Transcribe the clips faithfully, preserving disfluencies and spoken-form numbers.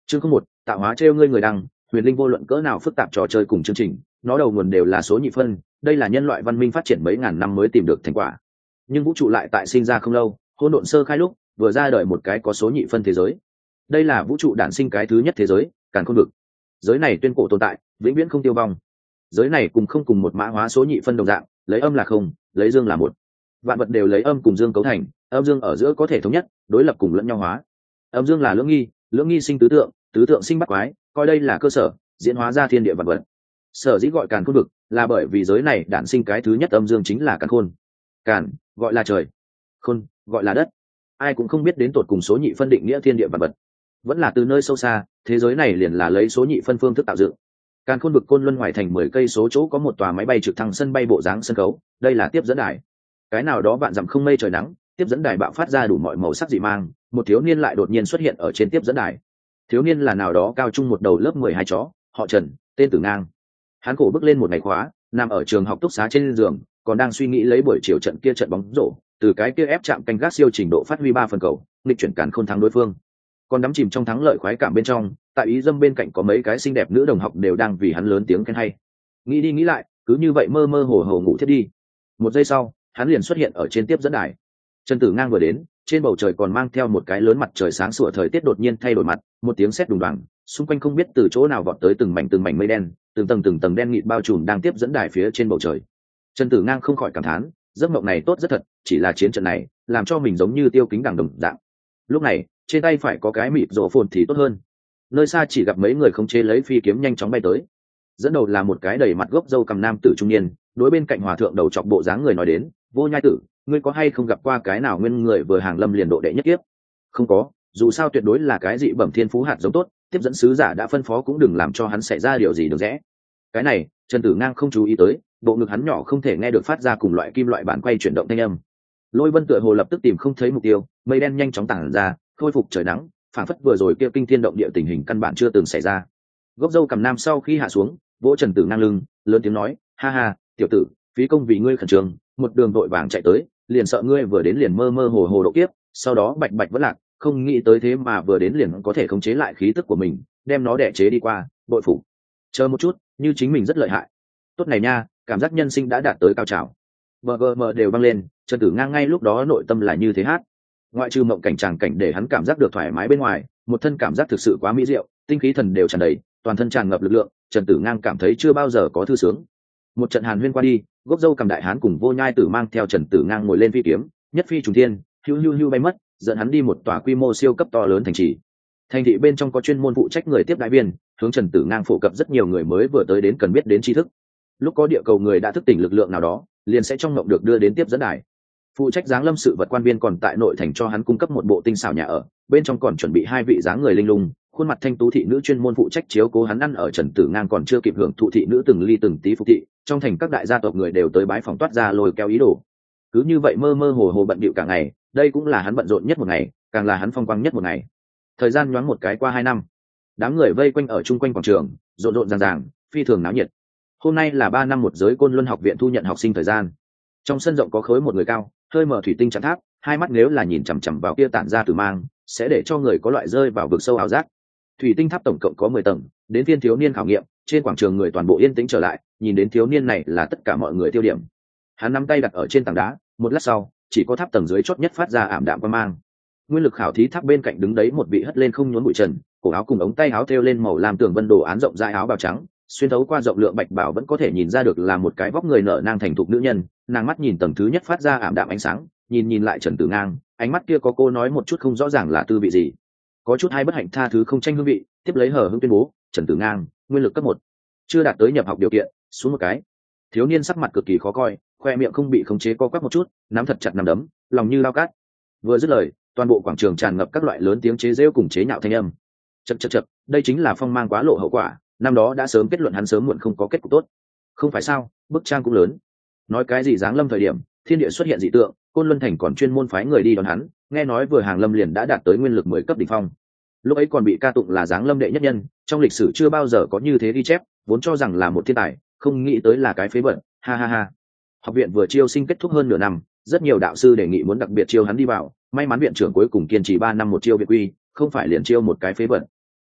Chương không một, tạo hóa trêu ngươi người đăng, huyền linh vô luận cỡ nào phức tạp trò chơi cùng chương trình, nó đầu nguồn đều là số nhị phân, đây là nhân loại văn minh phát triển mấy ngàn năm mới tìm được thành quả. Nhưng vũ trụ lại tại sinh ra không lâu, hỗn độn sơ khai lúc, vừa ra đời một cái có số nhị phân thế giới. Đây là vũ trụ đản sinh cái thứ nhất thế giới, Càn Khôn vực. Giới này tuyên cổ tồn tại, vĩnh viễn không tiêu vong. Giới này cùng không cùng một mã hóa số nhị phân đồng dạng, lấy âm là không, lấy dương là một. Vạn vật đều lấy âm cùng dương cấu thành, âm dương ở giữa có thể thống nhất, đối lập cùng lẫn nhau hóa. Âm dương là lưỡng nghi, lưỡng nghi sinh tứ tượng, tứ tượng sinh bắt quái, coi đây là cơ sở diễn hóa ra thiên địa vật vật. Sở dĩ gọi Càn Khôn vực là bởi vì giới này đản sinh cái thứ nhất âm dương chính là Càn Khôn. Càn gọi là trời, khôn gọi là đất. Ai cũng không biết đến tột cùng số nhị phân định nghĩa thiên địa vật vật, vẫn là từ nơi sâu xa, thế giới này liền là lấy số nhị phân phương thức tạo dựng. Càn Khôn vực Côn Luân ngoài thành mười cây số chỗ có một tòa máy bay trực thăng sân bay bộ dáng sân khấu, đây là tiếp dẫn đài. Cái nào đó vạn dặm không mây trời nắng, tiếp dẫn đài bạo phát ra đủ mọi màu sắc dị mang, một thiếu niên lại đột nhiên xuất hiện ở trên tiếp dẫn đài. Thiếu niên là nào đó cao trung một đầu lớp mười hai chó, họ Trần, tên Tử Ngang. Hắn khổ bước lên một ngày khóa, nằm ở trường học túc xá trên giường, còn đang suy nghĩ lấy buổi chiều trận kia trận bóng rổ, từ cái kia ép chạm canh gác siêu trình độ phát huy ba phần cầu, nghịch chuyển Càn Khôn thắng đối phương. Còn đắm chìm trong thắng lợi khoái cảm bên trong, tại ý dâm bên cạnh có mấy cái xinh đẹp nữ đồng học đều đang vì hắn lớn tiếng khen hay. Nghĩ đi nghĩ lại, cứ như vậy mơ mơ hồ hồ ngủ thiết đi. Một giây sau, hắn liền xuất hiện ở trên tiếp dẫn đài. Trần Tử Ngang vừa đến, trên bầu trời còn mang theo một cái lớn mặt trời sáng sủa, thời tiết đột nhiên thay đổi mặt, một tiếng sét đùng đoàng, xung quanh không biết từ chỗ nào vọt tới từng mảnh từng mảnh mây đen, từng tầng từng tầng đen nghịt bao trùm đang tiếp dẫn đài phía trên bầu trời. Trần Tử Ngang không khỏi cảm thán, giấc mộng này tốt rất thật, chỉ là chiến trận này làm cho mình giống như tiêu kính đằng đồng dạng. Lúc này, trên tay phải có cái mịt rổ phồn thì tốt hơn. Nơi xa chỉ gặp mấy người khống chế lấy phi kiếm nhanh chóng bay tới. Dẫn đầu là một cái đầy mặt gốc râu cằm nam tử trung niên, đối bên cạnh hòa thượng đầu chọc bộ dáng người nói đến, Vô Nhai tử, ngươi có hay không gặp qua cái nào nguyên người vừa hàng lâm liền độ đệ nhất kiếp? Không có, dù sao tuyệt đối là cái dị bẩm thiên phú hạt giống tốt, tiếp dẫn sứ giả đã phân phó cũng đừng làm cho hắn xảy ra điều gì được rẽ. Cái này, Trần Tử Ngang không chú ý tới, bộ ngực hắn nhỏ không thể nghe được phát ra cùng loại kim loại bản quay chuyển động thanh âm. Lôi Vân tựa hồ lập tức tìm không thấy mục tiêu, mây đen nhanh chóng tản ra, khôi phục trời nắng, phản phất vừa rồi kia kinh thiên động địa tình hình căn bản chưa từng xảy ra. Gốc dâu cầm nam sau khi hạ xuống, vỗ Trần Tử Ngang lưng, lớn tiếng nói, ha ha, tiểu tử, phí công vì ngươi khẩn trương, một đường đội vàng chạy tới, liền sợ ngươi vừa đến liền mơ mơ hồ hồ độ kiếp, sau đó bạch bạch vẫn lạc, không nghĩ tới thế mà vừa đến liền có thể khống chế lại khí tức của mình, đem nó đè chế đi qua, bội phục. Chờ một chút, như chính mình rất lợi hại. Tốt này nha, cảm giác nhân sinh đã đạt tới cao trào. bê giê em đều văng lên, Trần Tử Ngang ngay lúc đó nội tâm là như thế hát. Ngoại trừ mộng cảnh tràng cảnh để hắn cảm giác được thoải mái bên ngoài, một thân cảm giác thực sự quá mỹ diệu, tinh khí thần đều tràn đầy, toàn thân tràn ngập lực lượng, Trần Tử Ngang cảm thấy chưa bao giờ có thư sướng. Một trận hàn huyên qua đi, gốc dâu cầm đại hán cùng Vô Nhai tử mang theo Trần Tử Ngang ngồi lên phi kiếm, nhất phi trùng thiên, hưu hưu hưu bay mất, dẫn hắn đi một tòa quy mô siêu cấp to lớn thành trì. Thành thị bên trong có chuyên môn phụ trách người tiếp đại viên, hướng Trần Tử Ngang phổ cập rất nhiều người mới vừa tới đến cần biết đến tri thức. Lúc có địa cầu người đã thức tỉnh lực lượng nào đó, liền sẽ trong mộng được đưa đến tiếp dẫn đài. Phụ trách giáng lâm sự vật quan viên còn tại nội thành cho hắn cung cấp một bộ tinh xảo nhà ở, bên trong còn chuẩn bị hai vị dáng người linh lung, khuôn mặt thanh tú thị nữ chuyên môn phụ trách chiếu cố hắn ăn ở. Trần Tử Ngang còn chưa kịp hưởng thụ thị nữ từng ly từng tí phục thị, trong thành các đại gia tộc người đều tới bái phòng toát ra lôi kéo ý đồ. Cứ như vậy mơ mơ hồ hồ bận bịu cả ngày, đây cũng là hắn bận rộn nhất một ngày, càng là hắn phong quang nhất một ngày. Thời gian nhoáng một cái qua hai năm, đám người vây quanh ở chung quanh quảng trường, rộn rộn ràng ràng, phi thường náo nhiệt. Hôm nay là ba năm một giới Côn Luân học viện thu nhận học sinh thời gian. Trong sân rộng có khối một người cao, hơi mở thủy tinh chạm tháp, hai mắt nếu là nhìn chằm chằm vào kia tản ra từ mang, sẽ để cho người có loại rơi vào vực sâu ảo giác. Thủy tinh tháp tổng cộng có mười tầng, đến phiên thiếu niên khảo nghiệm, trên quảng trường người toàn bộ yên tĩnh trở lại, nhìn đến thiếu niên này là tất cả mọi người tiêu điểm. Hắn nắm tay đặt ở trên tảng đá, một lát sau, chỉ có tháp tầng dưới chót nhất phát ra ảm đạm quang mang. Nguyên lực khảo thí tháp bên cạnh đứng đấy một vị hất lên không nhốn bụi trần, cổ áo cùng ống tay áo thêu lên màu lam tường vân đồ án rộng rãi áo bào trắng, xuyên thấu qua rộng lượng bạch bảo vẫn có thể nhìn ra được là một cái vóc người nở nang thành thục nữ nhân. Nàng mắt nhìn tầng thứ nhất phát ra ảm đạm ánh sáng, nhìn nhìn lại Trần Tử Ngang, ánh mắt kia có cô nói một chút không rõ ràng là tư vị gì, có chút hai bất hạnh tha thứ không tranh hương vị. Tiếp lấy hở hững tuyên bố, Trần Tử Ngang, nguyên lực cấp một, chưa đạt tới nhập học điều kiện, xuống một cái. Thiếu niên sắc mặt cực kỳ khó coi, khoe miệng không bị khống chế co quắp một chút, nắm thật chặt nắm đấm, lòng như lao cát. Vừa dứt lời, toàn bộ quảng trường tràn ngập các loại lớn tiếng chế giễu cùng chế nhạo thanh âm. Chậc chậc chậc, đây chính là phong mang quá lộ hậu quả, năm đó đã sớm kết luận hắn sớm muộn không có kết cục tốt. Không phải sao, bức trang cũng lớn. Nói cái gì giáng lâm thời điểm, thiên địa xuất hiện dị tượng, Côn Luân thành còn chuyên môn phái người đi đón hắn, nghe nói vừa hàng lâm liền đã đạt tới nguyên lực mười cấp đỉnh phong. Lúc ấy còn bị ca tụng là giáng lâm đệ nhất nhân, trong lịch sử chưa bao giờ có như thế ghi chép, vốn cho rằng là một thiên tài, không nghĩ tới là cái phế vật, ha ha ha. Học viện vừa chiêu sinh kết thúc hơn nửa năm, rất nhiều đạo sư đề nghị muốn đặc biệt chiêu hắn đi vào, may mắn viện trưởng cuối cùng kiên trì ba năm một chiêu biệt quy, không phải liền chiêu một cái phế vật.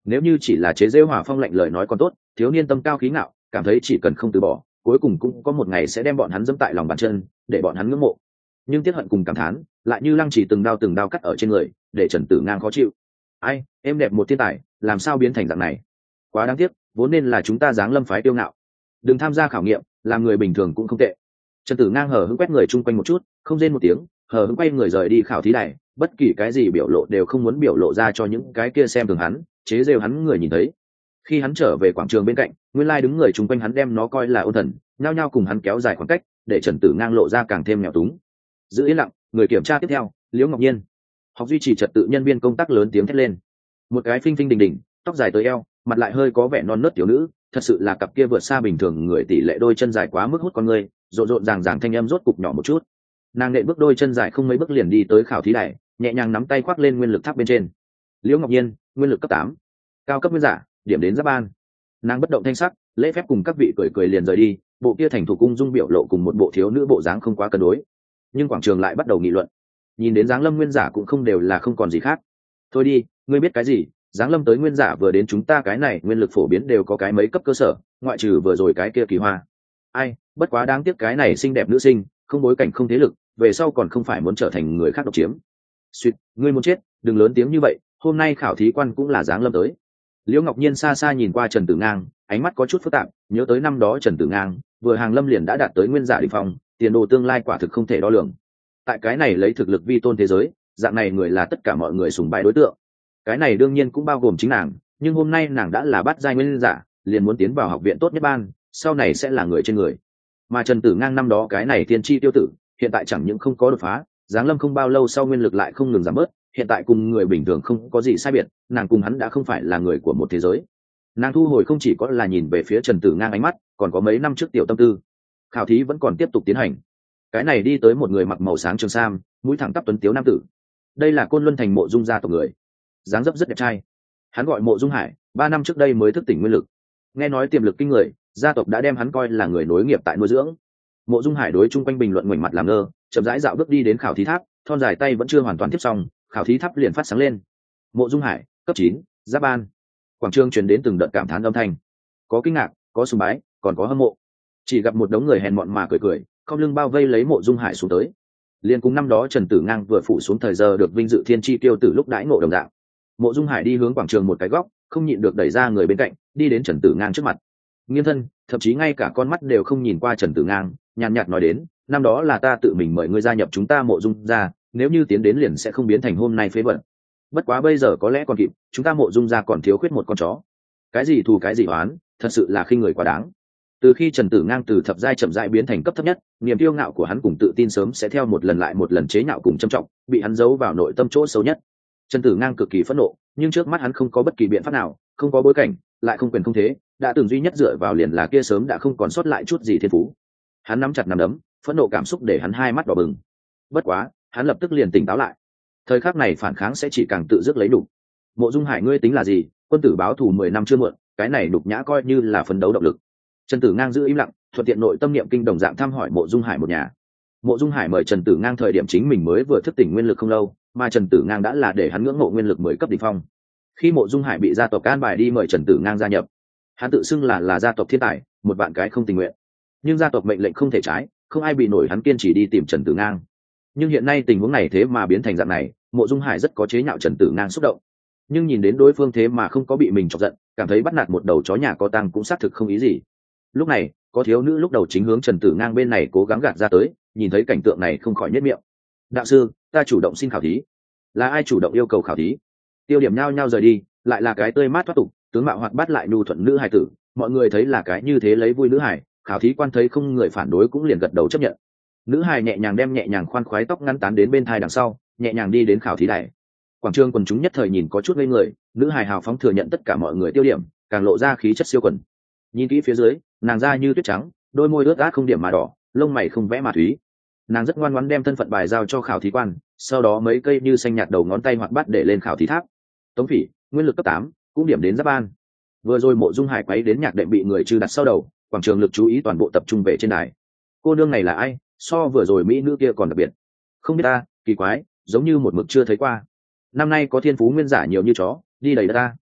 Nếu như chỉ là chế giễu Hỏa Phong lạnh lời nói còn tốt, thiếu niên tâm cao khí ngạo, cảm thấy chỉ cần không từ bỏ, cuối cùng cũng có một ngày sẽ đem bọn hắn dẫm tại lòng bàn chân, để bọn hắn ngưỡng mộ. Nhưng tiếc hận cùng cảm thán, lại như lăng chỉ từng đao từng đao cắt ở trên người, để Trần Tử Ngang khó chịu. Ai, em đẹp một thiên tài, làm sao biến thành dạng này? Quá đáng tiếc, vốn nên là chúng ta giáng lâm phái tiêu ngạo. Đừng tham gia khảo nghiệm, làm người bình thường cũng không tệ. Trần Tử Ngang hờ hững quét người chung quanh một chút, không rên một tiếng, hờ hững quay người rời đi khảo thí đài, bất kỳ cái gì biểu lộ đều không muốn biểu lộ ra cho những cái kia xem thường hắn, chế giễu hắn người nhìn thấy. Khi hắn trở về quảng trường bên cạnh, nguyên lai đứng người chung quanh hắn đem nó coi là ôn thần, nhao nhao cùng hắn kéo dài khoảng cách, để Trần Tử Ngang lộ ra càng thêm nghèo túng. Giữ yên lặng, người kiểm tra tiếp theo, Liễu Ngọc Nhiên. Học duy trì trật tự nhân viên công tác lớn tiếng thét lên. Một cái phinh phinh đình đình, tóc dài tới eo, mặt lại hơi có vẻ non nớt tiểu nữ, thật sự là cặp kia vượt xa bình thường người, tỷ lệ đôi chân dài quá mức hút con người, rộn rộn ràng ràng thanh âm rốt cục nhỏ một chút. Nàng nện bước đôi chân dài không mấy bước liền đi tới khảo thí đài, nhẹ nhàng nắm tay khoác lên nguyên lực tháp bên trên. Liễu Ngọc Nhiên, nguyên lực cấp tám, cao cấp nguyên giả, điểm đến giáp ban. Nàng bất động thanh sắc, lễ phép cùng các vị cười cười liền rời đi, bộ kia thành thủ cung dung biểu lộ cùng một bộ thiếu nữ bộ dáng không quá cân đối. Nhưng quảng trường lại bắt đầu nghị luận. Nhìn đến dáng lâm nguyên giả cũng không đều là không còn gì khác. Thôi đi, ngươi biết cái gì? Dáng lâm tới nguyên giả vừa đến chúng ta cái này nguyên lực phổ biến đều có cái mấy cấp cơ sở, ngoại trừ vừa rồi cái kia kỳ hoa. Ai, bất quá đáng tiếc cái này xinh đẹp nữ sinh, không bối cảnh không thế lực, về sau còn không phải muốn trở thành người khác độc chiếm. Xuyệt, ngươi muốn chết, đừng lớn tiếng như vậy, hôm nay khảo thí quan cũng là dáng lâm tới. Liễu Ngọc Nhiên xa xa nhìn qua Trần Tử Ngang, ánh mắt có chút phức tạp, nhớ tới năm đó Trần Tử Ngang vừa hàng lâm liền đã đạt tới nguyên giả đỉnh phong, tiền đồ tương lai quả thực không thể đo lường. Tại cái này lấy thực lực vi tôn thế giới, dạng này người là tất cả mọi người sùng bái đối tượng. Cái này đương nhiên cũng bao gồm chính nàng, nhưng hôm nay nàng đã là bát giai nguyên giả, liền muốn tiến vào học viện tốt nhất ban, sau này sẽ là người trên người. Mà Trần Tử Ngang năm đó cái này tiên tri tiêu tử, hiện tại chẳng những không có đột phá, giáng lâm không bao lâu sau nguyên lực lại không ngừng giảm bớt, hiện tại cùng người bình thường không có gì sai biệt, nàng cùng hắn đã không phải là người của một thế giới. Nàng thu hồi không chỉ có là nhìn về phía Trần Tử Ngang ánh mắt, còn có mấy năm trước tiểu tâm tư. Khảo thí vẫn còn tiếp tục tiến hành. Cái này đi tới một người mặc màu sáng trường sam, mũi thẳng tắp tuấn tiếu nam tử. Đây là Côn Luân thành Mộ Dung gia tộc người, dáng dấp rất đẹp trai. Hắn gọi Mộ Dung Hải, ba năm trước đây mới thức tỉnh nguyên lực. Nghe nói tiềm lực kinh người, gia tộc đã đem hắn coi là người nối nghiệp tại nuôi dưỡng. Mộ Dung Hải đối chung quanh bình luận ngoảnh mặt làm ngơ, chậm rãi dạo bước đi đến khảo thí tháp, thon dài tay vẫn chưa hoàn toàn tiếp xong, khảo thí tháp liền phát sáng lên. Mộ Dung Hải, cấp chín, giáp ban. Quảng trường truyền đến từng đợt cảm thán âm thanh, có kinh ngạc, có sùng bái, còn có hâm mộ. Chỉ gặp một đống người hèn mọn mà cười cười, không lưng bao vây lấy Mộ Dung Hải xuống tới. Liên cùng năm đó Trần Tử Ngang vừa phụ xuống thời giờ được vinh dự thiên chi tiêu tử lúc đãi ngộ đồng dạng. Mộ Dung Hải đi hướng quảng trường một cái góc, không nhịn được đẩy ra người bên cạnh, đi đến Trần Tử Ngang trước mặt. Nghiêng thân, thậm chí ngay cả con mắt đều không nhìn qua Trần Tử Ngang, nhàn nhạt nói đến, năm đó là ta tự mình mời ngươi gia nhập chúng ta Mộ Dung gia, nếu như tiến đến liền sẽ không biến thành hôm nay phế vật. Bất quá bây giờ có lẽ còn kịp, chúng ta Mộ Dung gia còn thiếu khuyết một con chó. Cái gì thù cái gì oán, thật sự là khinh người quá đáng. Từ khi Trần Tử Ngang từ thập giai chậm rãi biến thành cấp thấp nhất, niềm kiêu ngạo của hắn cùng tự tin sớm sẽ theo một lần lại một lần chế nhạo cùng châm trọng, bị hắn giấu vào nội tâm chỗ sâu nhất. Trần Tử Ngang cực kỳ phẫn nộ, nhưng trước mắt hắn không có bất kỳ biện pháp nào, không có bối cảnh, lại không quyền không thế, đã từng duy nhất dựa vào liền là kia sớm đã không còn sót lại chút gì thiên phú. Hắn nắm chặt nắm đấm, phẫn nộ cảm xúc để hắn hai mắt đỏ bừng. Bất quá, hắn lập tức liền tỉnh táo lại. Thời khắc này phản kháng sẽ chỉ càng tự dứt lấy đủ. Mộ Dung Hải, ngươi tính là gì? Quân tử báo thù mười năm chưa muộn, cái này đục nhã coi như là phấn đấu động lực. Trần Tử Ngang giữ im lặng, thuận tiện nội tâm niệm kinh đồng dạng thăm hỏi Mộ Dung Hải một nhà. Mộ Dung Hải mời Trần Tử Ngang thời điểm chính mình mới vừa thức tỉnh nguyên lực không lâu, mà Trần Tử Ngang đã là để hắn ngưỡng mộ nguyên lực mười cấp đỉnh phong. Khi Mộ Dung Hải bị gia tộc an bài đi mời Trần Tử Ngang gia nhập, hắn tự xưng là là gia tộc thiên tài, một bạn cái không tình nguyện. Nhưng gia tộc mệnh lệnh không thể trái, không ai bị nổi hắn kiên trì đi tìm Trần Tử Ngang. Nhưng hiện nay tình huống này thế mà biến thành dạng này, Mộ Dung Hải rất có chế nhạo Trần Tử Ngang xúc động. Nhưng nhìn đến đối phương thế mà không có bị mình chọc giận, cảm thấy bắt nạt một đầu chó nhà có tang cũng xác thực không ý gì. Lúc này, có thiếu nữ lúc đầu chính hướng Trần Tử Ngang bên này cố gắng gạt ra tới, nhìn thấy cảnh tượng này không khỏi nhếch miệng. Đạo sư, ta chủ động xin khảo thí. Là ai chủ động yêu cầu khảo thí? Tiêu điểm nhao nhao rời đi, lại là cái tươi mát thoát tục, tướng mạo hoạt bát lại nhu thuận nữ hài tử, mọi người thấy là cái như thế lấy vui nữ hài, khảo thí quan thấy không người phản đối cũng liền gật đầu chấp nhận. Nữ hài nhẹ nhàng đem nhẹ nhàng khoan khoái tóc ngắn tán đến bên thai đằng sau, nhẹ nhàng đi đến khảo thí đài. Quảng trường quần chúng nhất thời nhìn có chút ngây người, nữ hài hào phóng thừa nhận tất cả mọi người tiêu điểm, càng lộ ra khí chất siêu quần. Nhìn kỹ phía dưới, nàng da như tuyết trắng, đôi môi ướt át không điểm mà đỏ, lông mày không vẽ mà thúy. Nàng rất ngoan ngoãn đem thân phận bài giao cho khảo thí quan, sau đó mấy cây như xanh nhạt đầu ngón tay hoạt bát để lên khảo thí tháp. Tống Phỉ, nguyên lực cấp tám, cũng điểm đến giáp ban. Vừa rồi Mộ Dung Hải quấy đến nhạc đệm bị người trừ đặt sau đầu, quảng trường lực chú ý toàn bộ tập trung về trên đài. Cô nương này là ai? So vừa rồi mỹ nữ kia còn đặc biệt. Không biết ta, kỳ quái, giống như một mực chưa thấy qua. Năm nay có thiên phú nguyên giả nhiều như chó, đi đầy ta.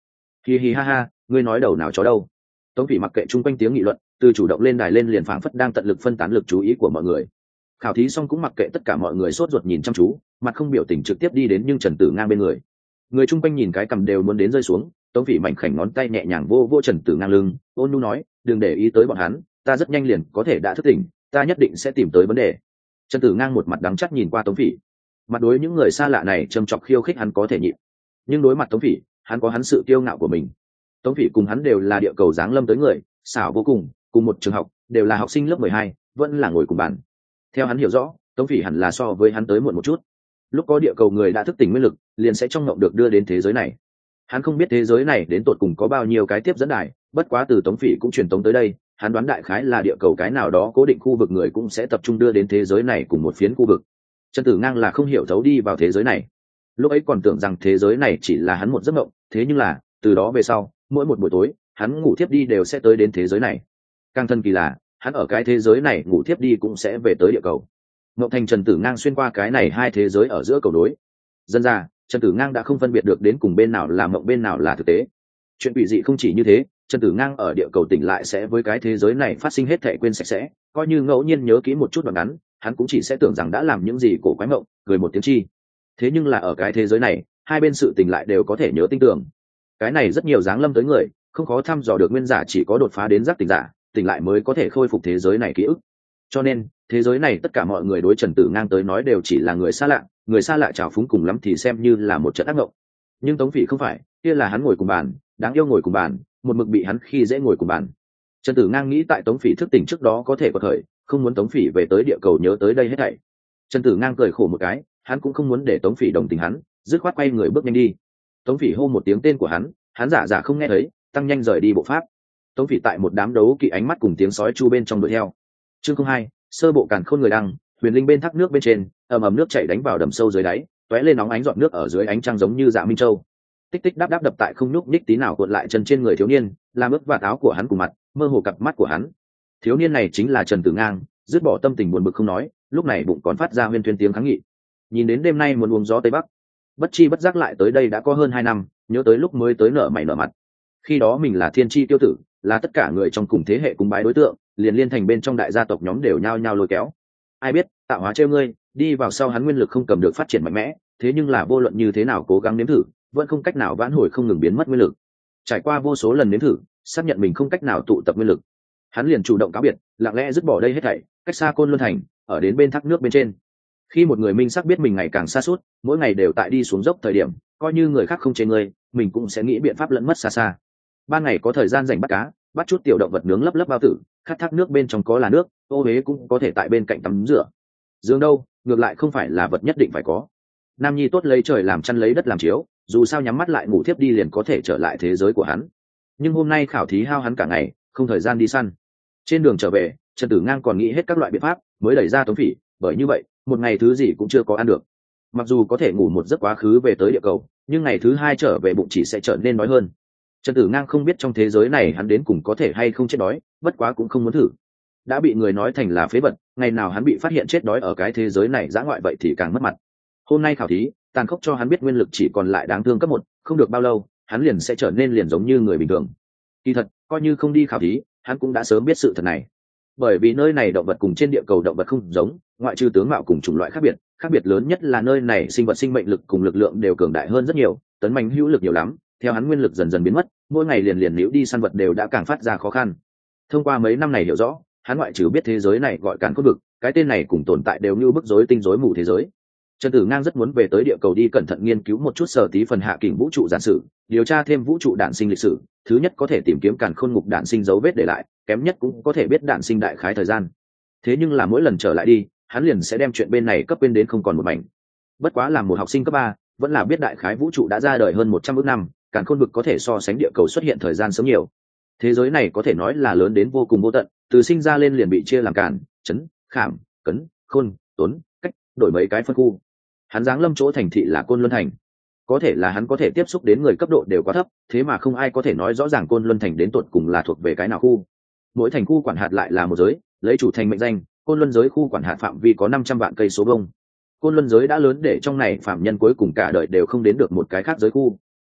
Hi hi ha ha, ngươi nói đầu nào chó đâu. Tống Phỉ mặc kệ chung quanh tiếng nghị luận, từ chủ động lên đài lên liền phảng phất đang tận lực phân tán lực chú ý của mọi người. Khảo thí xong cũng mặc kệ tất cả mọi người sốt ruột nhìn chăm chú, mặt không biểu tình trực tiếp đi đến nhưng Trần Tử Ngang bên người. Người chung quanh nhìn cái cầm đều muốn đến rơi xuống, Tống Phỉ mảnh khảnh ngón tay nhẹ nhàng vô vô Trần Tử Ngang lưng, ôn nhu nói, đừng để ý tới bọn hắn, ta rất nhanh liền có thể đã thức tỉnh, ta nhất định sẽ tìm tới vấn đề. Trần Tử Ngang một mặt đắng chắt nhìn qua Tống Phỉ. Mặt đối những người xa lạ này châm chọc khiêu khích hắn có thể nhịn, nhưng đối mặt Tống Phỉ, hắn có hắn sự kiêu ngạo của mình. Tống Phỉ cùng hắn đều là địa cầu giáng lâm tới người, xảo vô cùng, cùng một trường học, đều là học sinh lớp mười hai, vẫn là ngồi cùng bàn. Theo hắn hiểu rõ, Tống Phỉ hẳn là so với hắn tới muộn một chút. Lúc có địa cầu người đã thức tỉnh nguyên lực, liền sẽ trong ngộng được đưa đến thế giới này. Hắn không biết thế giới này đến tột cùng có bao nhiêu cái tiếp dẫn đài, bất quá từ Tống Phỉ cũng truyền tống tới đây, hắn đoán đại khái là địa cầu cái nào đó cố định khu vực người cũng sẽ tập trung đưa đến thế giới này cùng một phiến khu vực. Trần Tử Ngang là không hiểu thấu đi vào thế giới này, lúc ấy còn tưởng rằng thế giới này chỉ là hắn một giấc mộng, thế nhưng là từ đó về sau, mỗi một buổi tối hắn ngủ thiếp đi đều sẽ tới đến thế giới này. Càng thân kỳ là hắn ở cái thế giới này ngủ thiếp đi cũng sẽ về tới địa cầu. Ngộng thành Trần Tử Ngang xuyên qua cái này hai thế giới ở giữa cầu đối. Dân ra Trần Tử Ngang đã không phân biệt được đến cùng bên nào là mộng bên nào là thực tế. Chuyện quỷ dị không chỉ như thế, Trần Tử Ngang ở địa cầu tỉnh lại sẽ với cái thế giới này phát sinh hết thảy quên sạch sẽ, coi như ngẫu nhiên nhớ kỹ một chút đoạn ngắn, hắn cũng chỉ sẽ tưởng rằng đã làm những gì cổ quái mộng, cười một tiếng chi. Thế nhưng là ở cái thế giới này, hai bên sự tình lại đều có thể nhớ tinh tường. Cái này rất nhiều dáng lâm tới người, không khó thăm dò được nguyên giả chỉ có đột phá đến giác tỉnh giả, tỉnh lại mới có thể khôi phục thế giới này ký ức. Cho nên, thế giới này tất cả mọi người đối Trần Tử Ngang tới nói đều chỉ là người xa lạ, người xa lạ trào phúng cùng lắm thì xem như là một trận ác mộng. Nhưng Tống Phỉ không phải, kia là hắn ngồi cùng bàn, đáng yêu ngồi cùng bàn, một mực bị hắn khi dễ ngồi cùng bàn. Trần Tử Ngang nghĩ tại Tống Phỉ thức tỉnh trước đó có thể có thời, không muốn Tống Phỉ về tới địa cầu nhớ tới đây hết thảy. Trần Tử Ngang cười khổ một cái, hắn cũng không muốn để Tống Phỉ đồng tình hắn, dứt khoát quay người bước nhanh đi. Tống Phỉ hô một tiếng tên của hắn, hắn giả giả không nghe thấy, tăng nhanh rời đi bộ pháp. Tống Phỉ tại một đám đấu kỵ ánh mắt cùng tiếng sói chu bên trong đuổi theo. Chương không hai, sơ bộ càn khôn người đăng, huyền linh bên thác nước bên trên, ầm ầm nước chảy đánh vào đầm sâu dưới đáy, tóe lên nóng ánh giọt nước ở dưới ánh trăng giống như dạ minh châu. Tích tích đáp đáp đập tại không nhúc nhích tí nào cuộn lại chân trên người thiếu niên, làm ướt vạt áo của hắn cùng mặt, mơ hồ cặp mắt của hắn. Thiếu niên này chính là Trần Tử Ngang, dứt bỏ tâm tình buồn bực không nói, lúc này bụng còn phát ra huyên thuyên tiếng kháng nghị. Nhìn đến đêm nay muốn uống gió tây bắc, bất chi bất giác lại tới đây đã có hơn hai năm, nhớ tới lúc mới tới nở mày nở mặt. Khi đó mình là thiên chi tiêu tử, là tất cả người trong cùng thế hệ cùng bái đối tượng, liền liên thành bên trong đại gia tộc nhóm đều nhao nhao lôi kéo. Ai biết tạo hóa trêu ngươi, đi vào sau hắn nguyên lực không cầm được phát triển mạnh mẽ, thế nhưng là vô luận như thế nào cố gắng nếm thử, vẫn không cách nào vãn hồi không ngừng biến mất nguyên lực. Trải qua vô số lần nếm thử, xác nhận mình không cách nào tụ tập nguyên lực, hắn liền chủ động cáo biệt, lặng lẽ dứt bỏ đây hết thảy, cách xa Côn Luân thành, ở đến bên thác nước bên trên. Khi một người minh xác biết mình ngày càng xa suốt, mỗi ngày đều tại đi xuống dốc thời điểm, coi như người khác không chế người, mình cũng sẽ nghĩ biện pháp lẫn mất xa xa. Ban ngày có thời gian rảnh bắt cá, bắt chút tiểu động vật nướng lấp lấp bao tử, khát thác nước bên trong có là nước, ô huế cũng có thể tại bên cạnh tắm rửa. Dương đâu, ngược lại không phải là vật nhất định phải có. Nam nhi tốt lấy trời làm chăn lấy đất làm chiếu, dù sao nhắm mắt lại ngủ thiếp đi liền có thể trở lại thế giới của hắn. Nhưng hôm nay khảo thí hao hắn cả ngày, không thời gian đi săn. Trên đường trở về, Trần Tử Ngang còn nghĩ hết các loại biện pháp, mới đẩy ra Tống Phỉ, bởi như vậy, một ngày thứ gì cũng chưa có ăn được. Mặc dù có thể ngủ một giấc quá khứ về tới địa cầu, nhưng ngày thứ hai trở về bụng chỉ sẽ trở nên đói hơn. Trần Tử Ngang không biết trong thế giới này hắn đến cùng có thể hay không chết đói, bất quá cũng không muốn thử. Đã bị người nói thành là phế vật, ngày nào hắn bị phát hiện chết đói ở cái thế giới này dã ngoại vậy thì càng mất mặt. Hôm nay khảo thí, tàn khốc cho hắn biết nguyên lực chỉ còn lại đáng thương cấp một, không được bao lâu, hắn liền sẽ trở nên liền giống như người bình thường. Kỳ thật, coi như không đi khảo thí, hắn cũng đã sớm biết sự thật này. Bởi vì nơi này động vật cùng trên địa cầu động vật không giống, ngoại trừ tướng mạo cùng chủng loại khác biệt, khác biệt lớn nhất là nơi này sinh vật sinh mệnh lực cùng lực lượng đều cường đại hơn rất nhiều, tấn mạnh hữu lực nhiều lắm, theo hắn nguyên lực dần dần biến mất, mỗi ngày liền liền liễu đi săn vật đều đã càng phát ra khó khăn. Thông qua mấy năm này hiểu rõ, hắn ngoại trừ biết thế giới này gọi càn khôn vực, cái tên này cùng tồn tại đều như bức rối tinh rối mù thế giới. Trần Tử Ngang rất muốn về tới địa cầu đi cẩn thận nghiên cứu một chút sở tí phần hạ kình vũ trụ giản sử, điều tra thêm vũ trụ đản sinh lịch sử, thứ nhất có thể tìm kiếm càn khôn ngục đản sinh dấu vết để lại, kém nhất cũng có thể biết đản sinh đại khái thời gian. Thế nhưng là mỗi lần trở lại đi, hắn liền sẽ đem chuyện bên này cấp bên đến không còn một mảnh. Bất quá làm một học sinh cấp ba, vẫn là biết đại khái vũ trụ đã ra đời hơn một trăm ức năm, càn khôn vực có thể so sánh địa cầu xuất hiện thời gian sớm nhiều. Thế giới này có thể nói là lớn đến vô cùng vô tận, từ sinh ra lên liền bị chia làm càn, chấn, khảm, cấn, khôn, tuấn, cách, đổi mấy cái phân khu. Hắn giáng lâm chỗ thành thị là Côn Luân thành, có thể là hắn có thể tiếp xúc đến người cấp độ đều quá thấp, thế mà không ai có thể nói rõ ràng Côn Luân thành đến tột cùng là thuộc về cái nào khu. Mỗi thành khu quản hạt lại là một giới, lấy chủ thành mệnh danh, Côn Luân giới khu quản hạt phạm vi có năm trăm vạn cây số vuông. Côn Luân giới đã lớn để trong này phạm nhân cuối cùng cả đời đều không đến được một cái khác giới khu.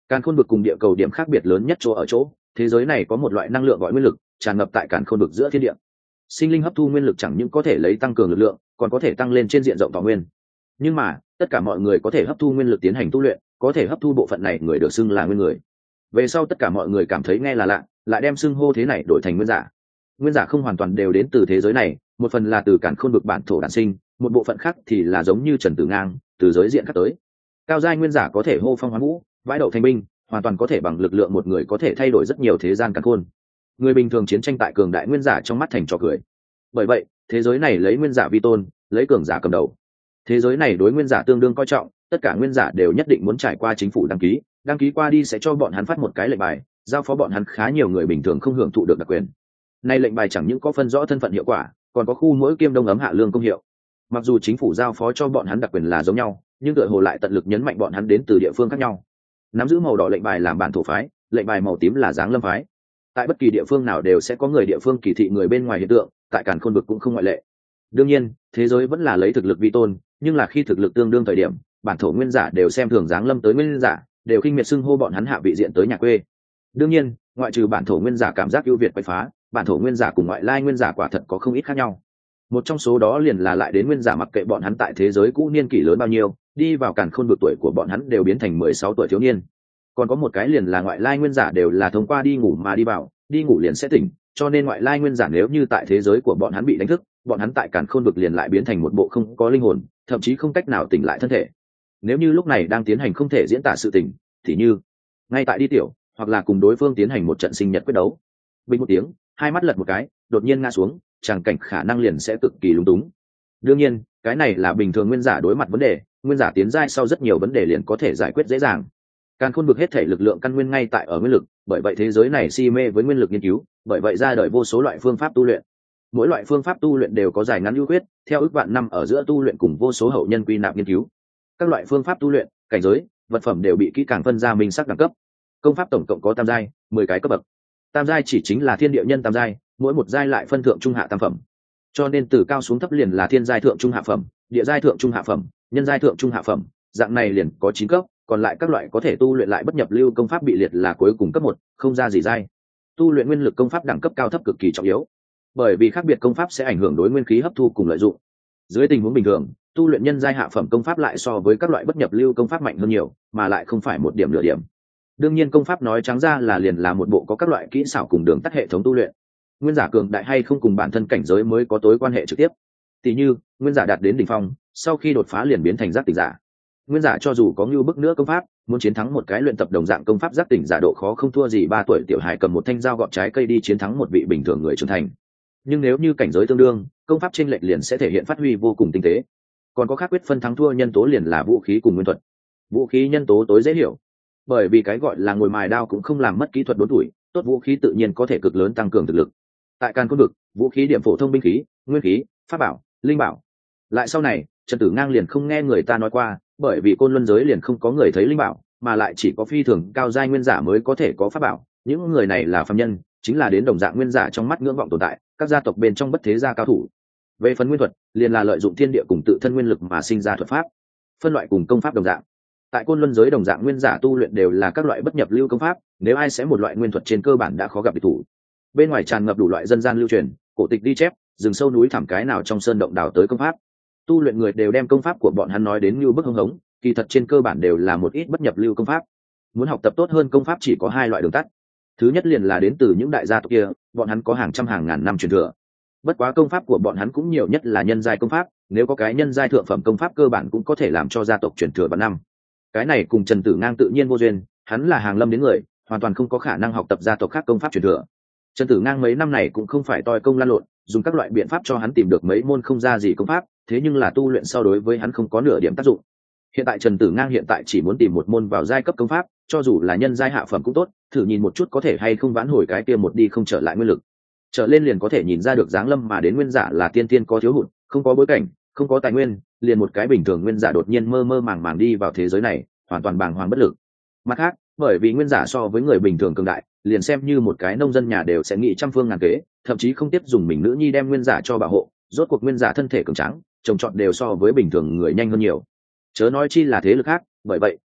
Càn khôn vực cùng địa cầu điểm khác biệt lớn nhất chỗ ở chỗ, thế giới này có một loại năng lượng gọi nguyên lực tràn ngập tại càn khôn vực giữa thiên địa. Sinh linh hấp thu nguyên lực chẳng những có thể lấy tăng cường lực lượng, còn có thể tăng lên trên diện rộng thọ nguyên. Nhưng mà tất cả mọi người có thể hấp thu nguyên lực tiến hành tu luyện, có thể hấp thu bộ phận này người được xưng là nguyên người. Về sau tất cả mọi người cảm thấy nghe là lạ, lại đem xưng hô thế này đổi thành nguyên giả. Nguyên giả không hoàn toàn đều đến từ thế giới này, một phần là từ càn khôn vực bản thổ đản sinh, một bộ phận khác thì là giống như Trần Tử Ngang từ giới diện khác tới. Cao giai nguyên giả có thể hô phong hoán vũ, vãi đậu thành binh, hoàn toàn có thể bằng lực lượng một người có thể thay đổi rất nhiều thế gian càn khôn. Người bình thường chiến tranh tại cường đại nguyên giả trong mắt thành trò cười. Bởi vậy thế giới này lấy nguyên giả vi tôn, lấy cường giả cầm đầu. Thế giới này đối nguyên giả tương đương coi trọng, tất cả nguyên giả đều nhất định muốn trải qua chính phủ đăng ký, đăng ký qua đi sẽ cho bọn hắn phát một cái lệnh bài, giao phó bọn hắn khá nhiều người bình thường không hưởng thụ được đặc quyền. Nay lệnh bài chẳng những có phân rõ thân phận hiệu quả, còn có khu mỗi kiêm đông ấm hạ lương công hiệu. Mặc dù chính phủ giao phó cho bọn hắn đặc quyền là giống nhau, nhưng tựa hồ lại tận lực nhấn mạnh bọn hắn đến từ địa phương khác nhau. Nắm giữ màu đỏ lệnh bài làm bản thổ phái, lệnh bài màu tím là giáng lâm phái. Tại bất kỳ địa phương nào đều sẽ có người địa phương kỳ thị người bên ngoài hiện tượng, tại càn khôn vực cũng không ngoại lệ. Đương nhiên thế giới vẫn là lấy thực lực vi tôn, nhưng là khi thực lực tương đương thời điểm, bản thổ nguyên giả đều xem thường giáng lâm tới nguyên giả, đều khinh miệt xưng hô bọn hắn hạ vị diện tới nhà quê. Đương nhiên ngoại trừ bản thổ nguyên giả cảm giác ưu việt quậy phá, bản thổ nguyên giả cùng ngoại lai nguyên giả quả thật có không ít khác nhau. Một trong số đó liền là lại đến nguyên giả mặc kệ bọn hắn tại thế giới cũ niên kỷ lớn bao nhiêu, đi vào càn khôn vực tuổi của bọn hắn đều biến thành mười sáu tuổi thiếu niên. Còn có một cái liền là ngoại lai nguyên giả đều là thông qua đi ngủ mà đi vào, đi ngủ liền sẽ tỉnh, cho nên ngoại lai nguyên giả nếu như tại thế giới của bọn hắn bị đánh thức, bọn hắn tại càn khôn vực liền lại biến thành một bộ không có linh hồn, thậm chí không cách nào tỉnh lại thân thể. Nếu như lúc này đang tiến hành không thể diễn tả sự tỉnh, thì như ngay tại đi tiểu, hoặc là cùng đối phương tiến hành một trận sinh nhật quyết đấu, bình một tiếng, hai mắt lật một cái, đột nhiên ngã xuống, tràng cảnh khả năng liền sẽ cực kỳ lúng túng. Đương nhiên cái này là bình thường nguyên giả đối mặt vấn đề, nguyên giả tiến giai sau rất nhiều vấn đề liền có thể giải quyết dễ dàng. Càn khôn vực hết thể lực lượng căn nguyên ngay tại ở nguyên lực, bởi vậy thế giới này si mê với nguyên lực nghiên cứu, bởi vậy ra đời vô số loại phương pháp tu luyện. Mỗi loại phương pháp tu luyện đều có dài ngắn ưu khuyết, theo ước vạn năm ở giữa tu luyện cùng vô số hậu nhân quy nạp nghiên cứu. Các loại phương pháp tu luyện, cảnh giới, vật phẩm đều bị kỹ càng phân ra minh sắc đẳng cấp. Công pháp tổng cộng có tam giai, mười cái cấp bậc. Tam giai chỉ chính là thiên địa nhân tam giai, mỗi một giai lại phân thượng trung hạ tam phẩm. Cho nên từ cao xuống thấp liền là thiên giai thượng trung hạ phẩm, địa giai thượng trung hạ phẩm, nhân giai thượng trung hạ phẩm, dạng này liền có chín cấp, còn lại các loại có thể tu luyện lại bất nhập lưu công pháp bị liệt là cuối cùng cấp một, không ra gì giai. Tu luyện nguyên lực công pháp đẳng cấp cao thấp cực kỳ trọng yếu, bởi vì khác biệt công pháp sẽ ảnh hưởng đối nguyên khí hấp thu cùng lợi dụng. Dưới tình huống bình thường, tu luyện nhân giai hạ phẩm công pháp lại so với các loại bất nhập lưu công pháp mạnh hơn nhiều, mà lại không phải một điểm nửa điểm. Đương nhiên công pháp nói trắng ra là liền là một bộ có các loại kỹ xảo cùng đường tắt hệ thống tu luyện. Nguyên giả cường đại hay không cùng bản thân cảnh giới mới có tối quan hệ trực tiếp. Tỷ như nguyên giả đạt đến đỉnh phong, sau khi đột phá liền biến thành giác tỉnh giả. Nguyên giả cho dù có như bức nữa công pháp, muốn chiến thắng một cái luyện tập đồng dạng công pháp giác tỉnh giả độ khó không thua gì ba tuổi tiểu hài cầm một thanh dao gọt trái cây đi chiến thắng một vị bình thường người trưởng thành. Nhưng nếu như cảnh giới tương đương, công pháp chênh lệch liền sẽ thể hiện phát huy vô cùng tinh tế. Còn có khác quyết phân thắng thua nhân tố liền là vũ khí cùng nguyên thuật. Vũ khí nhân tố tối dễ hiểu, bởi vì cái gọi là ngồi mài đao cũng không làm mất kỹ thuật đốn tuổi, tốt vũ khí tự nhiên có thể cực lớn tăng cường thực lực. Tại Càn Khôn vực, vũ khí điểm phổ thông binh khí, nguyên khí, pháp bảo, linh bảo. Lại sau này, Trần Tử Ngang liền không nghe người ta nói qua, bởi vì côn luân giới liền không có người thấy linh bảo, mà lại chỉ có phi thường cao giai nguyên giả mới có thể có pháp bảo. Những người này là phàm nhân, chính là đến đồng dạng nguyên giả trong mắt ngưỡng vọng tồn tại, các gia tộc bên trong bất thế gia cao thủ. Về phần nguyên thuật, liền là lợi dụng thiên địa cùng tự thân nguyên lực mà sinh ra thuật pháp. Phân loại cùng công pháp đồng dạng. Tại côn luân giới đồng dạng nguyên giả tu luyện đều là các loại bất nhập lưu công pháp, nếu ai sẽ một loại nguyên thuật trên cơ bản đã khó gặp địch thủ. Bên ngoài tràn ngập đủ loại dân gian lưu truyền, cổ tịch đi chép, rừng sâu núi thẳm cái nào trong sơn động đào tới công pháp. Tu luyện người đều đem công pháp của bọn hắn nói đến như bức hưng hống, kỳ thật trên cơ bản đều là một ít bất nhập lưu công pháp. Muốn học tập tốt hơn công pháp chỉ có hai loại đường tắt. Thứ nhất liền là đến từ những đại gia tộc kia, bọn hắn có hàng trăm hàng ngàn năm truyền thừa. Bất quá công pháp của bọn hắn cũng nhiều nhất là nhân giai công pháp, nếu có cái nhân giai thượng phẩm công pháp cơ bản cũng có thể làm cho gia tộc truyền thừa vạn năm. Cái này cùng Trần Tử Ngang tự nhiên vô duyên, hắn là hàng lâm đến người, hoàn toàn không có khả năng học tập gia tộc khác công pháp truyền thừa. Trần Tử Ngang mấy năm này cũng không phải toi công lan lộn, dùng các loại biện pháp cho hắn tìm được mấy môn không ra gì công pháp, thế nhưng là tu luyện sau đối với hắn không có nửa điểm tác dụng. Hiện tại Trần Tử Ngang hiện tại chỉ muốn tìm một môn vào giai cấp công pháp, cho dù là nhân giai hạ phẩm cũng tốt, thử nhìn một chút có thể hay không vãn hồi cái kia một đi không trở lại nguyên lực. Trở lên liền có thể nhìn ra được dáng lâm mà đến nguyên giả là tiên tiên có thiếu hụt, không có bối cảnh, không có tài nguyên, liền một cái bình thường nguyên giả đột nhiên mơ mơ màng màng đi vào thế giới này, hoàn toàn bàng hoàng bất lực. Mặt khác, bởi vì nguyên giả so với người bình thường cường đại, liền xem như một cái nông dân nhà đều sẽ nghĩ trăm phương ngàn kế, thậm chí không tiếp dùng mình nữ nhi đem nguyên giả cho bảo hộ, rốt cuộc nguyên giả thân thể cường tráng, trồng trọt đều so với bình thường người nhanh hơn nhiều. Chớ nói chi là thế lực khác, bởi vậy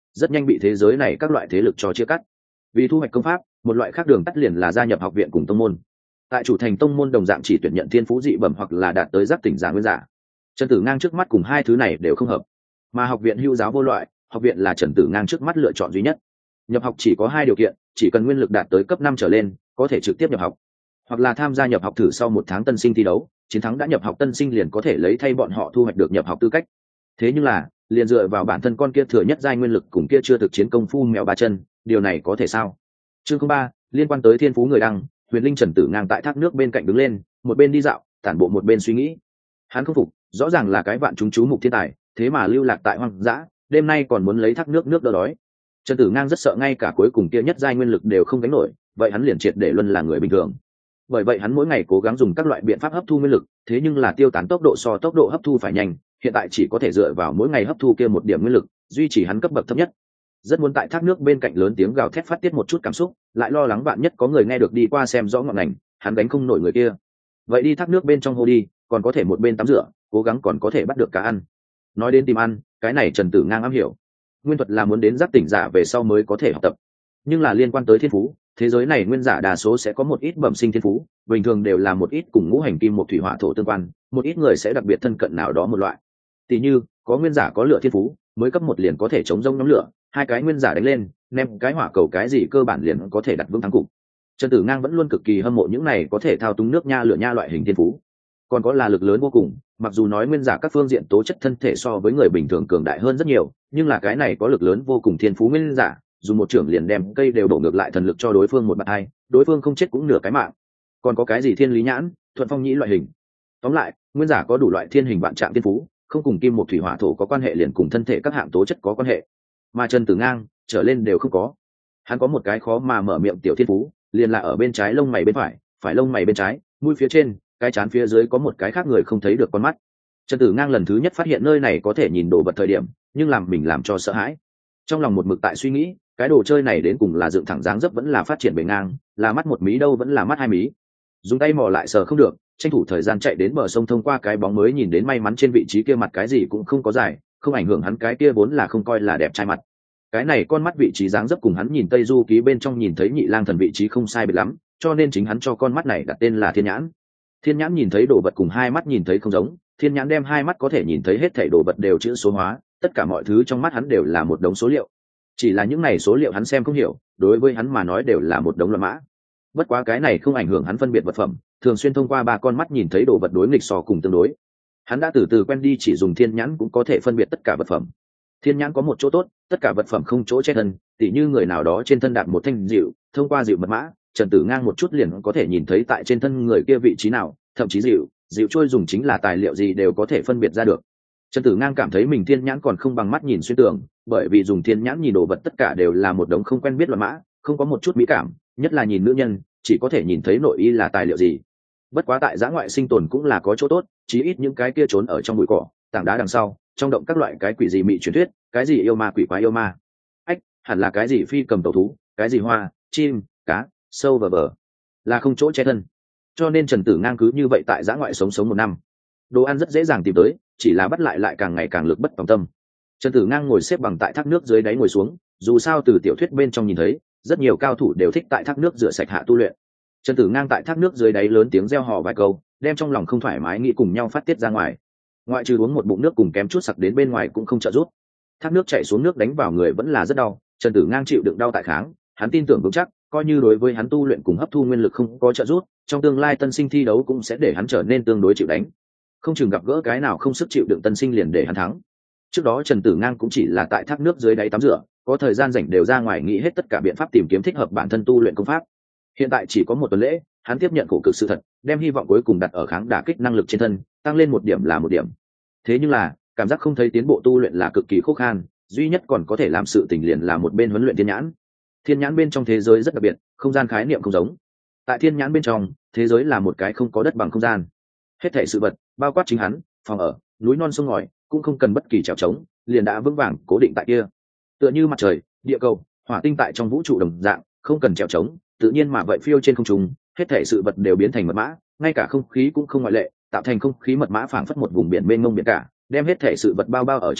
rất nhanh bị thế giới này các loại thế lực cho chia cắt. Vì thu hoạch công pháp, một loại khác đường tắt liền là gia nhập học viện cùng tông môn. Tại chủ thành tông môn đồng dạng chỉ tuyển nhận thiên phú dị bẩm hoặc là đạt tới giác tỉnh giả nguyên giả. Trần Tử Ngang trước mắt cùng hai thứ này đều không hợp, mà học viện hưu giáo vô loại, học viện là Trần Tử Ngang trước mắt lựa chọn duy nhất. Nhập học chỉ có hai điều kiện, chỉ cần nguyên lực đạt tới cấp năm trở lên, có thể trực tiếp nhập học, hoặc là tham gia nhập học thử sau một tháng tân sinh thi đấu, chiến thắng đã nhập học tân sinh liền có thể lấy thay bọn họ thu hoạch được nhập học tư cách. Thế nhưng là, liền dựa vào bản thân con kia thừa nhất giai nguyên lực cùng kia chưa thực chiến công phu mèo ba chân, điều này có thể sao? Chương ba, liên quan tới thiên phú người đăng, Huyền Linh Trần Tử Ngang tại thác nước bên cạnh đứng lên, một bên đi dạo, tản bộ một bên suy nghĩ. Hắn không phục, rõ ràng là cái vạn chúng chú mục thiên tài, thế mà lưu lạc tại hoang dã, đêm nay còn muốn lấy thác nước nước đỡ đói. Trần Tử Ngang rất sợ ngay cả cuối cùng kia nhất giai nguyên lực đều không gánh nổi, vậy hắn liền triệt để luân là người bình thường. Bởi vậy hắn mỗi ngày cố gắng dùng các loại biện pháp hấp thu nguyên lực, thế nhưng là tiêu tán tốc độ so tốc độ hấp thu phải nhanh, hiện tại chỉ có thể dựa vào mỗi ngày hấp thu kia một điểm nguyên lực, duy trì hắn cấp bậc thấp nhất. Rất muốn tại thác nước bên cạnh lớn tiếng gào thét phát tiết một chút cảm xúc, lại lo lắng bạn nhất có người nghe được đi qua xem rõ ngọn ngành, hắn đánh không nổi người kia. Vậy đi thác nước bên trong hồ đi, còn có thể một bên tắm rửa, cố gắng còn có thể bắt được cá ăn. Nói đến tìm ăn, cái này Trần Tử Ngang am hiểu. Nguyên thuật là muốn đến giác tỉnh giả về sau mới có thể học tập, nhưng là liên quan tới thiên phú, thế giới này nguyên giả đa số sẽ có một ít bẩm sinh thiên phú, bình thường đều là một ít cùng ngũ hành kim một thủy hỏa thổ tương quan, một ít người sẽ đặc biệt thân cận nào đó một loại. Tỷ như có nguyên giả có lửa thiên phú, mới cấp một liền có thể chống rông nhóm lửa, hai cái nguyên giả đánh lên, ném cái hỏa cầu cái gì cơ bản liền có thể đặt vững thắng cục. Trần Tử Ngang vẫn luôn cực kỳ hâm mộ những này có thể thao túng nước nha lửa nha loại hình thiên phú. Còn có là lực lớn vô cùng, mặc dù nói nguyên giả các phương diện tố chất thân thể so với người bình thường cường đại hơn rất nhiều, nhưng là cái này có lực lớn vô cùng thiên phú nguyên giả, dùng một trưởng liền đem cây đều đổ ngược lại thần lực cho đối phương một bạt hai, đối phương không chết cũng nửa cái mạng. Còn có cái gì thiên lý nhãn, thuận phong nhĩ loại hình. Tóm lại, nguyên giả có đủ loại thiên hình vạn trạng thiên phú, không cùng kim một thủy hỏa thổ có quan hệ liền cùng thân thể các hạng tố chất có quan hệ. Mà Trần Tử Ngang trở lên đều không có. Hắn có một cái khó mà mở miệng tiểu thiên phú, liền là ở bên trái lông mày bên phải, phải lông mày bên trái, mũi phía trên, cái trán phía dưới có một cái khác người không thấy được con mắt. Trần Tử Ngang lần thứ nhất phát hiện nơi này có thể nhìn đồ vật thời điểm, nhưng làm mình làm cho sợ hãi. Trong lòng một mực tại suy nghĩ, cái đồ chơi này đến cùng là dựng thẳng dáng dấp vẫn là phát triển bề ngang, là mắt một mí đâu vẫn là mắt hai mí. Dùng tay mò lại sờ không được, tranh thủ thời gian chạy đến bờ sông thông qua cái bóng mới nhìn đến may mắn trên vị trí kia mặt cái gì cũng không có dài, không ảnh hưởng hắn cái kia vốn là không coi là đẹp trai mặt. Cái này con mắt vị trí dáng dấp cùng hắn nhìn Tây Du ký bên trong nhìn thấy Nhị Lang Thần vị trí không sai biệt lắm, cho nên chính hắn cho con mắt này đặt tên là Thiên Nhãn. Thiên Nhãn nhìn thấy đồ vật cùng hai mắt nhìn thấy không giống, Thiên Nhãn đem hai mắt có thể nhìn thấy hết thảy đồ vật đều chữ số hóa, tất cả mọi thứ trong mắt hắn đều là một đống số liệu. Chỉ là những này số liệu hắn xem không hiểu, đối với hắn mà nói đều là một đống luận mã. Bất quá cái này không ảnh hưởng hắn phân biệt vật phẩm, thường xuyên thông qua ba con mắt nhìn thấy đồ vật đối nghịch so cùng tương đối. Hắn đã từ từ quen đi chỉ dùng Thiên Nhãn cũng có thể phân biệt tất cả vật phẩm. Thiên Nhãn có một chỗ tốt, tất cả vật phẩm không chỗ che thân, tỉ như người nào đó trên thân đạp một thanh dịu, thông qua dịu mật mã, Trần Tử Ngang một chút liền có thể nhìn thấy tại trên thân người kia vị trí nào, thậm chí dịu, dịu trôi dùng chính là tài liệu gì đều có thể phân biệt ra được. Trần Tử Ngang cảm thấy mình Thiên Nhãn còn không bằng mắt nhìn xuyên tường, bởi vì dùng Thiên Nhãn nhìn đồ vật tất cả đều là một đống không quen biết luận mã, không có một chút mỹ cảm, nhất là nhìn nữ nhân, chỉ có thể nhìn thấy nội y là tài liệu gì. Bất quá tại giã ngoại sinh tồn cũng là có chỗ tốt, chí ít những cái kia trốn ở trong bụi cỏ, tảng đá đằng sau, trong động các loại cái quỷ gì mị truyền thuyết, cái gì yêu ma quỷ quái yêu ma, ách, hẳn là cái gì phi cầm tàu thú, cái gì hoa, chim, cá, sâu vờ vờ, là không chỗ che thân. Cho nên Trần Tử Ngang cứ như vậy tại giã ngoại sống sống một năm. Đồ ăn rất dễ dàng tìm tới, chỉ là bắt lại lại càng ngày càng lực bất tòng tâm. Trần Tử Ngang ngồi xếp bằng tại thác nước dưới đáy ngồi xuống, dù sao từ tiểu thuyết bên trong nhìn thấy, rất nhiều cao thủ đều thích tại thác nước rửa sạch hạ tu luyện. Trần Tử Ngang tại thác nước dưới đáy lớn tiếng reo hò vài câu, đem trong lòng không thoải mái nghĩ cùng nhau phát tiết ra ngoài. Ngoại trừ uống một bụng nước cùng kém chút sặc đến bên ngoài cũng không trợ giúp. Thác nước chảy xuống nước đánh vào người vẫn là rất đau, Trần Tử Ngang chịu đựng đau tại kháng, hắn tin tưởng vững chắc, coi như đối với hắn tu luyện cùng hấp thu nguyên lực không có trợ giúp, trong tương lai tân sinh thi đấu cũng sẽ để hắn trở nên tương đối chịu đánh. Không chừng gặp gỡ cái nào không sức chịu đựng tân sinh liền để hắn thắng. Trước đó Trần Tử Ngang cũng chỉ là tại thác nước dưới đáy tắm rửa, có thời gian rảnh đều ra ngoài nghĩ hết tất cả biện pháp tìm kiếm thích hợp bản thân tu luyện công pháp. Hiện tại chỉ có một tuần lễ, hắn tiếp nhận khổ cực sự thật, đem hy vọng cuối cùng đặt ở kháng đả kích năng lực trên thân, tăng lên một điểm là một điểm. Thế nhưng là, cảm giác không thấy tiến bộ tu luyện là cực kỳ khó khăn, duy nhất còn có thể làm sự tình liền là một bên huấn luyện Thiên Nhãn. Thiên Nhãn bên trong thế giới rất đặc biệt, không gian khái niệm không giống. Tại Thiên Nhãn bên trong, thế giới là một cái không có đất bằng không gian. Hết thảy sự vật, bao quát chính hắn, phòng ở, núi non sông ngòi, cũng không cần bất kỳ trèo trống, liền đã vững vàng cố định tại kia. Tựa như mặt trời, địa cầu, hỏa tinh tại trong vũ trụ đồng dạng, không cần trèo trống, tự nhiên mà vậy phiêu trên không trung, hết thảy sự vật đều biến thành mật mã, ngay cả không khí cũng không ngoại lệ, tạo thành không khí mật mã phảng phất một vùng biển mênh mông biển cả, đem hết thảy sự vật bao bao ở trong đó,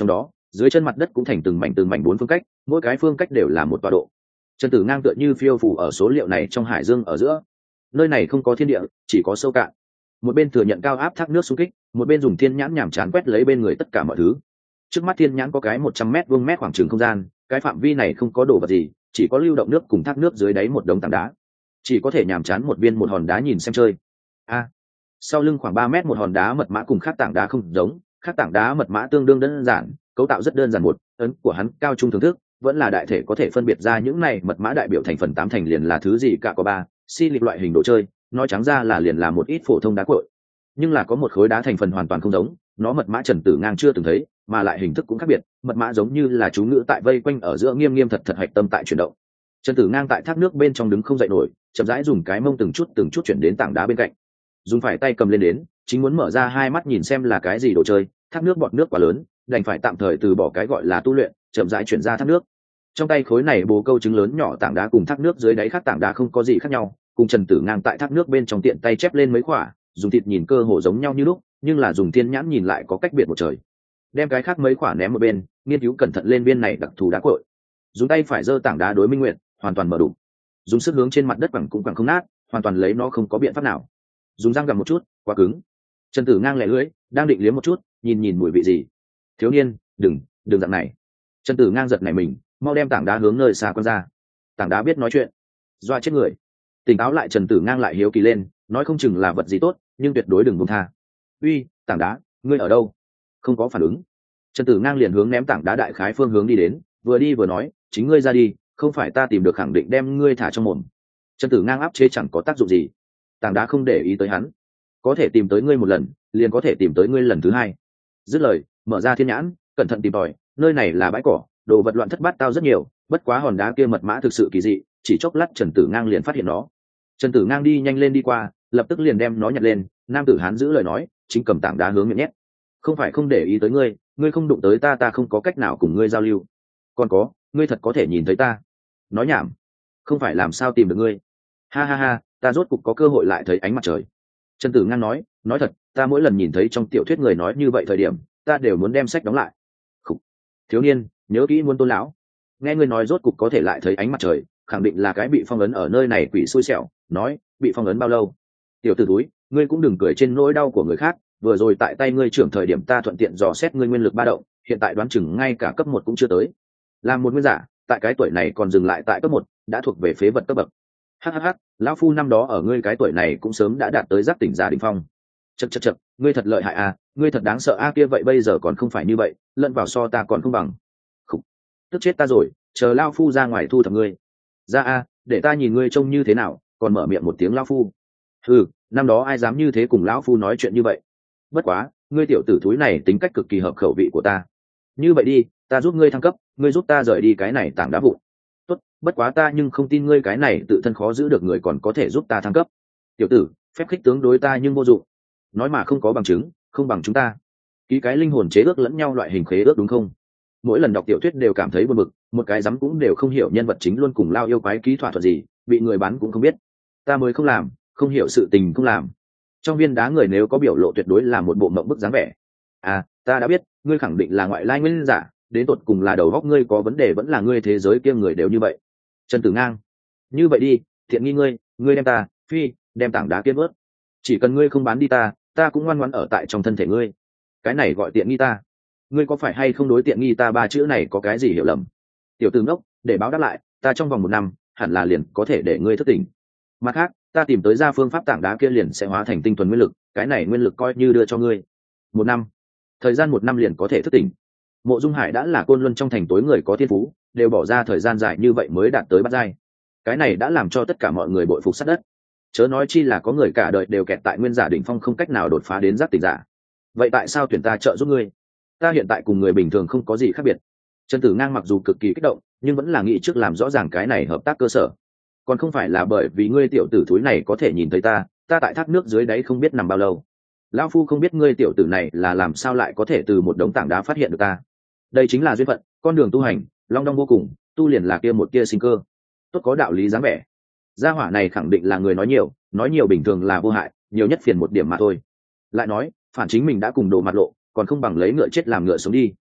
dưới chân mặt đất cũng thành từng mảnh từng mảnh bốn phương cách, mỗi cái phương cách đều là một tọa độ. Trần Tử Ngang tựa như phiêu phù ở số liệu này trong hải dương ở giữa. Nơi này không có thiên địa, chỉ có sâu cạn. Một bên thừa nhận cao áp thác nước xung kích, một bên dùng thiên nhãn nhàm chán quét lấy bên người tất cả mọi thứ. Trước mắt thiên nhãn có cái một trăm mét vuông mét khoảng trường không gian, cái phạm vi này không có đồ vật gì, chỉ có lưu động nước cùng thác nước dưới đáy một đống tảng đá. Chỉ có thể nhàm chán một viên một hòn đá nhìn xem chơi. A, sau lưng khoảng ba mét một hòn đá mật mã cùng khác tảng đá không giống, khác tảng đá mật mã tương đương đơn giản, cấu tạo rất đơn giản, một ấn của hắn cao trung thưởng thức, vẫn là đại thể có thể phân biệt ra những này mật mã đại biểu thành phần tám thành liền là thứ gì cả, có ba si lịch loại hình đồ chơi, nói trắng ra là liền là một ít phổ thông đá cội. Nhưng là có một khối đá thành phần hoàn toàn không giống, nó mật mã Trần Tử Ngang chưa từng thấy, mà lại hình thức cũng khác biệt, mật mã giống như là chú ngữ tại vây quanh ở giữa nghiêm nghiêm thật thật hạch tâm tại chuyển động. Trần Tử Ngang tại thác nước bên trong đứng không dậy nổi, chậm rãi dùng cái mông từng chút từng chút chuyển đến tảng đá bên cạnh, dùng phải tay cầm lên đến, chính muốn mở ra hai mắt nhìn xem là cái gì đồ chơi, thác nước bọt nước quá lớn, đành phải tạm thời từ bỏ cái gọi là tu luyện, chậm rãi chuyển ra thác nước. Trong tay khối này bồ câu trứng lớn nhỏ tảng đá cùng thác nước dưới đáy khác tảng đá không có gì khác nhau, cùng Trần Tử Ngang tại thác nước bên trong tiện tay chép lên mấy khỏa, dùng thịt nhìn cơ hồ giống nhau như lúc, nhưng là dùng thiên nhãn nhìn lại có cách biệt một trời. Đem cái khác mấy khỏa ném một bên, nghiên cứu cẩn thận lên viên này đặc thù đá cội. Dùng tay phải giơ tảng đá đối minh nguyện, hoàn toàn mở đủ. Dùng sức hướng trên mặt đất bằng cũng bằng không nát, hoàn toàn lấy nó không có biện pháp nào. Dùng răng gặm một chút, quá cứng. Trần Tử Ngang lẻ lưỡi, đang định liếm một chút, nhìn nhìn mùi vị gì. Thiếu niên, đừng, đừng dạng này. Trần Tử Ngang giật nảy mình, mau đem tảng đá hướng nơi xa quăng ra. Tảng đá biết nói chuyện, doa chết người. Tỉnh táo lại Trần Tử Ngang lại hiếu kỳ lên, nói không chừng là vật gì tốt, nhưng tuyệt đối đừng buông tha. Uy, tảng đá, ngươi ở đâu? Không có phản ứng. Trần Tử Ngang liền hướng ném tảng đá đại khái phương hướng đi đến, vừa đi vừa nói, chính ngươi ra đi, không phải ta tìm được khẳng định đem ngươi thả trong mồm. Trần Tử Ngang áp chế chẳng có tác dụng gì, tảng đá không để ý tới hắn, có thể tìm tới ngươi một lần, liền có thể tìm tới ngươi lần thứ hai. Dứt lời, mở ra thiên nhãn, cẩn thận tìm tòi, nơi này là bãi cỏ, đồ vật loạn thất bát tao rất nhiều, bất quá hòn đá kia mật mã thực sự kỳ dị, chỉ chốc lát Trần Tử Ngang liền phát hiện nó. Trần Tử Ngang đi nhanh lên đi qua, lập tức liền đem nó nhặt lên. Nam tử hán giữ lời nói, chính cầm tảng đá hướng miệng nhét. Không phải không để ý tới ngươi, ngươi không đụng tới ta, ta không có cách nào cùng ngươi giao lưu. Còn có, ngươi thật có thể nhìn thấy ta? Nói nhảm, không phải làm sao tìm được ngươi? Ha ha ha, ta rốt cục có cơ hội lại thấy ánh mặt trời. Trần Tử Ngang nói, nói thật, ta mỗi lần nhìn thấy trong tiểu thuyết người nói như vậy thời điểm, ta đều muốn đem sách đóng lại. Khủ. Thiếu niên, nhớ kỹ muôn tôn lão. Nghe ngươi nói rốt cục có thể lại thấy ánh mặt trời, khẳng định là cái bị phong ấn ở nơi này quỷ xui xẻo. Nói, bị phong ấn bao lâu? Tiểu tử túi, ngươi cũng đừng cười trên nỗi đau của người khác, vừa rồi tại tay ngươi trưởng thời điểm ta thuận tiện dò xét ngươi nguyên lực ba động, hiện tại đoán chừng ngay cả cấp một cũng chưa tới. Làm một nguyên giả, tại cái tuổi này còn dừng lại tại cấp một, đã thuộc về phế vật cấp bậc. Hắc hắc hắc, lão phu năm đó ở ngươi cái tuổi này cũng sớm đã đạt tới giác tỉnh giả đỉnh phong. Chậc chậc chậc, ngươi thật lợi hại à, ngươi thật đáng sợ a, kia vậy bây giờ còn không phải như vậy, lẫn vào so ta còn không bằng. Khục, tức chết ta rồi, chờ lão phu ra ngoài thu thập ngươi. Ra a, để ta nhìn ngươi trông như thế nào, còn mở miệng một tiếng lão phu. Ừ, năm đó ai dám như thế cùng lão phu nói chuyện như vậy. Bất quá, ngươi tiểu tử thúi này tính cách cực kỳ hợp khẩu vị của ta. Như vậy đi, ta giúp ngươi thăng cấp, ngươi giúp ta rời đi cái này tảng đá vụn. Tốt, bất quá ta nhưng không tin ngươi cái này tự thân khó giữ được người còn có thể giúp ta thăng cấp. Tiểu tử, phép khích tướng đối ta nhưng vô dụng. Nói mà không có bằng chứng, không bằng chúng ta ký cái linh hồn chế ước lẫn nhau loại hình khế ước đúng không? Mỗi lần đọc tiểu thuyết đều cảm thấy buồn bực, một cái dám cũng đều không hiểu nhân vật chính luôn cùng lao yêu quái ký thỏa thuận gì, bị người bán cũng không biết. Ta mới không làm, không hiểu sự tình không làm. Trong viên đá người nếu có biểu lộ tuyệt đối là một bộ mộng bức dáng vẻ. À, ta đã biết, ngươi khẳng định là ngoại lai nguyên giả, đến tột cùng là đầu góc ngươi có vấn đề vẫn là ngươi thế giới kia người đều như vậy. Trần Tử Ngang, như vậy đi, thiện nghi ngươi, ngươi đem ta, phi, đem tảng đá kia vớt. Chỉ cần ngươi không bán đi ta, ta cũng ngoan ngoãn ở tại trong thân thể ngươi. Cái này gọi tiện nghi ta. Ngươi có phải hay không đối tiện nghi ta ba chữ này có cái gì hiểu lầm? Tiểu tử ngốc, để báo đáp lại, ta trong vòng một năm, hẳn là liền có thể để ngươi thức tỉnh. Mặt khác, ta tìm tới ra phương pháp tảng đá kia liền sẽ hóa thành tinh thuần nguyên lực, cái này nguyên lực coi như đưa cho ngươi. Một năm, thời gian một năm liền có thể thức tỉnh. Mộ Dung Hải đã là Côn Luân trong thành tối người có thiên phú, đều bỏ ra thời gian dài như vậy mới đạt tới bát giai. Cái này đã làm cho tất cả mọi người bội phục sát đất. Chớ nói chi là có người cả đời đều kẹt tại nguyên giả đỉnh phong không cách nào đột phá đến giác tỉnh giả. Vậy tại sao tuyển ta trợ giúp ngươi? Ta hiện tại cùng người bình thường không có gì khác biệt. Trần Tử Ngang mặc dù cực kỳ kích động, nhưng vẫn là nghĩ trước làm rõ ràng cái này hợp tác cơ sở. Còn không phải là bởi vì ngươi tiểu tử thúi này có thể nhìn thấy ta, ta tại thác nước dưới đáy không biết nằm bao lâu. Lão phu không biết ngươi tiểu tử này là làm sao lại có thể từ một đống tảng đá phát hiện được ta. Đây chính là duyên phận, con đường tu hành, long đong vô cùng, tu liền là kia một kia sinh cơ. Tốt có đạo lý dáng vẻ. Gia hỏa này khẳng định là người nói nhiều, nói nhiều bình thường là vô hại, nhiều nhất phiền một điểm mà thôi. Lại nói, phản chính mình đã cùng đồ mặt lộ, còn không bằng lấy ngựa chết làm ngựa sống đi.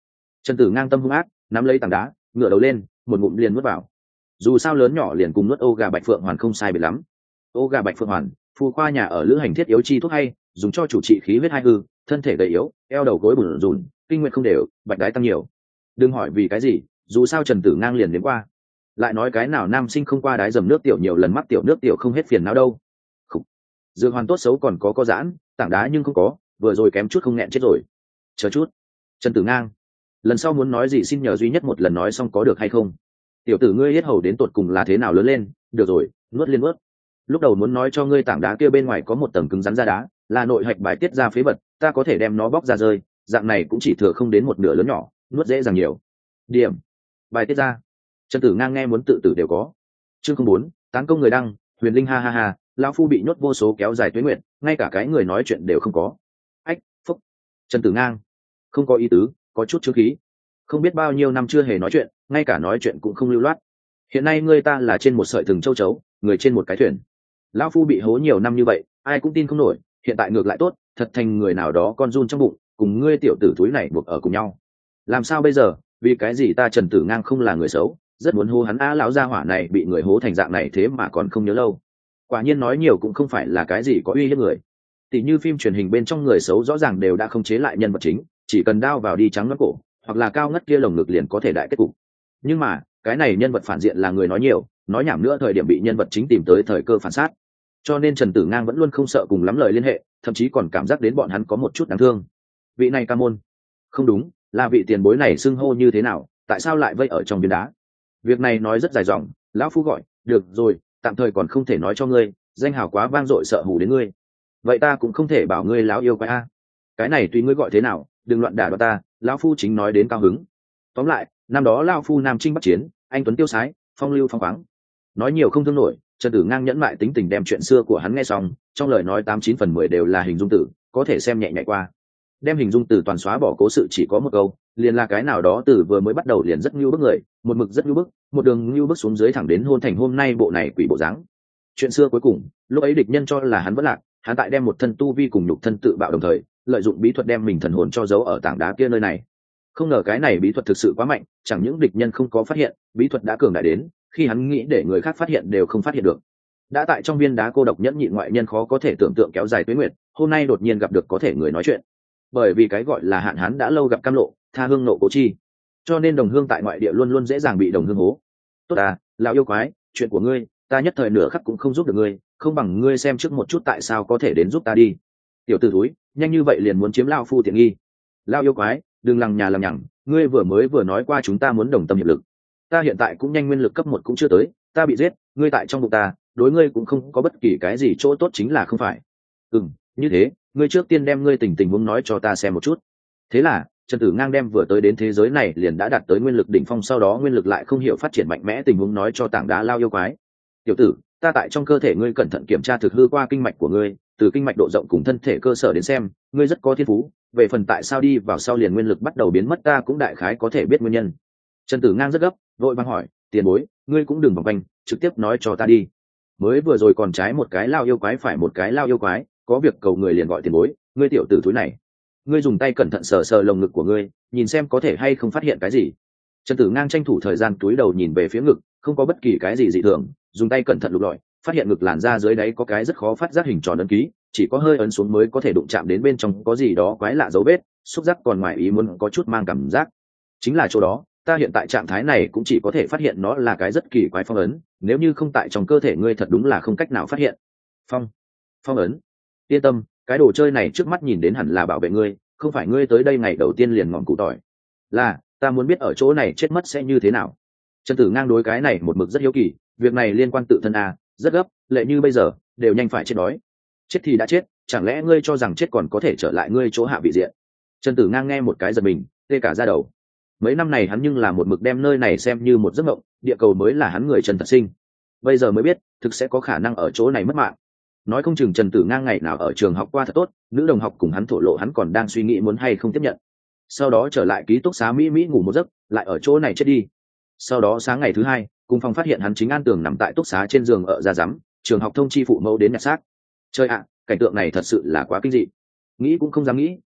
Trần Tử Ngang tâm hung ác, nắm lấy tảng đá, ngửa đầu lên, một ngụm liền nuốt vào. Dù sao lớn nhỏ liền cùng nuốt ô gà bạch phượng hoàn không sai biệt lắm. Ô gà bạch phượng hoàn, phù khoa nhà ở lữ hành thiết yếu chi thuốc hay, dùng cho chủ trị khí huyết hai hư, thân thể gầy yếu, eo đầu gối bủn rủn, kinh nguyệt không đều, bạch đái tăng nhiều. Đừng hỏi vì cái gì, dù sao Trần Tử Ngang liền đến qua. Lại nói cái nào nam sinh không qua đái dầm nước tiểu nhiều lần mắc tiểu nước tiểu không hết phiền não đâu. Khủ. Dương hoàn tốt xấu còn có có giãn, tảng đá nhưng không có, vừa rồi kém chút không nghẹn chết rồi. Chờ chút. Trần Tử Ngang, lần sau muốn nói gì xin nhờ duy nhất một lần nói xong có được hay không? Tiểu tử ngươi yết hầu đến tột cùng là thế nào lớn lên, được rồi, nuốt liên nuốt. Lúc đầu muốn nói cho ngươi tảng đá kia bên ngoài có một tầng cứng rắn da đá, là nội hạch bài tiết ra phế vật, ta có thể đem nó bóc ra rơi, dạng này cũng chỉ thừa không đến một nửa lớn nhỏ, nuốt dễ dàng nhiều. Điểm. Bài tiết ra. Trần Tử Ngang nghe muốn tự tử đều có. Chương không bốn, tán công người đăng, Huyền Linh ha ha ha, lão phu bị nhốt vô số kéo dài tuế nguyện, ngay cả cái người nói chuyện đều không có. Ách, phúc. Trần Tử Ngang, không có ý tứ, có chút chướng khí. Không biết bao nhiêu năm chưa hề nói chuyện, ngay cả nói chuyện cũng không lưu loát. Hiện nay ngươi ta là trên một sợi thừng châu chấu, người trên một cái thuyền. Lão phu bị hố nhiều năm như vậy, ai cũng tin không nổi, hiện tại ngược lại tốt, thật thành người nào đó con run trong bụng, cùng ngươi tiểu tử thúi này buộc ở cùng nhau. Làm sao bây giờ, vì cái gì ta Trần Tử Ngang không là người xấu, rất muốn hô hắn a lão gia hỏa này bị người hố thành dạng này thế mà còn không nhớ lâu. Quả nhiên nói nhiều cũng không phải là cái gì có uy hiếp người. Tỷ như phim truyền hình bên trong người xấu rõ ràng đều đã không chế lại nhân vật chính, chỉ cần đao vào đi trắng nó cổ, hoặc là cao ngất kia lồng ngực liền có thể đại kết cục. Nhưng mà cái này nhân vật phản diện là người nói nhiều, nói nhảm nữa thời điểm bị nhân vật chính tìm tới thời cơ phản sát. Cho nên Trần Tử Ngang vẫn luôn không sợ cùng lắm lời liên hệ, thậm chí còn cảm giác đến bọn hắn có một chút đáng thương. Vị này ca môn, không đúng, là vị tiền bối này xưng hô như thế nào, tại sao lại vây ở trong viên đá? Việc này nói rất dài dòng, lão phu gọi, được rồi, tạm thời còn không thể nói cho ngươi, danh hào quá vang dội sợ hù đến ngươi. Vậy ta cũng không thể bảo ngươi lão yêu quái a. Cái này tùy ngươi gọi thế nào, đừng loạn đả vào ta, lão phu chính nói đến cao hứng. Tóm lại, năm đó lão phu nam chinh bắc chiến, anh tuấn tiêu sái, phong lưu phong khoáng. Nói nhiều không thương nổi, Trần Tử Ngang nhẫn mại tính tình đem chuyện xưa của hắn nghe xong, trong lời nói tám chín phần mười đều là hình dung tử, có thể xem nhẹ nhẹ qua. Đem hình dung từ toàn xóa bỏ cố sự chỉ có một câu, liền là cái nào đó từ vừa mới bắt đầu liền rất nhu bức người, một mực rất nhu bức, một đường nhu bức xuống dưới thẳng đến hôn thành hôm nay bộ này quỷ bộ dáng. Chuyện xưa cuối cùng, lúc ấy địch nhân cho là hắn vẫn lạc, hắn tại đem một thân tu vi cùng nhục thân tự bạo đồng thời, lợi dụng bí thuật đem mình thần hồn cho giấu ở tảng đá kia nơi này. Không ngờ cái này bí thuật thực sự quá mạnh, chẳng những địch nhân không có phát hiện, bí thuật đã cường đại đến, khi hắn nghĩ để người khác phát hiện đều không phát hiện được. Đã tại trong viên đá cô độc nhẫn nhịn ngoại nhân khó có thể tưởng tượng kéo dài tuế nguyệt, hôm nay đột nhiên gặp được có thể người nói chuyện. Bởi vì cái gọi là hạn hán đã lâu gặp cam lộ, tha hương nộ cố chi, cho nên đồng hương tại ngoại địa luôn luôn dễ dàng bị đồng hương hố. Tốt à, lão yêu quái, chuyện của ngươi, ta nhất thời nửa khắc cũng không giúp được ngươi, không bằng ngươi xem trước một chút tại sao có thể đến giúp ta đi. Tiểu tử thúi, nhanh như vậy liền muốn chiếm lão phu tiện nghi. Lão yêu quái, đừng lằng nhà lằng nhằng, ngươi vừa mới vừa nói qua chúng ta muốn đồng tâm hiệp lực. Ta hiện tại cũng nhanh nguyên lực cấp một cũng chưa tới, ta bị giết, ngươi tại trong bụng ta, đối ngươi cũng không có bất kỳ cái gì chỗ tốt chính là không phải. Ừm, như thế, ngươi trước tiên đem ngươi tình tình muốn nói cho ta xem một chút. Thế là Trần Tử Ngang đem vừa tới đến thế giới này liền đã đạt tới nguyên lực đỉnh phong, sau đó nguyên lực lại không hiểu phát triển mạnh mẽ tình huống nói cho tảng đá lao yêu quái. Tiểu tử, ta tại trong cơ thể ngươi cẩn thận kiểm tra thực hư qua kinh mạch của ngươi, từ kinh mạch độ rộng cùng thân thể cơ sở đến xem, ngươi rất có thiên phú, về phần tại sao đi vào sau liền nguyên lực bắt đầu biến mất ta cũng đại khái có thể biết nguyên nhân. Trần Tử Ngang rất gấp, vội vàng hỏi, tiền bối, ngươi cũng đừng vòng quanh, trực tiếp nói cho ta đi. Mới vừa rồi còn trái một cái lao yêu quái phải một cái lao yêu quái, có việc cầu người liền gọi tiền bối, ngươi tiểu tử thúi này. Ngươi dùng tay cẩn thận sờ sờ lồng ngực của ngươi, nhìn xem có thể hay không phát hiện cái gì. Trần Tử Ngang tranh thủ thời gian túi đầu nhìn về phía ngực, không có bất kỳ cái gì dị thường, dùng tay cẩn thận lục lọi, phát hiện ngực làn da dưới đáy có cái rất khó phát giác hình tròn ấn ký, chỉ có hơi ấn xuống mới có thể đụng chạm đến bên trong có gì đó quái lạ dấu vết, xúc giác còn ngoài ý muốn có chút mang cảm giác. Chính là chỗ đó, ta hiện tại trạng thái này cũng chỉ có thể phát hiện nó là cái rất kỳ quái phong ấn, nếu như không tại trong cơ thể ngươi thật đúng là không cách nào phát hiện. Phong, phong ấn. Yên tâm, cái đồ chơi này trước mắt nhìn đến hẳn là bảo vệ ngươi, không phải ngươi tới đây ngày đầu tiên liền ngọn cụ tỏi. Là, ta muốn biết ở chỗ này chết mất sẽ như thế nào. Trần Tử Ngang đối cái này một mực rất hiếu kỳ, việc này liên quan tự thân a, rất gấp, lệ như bây giờ, đều nhanh phải chết đói. Chết thì đã chết, chẳng lẽ ngươi cho rằng chết còn có thể trở lại ngươi chỗ hạ vị diện? Trần Tử Ngang nghe một cái giật mình, tê cả da đầu. Mấy năm này hắn nhưng là một mực đem nơi này xem như một giấc mộng, địa cầu mới là hắn người Trần thật sinh. Bây giờ mới biết, thực sẽ có khả năng ở chỗ này mất mạng. Nói không chừng Trần Tử Ngang ngày nào ở trường học qua thật tốt, nữ đồng học cùng hắn thổ lộ hắn còn đang suy nghĩ muốn hay không tiếp nhận. Sau đó trở lại ký túc xá mỹ mỹ ngủ một giấc, lại ở chỗ này chết đi. Sau đó sáng ngày thứ hai, cùng phòng phát hiện hắn chính an tường nằm tại túc xá trên giường ở ra rắm, trường học thông chi phụ mẫu đến nhặt xác. Chơi ạ, cảnh tượng này thật sự là quá kinh dị. Nghĩ cũng không dám nghĩ,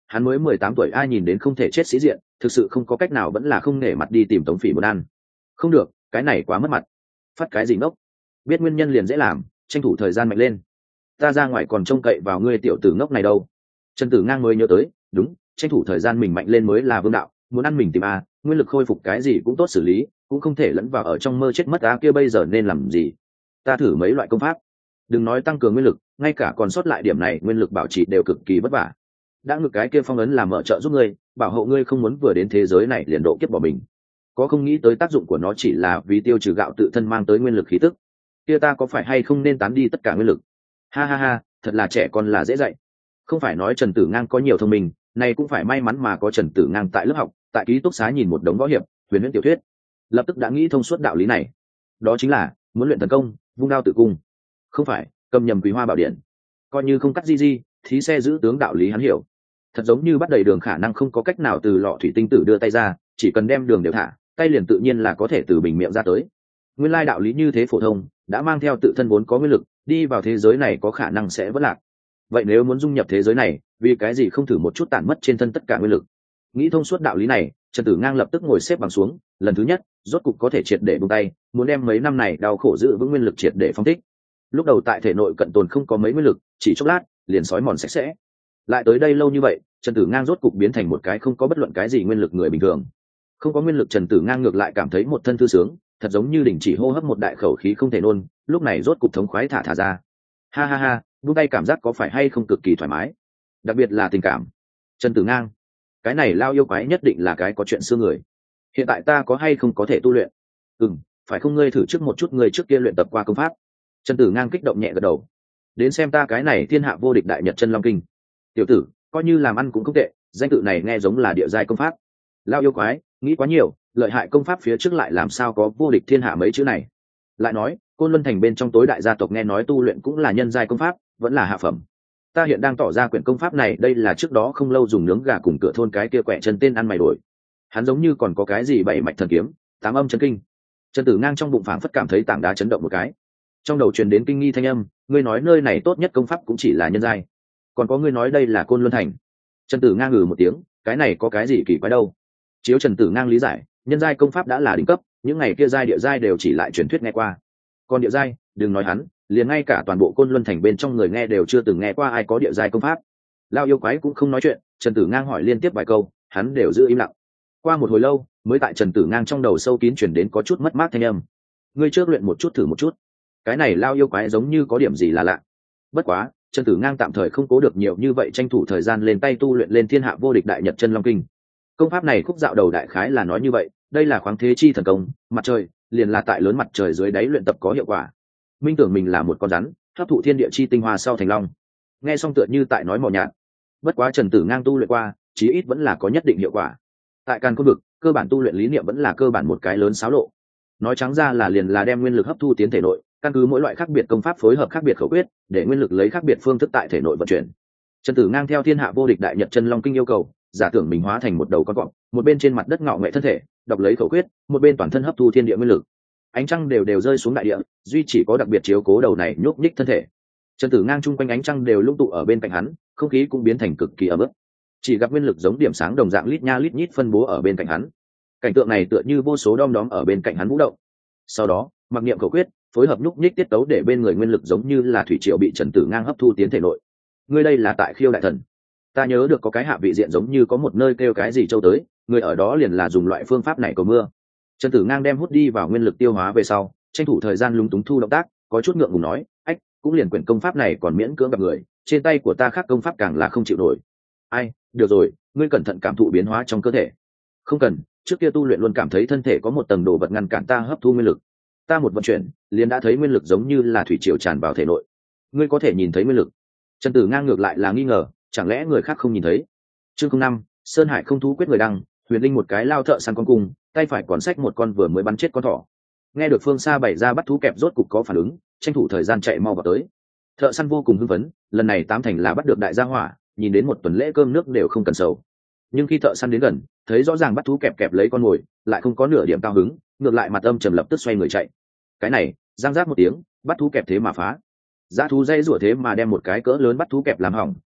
hắn mới mười tám tuổi, ai nhìn đến không thể chết sĩ diện, thực sự không có cách nào, vẫn là không nể mặt đi tìm Tống Phỉ muốn ăn. Không được, cái này quá mất mặt. Phát cái gì ngốc, biết nguyên nhân liền dễ làm, tranh thủ thời gian mạnh lên. Ta ra ngoài còn trông cậy vào ngươi tiểu tử ngốc này đâu. Trần Tử Ngang mới nhớ tới, đúng, tranh thủ thời gian mình mạnh lên mới là vương đạo, muốn ăn mình tìm a, nguyên lực khôi phục cái gì cũng tốt xử lý, cũng không thể lẫn vào ở trong mơ chết mất a, kia bây giờ nên làm gì? Ta thử mấy loại công pháp. Đừng nói tăng cường nguyên lực, ngay cả còn sót lại điểm này nguyên lực bảo trì đều cực kỳ vất vả. Đã ngược cái kia phong ấn làm mở trợ giúp ngươi, bảo hộ ngươi không muốn vừa đến thế giới này liền độ kiếp bỏ mình. Có không nghĩ tới tác dụng của nó chỉ là vì tiêu trừ gạo tự thân mang tới nguyên lực khí tức. Kia ta có phải hay không nên tán đi tất cả nguyên lực? Ha ha ha, thật là trẻ con là dễ dạy. Không phải nói Trần Tử Ngang có nhiều thông minh, này cũng phải may mắn mà có Trần Tử Ngang tại lớp học, tại ký túc xá nhìn một đống võ hiệp, huyền huyễn tiểu thuyết, lập tức đã nghĩ thông suốt đạo lý này. Đó chính là muốn luyện thần công, vung đao tự cung. Không phải cầm nhầm Quý Hoa Bảo Điện, coi như không cắt di di, thí xe giữ tướng đạo lý hắn hiểu. Thật giống như bắt đầy đường khả năng không có cách nào từ lọ thủy tinh tử đưa tay ra, chỉ cần đem đường đều thả, tay liền tự nhiên là có thể từ bình miệng ra tới. Nguyên lai đạo lý như thế phổ thông, đã mang theo tự thân vốn có nguyên lực, đi vào thế giới này có khả năng sẽ vỡ lạc. Vậy nếu muốn dung nhập thế giới này, vì cái gì không thử một chút tản mất trên thân tất cả nguyên lực? Nghĩ thông suốt đạo lý này, Trần Tử Ngang lập tức ngồi xếp bằng xuống, lần thứ nhất, rốt cục có thể triệt để buông tay, muốn đem mấy năm này đau khổ giữ vững nguyên lực triệt để phóng thích. Lúc đầu tại thể nội cận tồn không có mấy nguyên lực, chỉ chốc lát, liền sói mòn sạch sẽ. Lại tới đây lâu như vậy, Trần Tử Ngang rốt cục biến thành một cái không có bất luận cái gì nguyên lực người bình thường. Không có nguyên lực, Trần Tử Ngang ngược lại cảm thấy một thân thư sướng, thật giống như đình chỉ hô hấp một đại khẩu khí không thể nôn, lúc này rốt cục thống khoái thả thả ra. Ha ha ha, buông tay cảm giác có phải hay không cực kỳ thoải mái, đặc biệt là tình cảm. Trần Tử Ngang, cái này lao yêu quái nhất định là cái có chuyện xưa người. Hiện tại ta có hay không có thể tu luyện? Ừm, phải không, ngươi thử trước một chút, ngươi trước kia luyện tập qua công pháp. Trần Tử Ngang kích động nhẹ gật đầu. Đến xem ta cái này thiên hạ vô địch đại nhật chân long kinh. Tiểu tử, coi như làm ăn cũng không tệ, danh tự này nghe giống là địa giai công pháp. Lao yêu quái, nghĩ quá nhiều, lợi hại công pháp phía trước lại làm sao có vô địch thiên hạ mấy chữ này. Lại nói, Côn Luân thành bên trong tối đại gia tộc nghe nói tu luyện cũng là nhân giai công pháp, vẫn là hạ phẩm. Ta hiện đang tỏ ra quyển công pháp này, đây là trước đó không lâu dùng nướng gà cùng cửa thôn cái kia quẹ chân tên ăn mày đổi. Hắn giống như còn có cái gì bảy mạch thần kiếm, tám âm chân kinh. Trần Tử Ngang trong bụng phảng phất cảm thấy tảng đá chấn động một cái. Trong đầu truyền đến kinh nghi thanh âm, ngươi nói nơi này tốt nhất công pháp cũng chỉ là nhân giai, còn có ngươi nói đây là Côn Luân thành. Trần Tử Ngang ngừ một tiếng, cái này có cái gì kỳ quái đâu. Chiếu Trần Tử Ngang lý giải, nhân giai công pháp đã là đỉnh cấp, những ngày kia giai địa giai đều chỉ lại truyền thuyết nghe qua. Còn địa giai, đừng nói hắn, liền ngay cả toàn bộ Côn Luân thành bên trong người nghe đều chưa từng nghe qua ai có địa giai công pháp. Lao yêu quái cũng không nói chuyện, Trần Tử Ngang hỏi liên tiếp vài câu, hắn đều giữ im lặng. Qua một hồi lâu, mới tại Trần Tử Ngang trong đầu sâu kín truyền đến có chút mất mát thanh âm. Ngươi trước luyện một chút thử một chút. Cái này lao yêu quái giống như có điểm gì là lạ. Bất quá, Trần Tử Ngang tạm thời không cố được nhiều như vậy, tranh thủ thời gian lên tay tu luyện lên thiên hạ vô địch đại nhật chân long kinh. Công pháp này khúc dạo đầu đại khái là nói như vậy, đây là khoáng thế chi thần công, mặt trời liền là tại lớn mặt trời dưới đáy luyện tập có hiệu quả. Minh tưởng mình là một con rắn, hấp thụ thiên địa chi tinh hoa sau thành long. Nghe xong tựa như tại nói mò nhạt. Bất quá Trần Tử Ngang tu luyện qua, chí ít vẫn là có nhất định hiệu quả. Tại Càn Khôn vực, cơ bản tu luyện lý niệm vẫn là cơ bản một cái lớn xáo lộ. Nói trắng ra là liền là đem nguyên lực hấp thu tiến thể nội, căn cứ mỗi loại khác biệt công pháp phối hợp khác biệt khẩu quyết, để nguyên lực lấy khác biệt phương thức tại thể nội vận chuyển. Trần Tử Ngang theo thiên hạ vô địch đại nhật chân long kinh yêu cầu, giả tưởng mình hóa thành một đầu con cọp, một bên trên mặt đất ngạo nghệ thân thể, đọc lấy khẩu quyết, một bên toàn thân hấp thu thiên địa nguyên lực. Ánh trăng đều đều rơi xuống đại địa, duy chỉ có đặc biệt chiếu cố đầu này nhúc nhích thân thể. Trần Tử Ngang chung quanh ánh trăng đều lung tụ ở bên cạnh hắn, không khí cũng biến thành cực kỳ ấm ức. Chỉ gặp nguyên lực giống điểm sáng đồng dạng lít nha lít nhít phân bố ở bên cạnh hắn. Cảnh tượng này tựa như vô số đom đóm ở bên cạnh hắn vũ động. Sau đó, mặc niệm khẩu quyết, phối hợp nhúc nhích tiết tấu để bên người nguyên lực giống như là thủy triều bị Trần Tử Ngang hấp thu tiến thể nội. Ngươi đây là tại khiêu đại thần. Ta nhớ được có cái hạ vị diện giống như có một nơi kêu cái gì châu tới, người ở đó liền là dùng loại phương pháp này cầu mưa. Trần Tử Ngang đem hút đi vào nguyên lực tiêu hóa về sau, tranh thủ thời gian lúng túng thu động tác, có chút ngượng ngùng nói, ách, cũng liền quyển công pháp này còn miễn cưỡng gặp người, trên tay của ta khác công pháp càng là không chịu nổi. Ai, được rồi, ngươi cẩn thận cảm thụ biến hóa trong cơ thể. Không cần, trước kia tu luyện luôn cảm thấy thân thể có một tầng đồ vật ngăn cản ta hấp thu nguyên lực. Ta một vận chuyển, liền đã thấy nguyên lực giống như là thủy triều tràn vào thể nội. Ngươi có thể nhìn thấy nguyên lực? Trần Tử Ngang ngược lại là nghi ngờ, chẳng lẽ người khác không nhìn thấy? Chương không năm, Sơn Hải không thú quyết người đăng, huyền linh một cái lao thợ săn con cung, tay phải còn xách một con vừa mới bắn chết con thỏ. Nghe được phương xa bày ra bắt thú kẹp rốt cục có phản ứng, tranh thủ thời gian chạy mau vào tới. Thợ săn vô cùng hưng phấn, lần này tám thành là bắt được đại gia hỏa, nhìn đến một tuần lễ cơm nước đều không cần sầu. Nhưng khi thợ săn đến gần, thấy rõ ràng bắt thú kẹp kẹp lấy con mồi, lại không có nửa điểm cao hứng, ngược lại mặt âm trầm lập tức xoay người chạy. Cái này, giang giác một tiếng, bắt thú kẹp thế mà phá. Dã thú dây rủa thế mà đem một cái cỡ lớn bắt thú kẹp làm hỏng,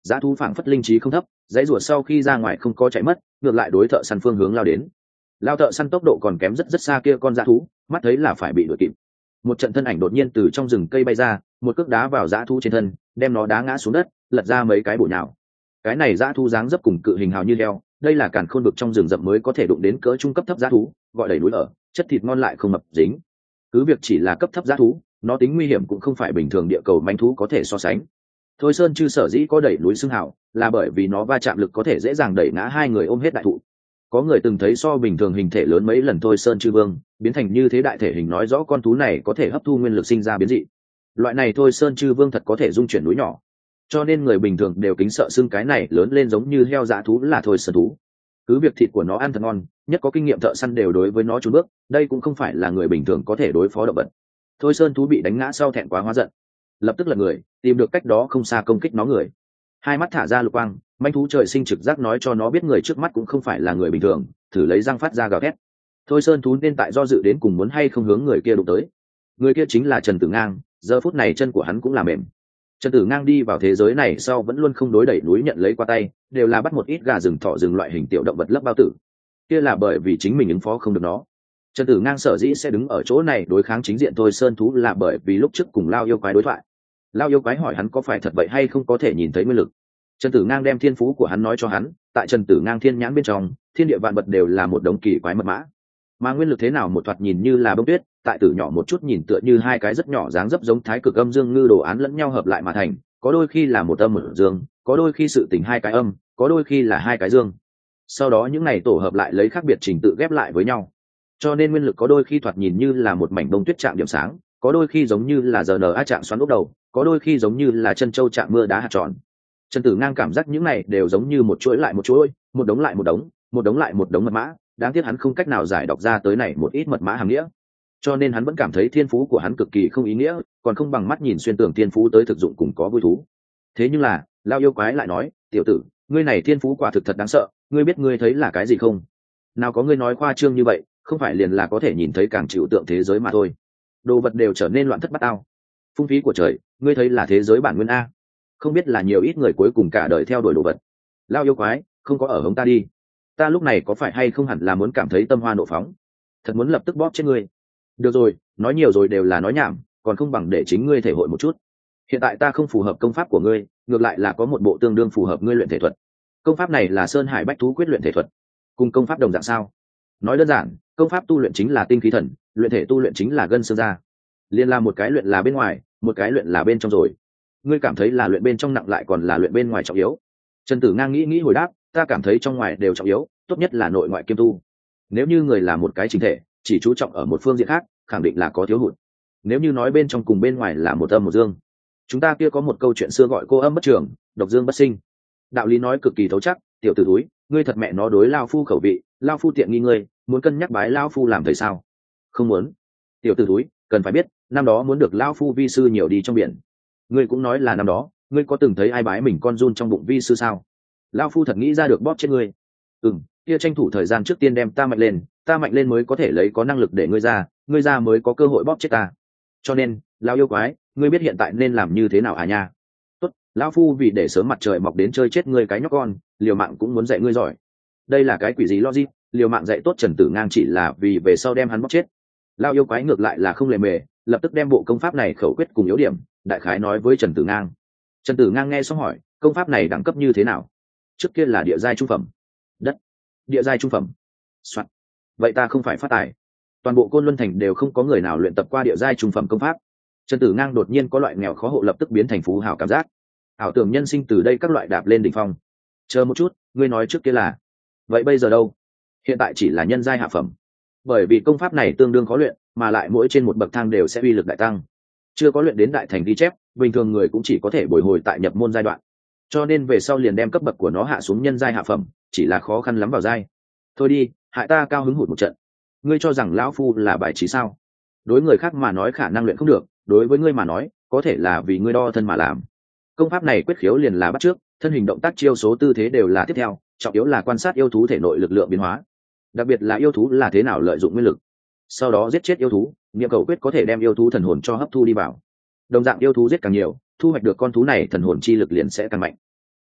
dã thú phảng phất linh trí không thấp, dãy rùa sau khi ra ngoài không có chạy mất, ngược lại đối thợ săn phương hướng lao đến. Lao thợ săn tốc độ còn kém rất rất xa kia con dã thú, mắt thấy là phải bị đuổi kịp. Một trận thân ảnh đột nhiên từ trong rừng cây bay ra, một cước đá vào dã thú trên thân, đem nó đá ngã xuống đất, lật ra mấy cái bổ nhào. Cái này dã thú dáng dấp cùng cự hình hào như heo, đây là càn khôn vực trong rừng rậm mới có thể đụng đến cỡ trung cấp thấp dã thú, gọi đầy núi ở, chất thịt ngon lại không mập dính. Cứ việc chỉ là cấp thấp dã thú, nó tính nguy hiểm cũng không phải bình thường địa cầu manh thú có thể so sánh. Thôi Sơn Chư sở dĩ có đẩy núi xưng hào, là bởi vì nó va chạm lực có thể dễ dàng đẩy ngã hai người ôm hết đại thụ. Có người từng thấy so bình thường hình thể lớn mấy lần Thôi Sơn Chư Vương, biến thành như thế đại thể hình nói rõ con thú này có thể hấp thu nguyên lực sinh ra biến dị. Loại này Thôi Sơn Chư Vương thật có thể dung chuyển núi nhỏ. Cho nên người bình thường đều kính sợ xưng cái này lớn lên giống như heo dã thú là Thôi Sơn thú. Cứ việc thịt của nó ăn thật ngon, nhất có kinh nghiệm thợ săn đều đối với nó trốn bước, đây cũng không phải là người bình thường có thể đối phó động vật. Thôi Sơn thú bị đánh ngã sau thẹn quá hóa giận, lập tức là người tìm được cách đó không xa công kích nó người. Hai mắt thả ra lục quang, manh thú trời sinh trực giác nói cho nó biết người trước mắt cũng không phải là người bình thường, thử lấy răng phát ra gào thét. Thôi Sơn thú nên tại do dự đến cùng muốn hay không hướng người kia đụng tới. Người kia chính là Trần Tử Ngang, giờ phút này chân của hắn cũng là mềm. Trần Tử Ngang đi vào thế giới này sau vẫn luôn không đối đẩy núi nhận lấy qua tay, đều là bắt một ít gà rừng thỏ rừng loại hình tiểu động vật lấp bao tử. Kia là bởi vì chính mình ứng phó không được nó. Trần Tử Ngang sở dĩ sẽ đứng ở chỗ này đối kháng chính diện Thôi Sơn thú là bởi vì lúc trước cùng Lao yêu quái đối thoại. Lao yêu quái hỏi hắn có phải thật vậy hay không có thể nhìn thấy nguyên lực. Trần Tử Ngang đem thiên phú của hắn nói cho hắn, tại Trần Tử Ngang thiên nhãn bên trong, thiên địa vạn vật đều là một đống kỳ quái mật mã. Mà nguyên lực thế nào một thoạt nhìn như là bông tuyết, tại tử nhỏ một chút nhìn tựa như hai cái rất nhỏ dáng dấp giống thái cực âm dương ngư đồ án lẫn nhau hợp lại mà thành, có đôi khi là một âm một dương, có đôi khi sự tình hai cái âm, có đôi khi là hai cái dương. Sau đó những này tổ hợp lại lấy khác biệt trình tự ghép lại với nhau. Cho nên nguyên lực có đôi khi thoạt nhìn như là một mảnh bông tuyết chạm điểm sáng, có đôi khi giống như là rờ en a chạm xoắn ốc đầu, có đôi khi giống như là chân châu chạm mưa đá hạt tròn. Trần Tử Ngang cảm giác những này đều giống như một chuỗi lại một chuỗi, một đống lại một đống, một đống lại một đống mật mã, đáng tiếc hắn không cách nào giải đọc ra tới này một ít mật mã hàm nghĩa. Cho nên hắn vẫn cảm thấy thiên phú của hắn cực kỳ không ý nghĩa, còn không bằng mắt nhìn xuyên tường thiên phú tới thực dụng cùng có vui thú. Thế nhưng là, Lao yêu quái lại nói, "Tiểu tử, ngươi này thiên phú quả thực thật đáng sợ, ngươi biết ngươi thấy là cái gì không? Nào có ngươi nói khoa trương như vậy, không phải liền là có thể nhìn thấy càng chịu tượng thế giới mà thôi. Đồ vật đều trở nên loạn thất bát ao. Phung phí của trời, ngươi thấy là thế giới bản nguyên a. Không biết là nhiều ít người cuối cùng cả đời theo đuổi đồ vật. Lao yêu quái, không có ở hống ta đi. Ta lúc này có phải hay không hẳn là muốn cảm thấy tâm hoa nộ phóng, thật muốn lập tức bóp chết ngươi. Được rồi, nói nhiều rồi đều là nói nhảm, còn không bằng để chính ngươi thể hội một chút. Hiện tại ta không phù hợp công pháp của ngươi, ngược lại là có một bộ tương đương phù hợp ngươi luyện thể thuật. Công pháp này là Sơn Hải Bách Thú Quyết luyện thể thuật. Cùng công pháp đồng dạng sao? Nói đơn giản, công pháp tu luyện chính là tinh khí thần, luyện thể tu luyện chính là gân xương da. Liên là một cái luyện là bên ngoài, một cái luyện là bên trong rồi. Ngươi cảm thấy là luyện bên trong nặng lại còn là luyện bên ngoài trọng yếu? Trần Tử Ngang nghĩ nghĩ hồi đáp, ta cảm thấy trong ngoài đều trọng yếu, tốt nhất là nội ngoại kiêm tu. Nếu như người là một cái chính thể, chỉ chú trọng ở một phương diện khác, khẳng định là có thiếu hụt. Nếu như nói bên trong cùng bên ngoài là một âm một dương, chúng ta kia có một câu chuyện xưa gọi cô âm bất trường, độc dương bất sinh. Đạo lý nói cực kỳ thấu chắc, tiểu tử túi, ngươi thật mẹ nó đối lao phu khẩu vị, lao phu tiện nghi ngươi, muốn cân nhắc bái lao phu làm thầy sao? Không muốn. Tiểu tử túi, cần phải biết, năm đó muốn được lao phu vi sư nhiều đi trong biển. Ngươi cũng nói là năm đó, ngươi có từng thấy ai bái mình con run trong bụng vi sư sao? Lao phu thật nghĩ ra được bóp chết ngươi. Ừm, kia tranh thủ thời gian trước tiên đem ta mạnh lên, ta mạnh lên mới có thể lấy có năng lực để ngươi ra, ngươi ra mới có cơ hội bóp chết ta. Cho nên, lao yêu quái, ngươi biết hiện tại nên làm như thế nào à nha? Tốt, lão phu vì để sớm mặt trời mọc đến chơi chết ngươi cái nhóc con, liều mạng cũng muốn dạy ngươi giỏi. Đây là cái quỷ gì logic, liều mạng dạy tốt Trần Tử Ngang chỉ là vì về sau đem hắn bóp chết. Lao yêu quái ngược lại là không lề mề, lập tức đem bộ công pháp này khẩu quyết cùng yếu điểm, đại khái nói với Trần Tử Ngang. Trần Tử Ngang nghe xong hỏi, công pháp này đẳng cấp như thế nào? Trước kia là địa giai trung phẩm. Đất. Địa giai trung phẩm. Soạn. Vậy ta không phải phát tài. Toàn bộ Côn Luân Thành đều không có người nào luyện tập qua địa giai trung phẩm công pháp. Trần Tử Ngang đột nhiên có loại nghèo khó hộ lập tức biến thành phú hào cảm giác. Ảo tưởng nhân sinh từ đây các loại đạp lên đỉnh phong. Chờ một chút, ngươi nói trước kia là. Vậy bây giờ đâu? Hiện tại chỉ là nhân giai hạ phẩm. Bởi vì công pháp này tương đương khó luyện, mà lại mỗi trên một bậc thang đều sẽ uy lực đại tăng. Chưa có luyện đến đại thành ghi chép, bình thường người cũng chỉ có thể bồi hồi tại nhập môn giai đoạn. Cho nên về sau liền đem cấp bậc của nó hạ xuống nhân giai hạ phẩm, chỉ là khó khăn lắm vào giai. Thôi đi, hại ta cao hứng hụt một trận. Ngươi cho rằng lão phu là bài trí sao? Đối người khác mà nói khả năng luyện không được, đối với ngươi mà nói, có thể là vì ngươi đo thân mà làm. Công pháp này quyết khiếu liền là bắt trước, thân hình động tác chiêu số tư thế đều là tiếp theo, trọng yếu là quan sát yêu thú thể nội lực lượng biến hóa. Đặc biệt là yêu thú là thế nào lợi dụng nguyên lực. Sau đó giết chết yêu thú, niệm cầu quyết có thể đem yêu thú thần hồn cho hấp thu đi vào. Đồng dạng yêu thú giết càng nhiều, thu hoạch được con thú này thần hồn chi lực liền sẽ càng mạnh.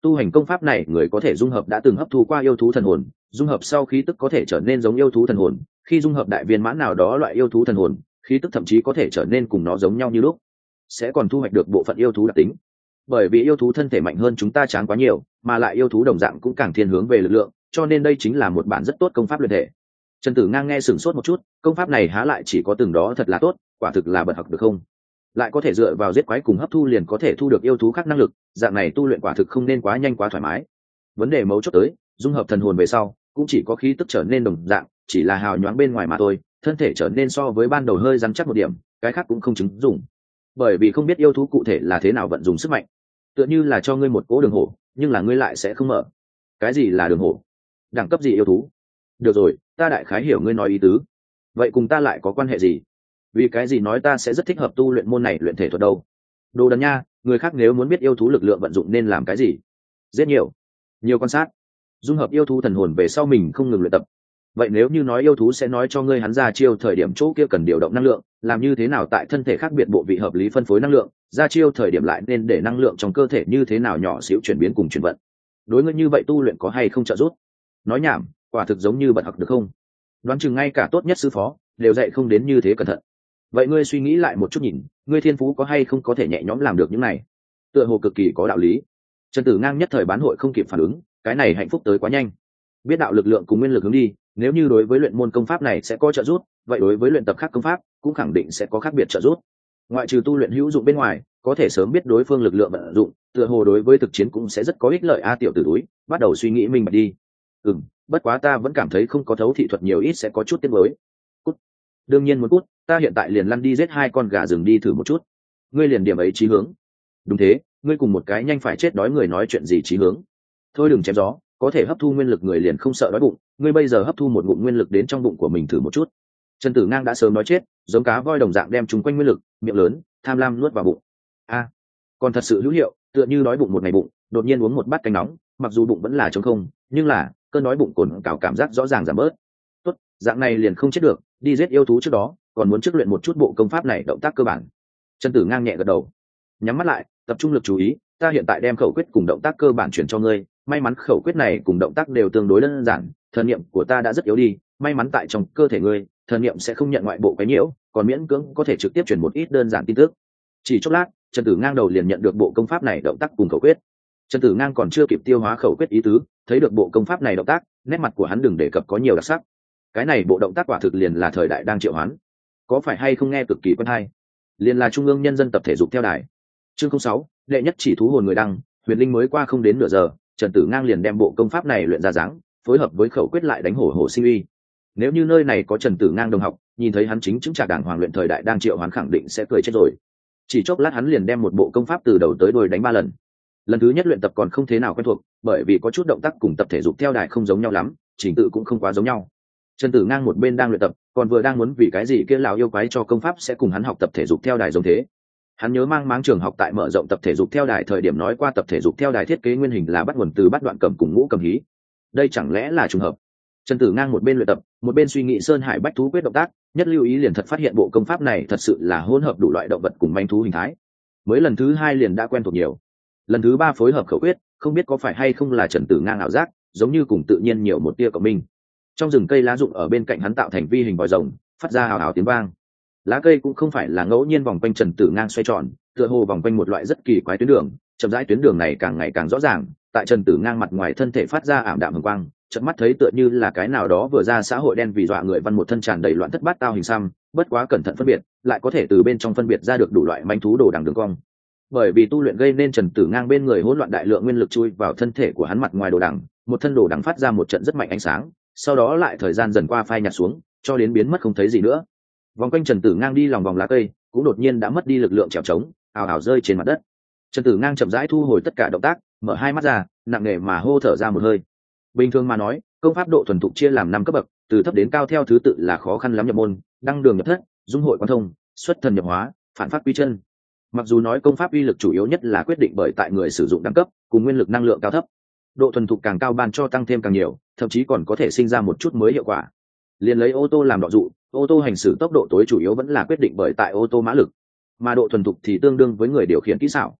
Tu hành công pháp này người có thể dung hợp đã từng hấp thu qua yêu thú thần hồn, dung hợp sau khí tức có thể trở nên giống yêu thú thần hồn, khi dung hợp đại viên mãn nào đó loại yêu thú thần hồn, khí tức thậm chí có thể trở nên cùng nó giống nhau như lúc, sẽ còn thu hoạch được bộ phận yêu thú đặc tính. Bởi vì yêu thú thân thể mạnh hơn chúng ta tráng quá nhiều, mà lại yêu thú đồng dạng cũng càng thiên hướng về lực lượng, cho nên đây chính là một bản rất tốt công pháp luyện thể. Trần Tử Ngang nghe sửng sốt một chút, công pháp này há lại chỉ có từng đó thật là tốt, quả thực là bật học được không? Lại có thể dựa vào giết quái cùng hấp thu liền có thể thu được yêu thú khác năng lực, dạng này tu luyện quả thực không nên quá nhanh quá thoải mái. Vấn đề mấu chốt tới, dung hợp thần hồn về sau, cũng chỉ có khí tức trở nên đồng dạng, chỉ là hào nhoáng bên ngoài mà thôi, thân thể trở nên so với ban đầu hơi rắn chắc một điểm, cái khác cũng không chứng dụng. Bởi vì không biết yêu thú cụ thể là thế nào vận dụng sức mạnh. Tựa như là cho ngươi một cỗ đường hổ, nhưng là ngươi lại sẽ không mở. Cái gì là đường hổ? Đẳng cấp gì yêu thú? Được rồi, ta đại khái hiểu ngươi nói ý tứ. Vậy cùng ta lại có quan hệ gì? Vì cái gì nói ta sẽ rất thích hợp tu luyện môn này luyện thể thuật đâu? Đồ đần nha, người khác nếu muốn biết yêu thú lực lượng vận dụng nên làm cái gì? Giết nhiều, nhiều quan sát, dung hợp yêu thú thần hồn về sau mình không ngừng luyện tập. Vậy nếu như nói yêu thú sẽ nói cho ngươi hắn ra chiêu thời điểm chỗ kia cần điều động năng lượng, làm như thế nào tại thân thể khác biệt bộ vị hợp lý phân phối năng lượng, ra chiêu thời điểm lại nên để năng lượng trong cơ thể như thế nào nhỏ xíu chuyển biến cùng chuyển vận. Đối ngươi như vậy tu luyện có hay không trợ giúp? Nói nhảm, quả thực giống như bật học được không? Đoán chừng ngay cả tốt nhất sư phó đều dạy không đến như thế cẩn thận. Vậy ngươi suy nghĩ lại một chút nhìn, ngươi thiên phú có hay không có thể nhẹ nhõm làm được những này? Tựa hồ cực kỳ có đạo lý. Trần Tử Ngang nhất thời bán hội không kịp phản ứng, cái này hạnh phúc tới quá nhanh. Biết đạo lực lượng cùng nguyên lực hướng đi, nếu như đối với luyện môn công pháp này sẽ có trợ giúp, vậy đối với luyện tập khác công pháp cũng khẳng định sẽ có khác biệt trợ giúp. Ngoại trừ tu luyện hữu dụng bên ngoài, có thể sớm biết đối phương lực lượng vận dụng, tựa hồ đối với thực chiến cũng sẽ rất có ích lợi. A tiểu tử túi, bắt đầu suy nghĩ minh bạch đi. Ừm, bất quá ta vẫn cảm thấy không có thấu thị thuật nhiều ít sẽ có chút tiếc nuối. Cút. Đương nhiên muốn cút, ta hiện tại liền lăn đi giết hai con gà rừng đi thử một chút. Ngươi liền điểm ấy chí hướng. Đúng thế, ngươi cùng một cái nhanh phải chết đói người nói chuyện gì chí hướng? Thôi đừng chém gió, có thể hấp thu nguyên lực người liền không sợ đói bụng, ngươi bây giờ hấp thu một ngụm nguyên lực đến trong bụng của mình thử một chút. Trần Tử Ngang đã sớm nói chết, giống cá voi đồng dạng đem chúng quanh nguyên lực, miệng lớn, tham lam nuốt vào bụng. A, còn thật sự hữu hiệu, tựa như đói bụng một ngày bụng, đột nhiên uống một bát canh nóng, mặc dù bụng vẫn là trống không, nhưng là cơn đói bụng cồn cào cảm giác rõ ràng giảm bớt. Tốt, dạng này liền không chết được, đi giết yêu thú trước đó, còn muốn trước luyện một chút bộ công pháp này động tác cơ bản. Trần Tử Ngang nhẹ gật đầu, nhắm mắt lại, tập trung lực chú ý, ta hiện tại đem khẩu quyết cùng động tác cơ bản chuyển cho ngươi, may mắn khẩu quyết này cùng động tác đều tương đối đơn giản, thần niệm của ta đã rất yếu đi, may mắn tại trong cơ thể ngươi, thần niệm sẽ không nhận ngoại bộ quấy nhiễu, còn miễn cưỡng có thể trực tiếp truyền một ít đơn giản tin tức. Chỉ chốc lát, Trần Tử Ngang đầu liền nhận được bộ công pháp này động tác cùng khẩu quyết. Trần Tử Ngang còn chưa kịp tiêu hóa khẩu quyết ý tứ, thấy được bộ công pháp này động tác, nét mặt của hắn đừng đề cập có nhiều đặc sắc. Cái này bộ động tác quả thực liền là thời đại đang triệu hoán. Có phải hay không nghe cực kỳ quen hay? Liền là Trung ương Nhân dân tập thể dục theo đài. Chương không sáu, đệ nhất chỉ thú hồn người đăng, huyền linh mới qua không đến nửa giờ, Trần Tử Ngang liền đem bộ công pháp này luyện ra dáng, phối hợp với khẩu quyết lại đánh hổ hổ sinh uy. Nếu như nơi này có Trần Tử Ngang đồng học, nhìn thấy hắn chính chứng trả đảng hoàng luyện thời đại đang triệu hoán khẳng định sẽ cười chết rồi. Chỉ chốc lát hắn liền đem một bộ công pháp từ đầu tới đuôi đánh ba lần. Lần thứ nhất luyện tập còn không thế nào quen thuộc, bởi vì có chút động tác cùng tập thể dục theo đài không giống nhau lắm, trình tự cũng không quá giống nhau. Trần Tử Ngang một bên đang luyện tập, còn vừa đang muốn vì cái gì kia lão yêu quái cho công pháp sẽ cùng hắn học tập thể dục theo đài giống thế. Hắn nhớ mang máng trường học tại mở rộng tập thể dục theo đài thời điểm nói qua tập thể dục theo đài thiết kế nguyên hình là bắt nguồn từ bắt đoạn cầm cùng ngũ cầm hí. Đây chẳng lẽ là trùng hợp? Trần Tử Ngang một bên luyện tập, một bên suy nghĩ sơn hải bách thú quyết động tác, nhất lưu ý liền thật phát hiện bộ công pháp này thật sự là hỗn hợp đủ loại động vật cùng manh thú hình thái. Mới lần thứ hai liền đã quen thuộc nhiều. Lần thứ ba phối hợp khẩu quyết, không biết có phải hay không là Trần Tử Ngang ảo giác, giống như cùng tự nhiên nhiều một tia cộng minh. Trong rừng cây lá rụng ở bên cạnh hắn tạo thành vi hình vòi rồng, phát ra hào hào tiếng vang. Lá cây cũng không phải là ngẫu nhiên vòng quanh Trần Tử Ngang xoay tròn, tựa hồ vòng quanh một loại rất kỳ quái tuyến đường, chậm rãi tuyến đường này càng ngày càng rõ ràng, tại Trần Tử Ngang mặt ngoài thân thể phát ra ảm đạm hồng quang, chợt mắt thấy tựa như là cái nào đó vừa ra xã hội đen vì dọa người văn một thân tràn đầy loạn thất bát tao hình xăm, bất quá cẩn thận phân biệt, lại có thể từ bên trong phân biệt ra được đủ loại manh thú đồ đằng đường cong. Bởi vì tu luyện gây nên Trần Tử Ngang bên người hỗn loạn đại lượng nguyên lực chui vào thân thể của hắn mặt ngoài đồ đằng, một thân đồ đằng phát ra một trận rất mạnh ánh sáng, sau đó lại thời gian dần qua phai nhạt xuống, cho đến biến mất không thấy gì nữa. Vòng quanh Trần Tử Ngang đi lòng vòng lá cây, cũng đột nhiên đã mất đi lực lượng trèo trống, ào ào rơi trên mặt đất. Trần Tử Ngang chậm rãi thu hồi tất cả động tác, mở hai mắt ra, nặng nề mà hô thở ra một hơi. Bình thường mà nói, công pháp độ thuần thục chia làm năm cấp bậc, từ thấp đến cao theo thứ tự là khó khăn lắm nhập môn, đăng đường nhập thất, dung hội quan thông, xuất thần nhập hóa, phản phát quy chân. Mặc dù nói công pháp uy lực chủ yếu nhất là quyết định bởi tại người sử dụng đẳng cấp cùng nguyên lực năng lượng cao thấp, độ thuần thục càng cao ban cho tăng thêm càng nhiều, thậm chí còn có thể sinh ra một chút mới hiệu quả. Liên lấy ô tô làm đọ dụ, ô tô hành xử tốc độ tối chủ yếu vẫn là quyết định bởi tại ô tô mã lực, mà độ thuần thục thì tương đương với người điều khiển kỹ xảo.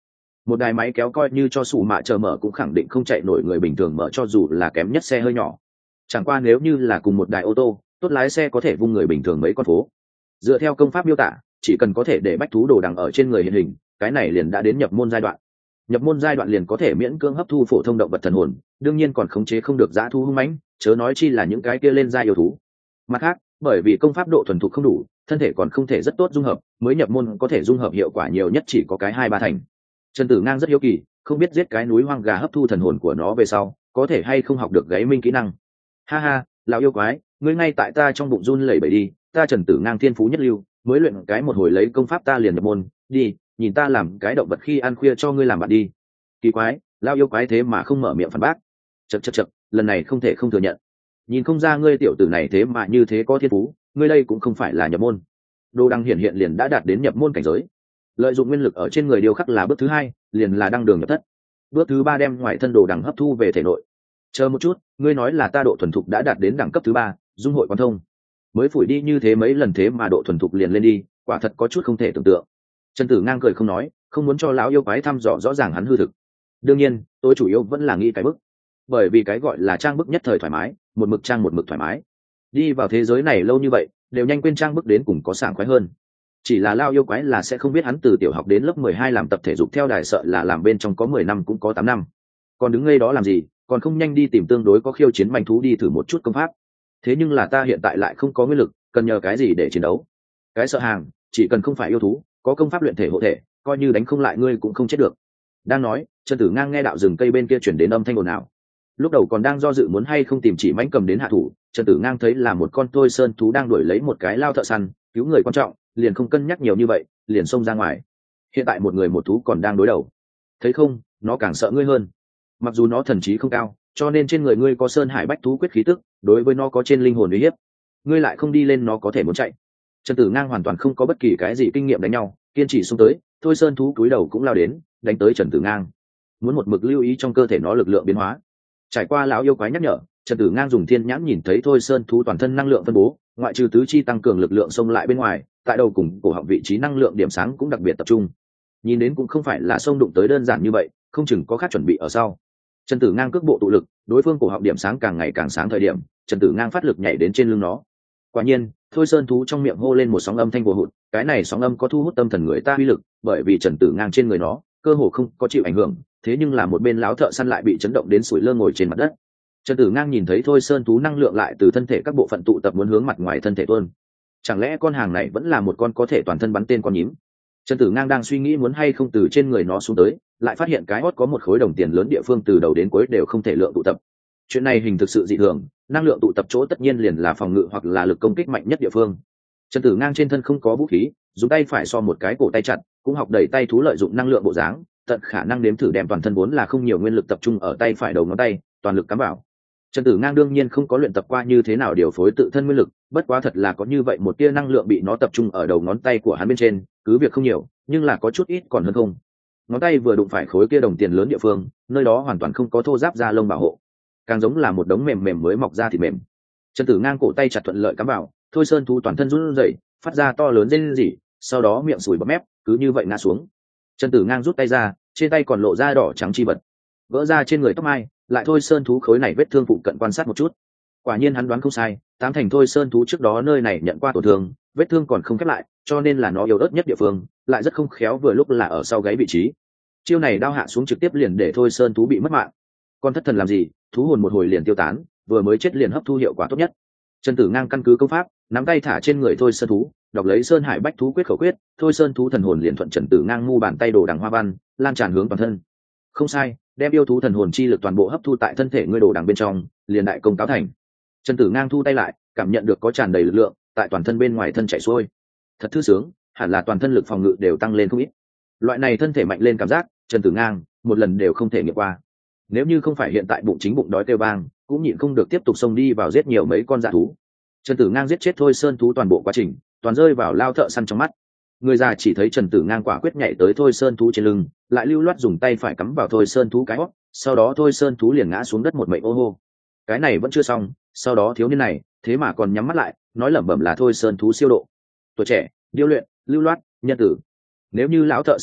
Một đài máy kéo coi như cho sủ mạ chờ mở cũng khẳng định không chạy nổi người bình thường mở, cho dù là kém nhất xe hơi nhỏ. Chẳng qua nếu như là cùng một đài ô tô tốt lái xe có thể vung người bình thường mấy con phố. Dựa theo công pháp miêu tả, chỉ cần có thể để bách thú đồ đằng ở trên người hiện hình, cái này liền đã đến nhập môn giai đoạn. Nhập môn giai đoạn liền có thể miễn cưỡng hấp thu phổ thông động vật thần hồn, đương nhiên còn khống chế không được dã thú hung mãnh, chớ nói chi là những cái kia lên giai yêu thú. Mặt khác, bởi vì công pháp độ thuần thục không đủ, thân thể còn không thể rất tốt dung hợp, mới nhập môn có thể dung hợp hiệu quả nhiều nhất chỉ có cái hai ba thành. Trần Tử Ngang rất hiếu kỳ, không biết giết cái núi hoang gà hấp thu thần hồn của nó về sau, có thể hay không học được gáy minh kỹ năng. Ha ha, lão yêu quái, ngươi ngay tại ta trong bụng run lẩy bẩy đi, ta Trần Tử Ngang thiên phú nhất lưu, mới luyện cái một hồi lấy công pháp ta liền nhập môn, đi, nhìn ta làm cái động vật khi ăn khuya cho ngươi làm bạn đi. Kỳ quái, lão yêu quái thế mà không mở miệng phản bác. Chậc chậc chậc, lần này không thể không thừa nhận. Nhìn không ra ngươi tiểu tử này thế mà như thế có thiên phú, ngươi đây cũng không phải là nhập môn. Đồ đăng hiển hiện liền đã đạt đến nhập môn cảnh giới. Lợi dụng nguyên lực ở trên người điều khắc là bước thứ hai, liền là đăng đường nhập thất. Bước thứ ba đem ngoại thân đồ đằng hấp thu về thể nội. Chờ một chút, ngươi nói là ta độ thuần thục đã đạt đến đẳng cấp thứ ba, dung hội quan thông. Mới phủi đi như thế mấy lần thế mà độ thuần thục liền lên đi, quả thật có chút không thể tưởng tượng. Trần Tử Ngang cười không nói, không muốn cho lão yêu quái thăm dò rõ ràng hắn hư thực. Đương nhiên, tôi chủ yếu vẫn là nghĩ cái bức, bởi vì cái gọi là trang bức nhất thời thoải mái, một mực trang một mực thoải mái. Đi vào thế giới này lâu như vậy, đều nhanh quên trang bức đến cùng có sảng khoái hơn. Chỉ là lao yêu quái là sẽ không biết hắn từ tiểu học đến lớp mười hai làm tập thể dục theo đài sợ là làm bên trong có mười năm cũng có tám năm. Còn đứng ngây đó làm gì, còn không nhanh đi tìm tương đối có khiêu chiến manh thú đi thử một chút công pháp. Thế nhưng là ta hiện tại lại không có nguyên lực, cần nhờ cái gì để chiến đấu? Cái sợ hàng, chỉ cần không phải yêu thú, có công pháp luyện thể hộ thể, coi như đánh không lại ngươi cũng không chết được. Đang nói, Trần Tử Ngang nghe đạo rừng cây bên kia chuyển đến âm thanh ồn ào. Lúc đầu còn đang do dự muốn hay không tìm chỉ mãnh cầm đến hạ thủ, Trần Tử Ngang thấy là một con thôi sơn thú đang đuổi lấy một cái lao thợ săn, cứu người quan trọng, liền không cân nhắc nhiều như vậy, liền xông ra ngoài. Hiện tại một người một thú còn đang đối đầu, thấy không, nó càng sợ ngươi hơn. Mặc dù nó thần trí không cao, cho nên trên người ngươi có sơn hải bách thú quyết khí tức, đối với nó có trên linh hồn uy hiếp, ngươi lại không đi lên nó có thể muốn chạy. Trần Tử Ngang hoàn toàn không có bất kỳ cái gì kinh nghiệm đánh nhau, kiên trì xông tới, thôi sơn thú cúi đầu cũng lao đến, đánh tới Trần Tử Ngang, muốn một mực lưu ý trong cơ thể nó lực lượng biến hóa. Trải qua lão yêu quái nhắc nhở, Trần Tử Ngang dùng thiên nhãn nhìn thấy thôi sơn thú toàn thân năng lượng phân bố, ngoại trừ tứ chi tăng cường lực lượng xông lại bên ngoài, tại đầu cùng cổ họng vị trí năng lượng điểm sáng cũng đặc biệt tập trung. Nhìn đến cũng không phải là xông đụng tới đơn giản như vậy, không chừng có khác chuẩn bị ở sau. Trần Tử Ngang cước bộ tụ lực, đối phương cổ họng điểm sáng càng ngày càng sáng thời điểm, Trần Tử Ngang phát lực nhảy đến trên lưng nó. Quả nhiên, thôi sơn thú trong miệng hô lên một sóng âm thanh vô hụt, cái này sóng âm có thu hút tâm thần người ta uy lực, bởi vì Trần Tử Ngang trên người nó, cơ hồ không có chịu ảnh hưởng, thế nhưng là một bên láo thợ săn lại bị chấn động đến sủi lơ ngồi trên mặt đất. Trần Tử Ngang nhìn thấy thôi sơn thú năng lượng lại từ thân thể các bộ phận tụ tập muốn hướng mặt ngoài thân thể tuôn. Chẳng lẽ con hàng này vẫn là một con có thể toàn thân bắn tên con nhím? Trần Tử Ngang đang suy nghĩ muốn hay không từ trên người nó xuống tới, lại phát hiện cái hót có một khối đồng tiền lớn địa phương từ đầu đến cuối đều không thể lượng tụ tập. Chuyện này hình thực sự dị thường, năng lượng tụ tập chỗ tất nhiên liền là phòng ngự hoặc là lực công kích mạnh nhất địa phương. Trần Tử Ngang trên thân không có vũ khí, dùng tay phải so một cái cổ tay chặt, cũng học đẩy tay thú lợi dụng năng lượng bộ dáng, tận khả năng đếm thử đem toàn thân vốn là không nhiều nguyên lực tập trung ở tay phải đầu ngón tay, toàn lực cắm vào. Trần Tử Ngang đương nhiên không có luyện tập qua như thế nào điều phối tự thân nguyên lực, bất quá thật là có như vậy một tia năng lượng bị nó tập trung ở đầu ngón tay của hắn bên trên, cứ việc không nhiều, nhưng là có chút ít còn hơn không. Ngón tay vừa đụng phải khối kia đồng tiền lớn địa phương, nơi đó hoàn toàn không có thô giáp da lông bảo hộ, càng giống là một đống mềm mềm mới mọc ra thịt mềm. Trần Tử Ngang cổ tay chặt thuận lợi cắm vào, thôi sơn thú toàn thân run rẩy, phát ra to lớn rên rỉ, sau đó miệng sùi bọt mép, cứ như vậy ngã xuống. Trần Tử Ngang rút tay ra, trên tay còn lộ ra đỏ trắng chi vật, vỡ ra trên người tóc mai, lại thôi sơn thú khối này vết thương phụ cận quan sát một chút. Quả nhiên hắn đoán không sai, tám thành thôi sơn thú trước đó nơi này nhận qua tổn thương, vết thương còn không khép lại, cho nên là nó yếu ớt nhất địa phương, lại rất không khéo vừa lúc là ở sau gáy vị trí. Chiêu này đao hạ xuống trực tiếp liền để thôi sơn thú bị mất mạng. Con thất thần làm gì, thú hồn một hồi liền tiêu tán, vừa mới chết liền hấp thu hiệu quả tốt nhất. Trần Tử Ngang căn cứ công pháp, nắm tay thả trên người thôi sơn thú, đọc lấy sơn hải bách thú quyết khẩu quyết, thôi sơn thú thần hồn liền thuận Trần Tử Ngang mu bàn tay đồ đằng hoa văn, lan tràn hướng toàn thân. Không sai, đem yêu thú thần hồn chi lực toàn bộ hấp thu tại thân thể ngươi đồ đằng bên trong, liền đại công cáo thành. Trần Tử Ngang thu tay lại, cảm nhận được có tràn đầy lực lượng tại toàn thân bên ngoài thân chạy xuôi, thật thư sướng, hẳn là toàn thân lực phòng ngự đều tăng lên không ít. Loại này thân thể mạnh lên cảm giác, Trần Tử Ngang một lần đều không thể nghiệm qua. Nếu như không phải hiện tại bụng chính bụng đói kêu bang, cũng nhịn không được tiếp tục xông đi vào giết nhiều mấy con dã thú. Trần Tử Ngang giết chết thôi sơn thú toàn bộ quá trình, toàn rơi vào lao thợ săn trong mắt. Người già chỉ thấy Trần Tử Ngang quả quyết nhảy tới thôi sơn thú trên lưng, lại lưu loát dùng tay phải cắm vào thôi sơn thú cái hót, sau đó thôi sơn thú liền ngã xuống đất một mệnh ô hô. Cái này vẫn chưa xong, sau đó thiếu niên này thế mà còn nhắm mắt lại, nói lẩm bẩm là thôi sơn thú siêu độ, tuổi trẻ, điêu luyện, lưu loát, nhân tử. Nếu như lão thợ săn biết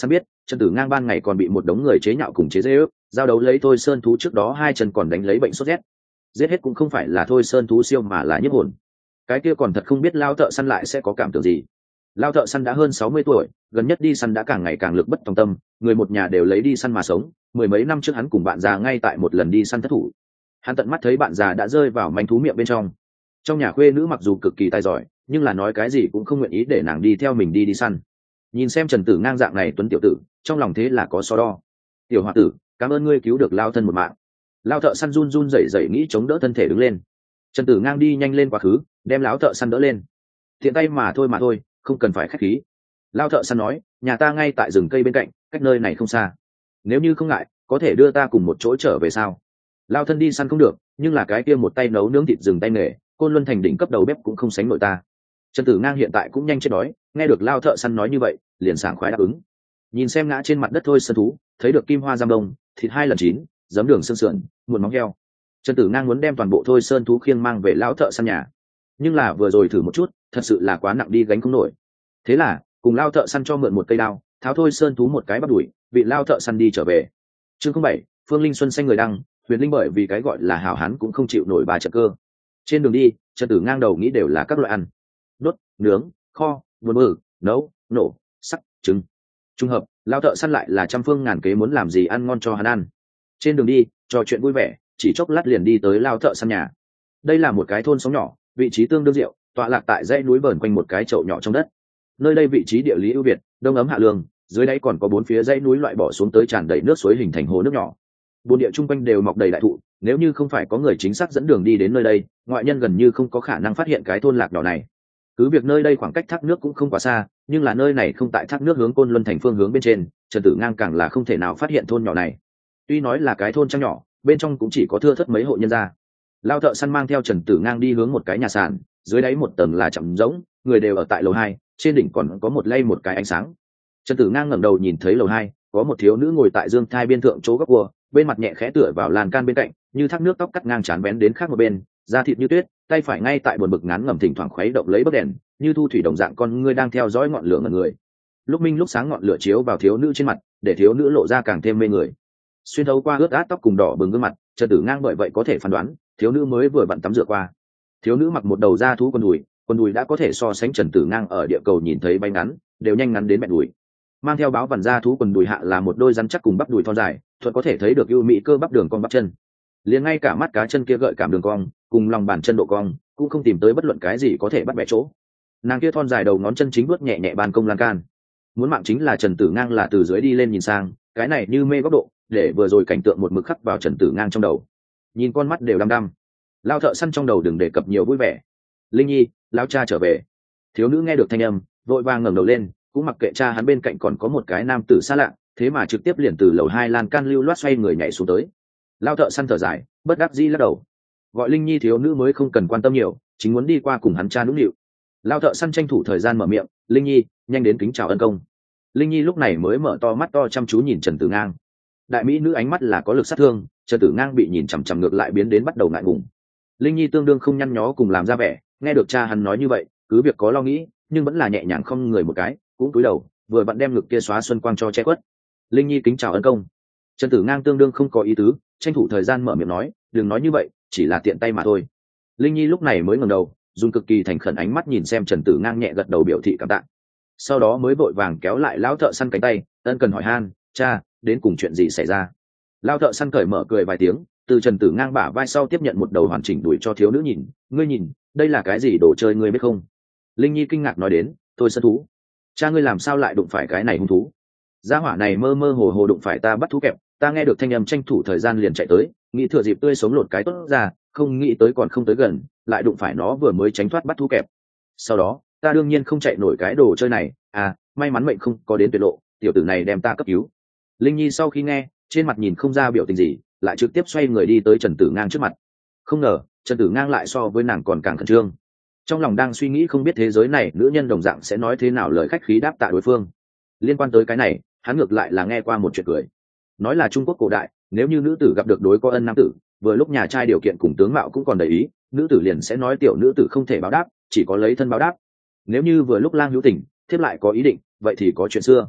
Trần Tử Ngang ban ngày còn bị một đống người chế nhạo cùng chế dễ ước, giao đấu lấy Thôi Sơn thú, trước đó hai chân còn đánh lấy bệnh sốt rét. Giết hết cũng không phải là Thôi Sơn thú siêu mà là nhiếp hồn. Cái kia còn thật không biết lao thợ săn lại sẽ có cảm tưởng gì. Lao thợ săn đã hơn sáu mươi tuổi, gần nhất đi săn đã càng ngày càng lực bất tòng tâm, người một nhà đều lấy đi săn mà sống. Mười mấy năm trước hắn cùng bạn già ngay tại một lần đi săn thất thủ. Hắn tận mắt thấy bạn già đã rơi vào manh thú miệng bên trong. Trong nhà khuê nữ mặc dù cực kỳ tài giỏi, nhưng là nói cái gì cũng không nguyện ý để nàng đi theo mình đi đi săn. Nhìn xem Trần Tử Ngang dạng này tuấn tiểu tử, trong lòng thế là có so đo. Tiểu hòa tử, cảm ơn ngươi cứu được lao thân một mạng. Lao thợ săn run run rẩy rẩy nghĩ chống đỡ thân thể đứng lên. Trần Tử Ngang đi nhanh lên quá khứ, đem lão thợ săn đỡ lên. Thiện tay mà thôi mà thôi, không cần phải khách khí. Lao thợ săn nói, nhà ta ngay tại rừng cây bên cạnh, cách nơi này không xa. Nếu như không ngại, có thể đưa ta cùng một chỗ trở về sao? Lao thân đi săn không được, nhưng là cái kia một tay nấu nướng thịt rừng tay nghề, Côn Luân thành đỉnh cấp đầu bếp cũng không sánh nổi ta. Trần Tử Ngang hiện tại cũng nhanh chết đói, nghe được Lao thợ săn nói như vậy, liền sảng khoái đáp ứng. Nhìn xem ngã trên mặt đất Thôi Sơn thú, thấy được kim hoa giam đông, thịt hai lần chín, giấm đường xương sườn, muộn móng heo. Trần Tử Ngang muốn đem toàn bộ Thôi Sơn thú khiêng mang về Lao thợ săn nhà, nhưng là vừa rồi thử một chút, thật sự là quá nặng đi gánh không nổi. Thế là cùng Lao thợ săn cho mượn một cây đao, tháo Thôi Sơn thú một cái bắt đuổi, bị Lao thợ săn đi trở về. Chương không bảy, Phương Linh Xuân xanh người đăng, Huyền Linh bởi vì cái gọi là hảo hán cũng không chịu nổi bà trận cơ. Trên đường đi, Trần Tử Ngang đầu nghĩ đều là các loại ăn: đốt, nướng, kho, buồn bự, nấu, nổ, sắc, trứng. Trùng hợp, Lao thợ săn lại là trăm phương ngàn kế muốn làm gì ăn ngon cho hắn ăn. Trên đường đi, trò chuyện vui vẻ, chỉ chốc lát liền đi tới Lao thợ săn nhà. Đây là một cái thôn sống nhỏ, vị trí tương đương diệu, tọa lạc tại dãy núi vờn quanh một cái chậu nhỏ trong đất. Nơi đây vị trí địa lý ưu việt, đông ấm hạ lương, dưới đáy còn có bốn phía dãy núi loại bỏ xuống tới tràn đầy nước suối hình thành hồ nước nhỏ. Bốn địa chung quanh đều mọc đầy đại thụ, nếu như không phải có người chính xác dẫn đường đi đến nơi đây, ngoại nhân gần như không có khả năng phát hiện cái thôn lạc nhỏ này. Cứ việc nơi đây khoảng cách thác nước cũng không quá xa, nhưng là nơi này không tại thác nước hướng Côn Luân thành phương hướng bên trên, Trần Tử Ngang càng là không thể nào phát hiện thôn nhỏ này. Tuy nói là cái thôn trang nhỏ, bên trong cũng chỉ có thưa thớt mấy hộ nhân gia. Lao thợ săn mang theo Trần Tử Ngang đi hướng một cái nhà sàn, dưới đáy một tầng là trạm rỗng, người đều ở tại lầu hai, trên đỉnh còn có một lay một cái ánh sáng. Trần Tử Ngang ngẩng đầu nhìn thấy lầu hai có một thiếu nữ ngồi tại dương thai biên thượng chỗ góc cua, bên mặt nhẹ khẽ tựa vào lan can bên cạnh, như thác nước tóc cắt ngang trán bén đến khác một bên, da thịt như tuyết, tay phải ngay tại buồn bực ngán ngẩm thỉnh thoảng khuấy động lấy bấc đèn, như thu thủy đồng dạng con ngươi đang theo dõi ngọn lửa ngẩn người. Lúc minh lúc sáng ngọn lửa chiếu vào thiếu nữ trên mặt, để thiếu nữ lộ ra càng thêm mê người. Xuyên thấu qua ướt át tóc cùng đỏ bừng gương mặt, Trần Tử Ngang bởi vậy có thể phán đoán, thiếu nữ mới vừa vặn tắm rửa qua. Thiếu nữ mặc một đầu da thú quần đùi, quần đùi đã có thể so sánh Trần Tử Ngang ở địa cầu nhìn thấy bay ngắn, đều nhanh ngắn đến mẹ đùi. Mang theo báo vằn da thú quần đùi hạ là một đôi rắn chắc cùng bắp đùi thon dài, thuận có thể thấy được ưu mỹ cơ bắp đường cong bắp chân. Liền ngay cả mắt cá chân kia gợi cảm đường cong, cùng lòng bàn chân độ cong, cũng không tìm tới bất luận cái gì có thể bắt bẻ chỗ. Nàng kia thon dài đầu ngón chân chính vuốt nhẹ nhẹ ban công lan can. Muốn mạng chính là Trần Tử Ngang là từ dưới đi lên nhìn sang, cái này như mê góc độ, để vừa rồi cảnh tượng một mực khắc vào Trần Tử Ngang trong đầu. Nhìn con mắt đều đăm đăm. Lao thợ săn trong đầu đừng đề cập nhiều vui vẻ. Linh Nhi, lao cha trở về. Thiếu nữ nghe được thanh âm, vội vàng ngẩng đầu lên, cũng mặc kệ cha hắn bên cạnh còn có một cái nam tử xa lạ, thế mà trực tiếp liền từ lầu hai lan can lưu loát xoay người nhảy xuống tới. Lao thợ săn thở dài, bất đắc dĩ lắc đầu. Gọi Linh Nhi thiếu nữ mới không cần quan tâm nhiều, chính muốn đi qua cùng hắn cha nũng nịu. Lao thợ săn tranh thủ thời gian mở miệng, Linh Nhi, nhanh đến kính chào ân công. Linh Nhi lúc này mới mở to mắt to chăm chú nhìn Trần Tử Ngang. Đại mỹ nữ ánh mắt là có lực sát thương, Trần Tử Ngang bị nhìn chằm chằm ngược lại biến đến bắt đầu ngại ngùng. Linh Nhi tương đương không nhăn nhó cùng làm ra vẻ, nghe được cha hắn nói như vậy, cứ việc có lo nghĩ, nhưng vẫn là nhẹ nhàng không người một cái, cũng cúi đầu, vừa vặn đem ngực kia xóa xuân quang cho che khuất. Linh Nhi kính chào ân công. Trần Tử Ngang tương đương không có ý tứ, tranh thủ thời gian mở miệng nói, đừng nói như vậy, chỉ là tiện tay mà thôi. Linh Nhi lúc này mới ngẩng đầu, dùng cực kỳ thành khẩn ánh mắt nhìn xem Trần Tử Ngang, nhẹ gật đầu biểu thị cảm tạ. Sau đó mới vội vàng kéo lại lão thợ săn cánh tay, ân cần hỏi han, cha, đến cùng chuyện gì xảy ra? Lão thợ săn cởi mở cười vài tiếng, từ Trần Tử Ngang bả vai sau tiếp nhận một đầu hoàn chỉnh đuổi cho thiếu nữ nhìn, ngươi nhìn, đây là cái gì đồ chơi ngươi biết không? Linh Nhi kinh ngạc nói đến, tôi săn thú. Cha ngươi làm sao lại đụng phải cái này hung thú? Gia hỏa này mơ mơ hồ hồ đụng phải ta bắt thú kẹp, ta nghe được thanh âm tranh thủ thời gian liền chạy tới, nghĩ thừa dịp tươi sống lột cái tốt ra, không nghĩ tới còn không tới gần, lại đụng phải nó vừa mới tránh thoát bắt thú kẹp. Sau đó, ta đương nhiên không chạy nổi cái đồ chơi này, à, may mắn mệnh không có đến tuyệt lộ, tiểu tử này đem ta cấp cứu. Linh Nhi sau khi nghe, trên mặt nhìn không ra biểu tình gì, lại trực tiếp xoay người đi tới Trần Tử Ngang trước mặt. Không ngờ, Trần Tử Ngang lại so với nàng còn càng khẩn trương. Trong lòng đang suy nghĩ không biết thế giới này nữ nhân đồng dạng sẽ nói thế nào lời khách khí đáp tạ đối phương. Liên quan tới cái này, hắn ngược lại là nghe qua một chuyện cười. Nói là Trung Quốc cổ đại, nếu như nữ tử gặp được đối có ân nam tử, vừa lúc nhà trai điều kiện cùng tướng mạo cũng còn đầy ý, nữ tử liền sẽ nói tiểu nữ tử không thể báo đáp, chỉ có lấy thân báo đáp. Nếu như vừa lúc lang hữu tình, thiếp lại có ý định, vậy thì có chuyện xưa.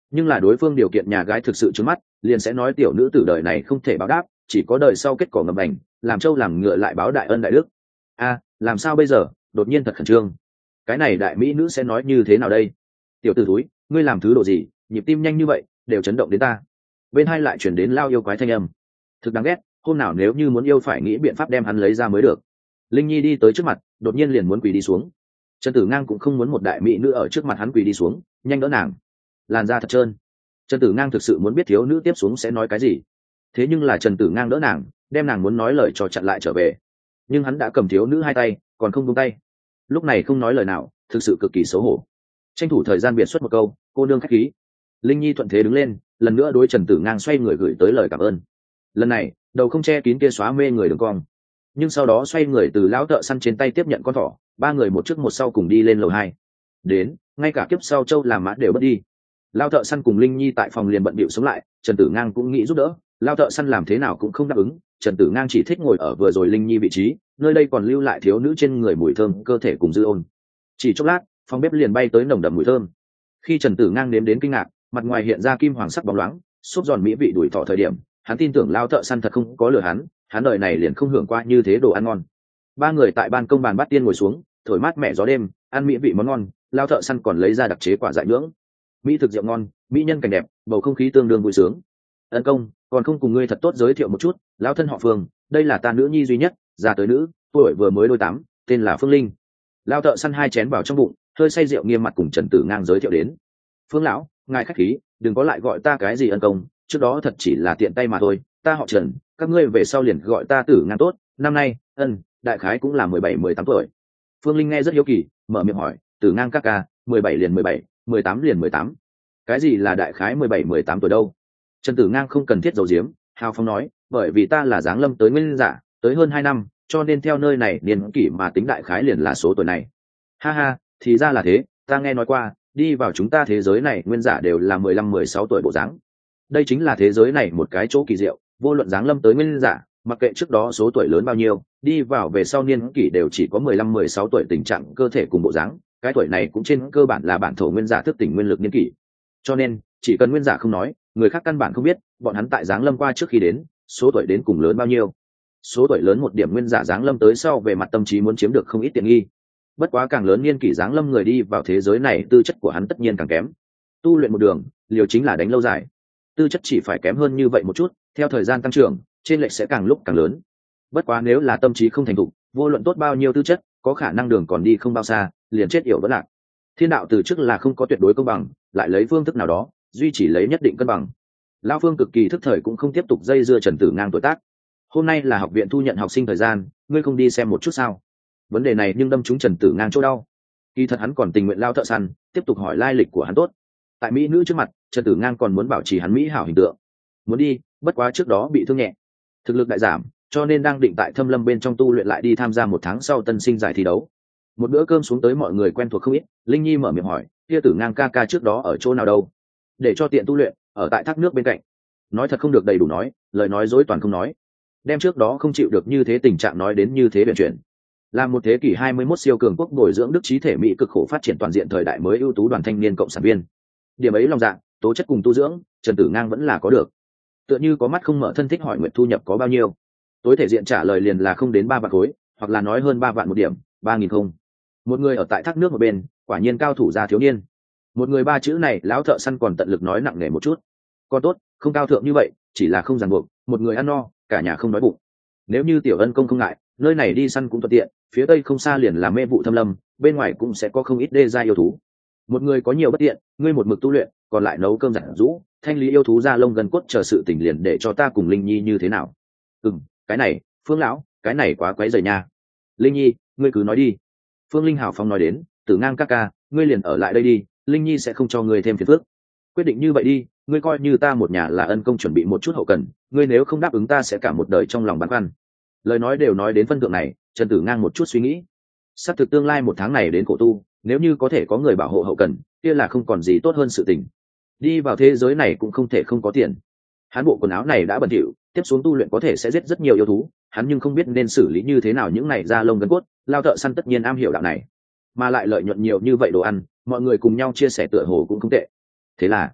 nhưng là đối phương điều kiện nhà gái thực sự trứng mắt, liền sẽ nói tiểu nữ tử đời này không thể báo đáp, chỉ có đời sau kết cỏ ngầm ảnh, làm trâu làm ngựa lại báo đại ân đại đức. A, làm sao bây giờ? Đột nhiên thật khẩn trương. Cái này đại mỹ nữ sẽ nói như thế nào đây? Tiểu tử túi, ngươi làm thứ độ gì? Nhịp tim nhanh như vậy, đều chấn động đến ta. Bên hai lại chuyển đến lao yêu quái thanh âm. Thực đáng ghét, hôm nào nếu như muốn yêu phải nghĩ biện pháp đem hắn lấy ra mới được. Linh Nhi đi tới trước mặt, đột nhiên liền muốn quỳ đi xuống. Trần Tử Ngang cũng không muốn một đại mỹ nữ ở trước mặt hắn quỳ đi xuống, nhanh đỡ nàng. Làn da thật trơn. Trần Tử Ngang thực sự muốn biết thiếu nữ tiếp xuống sẽ nói cái gì. Thế nhưng là Trần Tử Ngang đỡ nàng, đem nàng muốn nói lời cho chặn lại trở về. Nhưng hắn đã cầm thiếu nữ hai tay, còn không buông tay. Lúc này không nói lời nào, thực sự cực kỳ xấu hổ. Tranh thủ thời gian biệt xuất một câu, cô nương khách khí. Linh Nhi thuận thế đứng lên, lần nữa đối Trần Tử Ngang xoay người gửi tới lời cảm ơn. Lần này, đầu không che kín kia xóa mê người đường cong, nhưng sau đó xoay người từ lão thợ săn trên tay tiếp nhận con thỏ, ba người một trước một sau cùng đi lên lầu hai. Đến, ngay cả kiếp sau châu làm mã đều bất đi. Lão thợ săn cùng Linh Nhi tại phòng liền bận bịu sống lại, Trần Tử Ngang cũng nghĩ giúp đỡ, lão thợ săn làm thế nào cũng không đáp ứng, Trần Tử Ngang chỉ thích ngồi ở vừa rồi Linh Nhi vị trí, nơi đây còn lưu lại thiếu nữ trên người mùi thơm cơ thể cùng dư ôn. Chỉ chốc lát, phòng bếp liền bay tới nồng đậm mùi thơm. Khi Trần Tử Ngang nếm đến kinh ngạc, mặt ngoài hiện ra kim hoàng sắc bóng loáng, xốp giòn mỹ vị đuổi thỏ thời điểm, hắn tin tưởng lao thợ săn thật không có lừa hắn, hắn đời này liền không hưởng qua như thế đồ ăn ngon. Ba người tại ban công bàn bát tiên ngồi xuống, thổi mát mẻ gió đêm, ăn mỹ vị món ngon, lao thợ săn còn lấy ra đặc chế quả dại nướng. Mỹ thực rượu ngon, mỹ nhân cảnh đẹp, bầu không khí tương đương vui sướng. Ân công, còn không cùng ngươi thật tốt giới thiệu một chút, lão thân họ Phương, đây là ta nữ nhi duy nhất, già tới nữ, tuổi vừa mới đôi tám, tên là Phương Linh. Lao thợ săn hai chén vào trong bụng, hơi say rượu nghiêm mặt cùng Trần Tử Ngang giới thiệu đến. Phương lão, ngài khách khí, đừng có lại gọi ta cái gì ân công, trước đó thật chỉ là tiện tay mà thôi, ta họ Trần, các ngươi về sau liền gọi ta Tử Ngang tốt, năm nay, ân, đại khái cũng là mười bảy mười tám tuổi. Phương Linh nghe rất hiếu kỳ, mở miệng hỏi, Tử Ngang các ca, mười bảy liền mười bảy, mười tám liền mười tám. Cái gì là đại khái mười bảy mười tám tuổi đâu? Trần Tử Ngang không cần thiết giấu giếm, hào phóng nói, bởi vì ta là giáng lâm tới nguyên giả, tới hơn hai năm, cho nên theo nơi này niên kỷ mà tính đại khái liền là số tuổi này. Ha ha, thì ra là thế, ta nghe nói qua, đi vào chúng ta thế giới này nguyên giả đều là mười lăm mười sáu tuổi bộ dáng. Đây chính là thế giới này một cái chỗ kỳ diệu, vô luận giáng lâm tới nguyên giả, mặc kệ trước đó số tuổi lớn bao nhiêu, đi vào về sau niên kỷ đều chỉ có mười lăm mười sáu tuổi, tình trạng cơ thể cùng bộ dáng, cái tuổi này cũng trên cơ bản là bản thổ nguyên giả thức tỉnh nguyên lực niên kỷ. Cho nên, chỉ cần nguyên giả không nói, người khác căn bản không biết, bọn hắn tại giáng lâm qua trước khi đến, số tuổi đến cùng lớn bao nhiêu. Số tuổi lớn một điểm nguyên giả giáng lâm tới sau về mặt tâm trí muốn chiếm được không ít tiện nghi. Bất quá càng lớn niên kỷ giáng lâm người đi vào thế giới này, tư chất của hắn tất nhiên càng kém. Tu luyện một đường, liều chính là đánh lâu dài. Tư chất chỉ phải kém hơn như vậy một chút, theo thời gian tăng trưởng, trên lệch sẽ càng lúc càng lớn. Bất quá nếu là tâm trí không thành thục, vô luận tốt bao nhiêu tư chất, có khả năng đường còn đi không bao xa, liền chết yểu vẫn lạc. Thiên đạo từ trước là không có tuyệt đối công bằng, lại lấy phương thức nào đó duy trì lấy nhất định cân bằng. Lão Phương cực kỳ thức thời cũng không tiếp tục dây dưa Trần Tử Ngang tuổi tác. Hôm nay là học viện thu nhận học sinh thời gian, ngươi không đi xem một chút sao? Vấn đề này nhưng đâm trúng Trần Tử Ngang chỗ đau. Kỳ thật hắn còn tình nguyện lao thợ săn, tiếp tục hỏi lai lịch của hắn tốt. Tại mỹ nữ trước mặt, Trần Tử Ngang còn muốn bảo trì hắn mỹ hảo hình tượng. Muốn đi, bất quá trước đó bị thương nhẹ, thực lực đại giảm, cho nên đang định tại Thâm Lâm bên trong tu luyện lại đi tham gia một tháng sau tân sinh giải thi đấu. Một bữa cơm xuống tới mọi người quen thuộc không ít, Linh Nhi mở miệng hỏi, kia Tử Ngang ca ca trước đó ở chỗ nào đâu? Để cho tiện tu luyện, ở tại thác nước bên cạnh. Nói thật không được đầy đủ nói, lời nói dối toàn không nói. Đem trước đó không chịu được như thế tình trạng nói đến như thế biện chuyển. Là một thế kỷ hai mươi mốt siêu cường quốc bồi dưỡng đức trí thể mỹ cực khổ phát triển toàn diện thời đại mới ưu tú đoàn thanh niên cộng sản viên. Điểm ấy lòng dạ, tố chất cùng tu dưỡng, Trần Tử Ngang vẫn là có được. Tựa như có mắt không mở thân thích hỏi nguyện thu nhập có bao nhiêu, tối thể diện trả lời liền là không đến ba vạn khối, hoặc là nói hơn ba vạn một điểm, ba nghìn không. Một người ở tại thác nước một bên, quả nhiên cao thủ gia thiếu niên. Một người ba chữ này lão thợ săn còn tận lực nói nặng nề một chút. Còn tốt, không cao thượng như vậy, chỉ là không ràng buộc, một người ăn no, cả nhà không đói bụng. Nếu như tiểu ân công không ngại, nơi này đi săn cũng thuận tiện, phía tây không xa liền là mê vụ Thâm Lâm, bên ngoài cũng sẽ có không ít đê gia yêu thú. Một người có nhiều bất tiện, ngươi một mực tu luyện, còn lại nấu cơm giặt rũ, thanh lý yêu thú da lông gần cốt chờ sự tình liền để cho ta cùng Linh Nhi như thế nào? Ừm, cái này, Phương lão, cái này quá quấy rầy nha. Linh Nhi, ngươi cứ nói đi. Phương Linh hào phóng nói đến, Tử Ngang ca ca, ngươi liền ở lại đây đi, Linh Nhi sẽ không cho ngươi thêm phiền phức. Quyết định như vậy đi, ngươi coi như ta một nhà là ân công chuẩn bị một chút hậu cần, ngươi nếu không đáp ứng ta sẽ cả một đời trong lòng băn khoăn. Lời nói đều nói đến phân thượng này, Trần Tử Ngang một chút suy nghĩ. Sắp thực tương lai một tháng này đến cổ tu, nếu như có thể có người bảo hộ hậu cần, kia là không còn gì tốt hơn sự tình. Đi vào thế giới này cũng không thể không có tiền. Hắn bộ quần áo này đã bẩn thỉu, tiếp xuống tu luyện có thể sẽ giết rất nhiều yêu thú, hắn nhưng không biết nên xử lý như thế nào những này da lông gân cốt, lao thợ săn tất nhiên am hiểu đạo này, mà lại lợi nhuận nhiều như vậy đồ ăn, mọi người cùng nhau chia sẻ tựa hồ cũng không tệ. Thế là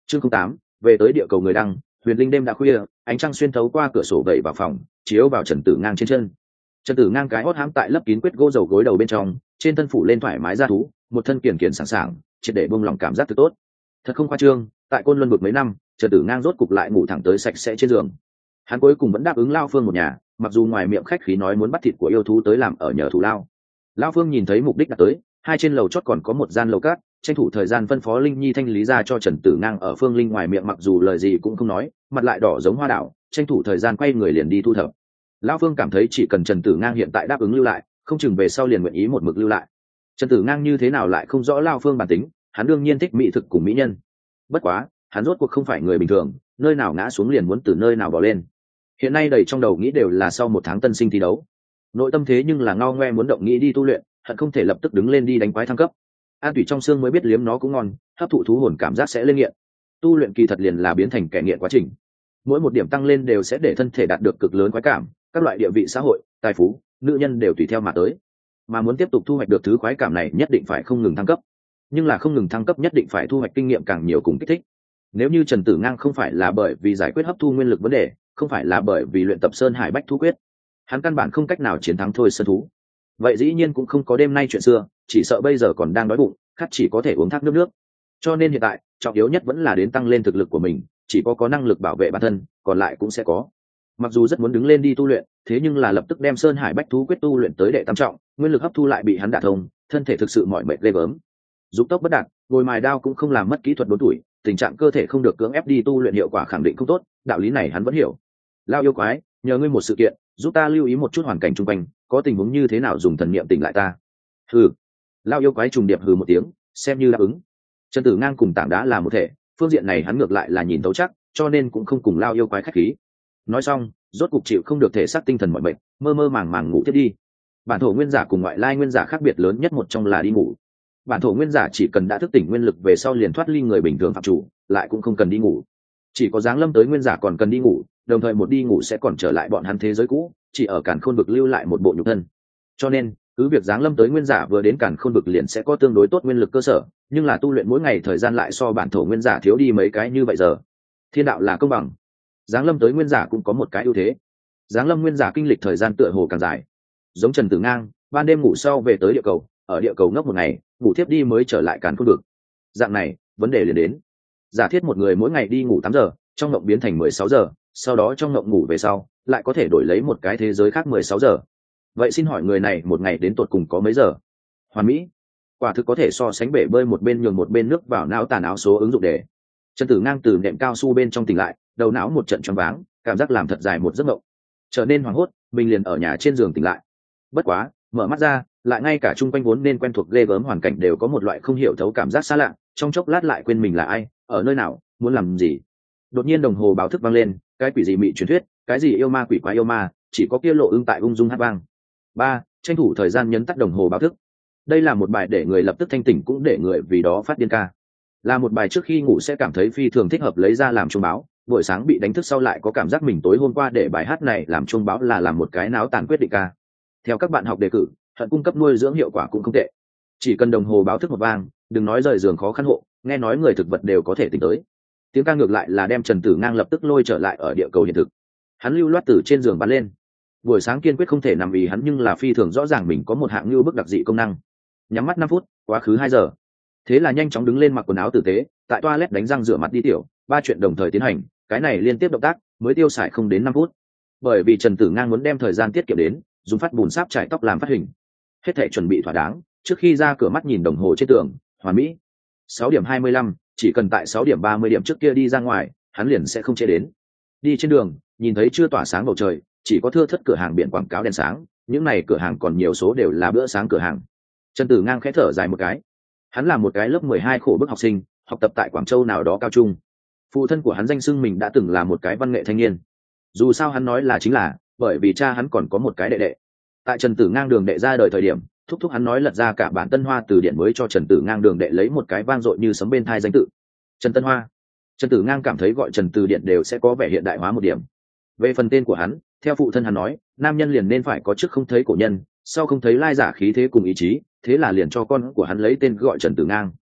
chương tám, về tới địa cầu người đăng. Huyền linh đêm đã khuya, ánh trăng xuyên thấu qua cửa sổ gậy vào phòng, chiếu vào Trần Tử Ngang trên chân. Trần Tử Ngang cái hót hãm tại lấp kín quyết gỗ dầu gối đầu bên trong, trên thân phủ lên thoải mái da thú, một thân kiền kiền sảng sảng, triệt để buông lòng cảm giác thật tốt. Thật không khoa trương, tại Côn Luân vực mấy năm, Trần Tử Ngang rốt cục lại ngủ thẳng tới sạch sẽ trên giường. Hắn cuối cùng vẫn đáp ứng Lao Phương một nhà, mặc dù ngoài miệng khách khí nói muốn bắt thịt của yêu thú tới làm ở nhờ thù lao. Lao Phương nhìn thấy mục đích đã tới, hai trên lầu chót còn có một gian lầu cát, tranh thủ thời gian phân phó Linh Nhi thanh lý ra cho Trần Tử Ngang ở Phương Linh ngoài miệng mặc dù lời gì cũng không nói, mặt lại đỏ giống hoa đảo, tranh thủ thời gian quay người liền đi thu thập. Lão Phương cảm thấy chỉ cần Trần Tử Ngang hiện tại đáp ứng lưu lại, không chừng về sau liền nguyện ý một mực lưu lại. Trần Tử Ngang như thế nào lại không rõ Lão Phương bản tính, hắn đương nhiên thích mỹ thực cùng mỹ nhân. Bất quá, hắn rốt cuộc không phải người bình thường, nơi nào ngã xuống liền muốn từ nơi nào bò lên. Hiện nay đầy trong đầu nghĩ đều là sau một tháng tân sinh thi đấu. Nội tâm thế nhưng là ngao ngoe muốn động nghĩ đi tu luyện, hận không thể lập tức đứng lên đi đánh quái thăng cấp. An tủy trong xương mới biết liếm nó cũng ngon, hấp thụ thú hồn cảm giác sẽ lên nghiện. Tu luyện kỳ thật liền là biến thành kẻ nghiện quá trình. Mỗi một điểm tăng lên đều sẽ để thân thể đạt được cực lớn khoái cảm, các loại địa vị xã hội, tài phú, nữ nhân đều tùy theo mà tới. Mà muốn tiếp tục thu hoạch được thứ khoái cảm này nhất định phải không ngừng thăng cấp. Nhưng là không ngừng thăng cấp nhất định phải thu hoạch kinh nghiệm càng nhiều cùng kích thích. Nếu như Trần Tử Ngang không phải là bởi vì giải quyết hấp thu nguyên lực vấn đề, không phải là bởi vì luyện tập Sơn Hải Bách Thú Quyết, hắn căn bản không cách nào chiến thắng thôi sơn thú. Vậy dĩ nhiên cũng không có đêm nay chuyện xưa, chỉ sợ bây giờ còn đang đói bụng, khát chỉ có thể uống thác nước nước. Cho nên hiện tại, trọng yếu nhất vẫn là đến tăng lên thực lực của mình, chỉ có có năng lực bảo vệ bản thân, còn lại cũng sẽ có. Mặc dù rất muốn đứng lên đi tu luyện, thế nhưng là lập tức đem Sơn Hải Bách Thú Quyết tu luyện tới đệ tam trọng, nguyên lực hấp thu lại bị hắn đả thông, thân thể thực sự mỏi mệt ghê gớm. Dục tốc bất đạt, ngồi mài đao cũng không làm mất kỹ thuật bốn tuổi, tình trạng cơ thể không được cưỡng ép đi tu luyện hiệu quả khẳng định không tốt, đạo lý này hắn vẫn hiểu. Lao yêu quái, nhờ ngươi một sự kiện, giúp ta lưu ý một chút hoàn cảnh xung quanh, có tình huống như thế nào dùng thần niệm tỉnh lại ta. Hừ. Lao yêu quái trùng điệp hừ một tiếng, xem như đáp ứng. Trần Tử Ngang cùng tảng đá là một thể, phương diện này hắn ngược lại là nhìn thấu chắc, cho nên cũng không cùng Lao yêu quái khách khí. Nói xong, rốt cục chịu không được thể xác tinh thần mọi bệnh, mơ mơ màng màng ngủ tiếp đi. Bản thổ nguyên giả cùng ngoại lai nguyên giả khác biệt lớn nhất một trong là đi ngủ. Bản thổ nguyên giả chỉ cần đã thức tỉnh nguyên lực về sau liền thoát ly người bình thường phạm chủ, lại cũng không cần đi ngủ. Chỉ có giáng lâm tới nguyên giả còn cần đi ngủ, đồng thời một đi ngủ sẽ còn trở lại bọn hắn thế giới cũ, chỉ ở Càn Khôn vực lưu lại một bộ nhục thân. Cho nên, cứ việc giáng lâm tới nguyên giả vừa đến Càn Khôn vực liền sẽ có tương đối tốt nguyên lực cơ sở, nhưng là tu luyện mỗi ngày thời gian lại so bản thổ nguyên giả thiếu đi mấy cái như vậy giờ. Thiên đạo là công bằng. Giáng lâm tới nguyên giả cũng có một cái ưu thế. Giáng lâm nguyên giả kinh lịch thời gian tựa hồ càng dài. Giống Trần Tử Ngang, ban đêm ngủ sau về tới địa cầu, ở địa cầu ngốc một ngày, ngủ tiếp đi mới trở lại Càn Khôn vực. Dạng này, vấn đề liền đến. Giả thiết một người mỗi ngày đi ngủ tám giờ, trong ngộng biến thành mười sáu giờ, sau đó trong ngộng ngủ về sau, lại có thể đổi lấy một cái thế giới khác mười sáu giờ. Vậy xin hỏi người này một ngày đến tột cùng có mấy giờ? Hoàn mỹ. Quả thực có thể so sánh bể bơi một bên nhường một bên nước vào não tàn áo số ứng dụng để. Trần Tử Ngang từ nệm cao su bên trong tỉnh lại, đầu não một trận choáng váng, cảm giác làm thật dài một giấc mộng. Trở nên hoảng hốt, mình liền ở nhà trên giường tỉnh lại. Bất quá, mở mắt ra, lại ngay cả chung quanh vốn nên quen thuộc ghê gớm hoàn cảnh đều có một loại không hiểu thấu cảm giác xa lạ, trong chốc lát lại quên mình là ai, ở nơi nào, muốn làm gì. Đột nhiên đồng hồ báo thức vang lên, cái quỷ gì mị truyền thuyết, cái gì yêu ma quỷ quái yêu ma, chỉ có kia lộ ưng tại ung dung hát vang. Ba, tranh thủ thời gian nhấn tắt đồng hồ báo thức. Đây là một bài để người lập tức thanh tỉnh cũng để người vì đó phát điên ca. Là một bài trước khi ngủ sẽ cảm thấy phi thường thích hợp lấy ra làm chuông báo, buổi sáng bị đánh thức sau lại có cảm giác mình tối hôm qua để bài hát này làm chuông báo là làm một cái náo tàn quyết định ca. Theo các bạn học đề cử, hận cung cấp nuôi dưỡng hiệu quả cũng không tệ. Chỉ cần đồng hồ báo thức một vang, đừng nói rời giường khó khăn hộ, nghe nói người thực vật đều có thể tính tới. Tiếng ca ngược lại là đem Trần Tử Ngang lập tức lôi trở lại ở địa cầu hiện thực. Hắn lưu loát từ trên giường bắn lên. Buổi sáng kiên quyết không thể nằm vì hắn nhưng là phi thường rõ ràng mình có một hạng lưu bức đặc dị công năng. Nhắm mắt năm phút, quá khứ hai giờ. Thế là nhanh chóng đứng lên mặc quần áo tử tế, tại toilet đánh răng rửa mặt đi tiểu, ba chuyện đồng thời tiến hành, cái này liên tiếp động tác mới tiêu xài không đến năm phút. Bởi vì Trần Tử Ngang muốn đem thời gian tiết kiệm đến, dùng phát bùn sáp trải tóc làm phát hình. Hết thảy chuẩn bị thỏa đáng, trước khi ra cửa mắt nhìn đồng hồ trên tường, hoàn mỹ. sáu điểm hai mươi lăm, chỉ cần tại sáu điểm ba mươi điểm trước kia đi ra ngoài, hắn liền sẽ không trễ đến. Đi trên đường, nhìn thấy chưa tỏa sáng bầu trời, chỉ có thưa thớt cửa hàng biển quảng cáo đèn sáng, những này cửa hàng còn nhiều số đều là bữa sáng cửa hàng. Trần Tử Ngang khẽ thở dài một cái. Hắn là một cái lớp mười hai khổ bức học sinh, học tập tại Quảng Châu nào đó cao trung. Phụ thân của hắn danh xưng mình đã từng là một cái văn nghệ thanh niên. Dù sao hắn nói là chính là, bởi vì cha hắn còn có một cái đệ đệ. Tại Trần Tử Ngang đường đệ ra đời thời điểm, thúc thúc hắn nói lật ra cả bản Tân Hoa từ điển mới cho Trần Tử Ngang đường đệ lấy một cái vang dội như sấm bên thai danh tự. Trần Tân Hoa. Trần Tử Ngang cảm thấy gọi Trần từ điển đều sẽ có vẻ hiện đại hóa một điểm. Về phần tên của hắn, theo phụ thân hắn nói, nam nhân liền nên phải có trước không thấy cổ nhân, sau không thấy lai giả khí thế cùng ý chí, thế là liền cho con của hắn lấy tên gọi Trần Tử Ngang.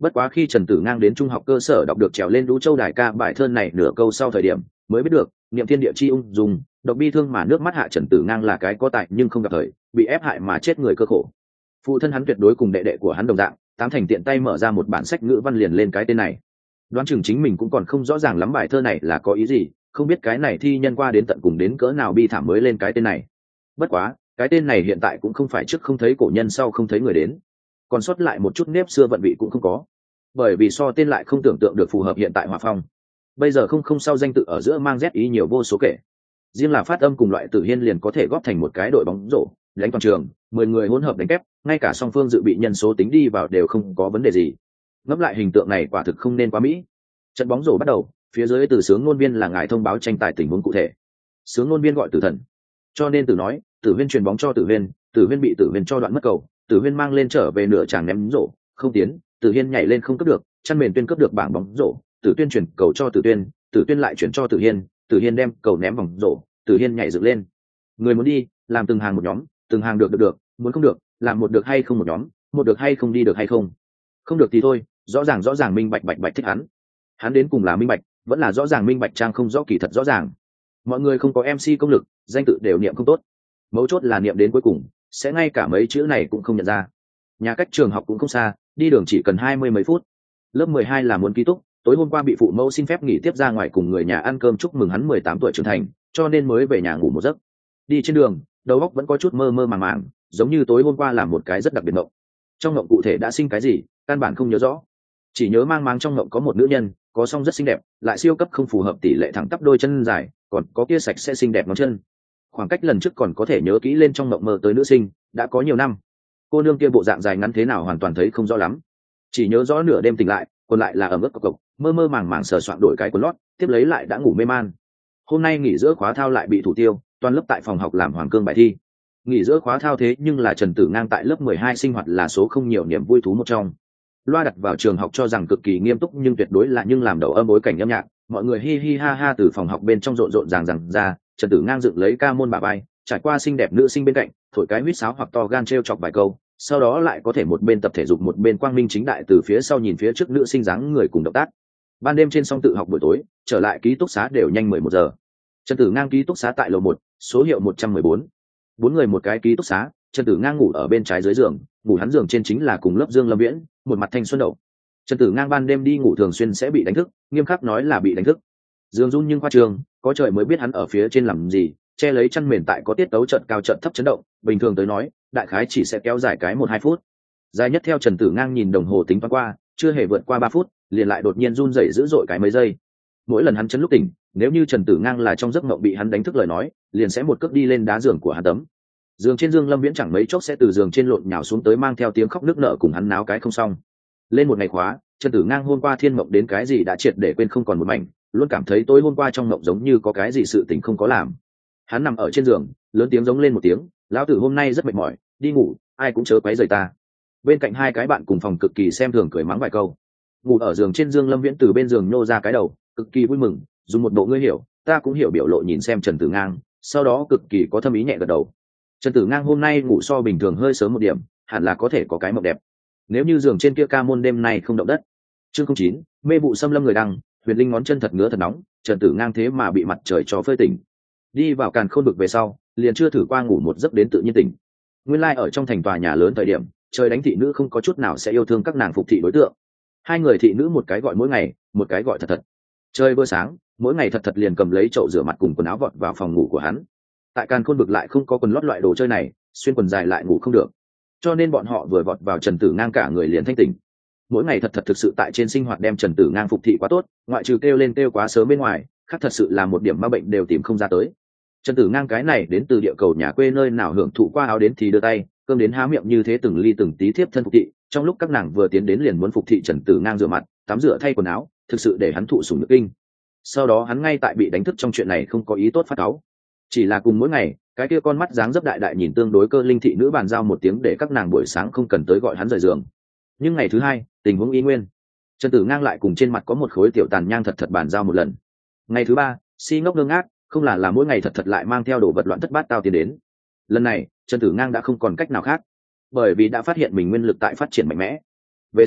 Bất quá khi Trần Tử Ngang đến trung học cơ sở đọc được trèo lên Đũ Châu Đài ca bài thơ này nửa câu sau thời điểm, mới biết được, niệm thiên địa chi ung dung, độc bi thương mà nước mắt hạ Trần Tử Ngang là cái có tài nhưng không gặp thời, bị ép hại mà chết người cơ khổ. Phụ thân hắn tuyệt đối cùng đệ đệ của hắn đồng dạng, tám thành tiện tay mở ra một bản sách ngữ văn liền lên cái tên này. Đoán chừng chính mình cũng còn không rõ ràng lắm bài thơ này là có ý gì, không biết cái này thi nhân qua đến tận cùng đến cỡ nào bi thảm mới lên cái tên này. Bất quá, cái tên này hiện tại cũng không phải trước không thấy cổ nhân sau không thấy người đến, còn sót lại một chút nếp xưa vận vị cũng không có, bởi vì so tên lại không tưởng tượng được phù hợp hiện tại hòa phong. Bây giờ không không sau danh tự ở giữa mang z ý nhiều vô số kể, riêng là phát âm cùng loại Tử Hiên liền có thể góp thành một cái đội bóng rổ đánh toàn trường, mười người hỗn hợp đánh kép, ngay cả song phương dự bị nhân số tính đi vào đều không có vấn đề gì. Ngẫm lại hình tượng này quả thực không nên quá mỹ. Trận bóng rổ bắt đầu, phía dưới từ sướng ngôn viên là ngài thông báo tranh tài tình huống cụ thể. Sướng ngôn viên gọi Tử Thần, cho nên Tử nói, Tử Huyên truyền bóng cho Tử Huyên, Tử Huyên bị Tử Huyên cho đoạn mất cầu, Tử Huyên mang lên trở về nửa tràng ném rổ, không tiến, Tử Hiên nhảy lên không cướp được, chăn mền tuyên cướp được bảng bóng rổ, Tử Tuyên chuyển cầu cho Tử Tuyên, Tử Tuyên lại chuyển cho Tử Hiên, Tử Hiên đem cầu ném vòng rổ, Tử Hiên nhảy dựng lên. Người muốn đi, làm từng hàng một nhóm, từng hàng được được được, muốn không được, làm một được hay không một nhóm, một được hay không đi được hay không. Không được thì thôi, rõ ràng rõ ràng minh bạch bạch bạch thích hắn. Hắn đến cùng là minh bạch, vẫn là rõ ràng minh bạch trang không rõ kỳ thật rõ ràng. Mọi người không có em xê công lực, danh tự đều niệm không tốt. Mấu chốt là niệm đến cuối cùng, sẽ ngay cả mấy chữ này cũng không nhận ra. Nhà cách trường học cũng không xa, đi đường chỉ cần hai mươi mấy phút. Lớp mười hai là muốn ký túc, tối hôm qua bị phụ mẫu xin phép nghỉ tiếp ra ngoài cùng người nhà ăn cơm chúc mừng hắn mười tám tuổi trưởng thành, cho nên mới về nhà ngủ một giấc. Đi trên đường, đầu óc vẫn có chút mơ mơ màng màng, giống như tối hôm qua làm một cái rất đặc biệt mộng. Trong mộng cụ thể đã sinh cái gì, căn bản không nhớ rõ. Chỉ nhớ mang máng trong mộng có một nữ nhân, có song rất xinh đẹp, lại siêu cấp không phù hợp tỷ lệ thẳng tắp đôi chân dài, còn có kia sạch sẽ xinh đẹp ngón chân. Khoảng cách lần trước còn có thể nhớ kỹ lên trong mộng mơ tới nữ sinh, đã có nhiều năm. Cô nương kia bộ dạng dài ngắn thế nào hoàn toàn thấy không rõ lắm. Chỉ nhớ rõ nửa đêm tỉnh lại, còn lại là ẩm ướt cộc cộc, mơ mơ màng màng sờ soạn đổi cái quần lót, tiếp lấy lại đã ngủ mê man. Hôm nay nghỉ giữa khóa thao lại bị thủ tiêu, toàn lớp tại phòng học làm hoàng cương bài thi. Nghỉ giữa khóa thao thế nhưng là Trần Tử Ngang tại lớp mười hai sinh hoạt là số không nhiều niềm vui thú một trong. Loa đặt vào trường học cho rằng cực kỳ nghiêm túc nhưng tuyệt đối là nhưng làm đầu âm bối cảnh âm nhạc, mọi người hi hi ha ha từ phòng học bên trong rộn rộn ràng ràng ra, Trần Tử Ngang dựng lấy ca môn bà bay, trải qua xinh đẹp nữ sinh bên cạnh, thổi cái huýt sáo hoặc to gan trêu chọc vài câu, sau đó lại có thể một bên tập thể dục một bên quang minh chính đại từ phía sau nhìn phía trước nữ sinh dáng người cùng động tác. Ban đêm trên song tự học buổi tối, trở lại ký túc xá đều nhanh mười một giờ. Trần Tử Ngang ký túc xá tại lầu một, số hiệu một trăm mười bốn. Bốn người một cái ký túc xá, Trần Tử Ngang ngủ ở bên trái dưới giường, ngủ hắn giường trên chính là cùng lớp Dương Lâm Viễn, một mặt thanh xuân đậu. Trần Tử Ngang ban đêm đi ngủ thường xuyên sẽ bị đánh thức, nghiêm khắc nói là bị đánh thức. Dương run nhưng khoa trường, có trời mới biết hắn ở phía trên làm gì, che lấy chăn mền tại có tiết tấu trận cao trận thấp chấn động, bình thường tới nói, đại khái chỉ sẽ kéo dài cái một hai phút. Dài nhất theo Trần Tử Ngang nhìn đồng hồ tính toán qua, chưa hề vượt qua ba phút, liền lại đột nhiên run rẩy dữ dội cái mấy giây. Mỗi lần hắn chấn lúc tỉnh, nếu như Trần Tử Ngang là trong giấc mộng bị hắn đánh thức lời nói, liền sẽ một cước đi lên đá giường của hắn tấm. Giường trên Dương Lâm Viễn chẳng mấy chốc sẽ từ giường trên lộn nhào xuống tới mang theo tiếng khóc nức nở cùng hắn náo cái không xong. Lên một ngày khóa, Trần Tử Ngang hôm qua thiên mộng đến cái gì đã triệt để quên không còn một mảnh, luôn cảm thấy tối hôm qua trong mộng giống như có cái gì sự tình không có làm. Hắn nằm ở trên giường, lớn tiếng giống lên một tiếng, lão tử hôm nay rất mệt mỏi, đi ngủ, ai cũng chớ quấy rầy ta. Bên cạnh hai cái bạn cùng phòng cực kỳ xem thường cười mắng vài câu. Ngủ ở giường trên Dương Lâm Viễn từ bên giường nhô ra cái đầu, cực kỳ vui mừng, dùng một bộ ngươi hiểu, ta cũng hiểu biểu lộ nhìn xem Trần Tử Ngang, sau đó cực kỳ có thâm ý nhẹ gật đầu. Trần Tử Ngang hôm nay ngủ so bình thường hơi sớm một điểm, hẳn là có thể có cái mộng đẹp. Nếu như giường trên kia ca môn đêm nay không động đất. Chương không chín, mê vụ xâm lâm người đăng, Huyền Linh ngón chân thật ngứa thật nóng, Trần Tử Ngang thế mà bị mặt trời cho phơi tỉnh. Đi vào càn khôn bực về sau, liền chưa thử qua ngủ một giấc đến tự nhiên tỉnh. Nguyên lai like ở trong thành tòa nhà lớn thời điểm, trời đánh thị nữ không có chút nào sẽ yêu thương các nàng phục thị đối tượng. Hai người thị nữ một cái gọi mỗi ngày, một cái gọi thật thật. Trời bữa sáng, mỗi ngày thật thật liền cầm lấy chậu rửa mặt cùng quần áo vọt vào phòng ngủ của hắn. Tại càn khôn bực lại không có quần lót loại đồ chơi này, xuyên quần dài lại ngủ không được, cho nên bọn họ vừa vọt vào Trần Tử Ngang cả người liền thanh tỉnh. Mỗi ngày thật thật thực sự tại trên sinh hoạt đem Trần Tử Ngang phục thị quá tốt, ngoại trừ kêu lên kêu quá sớm bên ngoài, khác thật sự là một điểm ma bệnh đều tìm không ra tới. Trần Tử Ngang cái này đến từ địa cầu nhà quê nơi nào hưởng thụ qua áo đến thì đưa tay, cơm đến há miệng như thế từng ly từng tí thiếp thân phục thị. Trong lúc các nàng vừa tiến đến liền muốn phục thị Trần Tử Ngang rửa mặt, tắm rửa thay quần áo, thực sự để hắn thụ sủng nhược kinh. Sau đó hắn ngay tại bị đánh thức trong chuyện này không có ý tốt phát cáu, chỉ là cùng mỗi ngày cái kia con mắt dáng dấp đại đại nhìn tương đối cơ linh thị nữ bàn giao một tiếng để các nàng buổi sáng không cần tới gọi hắn rời giường. Nhưng ngày thứ hai tình huống y nguyên, Trần Tử Ngang lại cùng trên mặt có một khối tiểu tàn nhang thật thật bàn giao một lần. Ngày thứ ba si ngốc ngơ ngác, không là là mỗi ngày thật thật lại mang theo đồ vật loạn thất bát tao tiến đến. Lần này Trần Tử Ngang đã không còn cách nào khác, bởi vì đã phát hiện mình nguyên lực tại phát triển mạnh mẽ. Về sau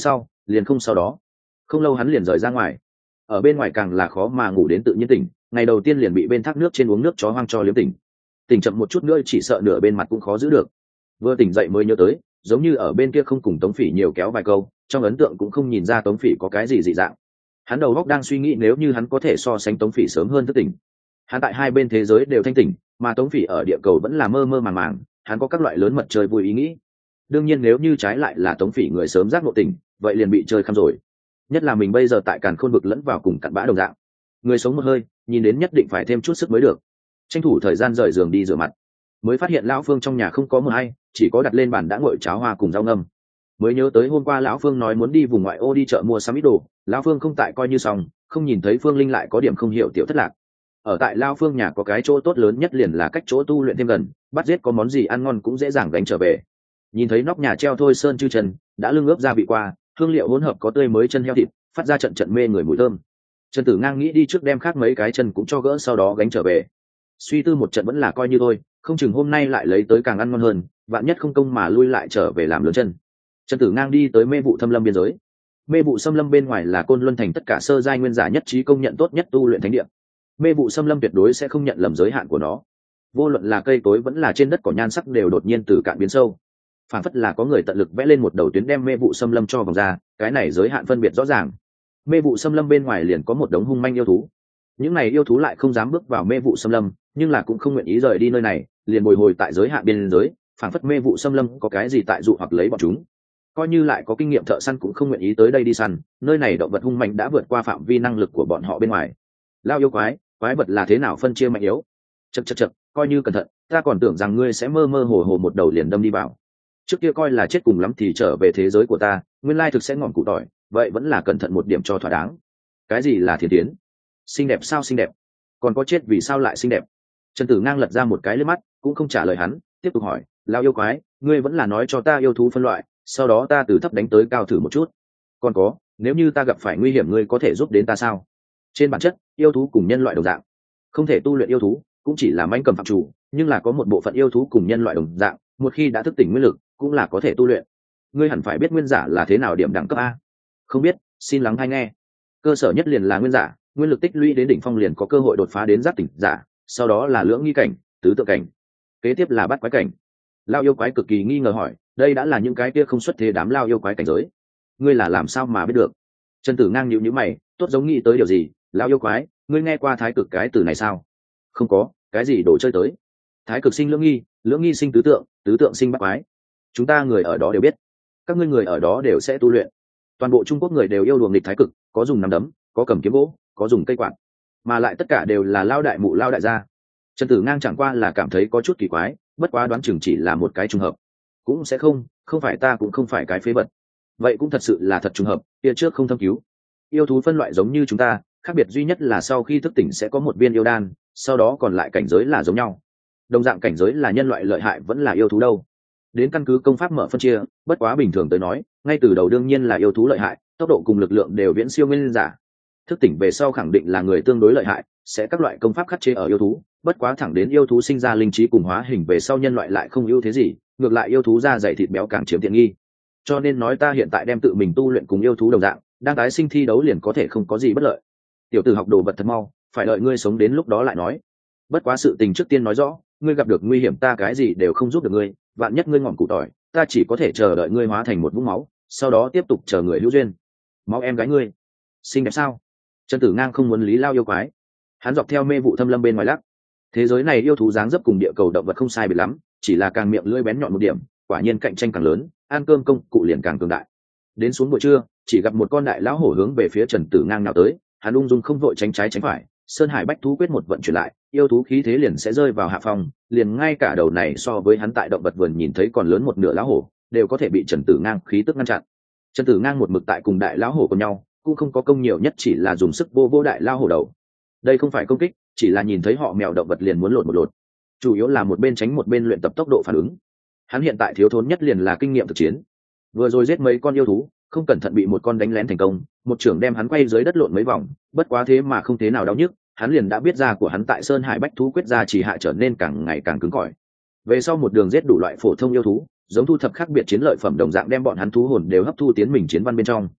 liền không sau đó không lâu hắn liền rời ra ngoài. Ở bên ngoài càng là khó mà ngủ đến tự nhiên tỉnh, ngày đầu tiên liền bị bên thác nước trên uống nước chó hoang cho liếm tỉnh. Tỉnh chậm một chút nữa chỉ sợ nửa bên mặt cũng khó giữ được. Vừa tỉnh dậy mới nhớ tới, giống như ở bên kia không cùng Tống Phỉ nhiều kéo vài câu, trong ấn tượng cũng không nhìn ra Tống Phỉ có cái gì dị dạng. Hắn đầu óc đang suy nghĩ nếu như hắn có thể so sánh Tống Phỉ sớm hơn thức tỉnh. Hắn tại hai bên thế giới đều thanh tỉnh, mà Tống Phỉ ở địa cầu vẫn là mơ mơ màng màng, hắn có các loại lớn mật chơi vui ý nghĩ. Đương nhiên nếu như trái lại là Tống Phỉ người sớm giác ngộ tỉnh, vậy liền bị chơi khăm rồi. Nhất là mình bây giờ tại càn khôn vực lẫn vào cùng cặn bã đồng dạng, người sống một hơi, nhìn đến nhất định phải thêm chút sức mới được. Tranh thủ thời gian rời giường đi rửa mặt, mới phát hiện lão Phương trong nhà không có một ai, chỉ có đặt lên bàn đã nguội cháo hoa cùng rau ngâm. Mới nhớ tới hôm qua lão Phương nói muốn đi vùng ngoại ô đi chợ mua sắm ít đồ, lão Phương không tại coi như xong, không nhìn thấy Phương Linh lại có điểm không hiểu tiểu thất lạc. Ở tại lão Phương nhà có cái chỗ tốt lớn nhất liền là cách chỗ tu luyện thêm gần, bắt giết có món gì ăn ngon cũng dễ dàng gánh trở về. Nhìn thấy nóc nhà treo thôi sơn chư chân, đã lưng ướp gia vị qua, hương liệu hỗn hợp có tươi mới chân heo thịt, phát ra trận trận mê người mùi thơm. Trần Tử Ngang nghĩ đi trước đem khác mấy cái chân cũng cho gỡ sau đó gánh trở về. Suy tư một trận vẫn là coi như thôi, không chừng hôm nay lại lấy tới càng ăn ngon hơn, vạn nhất không công mà lui lại trở về làm lớn chân. Trần Tử Ngang đi tới mê vụ thâm lâm biên giới. Mê vụ xâm lâm bên ngoài là Côn Luân thành tất cả sơ giai nguyên giả nhất trí công nhận tốt nhất tu luyện thánh địa. Mê vụ xâm lâm tuyệt đối sẽ không nhận lầm giới hạn của nó. Vô luận là cây cối vẫn là trên đất cỏ nhan sắc đều đột nhiên từ cạn biến sâu. Phản phất là có người tận lực vẽ lên một đầu tuyến đem mê vụ xâm lâm cho vòng ra, cái này giới hạn phân biệt rõ ràng. Mê vụ xâm lâm bên ngoài liền có một đống hung manh yêu thú. Những này yêu thú lại không dám bước vào mê vụ xâm lâm, nhưng là cũng không nguyện ý rời đi nơi này, liền bồi hồi tại giới hạn biên giới, phản phất mê vụ xâm lâm có cái gì tại dụ hoặc lấy bọn chúng. Coi như lại có kinh nghiệm thợ săn cũng không nguyện ý tới đây đi săn, nơi này động vật hung mạnh đã vượt qua phạm vi năng lực của bọn họ bên ngoài. Lao yêu quái, quái vật là thế nào phân chia mạnh yếu? Chậc chậc chậc, coi như cẩn thận, ta còn tưởng rằng ngươi sẽ mơ mơ hồ hồ một đầu liền đâm đi vào. Trước kia coi là chết cùng lắm thì trở về thế giới của ta, nguyên lai thực sẽ ngọn cụ tỏi, vậy vẫn là cẩn thận một điểm cho thỏa đáng. Cái gì là thiên tiến? Xinh đẹp sao xinh đẹp? Còn có chết vì sao lại xinh đẹp? Trần Tử Ngang lật ra một cái liếc mắt, cũng không trả lời hắn, tiếp tục hỏi, Lao yêu quái, ngươi vẫn là nói cho ta yêu thú phân loại, sau đó ta từ thấp đánh tới cao thử một chút. Còn có, nếu như ta gặp phải nguy hiểm ngươi có thể giúp đến ta sao? Trên bản chất, yêu thú cùng nhân loại đồng dạng, không thể tu luyện yêu thú, cũng chỉ là manh cầm phạm chủ, nhưng là có một bộ phận yêu thú cùng nhân loại đồng dạng, một khi đã thức tỉnh nguyên lực, cũng là có thể tu luyện. Ngươi hẳn phải biết nguyên giả là thế nào điểm đẳng cấp a? Không biết, xin lắng hay nghe. Cơ sở nhất liền là nguyên giả, nguyên lực tích lũy đến đỉnh phong liền có cơ hội đột phá đến giác tỉnh giả, sau đó là lưỡng nghi cảnh, tứ tự cảnh, kế tiếp là bát quái cảnh. Lao yêu quái cực kỳ nghi ngờ hỏi, đây đã là những cái kia không xuất thế đám lao yêu quái cảnh giới, ngươi là làm sao mà biết được? Trần Tử Ngang nhíu nhíu mày, tốt giống nghĩ tới điều gì, lao yêu quái, ngươi nghe qua thái cực cái từ này sao? Không có, cái gì đồ chơi tới? Thái cực sinh lưỡng nghi, lưỡng nghi sinh tứ tượng, tứ tượng sinh bát quái. Chúng ta người ở đó đều biết, các ngươi người ở đó đều sẽ tu luyện. Toàn bộ Trung Quốc người đều yêu đùa nghịch thái cực, có dùng nắm đấm, có cầm kiếm gỗ, có dùng cây quạt, mà lại tất cả đều là lao đại mụ lao đại gia. Trần Tử Ngang chẳng qua là cảm thấy có chút kỳ quái, bất quá đoán chừng chỉ là một cái trùng hợp. Cũng sẽ không, không phải ta cũng không phải cái phế vật. Vậy cũng thật sự là thật trùng hợp, kia trước không thâm cứu. Yêu thú phân loại giống như chúng ta, khác biệt duy nhất là sau khi thức tỉnh sẽ có một viên yêu đan, sau đó còn lại cảnh giới là giống nhau. Đồng dạng cảnh giới là nhân loại lợi hại vẫn là yêu thú đâu? Đến căn cứ công pháp mở phân chia, bất quá bình thường tới nói, ngay từ đầu đương nhiên là yêu thú lợi hại, tốc độ cùng lực lượng đều viễn siêu nguyên giả. Thức tỉnh về sau khẳng định là người tương đối lợi hại, sẽ các loại công pháp khắc chế ở yêu thú, bất quá thẳng đến yêu thú sinh ra linh trí cùng hóa hình về sau nhân loại lại không ưu thế gì, ngược lại yêu thú da dày thịt béo càng chiếm tiện nghi. Cho nên nói ta hiện tại đem tự mình tu luyện cùng yêu thú đồng dạng, đang tái sinh thi đấu liền có thể không có gì bất lợi. Tiểu tử học đồ vật thật mau, phải đợi ngươi sống đến lúc đó lại nói. Bất quá sự tình trước tiên nói rõ, ngươi gặp được nguy hiểm ta cái gì đều không giúp được ngươi, vạn nhất ngươi ngọn cụ tỏi, ta chỉ có thể chờ đợi ngươi hóa thành một vũng máu, sau đó tiếp tục chờ người hữu duyên. Máu em gái ngươi, xinh đẹp sao? Trần Tử Ngang không muốn lý lao yêu quái, hắn dọc theo mê vụ thâm lâm bên ngoài lắc. Thế giới này yêu thú dáng dấp cùng địa cầu động vật không sai biệt lắm, chỉ là càng miệng lưỡi bén nhọn một điểm, quả nhiên cạnh tranh càng lớn, ăn cơm công cụ liền càng cường đại. Đến xuống buổi trưa, chỉ gặp một con đại lão hổ hướng về phía Trần Tử Ngang nào tới, hắn ung dung không vội tránh trái tránh phải, Sơn Hải Bách thú quyết một vận chuyển lại, yêu thú khí thế liền sẽ rơi vào hạ phong, liền ngay cả đầu này so với hắn tại động vật vườn nhìn thấy còn lớn một nửa lão hổ, đều có thể bị Trần Tử Ngang khí tức ngăn chặn. Trần Tử Ngang một mực tại cùng đại lão hổ cùng nhau, cũng không có công nhiều nhất chỉ là dùng sức vô vô đại lão hổ đầu. Đây không phải công kích, chỉ là nhìn thấy họ mèo động vật liền muốn lột một lột. Chủ yếu là một bên tránh một bên luyện tập tốc độ phản ứng. Hắn hiện tại thiếu thốn nhất liền là kinh nghiệm thực chiến. Vừa rồi giết mấy con yêu thú, không cẩn thận bị một con đánh lén thành công, một trưởng đem hắn quay dưới đất lộn mấy vòng, bất quá thế mà không thế nào đau nhức, hắn liền đã biết ra của hắn tại Sơn Hải Bách thú quyết ra chỉ hạ trở nên càng ngày càng cứng cỏi. Về sau một đường giết đủ loại phổ thông yêu thú, giống thu thập khác biệt chiến lợi phẩm đồng dạng đem bọn hắn thú hồn đều hấp thu tiến mình chiến văn bên trong.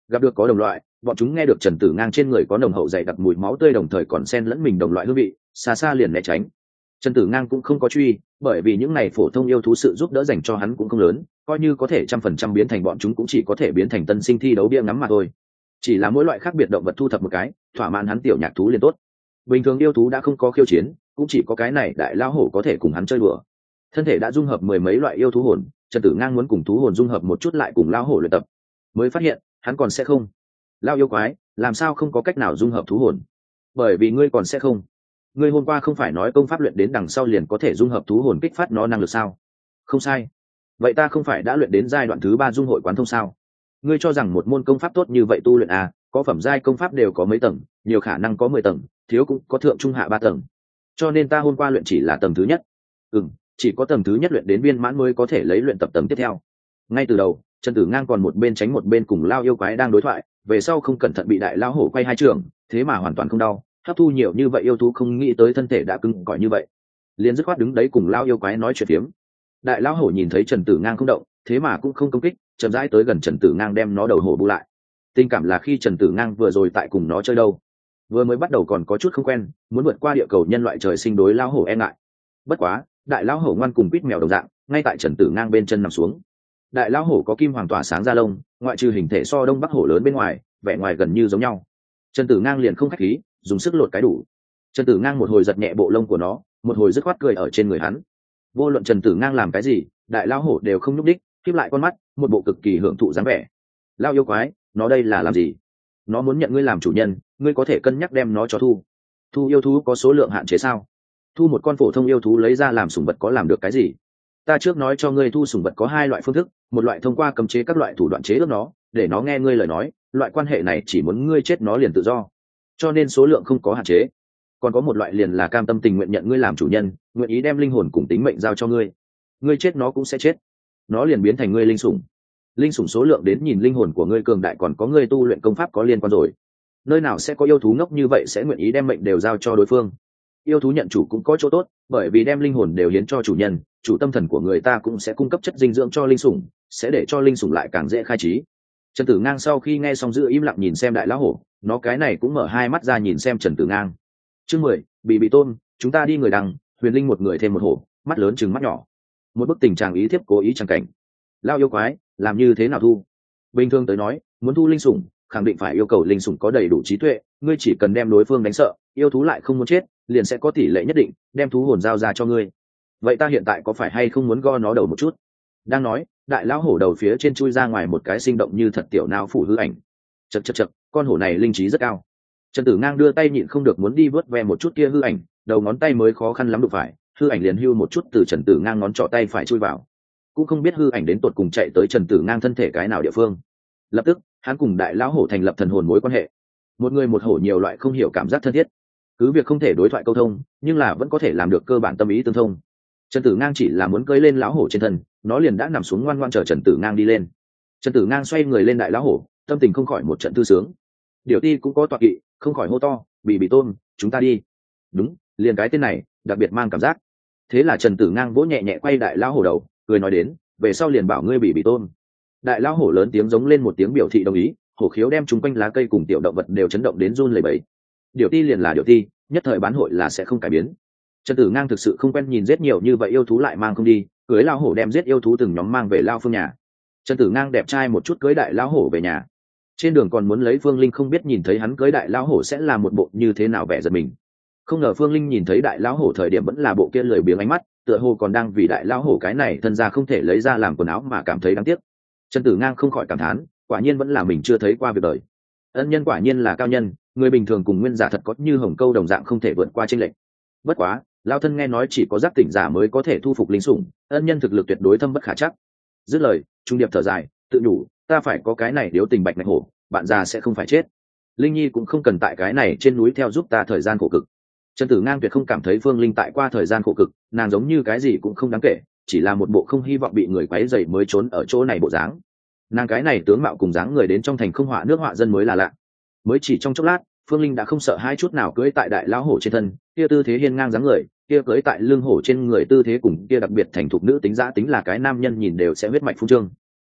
Gặp được có đồng loại, bọn chúng nghe được Trần Tử Ngang trên người có nồng hậu dày đặc mùi máu tươi, đồng thời còn xen lẫn mình đồng loại hương vị, xa xa liền né tránh. Trần Tử Ngang cũng không có truy, bởi vì những này phổ thông yêu thú sự giúp đỡ dành cho hắn cũng không lớn, coi như có thể trăm phần trăm biến thành bọn chúng cũng chỉ có thể biến thành tân sinh thi đấu bia ngắm mà thôi. Chỉ là mỗi loại khác biệt động vật thu thập một cái, thỏa mãn hắn tiểu nhạc thú liền tốt. Bình thường yêu thú đã không có khiêu chiến, cũng chỉ có cái này đại lao hổ có thể cùng hắn chơi đùa. Thân thể đã dung hợp mười mấy loại yêu thú hồn, Trần Tử Ngang muốn cùng thú hồn dung hợp một chút lại cùng lao hổ luyện tập, mới phát hiện hắn còn sẽ không. Lao yêu quái, làm sao không có cách nào dung hợp thú hồn? Bởi vì ngươi còn sẽ không. Ngươi hôm qua không phải nói công pháp luyện đến đằng sau liền có thể dung hợp thú hồn kích phát nó năng lực sao? Không sai. Vậy ta không phải đã luyện đến giai đoạn thứ ba dung hội quán thông sao? Ngươi cho rằng một môn công pháp tốt như vậy tu luyện à? Có phẩm giai công pháp đều có mấy tầng, nhiều khả năng có mười tầng, thiếu cũng có thượng trung hạ ba tầng. Cho nên ta hôm qua luyện chỉ là tầng thứ nhất. Ừm, chỉ có tầng thứ nhất luyện đến viên mãn mới có thể lấy luyện tập tầng tiếp theo. Ngay từ đầu, Trần Tử Ngang còn một bên tránh một bên cùng lao yêu quái đang đối thoại, về sau không cẩn thận bị đại lao hổ quay hai trường, thế mà hoàn toàn không đau, hấp thu nhiều như vậy yêu thú không nghĩ tới thân thể đã cứng cỏi như vậy, liền dứt khoát đứng đấy cùng lao yêu quái nói chuyện phiếm. Đại lao hổ nhìn thấy Trần Tử Ngang không động, thế mà cũng không công kích, chậm rãi tới gần Trần Tử Ngang đem nó đầu hổ bu lại. Tình cảm là khi Trần Tử Ngang vừa rồi tại cùng nó chơi đâu, vừa mới bắt đầu còn có chút không quen, muốn vượt qua địa cầu nhân loại trời sinh đối lao hổ e ngại. Bất quá, đại lao hổ ngoan cùng quýt mèo đồng dạng, ngay tại Trần Tử Ngang bên chân nằm xuống. Đại lao hổ có kim hoàng tỏa sáng da lông, ngoại trừ hình thể so đông bắc hổ lớn bên ngoài, vẻ ngoài gần như giống nhau. Trần Tử Ngang liền không khách khí, dùng sức lột cái đủ. Trần Tử Ngang một hồi giật nhẹ bộ lông của nó, một hồi dứt khoát cười ở trên người hắn. Vô luận Trần Tử Ngang làm cái gì, đại lao hổ đều không nhúc đích, khép lại con mắt, một bộ cực kỳ hưởng thụ dáng vẻ. Lao yêu quái, nó đây là làm gì? Nó muốn nhận ngươi làm chủ nhân, ngươi có thể cân nhắc đem nó cho thu. Thu yêu thú có số lượng hạn chế sao? Thu một con phổ thông yêu thú lấy ra làm sủng vật có làm được cái gì? Ta trước nói cho ngươi thu sủng vật có hai loại phương thức, một loại thông qua cấm chế các loại thủ đoạn chế ước nó, để nó nghe ngươi lời nói, loại quan hệ này chỉ muốn ngươi chết nó liền tự do, cho nên số lượng không có hạn chế. Còn có một loại liền là cam tâm tình nguyện nhận ngươi làm chủ nhân, nguyện ý đem linh hồn cùng tính mệnh giao cho ngươi, ngươi chết nó cũng sẽ chết, nó liền biến thành ngươi linh sủng. Linh sủng số lượng đến nhìn linh hồn của ngươi cường đại còn có ngươi tu luyện công pháp có liên quan rồi. Nơi nào sẽ có yêu thú ngốc như vậy sẽ nguyện ý đem mệnh đều giao cho đối phương? Yêu thú nhận chủ cũng có chỗ tốt, bởi vì đem linh hồn đều hiến cho chủ nhân, chủ tâm thần của người ta cũng sẽ cung cấp chất dinh dưỡng cho linh sủng, sẽ để cho linh sủng lại càng dễ khai trí. Trần Tử Ngang sau khi nghe xong giữ im lặng nhìn xem đại lão hổ, nó cái này cũng mở hai mắt ra nhìn xem Trần Tử Ngang. Chương mười, bị bị tôn, chúng ta đi người đằng, huyền linh một người thêm một hổ, mắt lớn chừng mắt nhỏ. Một bức tình trạng ý thiếp cố ý chẳng cảnh. Lao yêu quái, làm như thế nào thu? Bình thường tới nói, muốn thu linh sủng, khẳng định phải yêu cầu linh sủng có đầy đủ trí tuệ, ngươi chỉ cần đem đối phương đánh sợ, yêu thú lại không muốn chết, liền sẽ có tỷ lệ nhất định đem thú hồn giao ra cho ngươi. Vậy ta hiện tại có phải hay không muốn go nó đầu một chút? Đang nói, đại lão hổ đầu phía trên chui ra ngoài một cái sinh động như thật tiểu não phủ hư ảnh. Chậc chậc chậc, con hổ này linh trí rất cao. Trần Tử Ngang đưa tay nhịn không được muốn đi vớt ve một chút kia hư ảnh, đầu ngón tay mới khó khăn lắm đụng phải, hư ảnh liền hưu một chút từ Trần Tử Ngang ngón trỏ tay phải chui vào. Cũng không biết hư ảnh đến tột cùng chạy tới Trần Tử Ngang thân thể cái nào địa phương. Lập tức, hắn cùng đại lão hổ thành lập thần hồn mối quan hệ. Một người một hổ nhiều loại không hiểu cảm giác thân thiết. Cứ việc không thể đối thoại câu thông, nhưng là vẫn có thể làm được cơ bản tâm ý tương thông. Trần Tử Ngang chỉ là muốn cưỡi lên lão hổ trên thân, nó liền đã nằm xuống ngoan ngoãn chờ Trần Tử Ngang đi lên. Trần Tử Ngang xoay người lên đại lão hổ, tâm tình không khỏi một trận thư sướng. Điểu Ti cũng có tọa kỵ, không khỏi hô to, "Bị bị tôn, chúng ta đi." Đúng, liền cái tên này, đặc biệt mang cảm giác. Thế là Trần Tử Ngang vỗ nhẹ nhẹ quay đại lão hổ đầu, cười nói đến, "Về sau liền bảo ngươi bị bị tôn." Đại lão hổ lớn tiếng giống lên một tiếng biểu thị đồng ý, hổ khiếu đem chúng quanh lá cây cùng tiểu động vật đều chấn động đến run lẩy bẩy. Điểu Ti liền là Điểu Ti, nhất thời bán hội là sẽ không cải biến. Trần Tử Ngang thực sự không quen nhìn giết nhiều như vậy yêu thú lại mang không đi, cưới lao hổ đem giết yêu thú từng nhóm mang về lao phương nhà. Trần Tử Ngang đẹp trai một chút cưới đại lao hổ về nhà. Trên đường còn muốn lấy Phương Linh, không biết nhìn thấy hắn cưới đại lao hổ sẽ là một bộ như thế nào vẻ giật mình. Không ngờ Phương Linh nhìn thấy đại lao hổ thời điểm vẫn là bộ kia lười biếng ánh mắt, tựa hồ còn đang vì đại lao hổ cái này thân ra không thể lấy ra làm quần áo mà cảm thấy đáng tiếc. Trần Tử Ngang không khỏi cảm thán, quả nhiên vẫn là mình chưa thấy qua việc đời. Ân nhân quả nhiên là cao nhân, người bình thường cùng nguyên giả thật có như hồng câu đồng dạng không thể vượt qua chênh lệch. Bất quá, lao thân nghe nói chỉ có giác tỉnh giả mới có thể thu phục linh sủng, ân nhân thực lực tuyệt đối thâm bất khả trắc. Dứt lời, trung điệp thở dài, tự nhủ, ta phải có cái này điếu tình bạch ngạch hổ, bạn già sẽ không phải chết. Linh Nhi cũng không cần tại cái này trên núi theo giúp ta thời gian khổ cực. Trần Tử Ngang tuyệt không cảm thấy Phương Linh tại qua thời gian khổ cực, nàng giống như cái gì cũng không đáng kể, chỉ là một bộ không hy vọng bị người quấy rầy mới trốn ở chỗ này bộ dáng. Nàng cái này tướng mạo cùng dáng người đến trong thành không họa nước họa dân mới là lạ. Mới chỉ trong chốc lát, Phương Linh đã không sợ hai chút nào cưỡi tại đại lão hổ trên thân, kia tư thế hiên ngang dáng người, kia cưỡi tại lưng hổ trên người tư thế cùng kia đặc biệt thành thục nữ tính dã tính là cái nam nhân nhìn đều sẽ huyết mạch phun trương.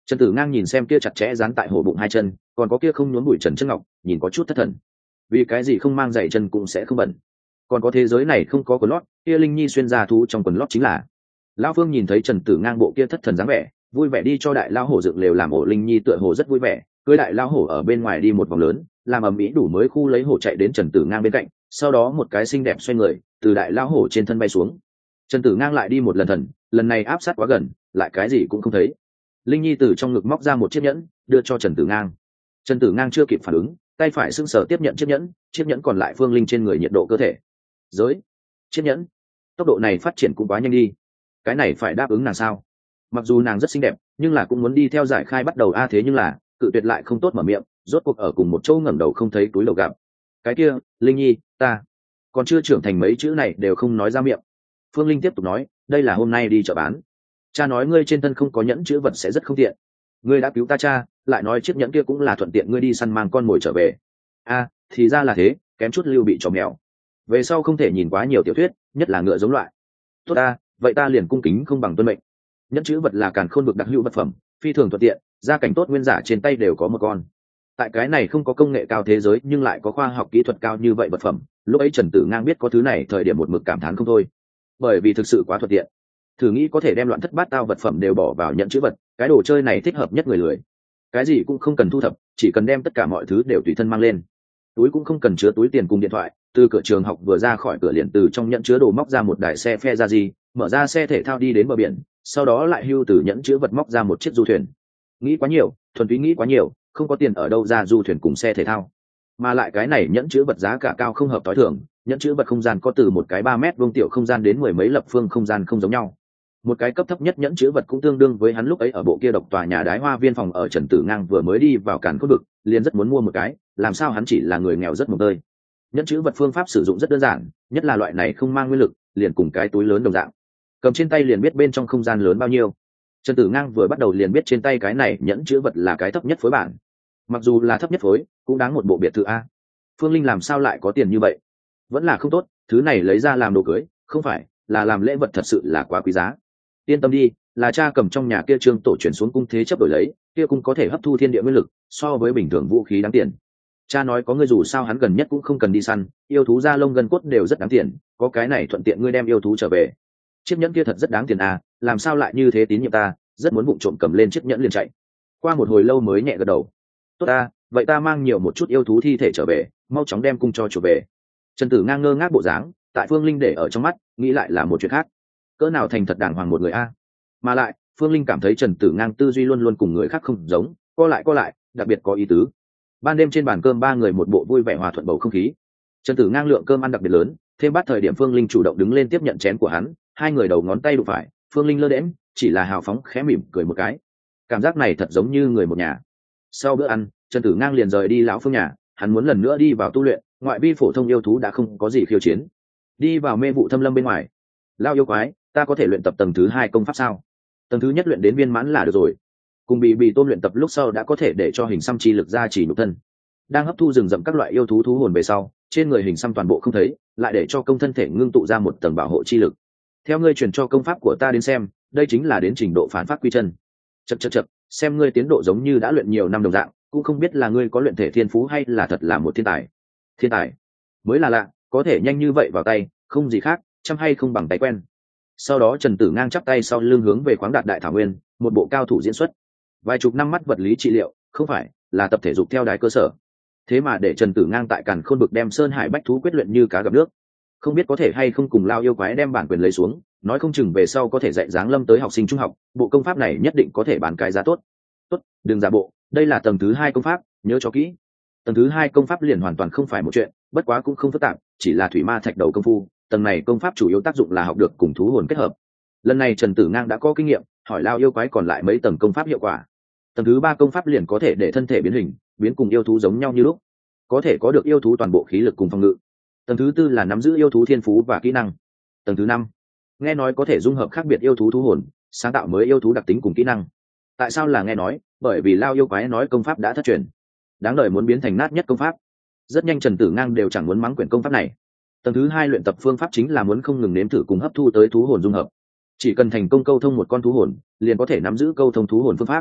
Trần Tử Ngang nhìn xem kia chặt chẽ dán tại hổ bụng hai chân, còn có kia không nhốn bụi trần chân ngọc, nhìn có chút thất thần. Vì cái gì không mang giày chân cũng sẽ không bẩn. Còn có thế giới này không có quần lót, kia Linh Nhi xuyên ra thú trong quần lót chính là. Lão Phương nhìn thấy Trần Tử Ngang bộ kia thất thần dáng vẻ, vui vẻ đi cho đại lão hổ dựng lều làm ổ. Linh Nhi tựa hồ rất vui vẻ, cưới đại lão hổ ở bên ngoài đi một vòng lớn, làm ầm ĩ đủ mới khu lấy hổ chạy đến Trần Tử Ngang bên cạnh, sau đó một cái xinh đẹp xoay người, từ đại lão hổ trên thân bay xuống. Trần Tử Ngang lại đi một lần thần, lần này áp sát quá gần, lại cái gì cũng không thấy. Linh Nhi từ trong ngực móc ra một chiếc nhẫn, đưa cho Trần Tử Ngang. Trần Tử Ngang chưa kịp phản ứng, tay phải sưng sờ tiếp nhận chiếc nhẫn, chiếc nhẫn còn lại Phương Linh trên người nhiệt độ cơ thể. Giới, chiếc nhẫn, tốc độ này phát triển cũng quá nhanh đi. Cái này phải đáp ứng nàng sao? Mặc dù nàng rất xinh đẹp, nhưng là cũng muốn đi theo giải khai bắt đầu a thế nhưng là cự tuyệt lại không tốt mở miệng, rốt cuộc ở cùng một chỗ ngẩng đầu không thấy túi lầu gặp. Cái kia, Linh Nhi, ta còn chưa trưởng thành mấy chữ này đều không nói ra miệng. Phương Linh tiếp tục nói, đây là hôm nay đi chợ bán. Cha nói ngươi trên thân không có nhẫn chữ vật sẽ rất không tiện. Ngươi đã cứu ta cha, lại nói chiếc nhẫn kia cũng là thuận tiện ngươi đi săn mang con mồi trở về. A, thì ra là thế, kém chút lưu bị chó mèo. Về sau không thể nhìn quá nhiều tiểu thuyết, nhất là ngựa giống loại. Tốt ta, vậy ta liền cung kính không bằng tuân mệnh. Nhẫn chữ vật là càn khôn vực đặc hữu vật phẩm, phi thường thuận tiện, gia cảnh tốt nguyên giả trên tay đều có một con. Tại cái này không có công nghệ cao thế giới nhưng lại có khoa học kỹ thuật cao như vậy vật phẩm, lúc ấy Trần Tử Ngang biết có thứ này thời điểm một mực cảm thán không thôi, bởi vì thực sự quá thuận tiện. Thử nghĩ có thể đem loạn thất bát tao vật phẩm đều bỏ vào nhẫn chữ vật, cái đồ chơi này thích hợp nhất người lười. Cái gì cũng không cần thu thập, chỉ cần đem tất cả mọi thứ đều tùy thân mang lên. Túi cũng không cần chứa túi tiền cùng điện thoại, từ cửa trường học vừa ra khỏi cửa liền từ trong nhẫn chứa đồ móc ra một đài xe phe ra gì, mở ra xe thể thao đi đến bờ biển, sau đó lại hưu từ nhẫn chứa vật móc ra một chiếc du thuyền. Nghĩ quá nhiều, thuần túy nghĩ quá nhiều, không có tiền ở đâu ra du thuyền cùng xe thể thao. Mà lại cái này nhẫn chứa vật giá cả cao không hợp tối thường, nhẫn chứa vật không gian có từ một cái ba mét vuông tiểu không gian đến mười mấy lập phương không gian không giống nhau. Một cái cấp thấp nhất nhẫn chứa vật cũng tương đương với hắn lúc ấy ở bộ kia độc tòa nhà đái hoa viên phòng ở Trần Tử Ngang vừa mới đi vào càn khôn vực, liền rất muốn mua một cái, làm sao hắn chỉ là người nghèo rất mồng tơi. Nhẫn chứa vật phương pháp sử dụng rất đơn giản, nhất là loại này không mang nguyên lực, liền cùng cái túi lớn đồng dạng, cầm trên tay liền biết bên trong không gian lớn bao nhiêu. Trần Tử Ngang vừa bắt đầu liền biết trên tay cái này nhẫn chứa vật là cái thấp nhất phối bản, mặc dù là thấp nhất phối cũng đáng một bộ biệt thự a. Phương Linh làm sao lại có tiền như vậy? Vẫn là không tốt, thứ này lấy ra làm đồ cưới, không phải là làm lễ vật, thật sự là quá quý giá. Yên tâm đi, là cha cầm trong nhà kia trương tổ chuyển xuống cung thế chấp đổi lấy, kia cũng có thể hấp thu thiên địa nguyên lực, so với bình thường vũ khí đáng tiền. Cha nói có ngươi dù sao hắn gần nhất cũng không cần đi săn, yêu thú da lông gân cốt đều rất đáng tiền, có cái này thuận tiện ngươi đem yêu thú trở về. Chiếc nhẫn kia thật rất đáng tiền à, làm sao lại như thế tín nhiệm ta, rất muốn vụng trộm cầm lên chiếc nhẫn liền chạy. Qua một hồi lâu mới nhẹ gật đầu. Tốt ta, vậy ta mang nhiều một chút yêu thú thi thể trở về, mau chóng đem cung cho chủ về. Trần Tử Ngang ngơ ngác bộ dáng, tại Phương Linh để ở trong mắt, nghĩ lại là một chuyện khác. Cỡ nào thành thật đàng hoàng một người a. Mà lại Phương Linh cảm thấy Trần Tử Ngang tư duy luôn luôn cùng người khác không giống, co lại co lại đặc biệt có ý tứ. Ban đêm trên bàn cơm ba người một bộ vui vẻ hòa thuận bầu không khí. Trần Tử Ngang lượng cơm ăn đặc biệt lớn, thêm bát thời điểm Phương Linh chủ động đứng lên tiếp nhận chén của hắn, hai người đầu ngón tay đụng phải, Phương Linh lơ đễnh chỉ là hào phóng khẽ mỉm cười một cái, cảm giác này thật giống như người một nhà. Sau bữa ăn Trần Tử Ngang liền rời đi lão Phương nhà, hắn muốn lần nữa đi vào tu luyện, ngoại vi phổ thông yêu thú đã không có gì khiêu chiến. Đi vào mê vụ thâm lâm bên ngoài. Lao yêu quái, ta có thể luyện tập tầng thứ hai công pháp sao? Tầng thứ nhất luyện đến viên mãn là được rồi. Cùng bị bị tôm luyện tập lúc sau đã có thể để cho hình xăm chi lực ra chỉ nhục thân. Đang hấp thu rừng rậm các loại yêu thú thú hồn về sau, trên người hình xăm toàn bộ không thấy, lại để cho công thân thể ngưng tụ ra một tầng bảo hộ chi lực. Theo ngươi truyền cho công pháp của ta đến xem, đây chính là đến trình độ phản phát quy chân. Chậc chậc chậc, xem ngươi tiến độ giống như đã luyện nhiều năm đồng dạng, cũng không biết là ngươi có luyện thể thiên phú hay là thật là một thiên tài. Thiên tài mới là lạ, có thể nhanh như vậy vào tay, không gì khác, chăm hay không bằng tay quen. Sau đó Trần Tử Ngang chắp tay sau lưng hướng về khoáng đạt đại thảo nguyên, một bộ cao thủ diễn xuất. Vài chục năm mắt vật lý trị liệu, không phải là tập thể dục theo đái cơ sở. Thế mà để Trần Tử Ngang tại Càn Khôn Vực đem Sơn Hải Bách thú quyết luyện như cá gặp nước. Không biết có thể hay không cùng Lao yêu quái đem bản quyền lấy xuống, nói không chừng về sau có thể dạy dáng lâm tới học sinh trung học, bộ công pháp này nhất định có thể bán cái giá tốt. Tốt, đừng giả bộ, đây là tầng thứ hai công pháp, nhớ cho kỹ. Tầng thứ hai công pháp liền hoàn toàn không phải một chuyện, bất quá cũng không phức tạp, chỉ là thủy ma thạch đầu công phu. Tầng này công pháp chủ yếu tác dụng là học được cùng thú hồn kết hợp. Lần này Trần Tử Ngang đã có kinh nghiệm, hỏi Lao yêu quái còn lại mấy tầng công pháp hiệu quả. Tầng thứ ba công pháp liền có thể để thân thể biến hình, biến cùng yêu thú giống nhau như lúc, có thể có được yêu thú toàn bộ khí lực cùng phòng ngự. Tầng thứ tư là nắm giữ yêu thú thiên phú và kỹ năng. Tầng thứ năm nghe nói có thể dung hợp khác biệt yêu thú thú hồn, sáng tạo mới yêu thú đặc tính cùng kỹ năng. Tại sao là nghe nói? Bởi vì Lao yêu quái nói công pháp đã thất truyền, đáng đời muốn biến thành nát nhất công pháp. Rất nhanh Trần Tử Ngang đều chẳng muốn mắng quyển công pháp này. Tầng thứ hai luyện tập phương pháp chính là muốn không ngừng nếm thử cùng hấp thu tới thú hồn dung hợp. Chỉ cần thành công câu thông một con thú hồn, liền có thể nắm giữ câu thông thú hồn phương pháp.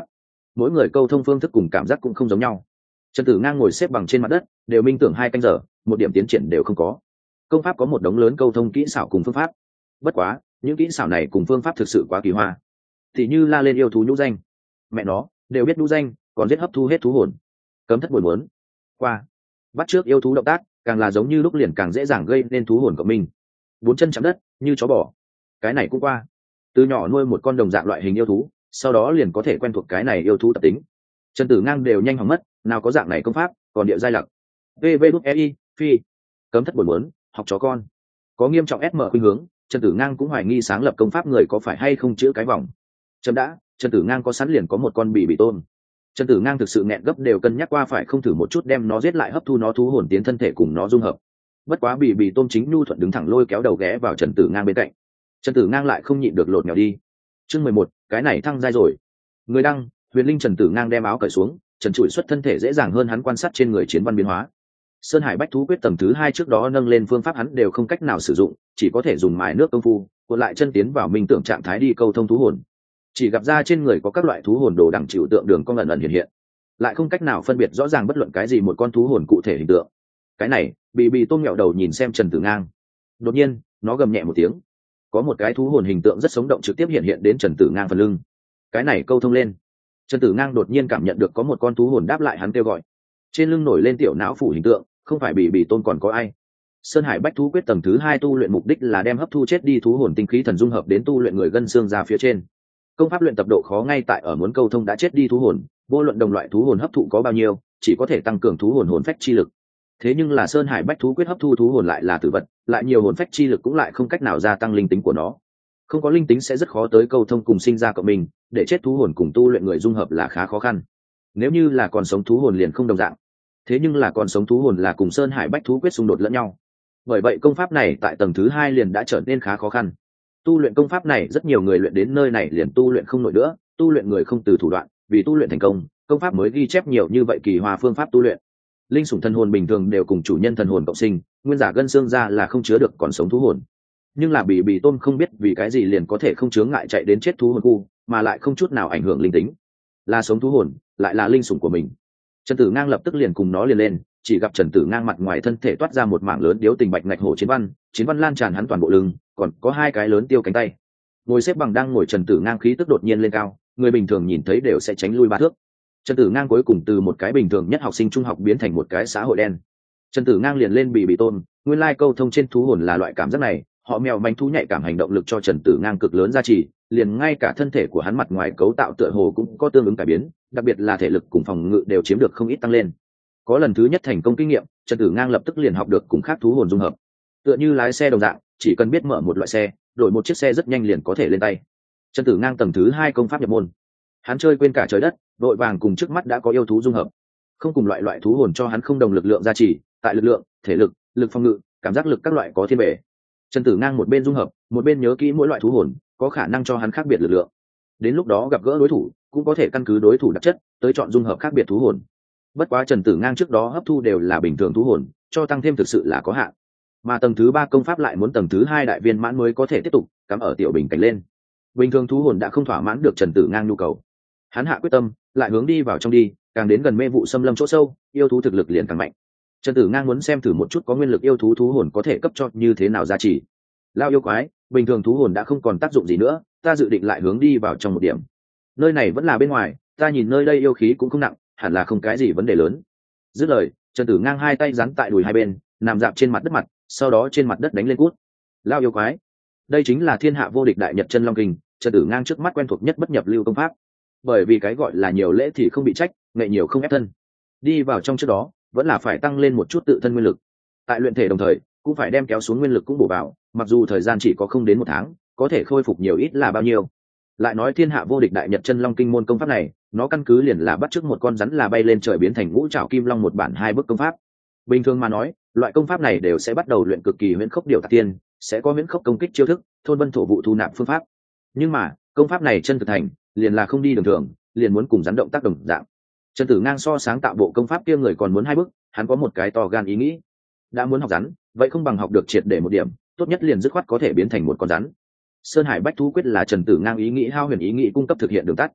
mỗi người câu thông phương thức cùng cảm giác cũng không giống nhau. Trần Tử Ngang ngồi xếp bằng trên mặt đất, đều minh tưởng hai canh giờ, một điểm tiến triển đều không có. Công pháp có một đống lớn câu thông kỹ xảo cùng phương pháp, bất quá những kỹ xảo này cùng phương pháp thực sự quá kỳ hoa. Thì như la lên yêu thú nhũ danh, mẹ nó đều biết nhũ danh, còn giết hấp thu hết thú hồn. Cấm thất buồn muốn qua, bắt trước yêu thú động tác, càng là giống như lúc liền càng dễ dàng gây nên thú hồn của mình. Bốn chân chạm đất như chó bò, cái này cũng qua. Từ nhỏ nuôi một con đồng dạng loại hình yêu thú, sau đó liền có thể quen thuộc cái này yêu thú tập tính. Trần Tử Ngang đều nhanh hỏng mất, nào có dạng này công pháp, còn địa giai lặc. vê vê đút e i phi, cấm thất buồn muốn học chó con, có nghiêm trọng ét em khuynh hướng. Trần Tử Ngang cũng hoài nghi sáng lập công pháp người có phải hay không chữ cái vòng. Chấm đã, Trần Tử Ngang có sẵn liền có một con bị bị tôn. Trần Tử Ngang thực sự nghẹn gấp, đều cân nhắc qua phải không thử một chút đem nó giết lại hấp thu nó thú hồn tiến thân thể cùng nó dung hợp. Bất quá bị bị tôm chính nhu thuận đứng thẳng lôi kéo đầu ghé vào Trần Tử Ngang bên cạnh. Trần Tử Ngang lại không nhịn được lột nhỏ đi. Chương mười một, cái này thăng giai rồi. Người đăng, Huyền Linh. Trần Tử Ngang đem áo cởi xuống, trần trụi xuất thân thể dễ dàng hơn hắn quan sát trên người chiến văn biến hóa. Sơn Hải Bách Thú Quyết tầng thứ hai trước đó nâng lên phương pháp hắn đều không cách nào sử dụng, chỉ có thể dùng mài nước công phu, cuộn lại chân tiến vào minh tưởng trạng thái đi câu thông thú hồn. Chỉ gặp ra trên người có các loại thú hồn đồ đẳng chịu tượng đường cong ẩn ẩn hiện hiện, lại không cách nào phân biệt rõ ràng bất luận cái gì một con thú hồn cụ thể hình tượng. Cái này, bị bị tôm nhẹo đầu nhìn xem Trần Tử Ngang. Đột nhiên, nó gầm nhẹ một tiếng, có một cái thú hồn hình tượng rất sống động trực tiếp hiện hiện đến Trần Tử Ngang phần lưng. Cái này câu thông lên, Trần Tử Ngang đột nhiên cảm nhận được có một con thú hồn đáp lại hắn kêu gọi. Trên lưng nổi lên tiểu não phủ hình tượng, không phải bị bị tôn còn có ai. Sơn Hải Bách Thú Quyết tầng thứ hai tu luyện mục đích là đem hấp thu chết đi thú hồn tinh khí thần dung hợp đến tu luyện người gân xương ra phía trên. Công pháp luyện tập độ khó ngay tại ở muốn câu thông đã chết đi thú hồn, vô luận đồng loại thú hồn hấp thụ có bao nhiêu, chỉ có thể tăng cường thú hồn hồn phách chi lực. Thế nhưng là Sơn Hải Bách Thú Quyết hấp thu thú hồn lại là tử vật, lại nhiều hồn phách chi lực cũng lại không cách nào gia tăng linh tính của nó. Không có linh tính sẽ rất khó tới câu thông cùng sinh ra cộng mình, để chết thú hồn cùng tu luyện người dung hợp là khá khó khăn. Nếu như là còn sống thú hồn liền không đồng dạng. Thế nhưng là còn sống thú hồn là cùng Sơn Hải Bách Thú Quyết xung đột lẫn nhau. Bởi vậy công pháp này tại tầng thứ hai liền đã trở nên khá khó khăn. Tu luyện công pháp này rất nhiều người luyện đến nơi này liền tu luyện không nổi nữa, tu luyện người không từ thủ đoạn, vì tu luyện thành công, công pháp mới ghi chép nhiều như vậy kỳ hòa phương pháp tu luyện. Linh sủng thần hồn bình thường đều cùng chủ nhân thần hồn cộng sinh, nguyên giả gân xương ra là không chứa được còn sống thú hồn. Nhưng là bị bị tôm không biết vì cái gì liền có thể không chướng ngại chạy đến chết thú hồn khu, mà lại không chút nào ảnh hưởng linh tính. Là sống thú hồn, lại là linh sủng của mình. Trần Tử Ngang lập tức liền cùng nó liền lên, chỉ gặp Trần Tử Ngang mặt ngoài thân thể toát ra một mảng lớn điếu tình bạch ngạch hổ chiến văn, chiến văn lan tràn hắn toàn bộ lưng, còn có hai cái lớn tiêu cánh tay. Ngồi xếp bằng đang ngồi Trần Tử Ngang khí tức đột nhiên lên cao, người bình thường nhìn thấy đều sẽ tránh lui ba thước. Trần Tử Ngang cuối cùng từ một cái bình thường nhất học sinh trung học biến thành một cái xã hội đen. Trần Tử Ngang liền lên bị bị tôn, nguyên lai câu thông trên thú hồn là loại cảm giác này, họ mèo manh thú nhạy cảm hành động lực cho Trần Tử Ngang cực lớn giá trị, liền ngay cả thân thể của hắn mặt ngoài cấu tạo tựa hồ cũng có tương ứng cải biến, đặc biệt là thể lực cùng phòng ngự đều chiếm được không ít tăng lên. Có lần thứ nhất thành công kinh nghiệm, Trần Tử Ngang lập tức liền học được cùng khác thú hồn dung hợp. Tựa như lái xe đồng dạng, chỉ cần biết mở một loại xe, đổi một chiếc xe rất nhanh liền có thể lên tay. Trần Tử Ngang tầng thứ hai công pháp nhập môn. Hắn chơi quên cả trời đất, đội vàng cùng trước mắt đã có yêu thú dung hợp. Không cùng loại loại thú hồn cho hắn không đồng lực lượng gia trì, tại lực lượng, thể lực, lực phòng ngự, cảm giác lực các loại có thiên bể. Trần Tử Ngang một bên dung hợp, một bên nhớ kỹ mỗi loại thú hồn, có khả năng cho hắn khác biệt lực lượng. Đến lúc đó gặp gỡ đối thủ, cũng có thể căn cứ đối thủ đặc chất, tới chọn dung hợp khác biệt thú hồn. Bất quá Trần Tử Ngang trước đó hấp thu đều là bình thường thú hồn, cho tăng thêm thực sự là có hạn. Mà tầng thứ ba công pháp lại muốn tầng thứ hai đại viên mãn mới có thể tiếp tục cắm ở tiểu bình cảnh lên. Bình thường thú hồn đã không thỏa mãn được Trần Tử Ngang nhu cầu. Hắn hạ quyết tâm, lại hướng đi vào trong đi, càng đến gần mê vụ xâm lâm chỗ sâu, yêu thú thực lực liền càng mạnh. Trần Tử Ngang muốn xem thử một chút có nguyên lực yêu thú thú hồn có thể cấp cho như thế nào giá trị. Lao yêu quái, bình thường thú hồn đã không còn tác dụng gì nữa, ta dự định lại hướng đi vào trong một điểm. Nơi này vẫn là bên ngoài, ta nhìn nơi đây yêu khí cũng không nặng, hẳn là không cái gì vấn đề lớn. Dứt lời, Trần Tử Ngang hai tay giáng tại đùi hai bên, nằm dạp trên mặt đất mặt, sau đó trên mặt đất đánh lên cút. Lao yêu quái, đây chính là thiên hạ vô địch đại nhật chân long kinh, Trần Tử Ngang trước mắt quen thuộc nhất bất nhập lưu công pháp. Bởi vì cái gọi là nhiều lễ thì không bị trách, nghệ nhiều không ép thân. Đi vào trong trước đó, vẫn là phải tăng lên một chút tự thân nguyên lực. Tại luyện thể đồng thời, cũng phải đem kéo xuống nguyên lực cũng bổ vào, mặc dù thời gian chỉ có không đến một tháng, có thể khôi phục nhiều ít là bao nhiêu. Lại nói thiên hạ vô địch đại nhật chân long kinh môn công pháp này, nó căn cứ liền là bắt chước một con rắn là bay lên trời biến thành ngũ trảo kim long một bản hai bước công pháp. Bình thường mà nói, loại công pháp này đều sẽ bắt đầu luyện cực kỳ huyễn khốc điều tạc tiên, sẽ có huyễn khốc công kích chiêu thức, thôn vân thổ vụ thu nạp phương pháp. Nhưng mà, công pháp này chân thực thành, liền là không đi đường thường, liền muốn cùng rắn động tác đồng dạng. Trần Tử Ngang so sáng tạo bộ công pháp kia người còn muốn hai bước, hắn có một cái to gan ý nghĩ. Đã muốn học rắn, vậy không bằng học được triệt để một điểm, tốt nhất liền dứt khoát có thể biến thành một con rắn. Sơn Hải Bách Thú Quyết là Trần Tử Ngang ý nghĩ hao huyền ý nghĩ cung cấp thực hiện đường tắt.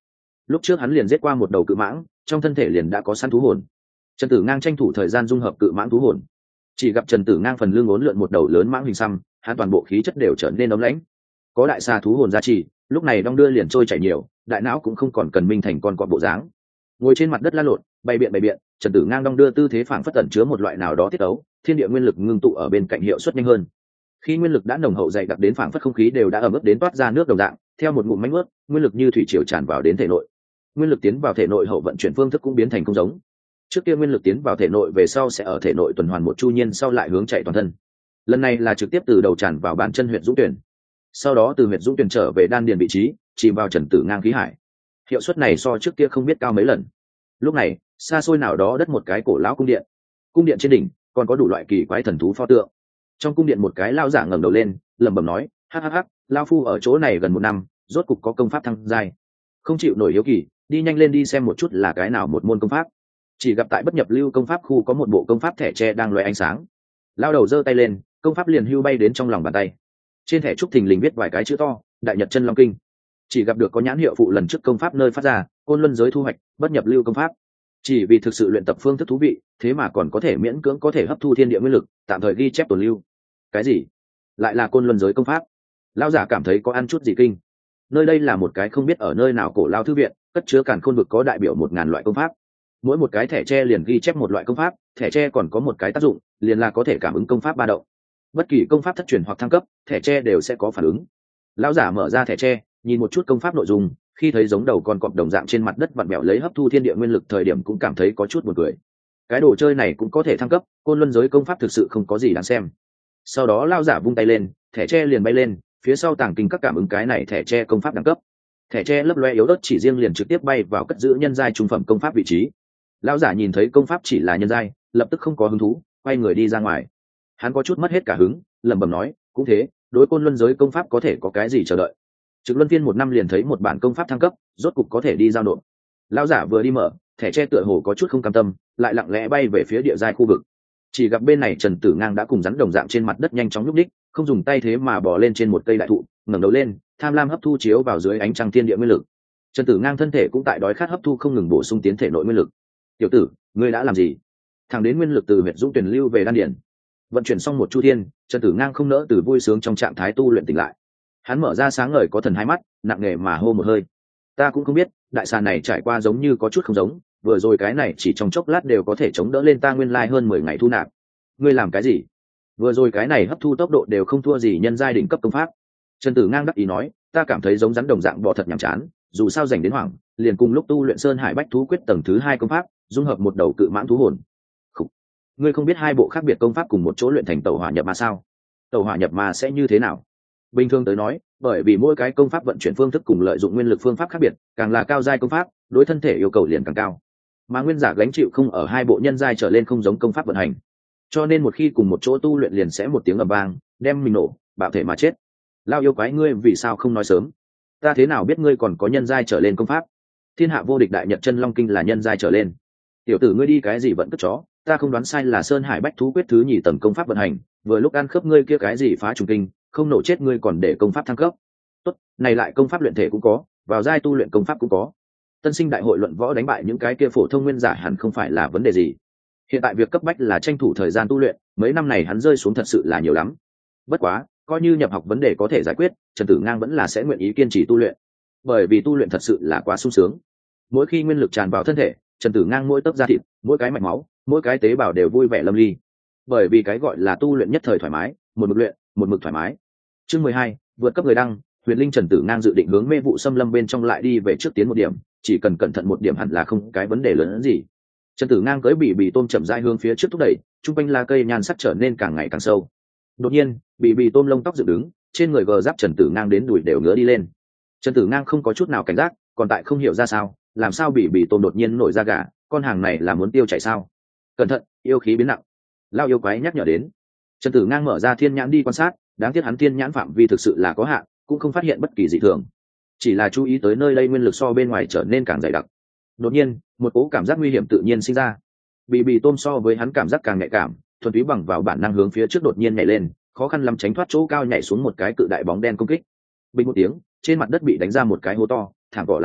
lúc trước hắn liền giết qua một đầu cự mãng, trong thân thể liền đã có săn thú hồn. Trần Tử Ngang tranh thủ thời gian dung hợp cự mãng thú hồn, chỉ gặp Trần Tử Ngang phần lưng uốn lượn một đầu lớn mãng hình xăm, hắn toàn bộ khí chất đều trở nên ấm lãnh. Có đại xà thú hồn gia trì, lúc này đong đưa liền trôi chảy nhiều, đại não cũng không còn cần minh thành con cọp bộ dáng. Ngồi trên mặt đất lăn lộn, bay biện bay biện, Trần Tử Ngang đong đưa tư thế phảng phất tẩn chứa một loại nào đó tiết tấu, thiên địa nguyên lực ngưng tụ ở bên cạnh hiệu suất nhanh hơn. Khi nguyên lực đã nồng hậu dày đặc đến phảng phất không khí đều đã ẩm ướt đến toát ra nước đồng dạng, theo một ngụm mánh ướt, nguyên lực như thủy triều tràn vào đến thể nội. Nguyên lực tiến vào thể nội hậu vận chuyển phương thức cũng biến thành không giống. Trước kia nguyên lực tiến vào thể nội về sau sẽ ở thể nội tuần hoàn một chu nhiên sau lại hướng chạy toàn thân. Lần này là trực tiếp từ đầu tràn vào bàn chân huyệt dũng tuyển, sau đó từ huyệt dũng tuyển trở về đan điền vị trí, chìm vào Trần Tử Ngang khí hải. Hiệu suất này so trước kia không biết cao mấy lần. Lúc này, xa xôi nào đó đất một cái cổ lão cung điện. Cung điện trên đỉnh còn có đủ loại kỳ quái thần thú pho tượng. Trong cung điện một cái lão giả ngẩng đầu lên, lẩm bẩm nói: "Hắc hắc hắc, lão phu ở chỗ này gần một năm, rốt cục có công pháp thăng giai. Không chịu nổi hiếu kỳ, đi nhanh lên đi xem một chút là cái nào một môn công pháp." Chỉ gặp tại bất nhập lưu công pháp khu có một bộ công pháp thẻ tre đang lóe ánh sáng. Lão đầu giơ tay lên, công pháp liền hưu bay đến trong lòng bàn tay. Trên thẻ trúc thình lình viết vài cái chữ to: Đại Nhật Chân Long Kinh. Chỉ gặp được có nhãn hiệu phụ lần trước công pháp nơi phát ra, Côn Luân giới thu hoạch, bất nhập lưu công pháp. Chỉ vì thực sự luyện tập phương thức thú vị, thế mà còn có thể miễn cưỡng có thể hấp thu thiên địa nguyên lực, tạm thời ghi chép tồn lưu. Cái gì? Lại là Côn Luân giới công pháp? Lão giả cảm thấy có ăn chút gì kinh. Nơi đây là một cái không biết ở nơi nào cổ lao thư viện, cất chứa càn khôn vực có đại biểu một ngàn loại công pháp. Mỗi một cái thẻ tre liền ghi chép một loại công pháp, thẻ tre còn có một cái tác dụng, liền là có thể cảm ứng công pháp ba động. Bất kỳ công pháp thất truyền hoặc thăng cấp, thẻ tre đều sẽ có phản ứng. Lão giả mở ra thẻ tre, nhìn một chút công pháp nội dung, khi thấy giống đầu con cọp đồng dạng trên mặt đất vặn bẹo lấy hấp thu thiên địa nguyên lực thời điểm cũng cảm thấy có chút buồn cười. Cái đồ chơi này cũng có thể thăng cấp, Côn Luân giới công pháp thực sự không có gì đáng xem. Sau đó lão giả vung tay lên, thẻ tre liền bay lên, phía sau tàng kinh các cảm ứng cái này thẻ tre công pháp đẳng cấp. Thẻ tre lấp loe yếu ớt chỉ riêng liền trực tiếp bay vào cất giữ nhân giai trung phẩm công pháp vị trí. Lão giả nhìn thấy công pháp chỉ là nhân giai, lập tức không có hứng thú, quay người đi ra ngoài. Hắn có chút mất hết cả hứng, lẩm bẩm nói: "Cũng thế, đối Côn Luân giới công pháp có thể có cái gì chờ đợi. Trực luân phiên một năm liền thấy một bản công pháp thăng cấp, rốt cục có thể đi giao nộp." Lão giả vừa đi mở, thẻ tre tựa hồ có chút không cam tâm, lại lặng lẽ bay về phía địa giai khu vực. Chỉ gặp bên này Trần Tử Ngang đã cùng rắn đồng dạng trên mặt đất nhanh chóng nhúc nhích, không dùng tay thế mà bò lên trên một cây đại thụ, ngẩng đầu lên, tham lam hấp thu chiếu vào dưới ánh trăng thiên địa nguyên lực. Trần Tử Ngang thân thể cũng tại đói khát hấp thu không ngừng bổ sung tiến thể nội nguyên lực. "Tiểu tử, ngươi đã làm gì?" Thẳng đến nguyên lực từ huyệt dũng tuyển lưu về đan điền. Vận chuyển xong một chu thiên, Trần Tử Ngang không nỡ từ vui sướng trong trạng thái tu luyện tỉnh lại. Hắn mở ra sáng ngời có thần hai mắt, nặng nề mà hô một hơi: "Ta cũng không biết, đại xà này trải qua giống như có chút không giống, vừa rồi cái này chỉ trong chốc lát đều có thể chống đỡ lên ta nguyên lai hơn mười ngày thu nạp. Ngươi làm cái gì? Vừa rồi cái này hấp thu tốc độ đều không thua gì nhân giai đỉnh cấp công pháp." Trần Tử Ngang đắc ý nói: "Ta cảm thấy giống rắn đồng dạng bò thật nhàm chán, dù sao dành đến hoảng, liền cùng lúc tu luyện Sơn Hải Bách Thú Quyết tầng thứ hai công pháp, dung hợp một đầu cự mãn thú hồn." Khủ. Ngươi không biết hai bộ khác biệt công pháp cùng một chỗ luyện thành tẩu hỏa nhập ma sao? Tẩu hỏa nhập ma sẽ như thế nào? Bình thường tới nói, bởi vì mỗi cái công pháp vận chuyển phương thức cùng lợi dụng nguyên lực phương pháp khác biệt, càng là cao giai công pháp, đối thân thể yêu cầu liền càng cao. Mà nguyên giả gánh chịu không ở hai bộ nhân giai trở lên không giống công pháp vận hành. Cho nên một khi cùng một chỗ tu luyện liền sẽ một tiếng ầm vang, đem mình nổ, bạo thể mà chết. Lao yêu quái ngươi vì sao không nói sớm? Ta thế nào biết ngươi còn có nhân giai trở lên công pháp? Thiên hạ vô địch Đại Nhật Chân Long Kinh là nhân giai trở lên. Tiểu tử ngươi đi cái gì vẫn cất chó, ta không đoán sai là Sơn Hải Bách Thú Quyết thứ nhì tầng công pháp vận hành, vừa lúc ăn khớp ngươi kia cái gì phá trùng kinh, không nổ chết ngươi còn để công pháp thăng cấp. Tốt, này lại công pháp luyện thể cũng có, vào giai tu luyện công pháp cũng có. Tân sinh đại hội luận võ đánh bại những cái kia phổ thông nguyên giả hẳn không phải là vấn đề gì. Hiện tại việc cấp bách là tranh thủ thời gian tu luyện, mấy năm này hắn rơi xuống thật sự là nhiều lắm. Bất quá, coi như nhập học vấn đề có thể giải quyết, Trần Tử Ngang vẫn là sẽ nguyện ý kiên trì tu luyện, bởi vì tu luyện thật sự là quá sung sướng. Mỗi khi nguyên lực tràn vào thân thể, Trần Tử Ngang mỗi tấc da thịt, mỗi cái mạch máu, mỗi cái tế bào đều vui vẻ lâm ly. Bởi vì cái gọi là tu luyện nhất thời thoải mái, một mực luyện, một mực thoải mái. Chương mười hai, vượt cấp người đăng, Huyền Linh. Trần Tử Ngang dự định hướng mê vụ xâm lâm bên trong lại đi về trước tiến một điểm, chỉ cần cẩn thận một điểm hẳn là không cái vấn đề lớn hơn gì. Trần Tử Ngang cưỡi bị bị tôm chậm rãi hướng phía trước thúc đẩy, trung quanh lá cây nhan sắc trở nên càng ngày càng sâu. Đột nhiên, bị bị tôm lông tóc dựng đứng, trên người gờ giáp Trần Tử Ngang đến đùi đều ngứa đi lên. Trần Tử Ngang không có chút nào cảnh giác, còn tại không hiểu ra sao, làm sao bị bị tôm đột nhiên nổi ra gà, con hàng này là muốn tiêu chảy sao? Cẩn thận, yêu khí biến nặng. Lao yêu quái nhắc nhở đến. Trần Tử Ngang mở ra thiên nhãn đi quan sát, đáng tiếc hắn thiên nhãn phạm vi thực sự là có hạn, cũng không phát hiện bất kỳ dị thường, chỉ là chú ý tới nơi đây nguyên lực so bên ngoài trở nên càng dày đặc. Đột nhiên, một cỗ cảm giác nguy hiểm tự nhiên sinh ra. Bị bị tôm so với hắn cảm giác càng nhạy cảm, thuần túy bằng vào bản năng hướng phía trước đột nhiên nhảy lên, khó khăn lắm tránh thoát chỗ cao nhảy xuống một cái cự đại bóng đen công kích. Bình một tiếng, trên mặt đất bị đánh ra một cái hố to, thảm cỏ lá cây,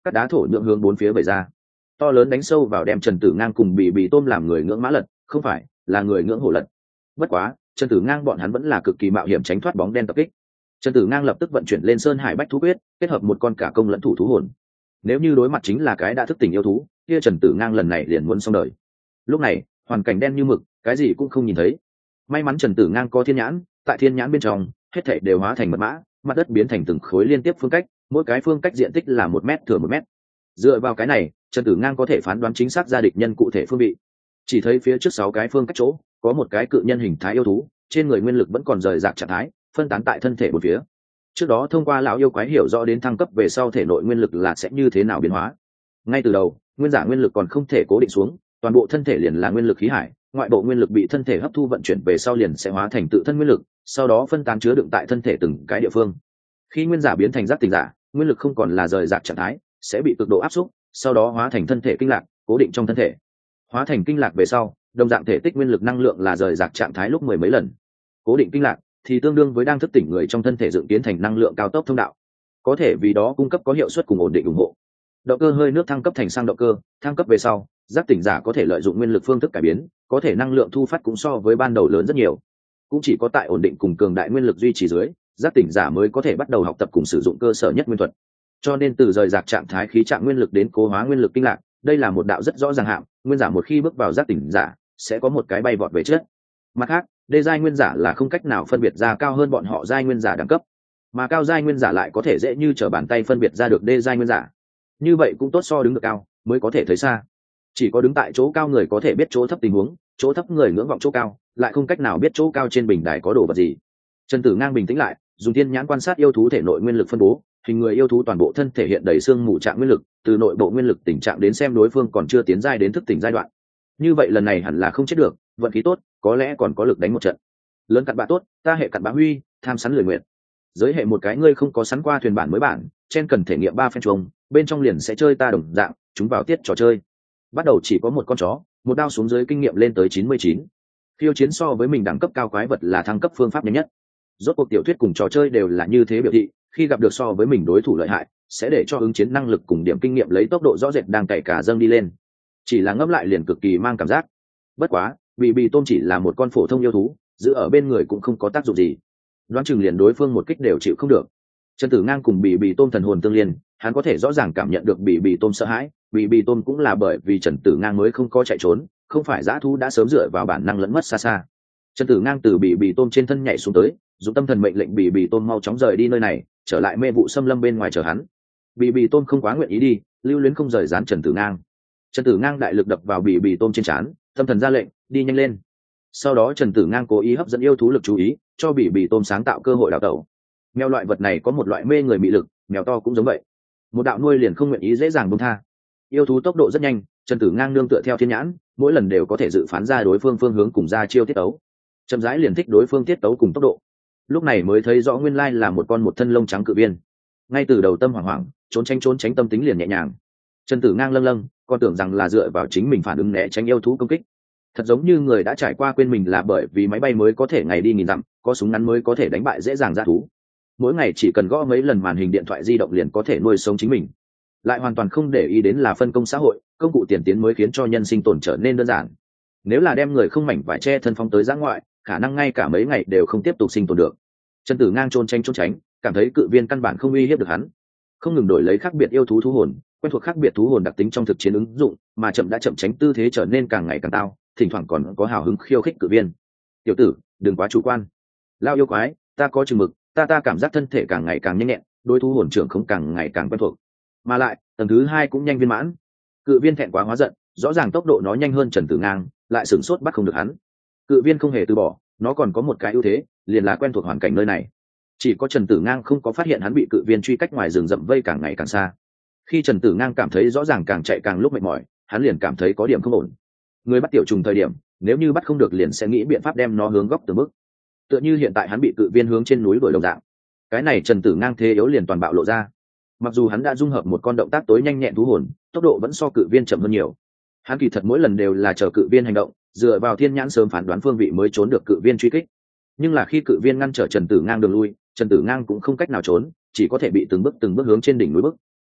các đá thổ nhượng hướng bốn phía bày ra, to lớn đánh sâu vào đem Trần Tử Ngang cùng bị bị tôm làm người ngưỡng mã lật, không phải là người ngưỡng hổ lật. Bất quá Trần Tử Ngang bọn hắn vẫn là cực kỳ mạo hiểm tránh thoát bóng đen tập kích. Trần Tử Ngang lập tức vận chuyển lên Sơn Hải Bách thú quyết, kết hợp một con cả công lẫn thủ thú hồn. Nếu như đối mặt chính là cái đã thức tỉnh yêu thú, kia Trần Tử Ngang lần này liền muốn xong đời. Lúc này hoàn cảnh đen như mực, cái gì cũng không nhìn thấy. May mắn Trần Tử Ngang có thiên nhãn, tại thiên nhãn bên trong hết thảy đều hóa thành mật mã, mặt đất biến thành từng khối liên tiếp phương cách, mỗi cái phương cách diện tích là một mét thừa một mét. Dựa vào cái này, Trần Tử Ngang có thể phán đoán chính xác ra địch nhân cụ thể phương vị. Chỉ thấy phía trước sáu cái phương cách chỗ có một cái cự nhân hình thái yêu thú, trên người nguyên lực vẫn còn rời rạc trạng thái, phân tán tại thân thể bốn phía. Trước đó thông qua lão yêu quái hiểu rõ đến thăng cấp về sau thể nội nguyên lực là sẽ như thế nào biến hóa. Ngay từ đầu nguyên giả nguyên lực còn không thể cố định xuống, toàn bộ thân thể liền là nguyên lực khí hải, ngoại bộ nguyên lực bị thân thể hấp thu vận chuyển về sau liền sẽ hóa thành tự thân nguyên lực, sau đó phân tán chứa đựng tại thân thể từng cái địa phương. Khi nguyên giả biến thành giác tỉnh giả, nguyên lực không còn là rời rạc trạng thái, sẽ bị cực độ áp xúc, sau đó hóa thành thân thể kinh lạc, cố định trong thân thể. Hóa thành kinh lạc về sau, đồng dạng thể tích nguyên lực năng lượng là rời rạc trạng thái lúc mười mấy lần. Cố định kinh lạc thì tương đương với đang thức tỉnh người trong thân thể dựng tiến thành năng lượng cao tốc thông đạo, có thể vì đó cung cấp có hiệu suất cùng ổn định ủng hộ. Động cơ hơi nước thăng cấp thành sang động cơ, thăng cấp về sau, giác tỉnh giả có thể lợi dụng nguyên lực phương thức cải biến, có thể năng lượng thu phát cũng so với ban đầu lớn rất nhiều. Cũng chỉ có tại ổn định cùng cường đại nguyên lực duy trì dưới, giác tỉnh giả mới có thể bắt đầu học tập cùng sử dụng cơ sở nhất nguyên thuật. Cho nên từ rời rạc trạng thái khí trạng nguyên lực đến cố hóa nguyên lực kinh lạc, đây là một đạo rất rõ ràng hạng, nguyên giả một khi bước vào giác tỉnh giả sẽ có một cái bay vọt về trước. Mặt khác, đê giai nguyên giả là không cách nào phân biệt ra cao hơn bọn họ giai nguyên giả đẳng cấp, mà cao giai nguyên giả lại có thể dễ như trở bàn tay phân biệt ra được đê giai nguyên giả. Như vậy cũng tốt so đứng được cao mới có thể thấy xa. Chỉ có đứng tại chỗ cao người có thể biết chỗ thấp tình huống, chỗ thấp người ngưỡng vọng chỗ cao, lại không cách nào biết chỗ cao trên bình đài có đồ vật gì. Trần Tử Ngang bình tĩnh lại, dùng thiên nhãn quan sát yêu thú thể nội nguyên lực phân bố, hình người yêu thú toàn bộ thân thể hiện đầy xương mù trạng nguyên lực, từ nội bộ nguyên lực tình trạng đến xem đối phương còn chưa tiến giai đến thức tỉnh giai đoạn. Như vậy lần này hẳn là không chết được, vận khí tốt, có lẽ còn có lực đánh một trận. Lớn cặn bã tốt, ta hệ cặn bã huy, tham sắn lười nguyện. Giới hệ một cái ngươi không có sắn qua thuyền bản mới bản, trên cần thể nghiệm ba phen chuông, bên trong liền sẽ chơi ta đồng dạng, chúng vào tiết trò chơi. Bắt đầu chỉ có một con chó, một đao xuống dưới kinh nghiệm lên tới chín mươi chín. Khiêu chiến so với mình đẳng cấp cao quái vật là thăng cấp phương pháp nhanh nhất. Rốt cuộc tiểu thuyết cùng trò chơi đều là như thế biểu thị, khi gặp được so với mình đối thủ lợi hại, sẽ để cho ứng chiến năng lực cùng điểm kinh nghiệm lấy tốc độ rõ rệt đang cày cả dâng đi lên. Chỉ là ngẫm lại liền cực kỳ mang cảm giác. Bất quá, bị bị tôm chỉ là một con phổ thông yêu thú, giữ ở bên người cũng không có tác dụng gì. Đoán chừng liền đối phương một kích đều chịu không được. Trần Tử Ngang cùng bị bị tôm thần hồn tương liên, hắn có thể rõ ràng cảm nhận được bị bị tôm sợ hãi, bị bị tôm cũng là bởi vì Trần Tử Ngang mới không có chạy trốn, không phải dã thú đã sớm dựa vào bản năng lẫn mất xa xa. Trần Tử Ngang từ bị bị tôm trên thân nhảy xuống tới, dùng tâm thần mệnh lệnh bị bị tôm mau chóng rời đi nơi này, trở lại mê vụ xâm lâm bên ngoài chờ hắn. Bị bị tôm không quá nguyện ý đi, lưu luyến không rời dán Trần Tử Ngang. Trần Tử Ngang đại lực đập vào bị bị tôm trên trán, tâm thần ra lệnh, đi nhanh lên. Sau đó Trần Tử Ngang cố ý hấp dẫn yêu thú lực chú ý, cho bị bị tôm sáng tạo cơ hội đào tẩu. Mèo loại vật này có một loại mê người mị lực, mèo to cũng giống vậy. Một đạo nuôi liền không nguyện ý dễ dàng buông tha. Yêu thú tốc độ rất nhanh, Trần Tử Ngang nương tựa theo thiên nhãn, mỗi lần đều có thể dự phán ra đối phương phương hướng cùng ra chiêu tiết tấu. Chậm rãi liền thích đối phương tiết tấu cùng tốc độ. Lúc này mới thấy rõ nguyên lai là một con một thân lông trắng cự viên. Ngay từ đầu tâm hoảng hoảng, trốn tránh trốn tránh tâm tính liền nhẹ nhàng. Trần Tử Ngang lâng lâng, còn tưởng rằng là dựa vào chính mình phản ứng né tránh yêu thú công kích. Thật giống như người đã trải qua quên mình là bởi vì máy bay mới có thể ngày đi nghìn dặm, có súng ngắn mới có thể đánh bại dễ dàng dã thú. Mỗi ngày chỉ cần gõ mấy lần màn hình điện thoại di động liền có thể nuôi sống chính mình, lại hoàn toàn không để ý đến là phân công xã hội, công cụ tiền tiến mới khiến cho nhân sinh tồn trở nên đơn giản. Nếu là đem người không mảnh vải che thân phong tới giã ngoại, khả năng ngay cả mấy ngày đều không tiếp tục sinh tồn được. Trần Tử Ngang trốn tranh trốn tránh, cảm thấy cự viên căn bản không uy hiếp được hắn, không ngừng đổi lấy khác biệt yêu thú thú hồn, quen thuộc khác biệt thú hồn đặc tính trong thực chiến ứng dụng, mà chậm đã chậm tránh tư thế trở nên càng ngày càng tao, thỉnh thoảng còn có hào hứng khiêu khích cự viên. Tiểu tử, đừng quá chủ quan. Lao yêu quái, ta có chừng mực, ta ta cảm giác thân thể càng ngày càng nhanh nhẹn, đối thú hồn trưởng không càng ngày càng quen thuộc, mà lại tầng thứ hai cũng nhanh viên mãn. Cự viên thẹn quá hóa giận, rõ ràng tốc độ nó nhanh hơn Trần Tử Ngang, lại sửng sốt bắt không được hắn. Cự viên không hề từ bỏ, nó còn có một cái ưu thế, liền là quen thuộc hoàn cảnh nơi này. Chỉ có Trần Tử Ngang không có phát hiện hắn bị cự viên truy cách ngoài rừng rậm vây càng ngày càng xa. Khi Trần Tử Ngang cảm thấy rõ ràng càng chạy càng lúc mệt mỏi, hắn liền cảm thấy có điểm không ổn. Người bắt tiểu trùng thời điểm, nếu như bắt không được liền sẽ nghĩ biện pháp đem nó hướng góc từ mức. Tựa như hiện tại hắn bị cự viên hướng trên núi đuổi đồng dạng. Cái này Trần Tử Ngang thế yếu liền toàn bạo lộ ra. Mặc dù hắn đã dung hợp một con động tác tối nhanh nhẹn thú hồn, tốc độ vẫn so cự viên chậm hơn nhiều. Hắn kỳ thật mỗi lần đều là chờ cự viên hành động, dựa vào thiên nhãn sớm phán đoán phương vị mới trốn được cự viên truy kích. Nhưng là khi cự viên ngăn trở Trần Tử Ngang đường lui, Trần Tử Ngang cũng không cách nào trốn, chỉ có thể bị từng bước từng bước hướng trên đỉnh núi bước.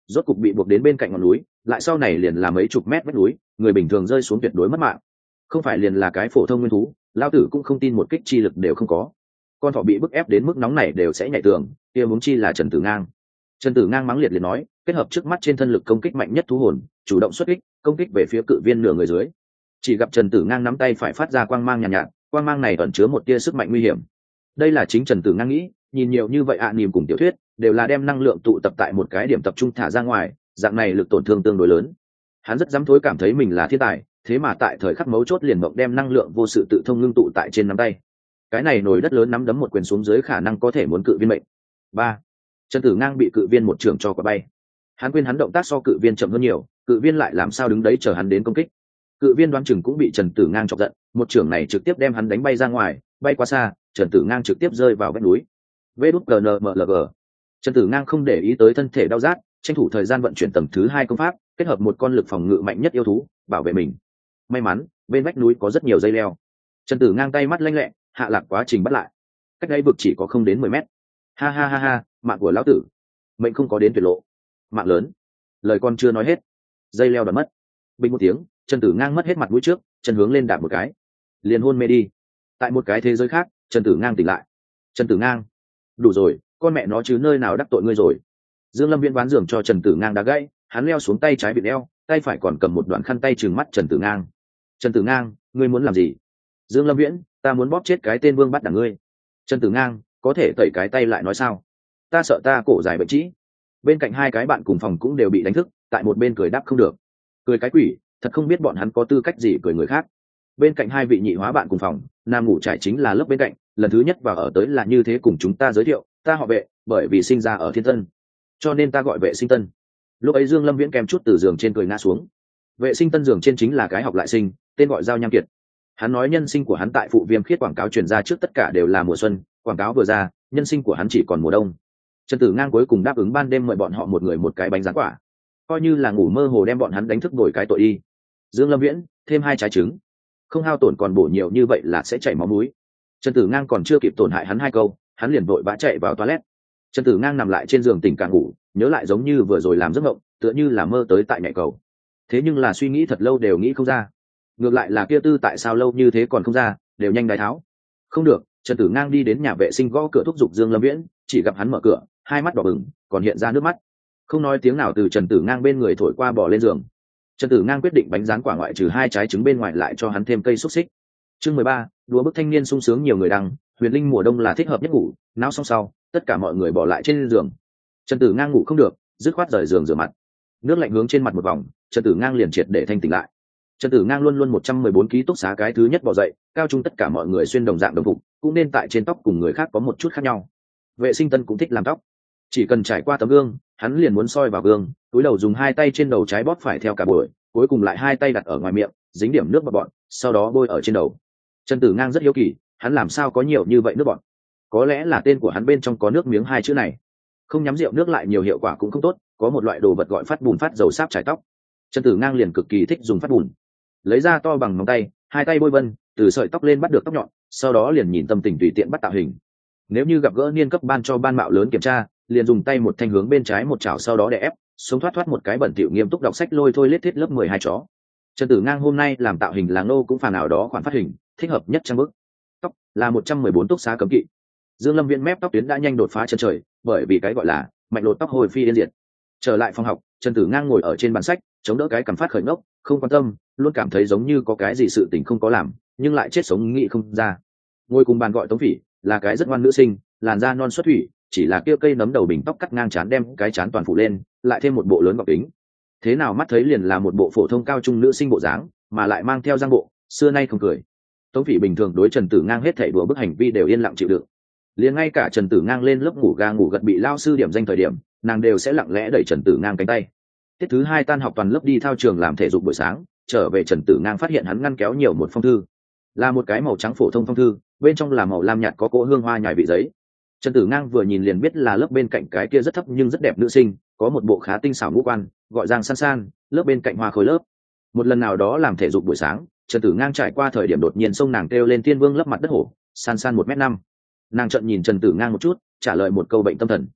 rốt cục bị buộc đến bên cạnh ngọn núi, lại sau này liền là mấy chục mét vách núi, người bình thường rơi xuống tuyệt đối mất mạng. Không phải liền là cái phổ thông nguyên thú, lao tử cũng không tin một kích chi lực đều không có. Con thỏ bị bức ép đến mức nóng này đều sẽ nhảy tường, kia muốn chi là Trần Tử Ngang. Trần Tử Ngang mắng liệt liền nói, kết hợp trước mắt trên thân lực công kích mạnh nhất thú hồn, chủ động xuất kích, công kích về phía cự viên nửa người dưới. Chỉ gặp Trần Tử Ngang nắm tay phải phát ra quang mang nhàn nhạt, nhạt, quang mang này ẩn chứa một tia sức mạnh nguy hiểm. Đây là chính Trần Tử Ngang nghĩ, nhìn nhiều như vậy ạ à, niềm cùng tiểu thuyết đều là đem năng lượng tụ tập tại một cái điểm tập trung thả ra ngoài, dạng này lực tổn thương tương đối lớn. Hắn rất dám thối cảm thấy mình là thiên tài, thế mà tại thời khắc mấu chốt liền mộng đem năng lượng vô sự tự thông ngưng tụ tại trên nắm tay. Cái này nổi đất lớn nắm đấm một quyền xuống dưới khả năng có thể muốn cự viên mệnh. Ba, Trần Tử Ngang bị cự viên một trường cho quả bay. Hắn quên hắn động tác so cự viên chậm hơn nhiều, cự viên lại làm sao đứng đấy chờ hắn đến công kích. Cự viên đoán chừng cũng bị Trần Tử Ngang chọc giận, một trường này trực tiếp đem hắn đánh bay ra ngoài, bay quá xa, Trần Tử Ngang trực tiếp rơi vào vách núi. vê đút giê en em lờ giê. Trần Tử Ngang không để ý tới thân thể đau rát, tranh thủ thời gian vận chuyển tầng thứ hai công pháp, kết hợp một con lực phòng ngự mạnh nhất yêu thú, bảo vệ mình. May mắn, bên vách núi có rất nhiều dây leo. Trần Tử Ngang tay mắt lanh lẹ, hạ lạc quá trình bắt lại. Cách đây vực chỉ có không đến mười mét. Ha ha ha ha, mạng của lão tử, mệnh không có đến tuyệt lộ. Mạng lớn. Lời con chưa nói hết, dây leo đã mất. Bình một tiếng, Trần Tử Ngang mất hết mặt mũi trước, chân hướng lên đạp một cái, liền hôn mê đi. Tại một cái thế giới khác, Trần Tử Ngang tỉnh lại. Trần Tử Ngang, đủ rồi, con mẹ nó chứ nơi nào đắc tội ngươi rồi. Dương Lâm Viễn ván giường cho Trần Tử Ngang đá gãy, hắn leo xuống tay trái bị eo, tay phải còn cầm một đoạn khăn tay trừng mắt Trần Tử Ngang. Trần Tử Ngang, ngươi muốn làm gì? Dương Lâm Viễn, ta muốn bóp chết cái tên vương bắt đảng ngươi. Trần Tử Ngang, có thể tẩy cái tay lại nói sao? Ta sợ ta cổ dài bệnh trĩ. Bên cạnh hai cái bạn cùng phòng cũng đều bị đánh thức, tại một bên cười đáp không được. Cười cái quỷ, thật không biết bọn hắn có tư cách gì cười người khác. Bên cạnh hai vị nhị hóa bạn cùng phòng, nam ngủ trải chính là lớp bên cạnh, lần thứ nhất vào ở tới là như thế cùng chúng ta giới thiệu, ta họ Vệ, bởi vì sinh ra ở Thiên Tân, cho nên ta gọi Vệ Sinh Tân. Lúc ấy Dương Lâm Viễn kèm chút từ giường trên cười ngã xuống. Vệ Sinh Tân giường trên chính là cái học lại sinh, tên gọi Giao Nham Kiệt. Hắn nói nhân sinh của hắn tại phụ viêm khiết quảng cáo truyền ra trước tất cả đều là mùa xuân, quảng cáo vừa ra, nhân sinh của hắn chỉ còn mùa đông. Trần Tử Ngang cuối cùng đáp ứng ban đêm mời bọn họ một người một cái bánh rán quả, coi như là ngủ mơ hồ đem bọn hắn đánh thức đổi cái tội đi. Dương Lâm Viễn thêm hai trái trứng, không hao tổn còn bổ nhiều như vậy là sẽ chảy máu mũi. Trần Tử Ngang còn chưa kịp tổn hại hắn hai câu, hắn liền vội vã chạy vào toilet. Trần Tử Ngang nằm lại trên giường tỉnh cả ngủ, nhớ lại giống như vừa rồi làm giấc mộng, tựa như là mơ tới tại nhảy cầu. Thế nhưng là suy nghĩ thật lâu đều nghĩ không ra. Ngược lại là kia tư tại sao lâu như thế còn không ra, đều nhanh đái tháo. Không được, Trần Tử Ngang đi đến nhà vệ sinh gõ cửa thúc giục Dương Lâm Viễn, chỉ gặp hắn mở cửa, hai mắt đỏ bừng, còn hiện ra nước mắt. Không nói tiếng nào từ Trần Tử Ngang bên người thổi qua bỏ lên giường. Trần Tử Ngang quyết định bánh rán quả ngoại trừ hai trái trứng bên ngoài lại cho hắn thêm cây xúc xích. Chương mười ba, đùa bức thanh niên sung sướng nhiều người đăng, huyền linh mùa đông là thích hợp nhất ngủ, náo xong sau, tất cả mọi người bỏ lại trên giường. Trần Tử Ngang ngủ không được, dứt khoát rời giường rửa mặt. Nước lạnh hướng trên mặt một vòng, Trần Tử Ngang liền triệt để thanh tỉnh lại. Trần Tử Ngang luôn luôn một trăm mười bốn ký túc xá cái thứ nhất bỏ dậy, cao trung tất cả mọi người xuyên đồng dạng đồng phục, cũng nên tại trên tóc cùng người khác có một chút khác nhau. Vệ Sinh Tân cũng thích làm tóc, chỉ cần trải qua tấm gương, hắn liền muốn soi vào gương, túi đầu dùng hai tay trên đầu trái bóp phải theo cả buổi, cuối cùng lại hai tay đặt ở ngoài miệng, dính điểm nước bọt bọt, sau đó bôi ở trên đầu. Trần Tử Ngang rất hiếu kỳ, hắn làm sao có nhiều như vậy nước bọt? Có lẽ là tên của hắn bên trong có nước miếng hai chữ này. Không nhắm rượu nước lại nhiều hiệu quả cũng không tốt, có một loại đồ vật gọi phát bùn phát dầu sáp trải tóc. Trần Tử Ngang liền cực kỳ thích dùng phát bùn. Lấy ra to bằng ngón tay, hai tay bôi vân, từ sợi tóc lên bắt được tóc nhọn, sau đó liền nhìn tâm tình tùy tiện bắt tạo hình. Nếu như gặp gỡ niên cấp ban cho ban mạo lớn kiểm tra, liền dùng tay một thanh hướng bên trái một chảo sau đó đè ép, sống thoát thoát một cái bẩn thỉu nghiêm túc đọc sách lôi thôi lết thiết lớp mười hai chó. Trần Tử Ngang hôm nay làm tạo hình là nô cũng phản nào đó khoản phát hình, thích hợp nhất trang bức. Tóc là một trăm mười bốn túc xá cấm kỵ. Dương Lâm Viễn mép tóc tuyến đã nhanh đột phá chân trời, bởi vì cái gọi là mạnh lột tóc hồi phi yên diệt. Trở lại phòng học, Trần Tử Ngang ngồi ở trên bàn sách, chống đỡ cái cằm phát khởi ngốc, không quan tâm, luôn cảm thấy giống như có cái gì sự tình không có làm, nhưng lại chết sống nghĩ không ra. Ngồi cùng bàn gọi Tống Phỉ, là cái rất ngoan nữ sinh, làn da non xuất thủy, chỉ là kia cây nấm đầu bình tóc cắt ngang trán đem cái trán toàn phủ lên, lại thêm một bộ lớn gọng kính. Thế nào mắt thấy liền là một bộ phổ thông cao trung nữ sinh bộ dáng, mà lại mang theo răng bộ, xưa nay không cười. Tống Phỉ bình thường đối Trần Tử Ngang hết thảy đùa bức hành vi đều yên lặng chịu đựng. Liền ngay cả Trần Tử Ngang lên lớp ngủ ga ngủ gật bị lao sư điểm danh thời điểm, nàng đều sẽ lặng lẽ đẩy Trần Tử Ngang cánh tay. Tiết thứ hai tan học toàn lớp đi thao trường làm thể dục buổi sáng, trở về Trần Tử Ngang phát hiện hắn ngăn kéo nhiều một phong thư, là một cái màu trắng phổ thông phong thư, bên trong là màu lam nhạt có cỗ hương hoa nhài vị giấy. Trần Tử Ngang vừa nhìn liền biết là lớp bên cạnh cái kia rất thấp nhưng rất đẹp nữ sinh, có một bộ khá tinh xảo ngũ quan, gọi Giang San San, lớp bên cạnh hoa khối lớp. Một lần nào đó làm thể dục buổi sáng, Trần Tử Ngang trải qua thời điểm đột nhiên xông nàng kêu lên Thiên Vương lấp mặt đất hổ, San San một mét năm. Nàng trợn nhìn Trần Tử Ngang một chút, trả lời một câu bệnh tâm thần.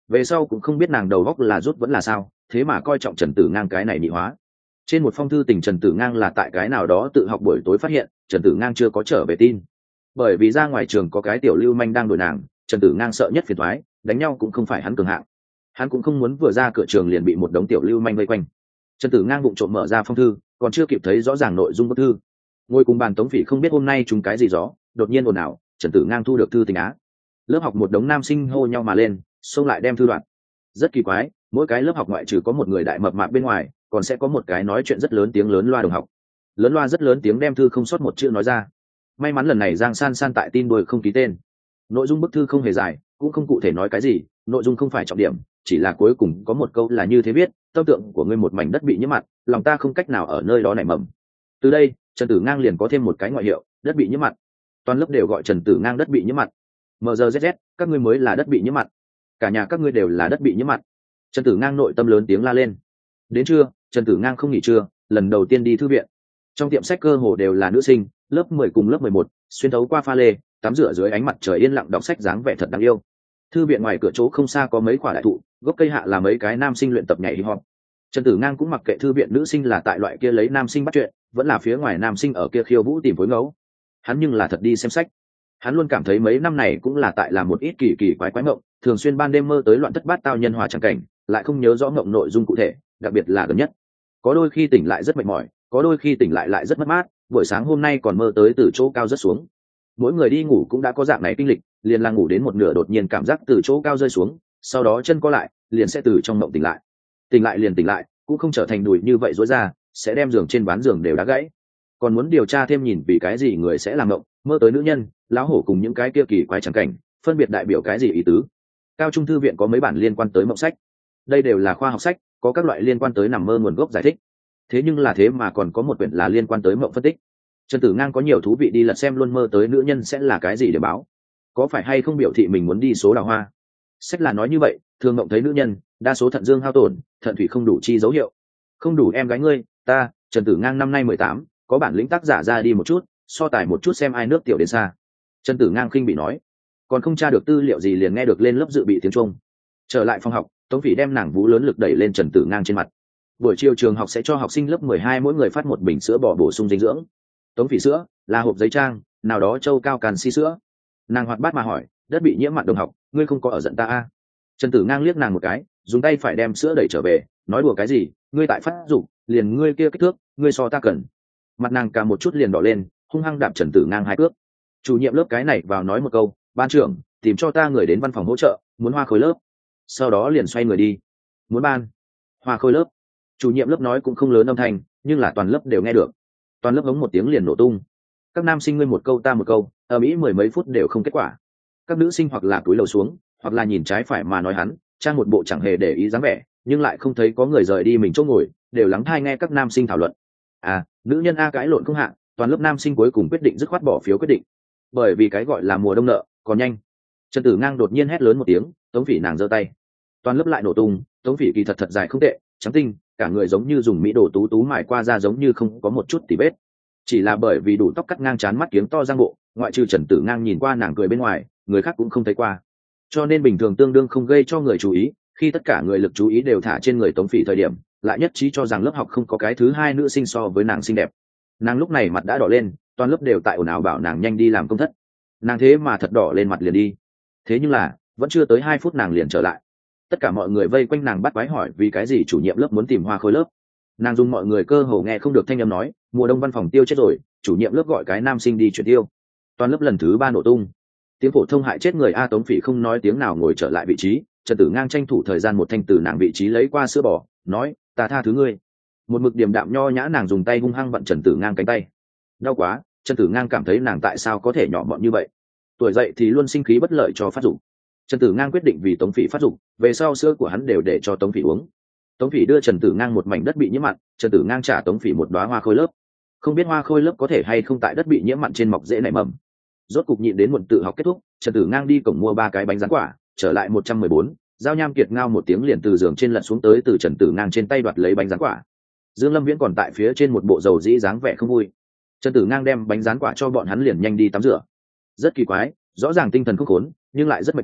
về sau cũng không biết nàng đầu góc là rút vẫn là sao, thế mà coi trọng Trần Tử Ngang cái này nhị hóa. Trên một phong thư tình Trần Tử Ngang là tại cái nào đó tự học buổi tối phát hiện Trần Tử Ngang chưa có trở về tin, bởi vì ra ngoài trường có cái tiểu lưu manh đang đuổi nàng. Trần Tử Ngang sợ nhất phiền toái, đánh nhau cũng không phải hắn cường hạng, hắn cũng không muốn vừa ra cửa trường liền bị một đống tiểu lưu manh vây quanh. Trần Tử Ngang vụng trộm mở ra phong thư, còn chưa kịp thấy rõ ràng nội dung bức thư, ngồi cùng bàn Tống Phỉ không biết hôm nay chúng cái gì gió, đột nhiên ồn ào, Trần Tử Ngang thu được thư tình á. Lớp học một đống nam sinh hô nhau mà lên, xông lại đem thư đoạt. Rất kỳ quái, mỗi cái lớp học ngoại trừ có một người đại mập mạp bên ngoài, còn sẽ có một cái nói chuyện rất lớn tiếng lớn loa đồng học. Lớn loa rất lớn tiếng đem thư không sót một chữ nói ra. May mắn lần này Giang San San tại tin đuôi không ký tên. Nội dung bức thư không hề dài, cũng không cụ thể nói cái gì, nội dung không phải trọng điểm, chỉ là cuối cùng có một câu là như thế viết: tâm tượng của ngươi một mảnh đất bị nhiễm mặn, lòng ta không cách nào ở nơi đó nảy mầm. Từ đây Trần Tử Ngang liền có thêm một cái ngoại hiệu, đất bị nhiễm mặn. Toàn lớp đều gọi Trần Tử Ngang đất bị nhiễm mặn. em giê zét zét, các ngươi mới là đất bị nhiễm mặn, cả nhà các ngươi đều là đất bị nhiễm mặn. Trần Tử Ngang nội tâm lớn tiếng la lên. Đến trưa, Trần Tử Ngang không nghỉ trưa, lần đầu tiên đi thư viện. Trong tiệm sách cơ hồ đều là nữ sinh, lớp mười cùng lớp mười một, xuyên thấu qua pha lê, tắm rửa dưới ánh mặt trời yên lặng đọc sách dáng vẻ thật đáng yêu. Thư viện ngoài cửa chỗ không xa có mấy quả đại thụ, gốc cây hạ là mấy cái nam sinh luyện tập nhảy hip hop. Trần Tử Ngang cũng mặc kệ thư viện nữ sinh là tại loại kia lấy nam sinh bắt chuyện, vẫn là phía ngoài nam sinh ở kia khiêu vũ tìm phối ngẫu. Hắn nhưng là thật đi xem sách. Hắn luôn cảm thấy mấy năm này cũng là tại làm một ít kỳ kỳ quái quái mộng, thường xuyên ban đêm mơ tới loạn thất bát tao nhân hòa chẳng cảnh, lại không nhớ rõ mộng nội dung cụ thể, đặc biệt là gần nhất. Có đôi khi tỉnh lại rất mệt mỏi, có đôi khi tỉnh lại lại rất mất mát, buổi sáng hôm nay còn mơ tới từ chỗ cao rất xuống. Mỗi người đi ngủ cũng đã có dạng này kinh lịch, liền là ngủ đến một nửa đột nhiên cảm giác từ chỗ cao rơi xuống, sau đó chân co lại, liền sẽ từ trong mộng tỉnh lại. Tỉnh lại liền tỉnh lại, cũng không trở thành đùi như vậy rối ra, sẽ đem giường trên ván giường đều đá gãy. Còn muốn điều tra thêm nhìn vì cái gì người sẽ làm mộng, mơ tới nữ nhân, lão hổ cùng những cái kia kỳ quái chẳng cảnh, phân biệt đại biểu cái gì ý tứ. Cao trung thư viện có mấy bản liên quan tới mộng sách, đây đều là khoa học sách, có các loại liên quan tới nằm mơ nguồn gốc giải thích. Thế nhưng là thế mà còn có một quyển là liên quan tới mộng phân tích. Trần Tử Ngang có nhiều thú vị đi lật xem luôn mơ tới nữ nhân sẽ là cái gì để báo, có phải hay không biểu thị mình muốn đi số đào hoa. Sách là nói như vậy, thường mộng thấy nữ nhân, đa số thận dương hao tổn, thận thủy không đủ chi dấu hiệu. Không đủ em gái ngươi, ta, Trần Tử Ngang năm nay mười tám, có bản lĩnh tác giả ra đi một chút, so tài một chút xem ai nước tiểu đến xa. Trần Tử Ngang khinh bị nói, còn không tra được tư liệu gì liền nghe được lên lớp dự bị tiếng Trung. Trở lại phòng học, Tống Phỉ đem nàng vú lớn lực đẩy lên Trần Tử Ngang trên mặt. Buổi chiều trường học sẽ cho học sinh lớp mười hai mỗi người phát một bình sữa bò bổ sung dinh dưỡng. Tống Phỉ sữa là hộp giấy trang, nào đó châu cao canxi sữa. Nàng hoạt bát mà hỏi, đất bị nhiễm mặn đồng học, ngươi không có ở giận ta a? À? Trần Tử Ngang liếc nàng một cái, dùng tay phải đem sữa đẩy trở về, nói đùa cái gì, ngươi tại phát dục, liền ngươi kia kích thước, ngươi so ta cần. Mặt nàng cả một chút liền đỏ lên, hung hăng đạp Trần Tử Ngang hai cước. Chủ nhiệm lớp cái này vào nói một câu, ban trưởng tìm cho ta người đến văn phòng hỗ trợ, muốn hoa khối lớp. Sau đó liền xoay người đi. Muốn ban hoa khối lớp. Chủ nhiệm lớp nói cũng không lớn âm thanh, nhưng là toàn lớp đều nghe được. Toàn lớp hống một tiếng liền nổ tung. Các nam sinh ngươi một câu ta một câu, ở mỹ mười mấy phút đều không kết quả. Các nữ sinh hoặc là cúi đầu xuống, hoặc là nhìn trái phải mà nói hắn, trang một bộ chẳng hề để ý dáng vẻ, nhưng lại không thấy có người rời đi mình chỗ ngồi, đều lắng tai nghe các nam sinh thảo luận. À, nữ nhân a cãi lộn không hạ, toàn lớp nam sinh cuối cùng quyết định dứt khoát bỏ phiếu quyết định. Bởi vì cái gọi là mùa đông nợ, còn nhanh. Trần Tử Ngang đột nhiên hét lớn một tiếng, Tống Phỉ nàng giơ tay. Toàn lớp lại nổ tung, Tống Phỉ kỳ thật thật dài không tệ, trắng tinh, cả người giống như dùng mỹ đồ tú tú mài qua da giống như không có một chút tỉ vết. Chỉ là bởi vì đủ tóc cắt ngang trán mắt kiếng to răng bộ, ngoại trừ Trần Tử Ngang nhìn qua nàng cười bên ngoài, người khác cũng không thấy qua. Cho nên bình thường tương đương không gây cho người chú ý, khi tất cả người lực chú ý đều thả trên người Tống Phỉ thời điểm, lại nhất trí cho rằng lớp học không có cái thứ hai nữ sinh so với nàng xinh đẹp. Nàng lúc này mặt đã đỏ lên, toàn lớp đều tại ồn ào bảo nàng nhanh đi làm công thất. Nàng thế mà thật đỏ lên mặt liền đi. Thế nhưng là vẫn chưa tới hai phút nàng liền trở lại. Tất cả mọi người vây quanh nàng bắt quái hỏi vì cái gì chủ nhiệm lớp muốn tìm hoa khôi lớp. Nàng dùng mọi người cơ hồ nghe không được thanh âm nói, mùa đông văn phòng tiêu chết rồi, chủ nhiệm lớp gọi cái nam sinh đi chuyển tiêu. Toàn lớp lần thứ ba nổ tung. Tiếng phổ thông hại chết người a. Tống Phỉ không nói tiếng nào ngồi trở lại vị trí. Trần Tử Ngang tranh thủ thời gian một thanh từ nàng vị trí lấy qua sữa bò, nói, ta tha thứ ngươi. Một mực điềm đạm nho nhã nàng dùng tay hung hăng vặn Trần Tử Ngang cánh tay. Đau quá. Trần Tử Ngang cảm thấy nàng tại sao có thể nhỏ mọn như vậy. Tuổi dậy thì luôn sinh khí bất lợi cho phát dục. Trần Tử Ngang quyết định vì Tống Phỉ phát dục, về sau sữa của hắn đều để cho Tống Phỉ uống. Tống Phỉ đưa Trần Tử Ngang một mảnh đất bị nhiễm mặn, Trần Tử Ngang trả Tống Phỉ một đóa hoa khôi lớp. Không biết hoa khôi lớp có thể hay không tại đất bị nhiễm mặn trên mọc dễ nảy mầm. Rốt cục nhịn đến muộn tự học kết thúc, Trần Tử Ngang đi cổng mua ba cái bánh rán quả, trở lại một trăm mười bốn, Giao Nham Kiệt ngao một tiếng liền từ giường trên lật xuống tới từ Trần Tử Ngang trên tay đoạt lấy bánh rán quả. Dương Lâm Viễn còn tại phía trên một bộ dầu dĩ dáng vẻ không vui. Trần Tử Ngang đem bánh rán quả cho bọn hắn liền nhanh đi tắm rửa. Rất kỳ quái, rõ ràng tinh thần không khốn, nhưng lại rất mệt mỏi,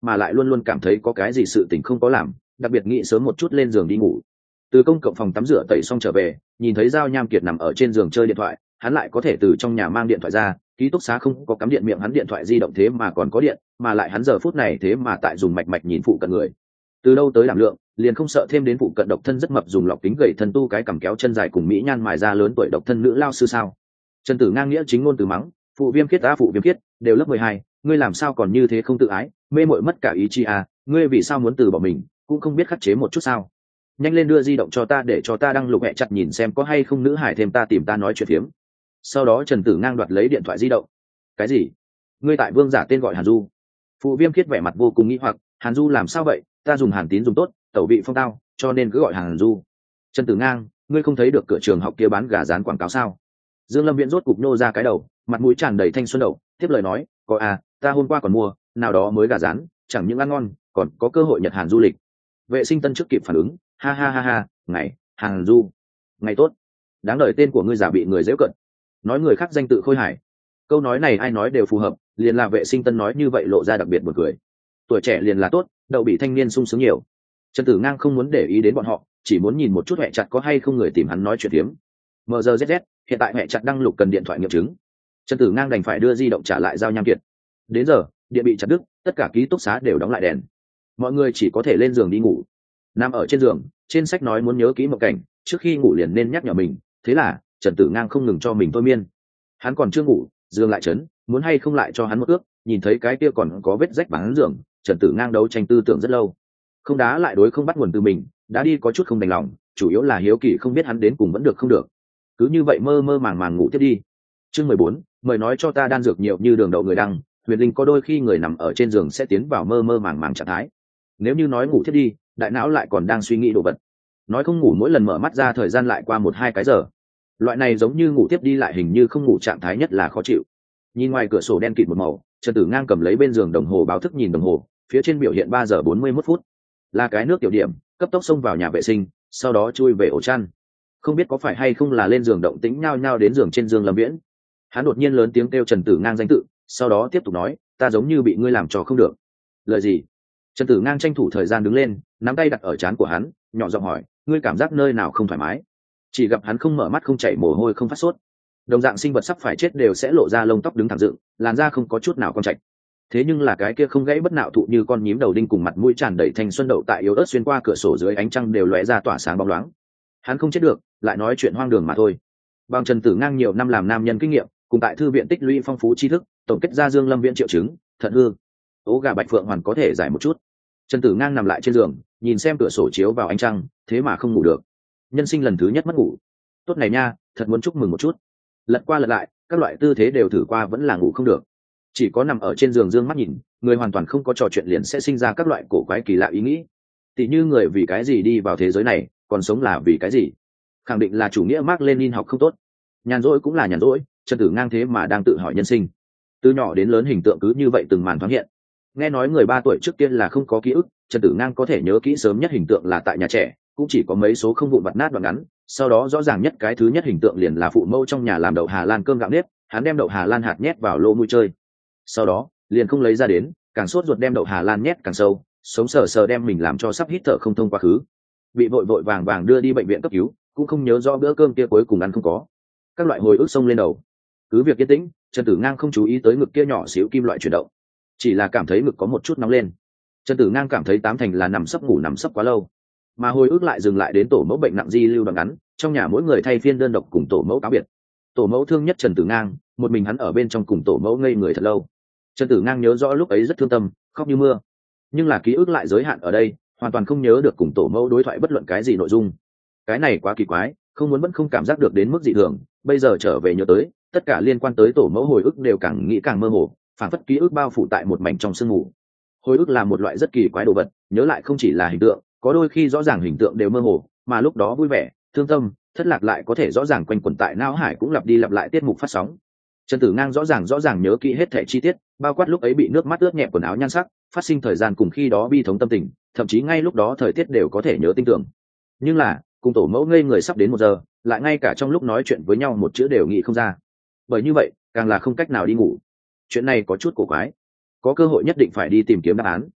mà lại luôn luôn cảm thấy có cái gì sự tình không có làm, đặc biệt nghĩ sớm một chút lên giường đi ngủ. Từ công cộng phòng tắm rửa tẩy xong trở về, nhìn thấy Giao Nham Kiệt nằm ở trên giường chơi điện thoại, hắn lại có thể từ trong nhà mang điện thoại ra, ký túc xá không có cắm điện, miệng hắn điện thoại di động thế mà còn có điện, mà lại hắn giờ phút này thế mà tại dùng mạch mạch nhìn phụ cận người. Từ đâu tới đảm lượng, liền không sợ thêm đến phụ cận độc thân rất mập dùng lọc kính gậy thân tu cái cằm kéo chân dài cùng mỹ nhan mài ra lớn tuổi độc thân nữ lao sư sao? Trần Tử Ngang nghĩa chính ngôn từ mắng, phụ Viêm Khiết, a phụ Viêm Khiết, đều lớp mười hai, ngươi làm sao còn như thế không tự ái, mê muội mất cả ý chí à, ngươi vì sao muốn từ bỏ mình, cũng không biết khắc chế một chút sao? Nhanh lên đưa di động cho ta để cho ta đăng lục hẹ chặt nhìn xem có hay không nữ hải thêm ta tìm ta nói chuyện phiếm. Sau đó Trần Tử Ngang đoạt lấy điện thoại di động. Cái gì? Ngươi tại Vương giả tên gọi Hàn Du? Phụ Viêm Khiết vẻ mặt vô cùng nghi hoặc, Hàn Du làm sao vậy, ta dùng Hàn Tín dùng tốt, tẩu vị phong tao, cho nên cứ gọi Hàn Du. Trần Tử Ngang, ngươi không thấy được cửa trường học kia bán gà rán quảng cáo sao? Dương Lâm Viễn rốt cục nô ra cái đầu, mặt mũi tràn đầy thanh xuân đầu, tiếp lời nói, có à, ta hôm qua còn mua, nào đó mới gà rán, chẳng những ăn ngon, còn có cơ hội Nhật Hàn du lịch. Vệ Sinh Tân trước kịp phản ứng, ha ha ha ha, ngày Hàn Du, ngày tốt, đáng đời tên của ngươi giả bị người giễu cận, nói người khác danh tự khôi hài. Câu nói này ai nói đều phù hợp, liền là Vệ Sinh Tân nói như vậy lộ ra đặc biệt buồn cười. Tuổi trẻ liền là tốt, đậu bị thanh niên sung sướng nhiều. Trần Tử Ngang không muốn để ý đến bọn họ, chỉ muốn nhìn một chút mẹ chặt có hay không người tìm hắn nói chuyện tiếm. em giê zét, hiện tại mẹ chặt đăng lục cần điện thoại nghiệm chứng. Trần Tử Ngang đành phải đưa di động trả lại Giao Nham Kiệt. Đến giờ điện bị chặt đứt, tất cả ký túc xá đều đóng lại đèn, mọi người chỉ có thể lên giường đi ngủ. Nằm ở trên giường, trên sách nói muốn nhớ kỹ một cảnh, trước khi ngủ liền nên nhắc nhở mình, thế là Trần Tử Ngang không ngừng cho mình thôi miên. Hắn còn chưa ngủ, giường lại chấn, muốn hay không lại cho hắn một ước, nhìn thấy cái kia còn có vết rách bán giường, Trần Tử Ngang đấu tranh tư tưởng rất lâu. Không đá lại đối không bắt nguồn từ mình, đã đi có chút không đành lòng, chủ yếu là hiếu kỳ không biết hắn đến cùng vẫn được không được. Cứ như vậy mơ mơ màng màng ngủ tiếp đi. Chương mười bốn, mời nói cho ta đan dược nhiều như đường đậu người đăng, Huyền Linh có đôi khi người nằm ở trên giường sẽ tiến vào mơ mơ màng màng trạng thái. Nếu như nói ngủ thiết đi, đại não lại còn đang suy nghĩ đồ vật. Nói không ngủ mỗi lần mở mắt ra thời gian lại qua một hai cái giờ. Loại này giống như ngủ tiếp đi lại hình như không ngủ trạng thái nhất là khó chịu. Nhìn ngoài cửa sổ đen kịt một màu, Trần Tử Ngang cầm lấy bên giường đồng hồ báo thức nhìn đồng hồ, phía trên biểu hiện ba giờ bốn mươi mốt phút. Là cái nước tiểu điểm, cấp tốc xông vào nhà vệ sinh, sau đó chui về ổ chăn. Không biết có phải hay không là lên giường động tĩnh nhao nhao đến giường trên Dương Lâm Viễn. Hắn đột nhiên lớn tiếng kêu Trần Tử Ngang danh tự, sau đó tiếp tục nói, ta giống như bị ngươi làm trò không được. Lời gì? Trần Tử Ngang tranh thủ thời gian đứng lên, nắm tay đặt ở trán của hắn, nhỏ giọng hỏi, ngươi cảm giác nơi nào không thoải mái? Chỉ gặp hắn không mở mắt, không chảy mồ hôi, không phát sốt. Đồng dạng sinh vật sắp phải chết đều sẽ lộ ra lông tóc đứng thẳng dựng, làn da không có chút nào cong chạch. Thế nhưng là cái kia không gãy bất nạo thụ như con nhím đầu đinh cùng mặt mũi tràn đầy thanh xuân đậu tại yếu ớt xuyên qua cửa sổ dưới ánh trăng đều lóe ra tỏa sáng bóng loáng. Hắn không chết được, lại nói chuyện hoang đường mà thôi. Bằng Trần Tử Ngang nhiều năm làm nam nhân kinh nghiệm, cùng tại thư viện tích lũy phong phú tri thức, tổng kết ra Dương Lâm Viễn triệu chứng, thận hư. Ố gà bạch phượng hoàn có thể giải một chút. Trần Tử Ngang nằm lại trên giường, nhìn xem cửa sổ chiếu vào ánh trăng, thế mà không ngủ được. Nhân sinh lần thứ nhất mất ngủ. Tốt này nha, thật muốn chúc mừng một chút. Lật qua lật lại, các loại tư thế đều thử qua vẫn là ngủ không được. Chỉ có nằm ở trên giường dương mắt nhìn, người hoàn toàn không có trò chuyện liền sẽ sinh ra các loại cổ quái kỳ lạ ý nghĩ. Tỷ như người vì cái gì đi vào thế giới này, còn sống là vì cái gì? Khẳng định là chủ nghĩa Mác Lênin học không tốt. Nhàn rỗi cũng là nhàn rỗi, Trần Tử Ngang thế mà đang tự hỏi nhân sinh. Từ nhỏ đến lớn hình tượng cứ như vậy từng màn thoáng hiện. Nghe nói người ba tuổi trước tiên là không có ký ức, Trần Tử Ngang có thể nhớ kỹ sớm nhất hình tượng là tại nhà trẻ, cũng chỉ có mấy số không vụn vặt nát đoạn ngắn. Sau đó rõ ràng nhất cái thứ nhất hình tượng liền là phụ mẫu trong nhà làm đậu Hà Lan cơm gạo nếp, hắn đem đậu Hà Lan hạt nhét vào lô mũi chơi. Sau đó liền không lấy ra đến, càng sốt ruột đem đậu Hà Lan nhét càng sâu, sống sờ sờ đem mình làm cho sắp hít thở không thông quá khứ. Bị vội vội vàng vàng đưa đi bệnh viện cấp cứu, cũng không nhớ rõ bữa cơm kia cuối cùng ăn không có. Các loại hồi ức xông lên đầu. Cứ việc yên tĩnh, Trần Tử Ngang không chú ý tới ngực kia nhỏ xíu kim loại chuyển động, chỉ là cảm thấy ngực có một chút nóng lên. Trần Tử Ngang cảm thấy tám thành là nằm sấp ngủ nằm sấp quá lâu, mà hồi ức lại dừng lại đến tổ mẫu bệnh nặng di lưu đoạn ngắn, trong nhà mỗi người thay phiên đơn độc cùng tổ mẫu cáo biệt. Tổ mẫu thương nhất Trần Tử Ngang, một mình hắn ở bên trong cùng tổ mẫu ngây người thật lâu. Trần Tử Ngang nhớ rõ lúc ấy rất thương tâm, khóc như mưa, nhưng là ký ức lại giới hạn ở đây, hoàn toàn không nhớ được cùng tổ mẫu đối thoại bất luận cái gì nội dung. Cái này quá kỳ quái, không muốn vẫn không cảm giác được đến mức dị thường, bây giờ trở về nhớ tới, tất cả liên quan tới tổ mẫu hồi ức đều càng nghĩ càng mơ hồ, phản phất ký ức bao phủ tại một mảnh trong sương mù. Hồi ức là một loại rất kỳ quái đồ vật, nhớ lại không chỉ là hình tượng, có đôi khi rõ ràng hình tượng đều mơ hồ, mà lúc đó vui vẻ, thương tâm, thất lạc lại có thể rõ ràng quanh quẩn tại não hải, cũng lặp đi lặp lại tiết mục phát sóng. Trần Tử Ngang rõ ràng rõ ràng nhớ kỹ hết thảy chi tiết, bao quát lúc ấy bị nước mắt ướt nhẹp quần áo nhan sắc, phát sinh thời gian cùng khi đó bi thống tâm tình, thậm chí ngay lúc đó thời tiết đều có thể nhớ tinh tường. Nhưng là, cùng tổ mẫu ngây người sắp đến một giờ, lại ngay cả trong lúc nói chuyện với nhau một chữ đều nghĩ không ra. Bởi như vậy, càng là không cách nào đi ngủ. Chuyện này có chút cổ quái, có cơ hội nhất định phải đi tìm kiếm đáp án.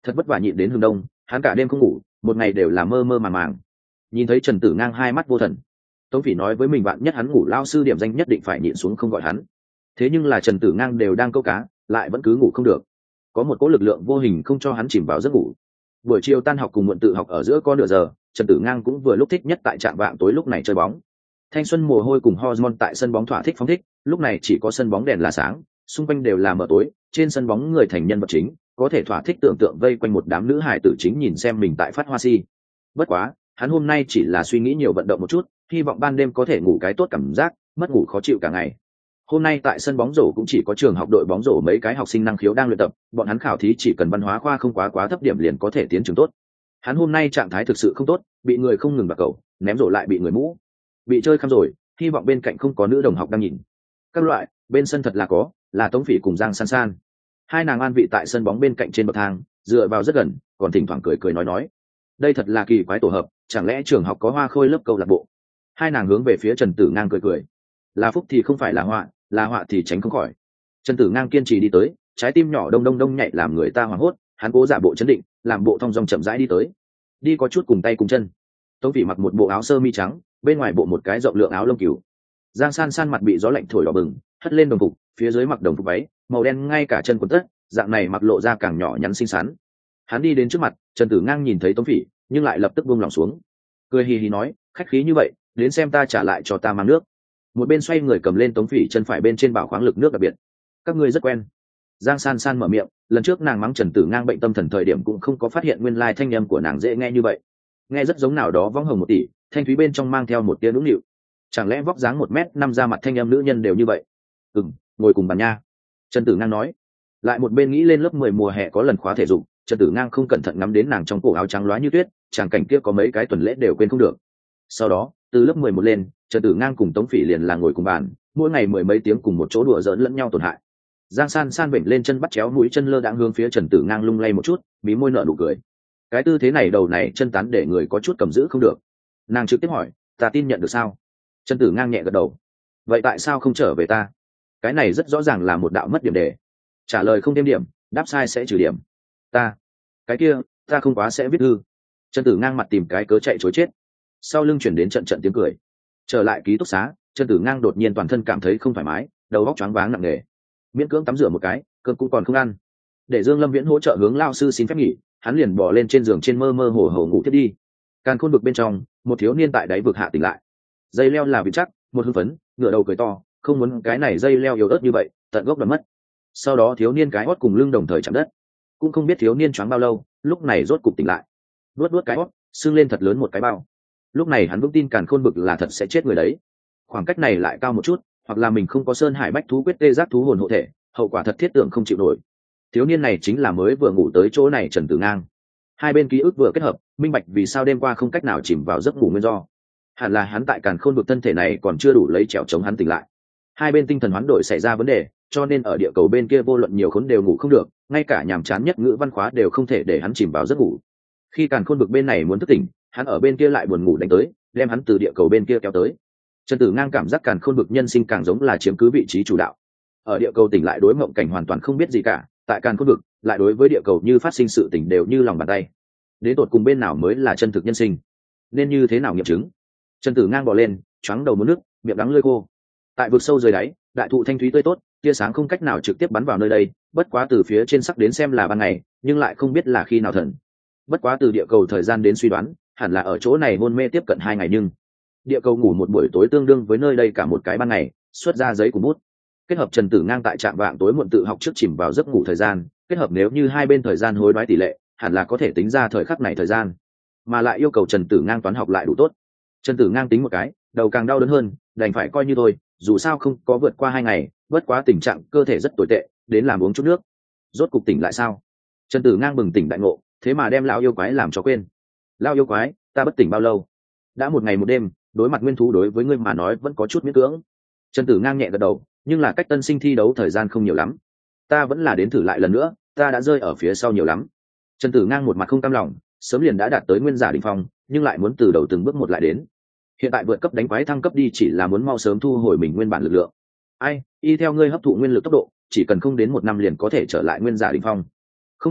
thật vất vả nhịn đến hừng đông, hắn cả đêm không ngủ, một ngày đều là mơ mơ màng màng. Nhìn thấy Trần Tử Ngang hai mắt vô thần, Tống Phỉ nói với mình bạn nhất hắn ngủ lao sư điểm danh nhất định phải nhịn xuống không gọi hắn. Thế nhưng là Trần Tử Ngang đều đang câu cá, lại vẫn cứ ngủ không được. Có một cỗ lực lượng vô hình không cho hắn chìm vào giấc ngủ. Buổi chiều tan học cùng muộn tự học ở giữa có nửa giờ, Trần Tử Ngang cũng vừa lúc thích nhất tại trạm vạng tối lúc này chơi bóng. Thanh xuân mồ hôi cùng hormone tại sân bóng thỏa thích phóng thích, lúc này chỉ có sân bóng đèn là sáng, xung quanh đều là mờ tối, trên sân bóng người thành nhân vật chính, có thể thỏa thích tưởng tượng vây quanh một đám nữ hài tử chính nhìn xem mình tại phát hoa si. Bất quá, hắn hôm nay chỉ là suy nghĩ nhiều vận động một chút, hy vọng ban đêm có thể ngủ cái tốt cảm giác, mất ngủ khó chịu cả ngày. Hôm nay tại sân bóng rổ cũng chỉ có trường học đội bóng rổ mấy cái học sinh năng khiếu đang luyện tập, bọn hắn khảo thí chỉ cần văn hóa khoa không quá quá thấp điểm liền có thể tiến trường tốt. Hắn hôm nay trạng thái thực sự không tốt, bị người không ngừng bạc cầu, ném rổ lại bị người mũ, bị chơi khăm rồi, hy vọng bên cạnh không có nữ đồng học đang nhìn. Các loại, bên sân thật là có, là Tống Phỉ cùng Giang San San. Hai nàng an vị tại sân bóng bên cạnh trên bậc thang, dựa vào rất gần, còn thỉnh thoảng cười cười nói nói. Đây thật là kỳ quái tổ hợp, chẳng lẽ trường học có hoa khôi lớp câu lạc bộ? Hai nàng hướng về phía Trần Tử Ngang cười cười. Là phúc thì không phải là họa, là họa thì tránh không khỏi. Trần Tử Ngang kiên trì đi tới, trái tim nhỏ đông đông đông nhảy làm người ta hoảng hốt, hắn cố giả bộ chấn định, làm bộ thong dong chậm rãi đi tới. Đi có chút cùng tay cùng chân. Tống Phỉ mặc một bộ áo sơ mi trắng, bên ngoài bộ một cái rộng lượng áo lông cừu. Giang San San mặt bị gió lạnh thổi đỏ bừng, hất lên đồng phục, phía dưới mặc đồng phục váy, màu đen ngay cả chân quần tất, dạng này mặc lộ ra càng nhỏ nhắn xinh xắn. Hắn đi đến trước mặt, Trần Tử Ngang nhìn thấy Tống Phỉ, nhưng lại lập tức buông lòng xuống, cười hì hì nói, khách khí như vậy, đến xem ta trả lại cho ta mang nước. Một bên xoay người cầm lên Tống Phỉ chân phải bên trên bảo khoáng lực nước đặc biệt. Các ngươi rất quen. Giang San San mở miệng, lần trước nàng mắng Trần Tử Ngang bệnh tâm thần thời điểm cũng không có phát hiện nguyên lai thanh âm của nàng dễ nghe như vậy, nghe rất giống nào đó vong hồng một tỷ, thanh thúy bên trong mang theo một tia nũng nịu. Chẳng lẽ vóc dáng một mét năm ra mặt thanh âm nữ nhân đều như vậy? Ừm, ngồi cùng bàn nha. Trần Tử Ngang nói. Lại một bên nghĩ lên lớp mười mùa hè có lần khóa thể dục, Trần Tử Ngang không cẩn thận ngắm đến nàng trong cổ áo trắng loá như tuyết, tràng cảnh kia có mấy cái tuần lễ đều quên không được. Sau đó, từ lớp mười một lên, Trần Tử Ngang cùng Tống Phỉ liền là ngồi cùng bàn, mỗi ngày mười mấy tiếng cùng một chỗ đùa giỡn lẫn nhau tổn hại. Giang San San vểnh lên chân bắt chéo mũi chân lơ đãng hướng phía Trần Tử Ngang lung lay một chút, mí môi nở nụ cười. Cái tư thế này đầu này chân tán để người có chút cầm giữ không được. Nàng trực tiếp hỏi, ta tin nhận được sao? Trần Tử Ngang nhẹ gật đầu. Vậy tại sao không trở về ta? Cái này rất rõ ràng là một đạo mất điểm đề. Trả lời không thêm điểm, đáp sai sẽ trừ điểm. Ta, cái kia, ta không quá sẽ viết thư. Trần Tử Ngang mặt tìm cái cớ chạy chối chết. Sau lưng chuyển đến trận trận tiếng cười. Trở lại ký túc xá, Trần Tử Ngang đột nhiên toàn thân cảm thấy không thoải mái, đầu óc choáng váng nặng nề. Miễn cưỡng tắm rửa một cái, cơm cũng còn không ăn. Để Dương Lâm Viễn hỗ trợ hướng lao sư xin phép nghỉ, hắn liền bỏ lên trên giường trên mơ mơ hồ hồ ngủ tiếp đi. Càn khôn vực bên trong, một thiếu niên tại đáy vực hạ tỉnh lại. Dây leo là vị chắc, một hưng phấn, ngửa đầu cười to, không muốn cái này dây leo yếu ớt như vậy, tận gốc đoạn mất. Sau đó thiếu niên cái hót cùng lưng đồng thời chạm đất, cũng không biết thiếu niên choáng bao lâu, lúc này rốt cục tỉnh lại, luốt luốt cái hót, sưng lên thật lớn một cái bao. Lúc này hắn vững tin càn khôn vực là thật sẽ chết người đấy. Khoảng cách này lại cao một chút, hoặc là mình không có sơn hải bách thú quyết tê giác thú hồn hộ thể, hậu quả thật thiết tưởng không chịu nổi. Thiếu niên này chính là mới vừa ngủ tới chỗ này Trần Tử Ngang. Hai bên ký ức vừa kết hợp, minh bạch vì sao đêm qua không cách nào chìm vào giấc ngủ nguyên do. Hẳn là hắn tại càn khôn vực thân thể này còn chưa đủ lấy trèo chống hắn tỉnh lại. Hai bên tinh thần hoán đổi xảy ra vấn đề, cho nên ở địa cầu bên kia vô luận nhiều khốn đều ngủ không được, ngay cả nhàm chán nhất ngữ văn khóa đều không thể để hắn chìm vào giấc ngủ. Khi càn khôn vực bên này muốn thức tỉnh, hắn ở bên kia lại buồn ngủ đánh tới, đem hắn từ địa cầu bên kia kéo tới. Trần Tử Ngang cảm giác càn khôn vực nhân sinh càng giống là chiếm cứ vị trí chủ đạo. Ở địa cầu tỉnh lại đối mộng cảnh hoàn toàn không biết gì cả, tại càn khôn vực lại đối với địa cầu như phát sinh sự tỉnh đều như lòng bàn tay. Đến tột cùng bên nào mới là chân thực nhân sinh, nên như thế nào nghiệm chứng? Trần Tử Ngang bò lên, choáng đầu muốn nước, miệng đắng lưỡi khô. Tại vực sâu dưới đáy, đại thụ thanh thúy tươi tốt, tia sáng không cách nào trực tiếp bắn vào nơi đây, bất quá từ phía trên sắc đến xem là ban ngày, nhưng lại không biết là khi nào thần. Bất quá từ địa cầu thời gian đến suy đoán, hẳn là ở chỗ này hôn mê tiếp cận hai ngày, nhưng địa cầu ngủ một buổi tối tương đương với nơi đây cả một cái ban ngày. Xuất ra giấy cùng bút, kết hợp Trần Tử Ngang tại trạm vạng tối muộn tự học trước chìm vào giấc ngủ thời gian, kết hợp nếu như hai bên thời gian hối đoái tỷ lệ, hẳn là có thể tính ra thời khắc này thời gian, mà lại yêu cầu Trần Tử Ngang toán học lại đủ tốt. Trần Tử Ngang tính một cái, đầu càng đau đớn hơn, đành phải coi như thôi, dù sao không có vượt qua hai ngày, bất quá tình trạng cơ thể rất tồi tệ, đến làm uống chút nước. Rốt cục tỉnh lại sao? Trần Tử Ngang bừng tỉnh đại ngộ, thế mà đem lão yêu quái làm cho quên. Lão yêu quái, ta bất tỉnh bao lâu? Đã một ngày một đêm, đối mặt nguyên thú đối với ngươi mà nói vẫn có chút miễn cưỡng. Trần Tử Ngang nhẹ gật đầu, nhưng là cách tân sinh thi đấu thời gian không nhiều lắm, ta vẫn là đến thử lại lần nữa, ta đã rơi ở phía sau nhiều lắm. Trần Tử Ngang một mặt không cam lòng, sớm liền đã đạt tới nguyên giả đỉnh phong, nhưng lại muốn từ đầu từng bước một lại đến. Hiện tại vượt cấp đánh quái thăng cấp đi chỉ là muốn mau sớm thu hồi mình nguyên bản lực lượng. Ai, y theo ngươi hấp thụ nguyên lực tốc độ, chỉ cần không đến một năm liền có thể trở lại nguyên giả đỉnh phong. Không được,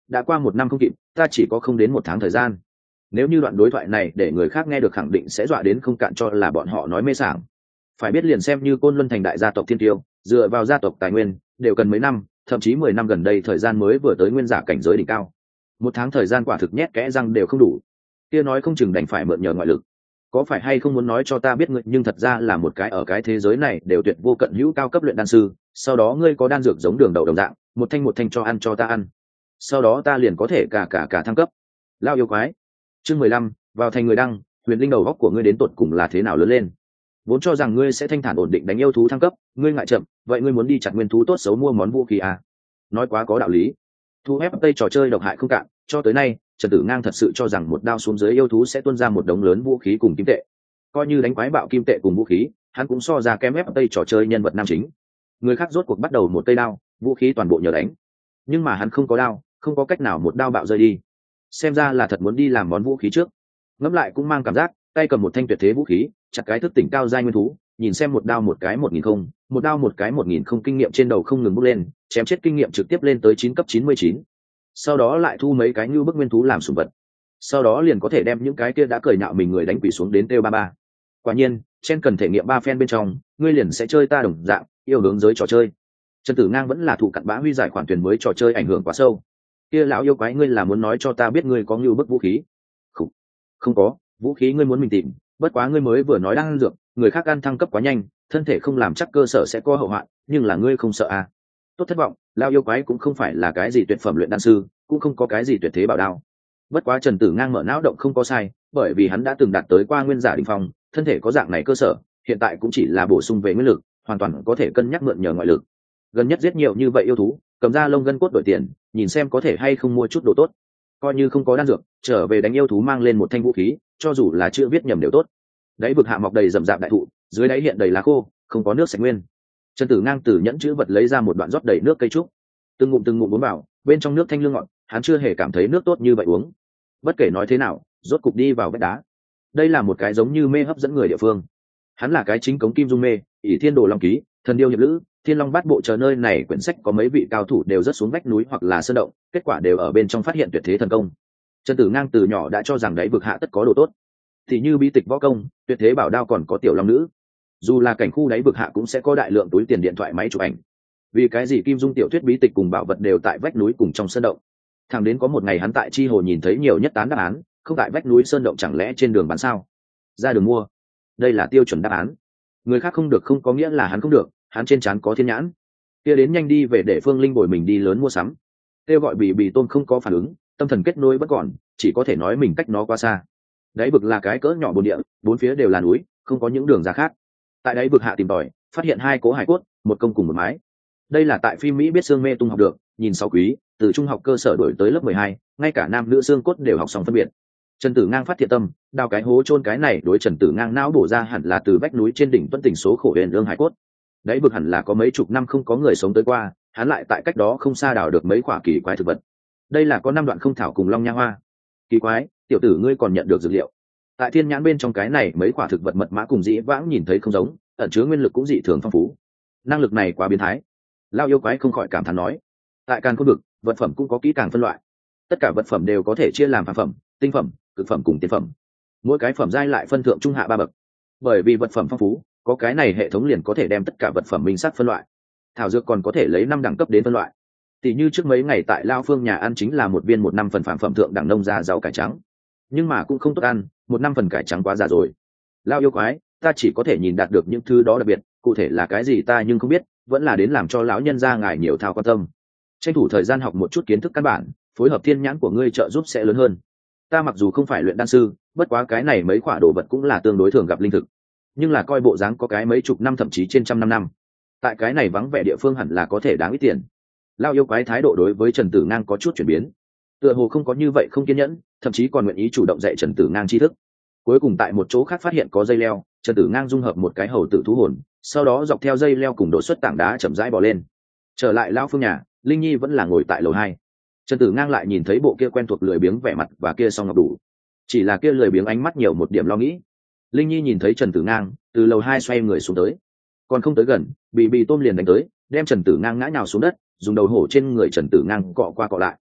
đã qua một năm không kịp, ta chỉ có không đến một tháng thời gian. Nếu như đoạn đối thoại này để người khác nghe được khẳng định sẽ dọa đến không cạn cho là bọn họ nói mê sảng. Phải biết liền xem như Côn Luân thành đại gia tộc thiên tiêu, dựa vào gia tộc tài nguyên đều cần mấy năm, thậm chí mười năm gần đây thời gian mới vừa tới nguyên giả cảnh giới đỉnh cao. Một tháng thời gian quả thực nhét kẽ răng đều không đủ. Kia nói không chừng đành phải mượn nhờ ngoại lực. Có phải hay không muốn nói cho ta biết ngươi nhưng thật ra là một cái ở cái thế giới này đều tuyệt vô cận hữu cao cấp luyện đan sư, sau đó ngươi có đan dược giống đường đậu đồng dạng, một thanh một thanh cho ăn cho ta ăn. Sau đó ta liền có thể cả cả cả thăng cấp. Lao yêu quái. Chương mười lăm, vào thành người đăng, huyền linh đầu góc của ngươi đến tột cùng là thế nào lớn lên? Vốn cho rằng ngươi sẽ thanh thản ổn định đánh yêu thú thăng cấp, ngươi ngại chậm, vậy ngươi muốn đi chặt nguyên thú tốt xấu mua món vũ khí à? Nói quá có đạo lý. Thu ép tây trò chơi độc hại không cạn, cho tới nay, Trần Tử Ngang thật sự cho rằng một đao xuống dưới yêu thú sẽ tuôn ra một đống lớn vũ khí cùng kim tệ. Coi như đánh quái bạo kim tệ cùng vũ khí, hắn cũng so ra kém ép tây trò chơi nhân vật nam chính. Người khác rốt cuộc bắt đầu một cây đao, vũ khí toàn bộ nhờ đánh. Nhưng mà hắn không có đao, không có cách nào một đao bạo rơi đi. Xem ra là thật muốn đi làm món vũ khí trước. Ngẫm lại cũng mang cảm giác, tay cầm một thanh tuyệt thế vũ khí, chặt cái thức tỉnh cao giai nguyên thú, nhìn xem một đao một cái một nghìn không, một đao một cái một nghìn không kinh nghiệm trên đầu không ngừng bốc lên, chém chết kinh nghiệm trực tiếp lên tới chín cấp chín mươi chín. Sau đó lại thu mấy cái như bức nguyên thú làm sủng vật. Sau đó liền có thể đem những cái kia đã cười nhạo mình người đánh quỷ xuống đến têu ba ba. Quả nhiên, trên cần thể nghiệm ba phen bên trong, ngươi liền sẽ chơi ta đồng dạng, yêu hướng giới trò chơi. Trần Tử Ngang vẫn là thủ cặn bã huy giải khoản tuyển mới trò chơi ảnh hưởng quá sâu. Kia lão yêu quái ngươi là muốn nói cho ta biết ngươi có như bức vũ khí? Không, không có, vũ khí ngươi muốn mình tìm, bất quá ngươi mới vừa nói đang ăn dược, người khác ăn thăng cấp quá nhanh, thân thể không làm chắc cơ sở sẽ có hậu hoạn, nhưng là ngươi không sợ à? Tốt thất vọng, lão yêu quái cũng không phải là cái gì tuyệt phẩm luyện đan sư, cũng không có cái gì tuyệt thế bảo đao. Bất quá Trần Tử Ngang mở não động không có sai, bởi vì hắn đã từng đạt tới qua nguyên giả đỉnh phong, thân thể có dạng này cơ sở, hiện tại cũng chỉ là bổ sung về nguyên lực, hoàn toàn có thể cân nhắc mượn nhờ ngoại lực. Gần nhất giết nhiều như vậy yêu thú, cầm ra lông gân cốt đổi tiền, nhìn xem có thể hay không mua chút đồ tốt. Coi như không có đan dược, trở về đánh yêu thú mang lên một thanh vũ khí, cho dù là chưa viết nhầm đều tốt. Đáy vực hạ mọc đầy rậm rạp đại thụ, dưới đáy hiện đầy lá khô, không có nước sạch nguyên. Trần Tử Ngang từ nhẫn chữ vật lấy ra một đoạn rót đầy nước cây trúc, từng ngụm từng ngụm uống vào, bên trong nước thanh lương ngọt, hắn chưa hề cảm thấy nước tốt như vậy uống. Bất kể nói thế nào, rốt cục đi vào vách đá. Đây là một cái giống như mê hấp dẫn người địa phương. Hắn là cái chính cống kim dung mê, ỷ thiên đồ long ký, thần điêu hiệp lữ, thiên long bát bộ chờ nơi này quyển sách có mấy vị cao thủ đều rất xuống vách núi hoặc là sơn động, kết quả đều ở bên trong phát hiện tuyệt thế thần công. Trần Tử Ngang từ nhỏ đã cho rằng đáy vực hạ tất có đồ tốt, thì như bí tịch võ công, tuyệt thế bảo đao còn có tiểu long nữ. Dù là cảnh khu đáy vực hạ cũng sẽ có đại lượng túi tiền điện thoại máy chụp ảnh. Vì cái gì kim dung tiểu thuyết bí tịch cùng bảo vật đều tại vách núi cùng trong sơn động? Thẳng đến có một ngày hắn tại chi hồ nhìn thấy nhiều nhất tán đáp án, không tại vách núi sơn động chẳng lẽ trên đường bán sao? Ra đường mua. Đây là tiêu chuẩn đáp án. Người khác không được không có nghĩa là hắn không được, hắn trên trán có thiên nhãn. Kia đến nhanh đi về để Phương Linh bồi mình đi lớn mua sắm. Kêu gọi Bì Bì Tôm không có phản ứng, tâm thần kết nối bất còn, chỉ có thể nói mình cách nó quá xa. Đáy vực là cái cỡ nhỏ bồn địa, bốn phía đều là núi, không có những đường ra khác. Tại đáy vực hạ tìm tòi, phát hiện hai cố hải cốt, một công cùng một mái. Đây là tại phim Mỹ biết xương mê tung học được, nhìn sáu quý, từ trung học cơ sở đổi tới lớp mười hai, ngay cả nam nữ xương cốt đều học xong phân biệt. Trần Tử Ngang phát thiện tâm, đào cái hố chôn cái này đối Trần Tử Ngang não bổ ra hẳn là từ vách núi trên đỉnh tuân tỉnh số khổ huyền lương hải cốt. Đấy vực hẳn là có mấy chục năm không có người sống tới qua, hắn lại tại cách đó không xa đào được mấy quả kỳ quái thực vật. Đây là có năm đoạn không thảo cùng long nha hoa. Kỳ quái, tiểu tử ngươi còn nhận được dược liệu. Tại thiên nhãn bên trong cái này mấy quả thực vật mật mã cùng dĩ vãng nhìn thấy không giống, ẩn chứa nguyên lực cũng dị thường phong phú. Năng lực này quá biến thái. Lao yêu quái không khỏi cảm thán nói. Tại Càn Khôn vực, vật phẩm cũng có kỹ càng phân loại. Tất cả vật phẩm đều có thể chia làm phàm phẩm, tinh phẩm, cực phẩm cùng tiên phẩm. Mỗi cái phẩm giai lại phân thượng trung hạ ba bậc. Bởi vì vật phẩm phong phú, có cái này hệ thống liền có thể đem tất cả vật phẩm minh sát phân loại. Thảo dược còn có thể lấy năm đẳng cấp đến phân loại. Tỷ như trước mấy ngày tại Lao Phương nhà ăn chính là một viên một năm phần phàm phẩm thượng đẳng nông ra rau cải trắng, nhưng mà cũng không tốt ăn, một năm phần cải trắng quá già rồi. Lao yêu quái, ta chỉ có thể nhìn đạt được những thứ đó đặc biệt, cụ thể là cái gì ta nhưng không biết, vẫn là đến làm cho lão nhân gia ngài nhiều thao quan tâm. Tranh thủ thời gian học một chút kiến thức căn bản, phối hợp thiên nhãn của ngươi trợ giúp sẽ lớn hơn. Ta mặc dù không phải luyện đan sư, bất quá cái này mấy khoả đồ vật cũng là tương đối thường gặp linh thực, nhưng là coi bộ dáng có cái mấy chục năm thậm chí trên trăm năm năm, tại cái này vắng vẻ địa phương hẳn là có thể đáng ít tiền. Lao yêu quái thái độ đối với Trần Tử Ngang có chút chuyển biến, tựa hồ không có như vậy không kiên nhẫn, thậm chí còn nguyện ý chủ động dạy Trần Tử Ngang tri thức. Cuối cùng tại một chỗ khác phát hiện có dây leo, Trần Tử Ngang dung hợp một cái hầu tử thú hồn, sau đó dọc theo dây leo cùng đổ xuất tảng đá chậm rãi bò lên. Trở lại Lao Phương nhà, Linh Nhi vẫn là ngồi tại lầu hai. Trần Tử Ngang lại nhìn thấy bộ kia quen thuộc lười biếng vẻ mặt và kia song ngọc đủ, chỉ là kia lười biếng ánh mắt nhiều một điểm lo nghĩ. Linh Nhi nhìn thấy Trần Tử Ngang từ lầu hai xoay người xuống tới, còn không tới gần, bị bị tôm liền đánh tới, đem Trần Tử Ngang ngã nhào xuống đất, dùng đầu hổ trên người Trần Tử Ngang cọ qua cọ lại.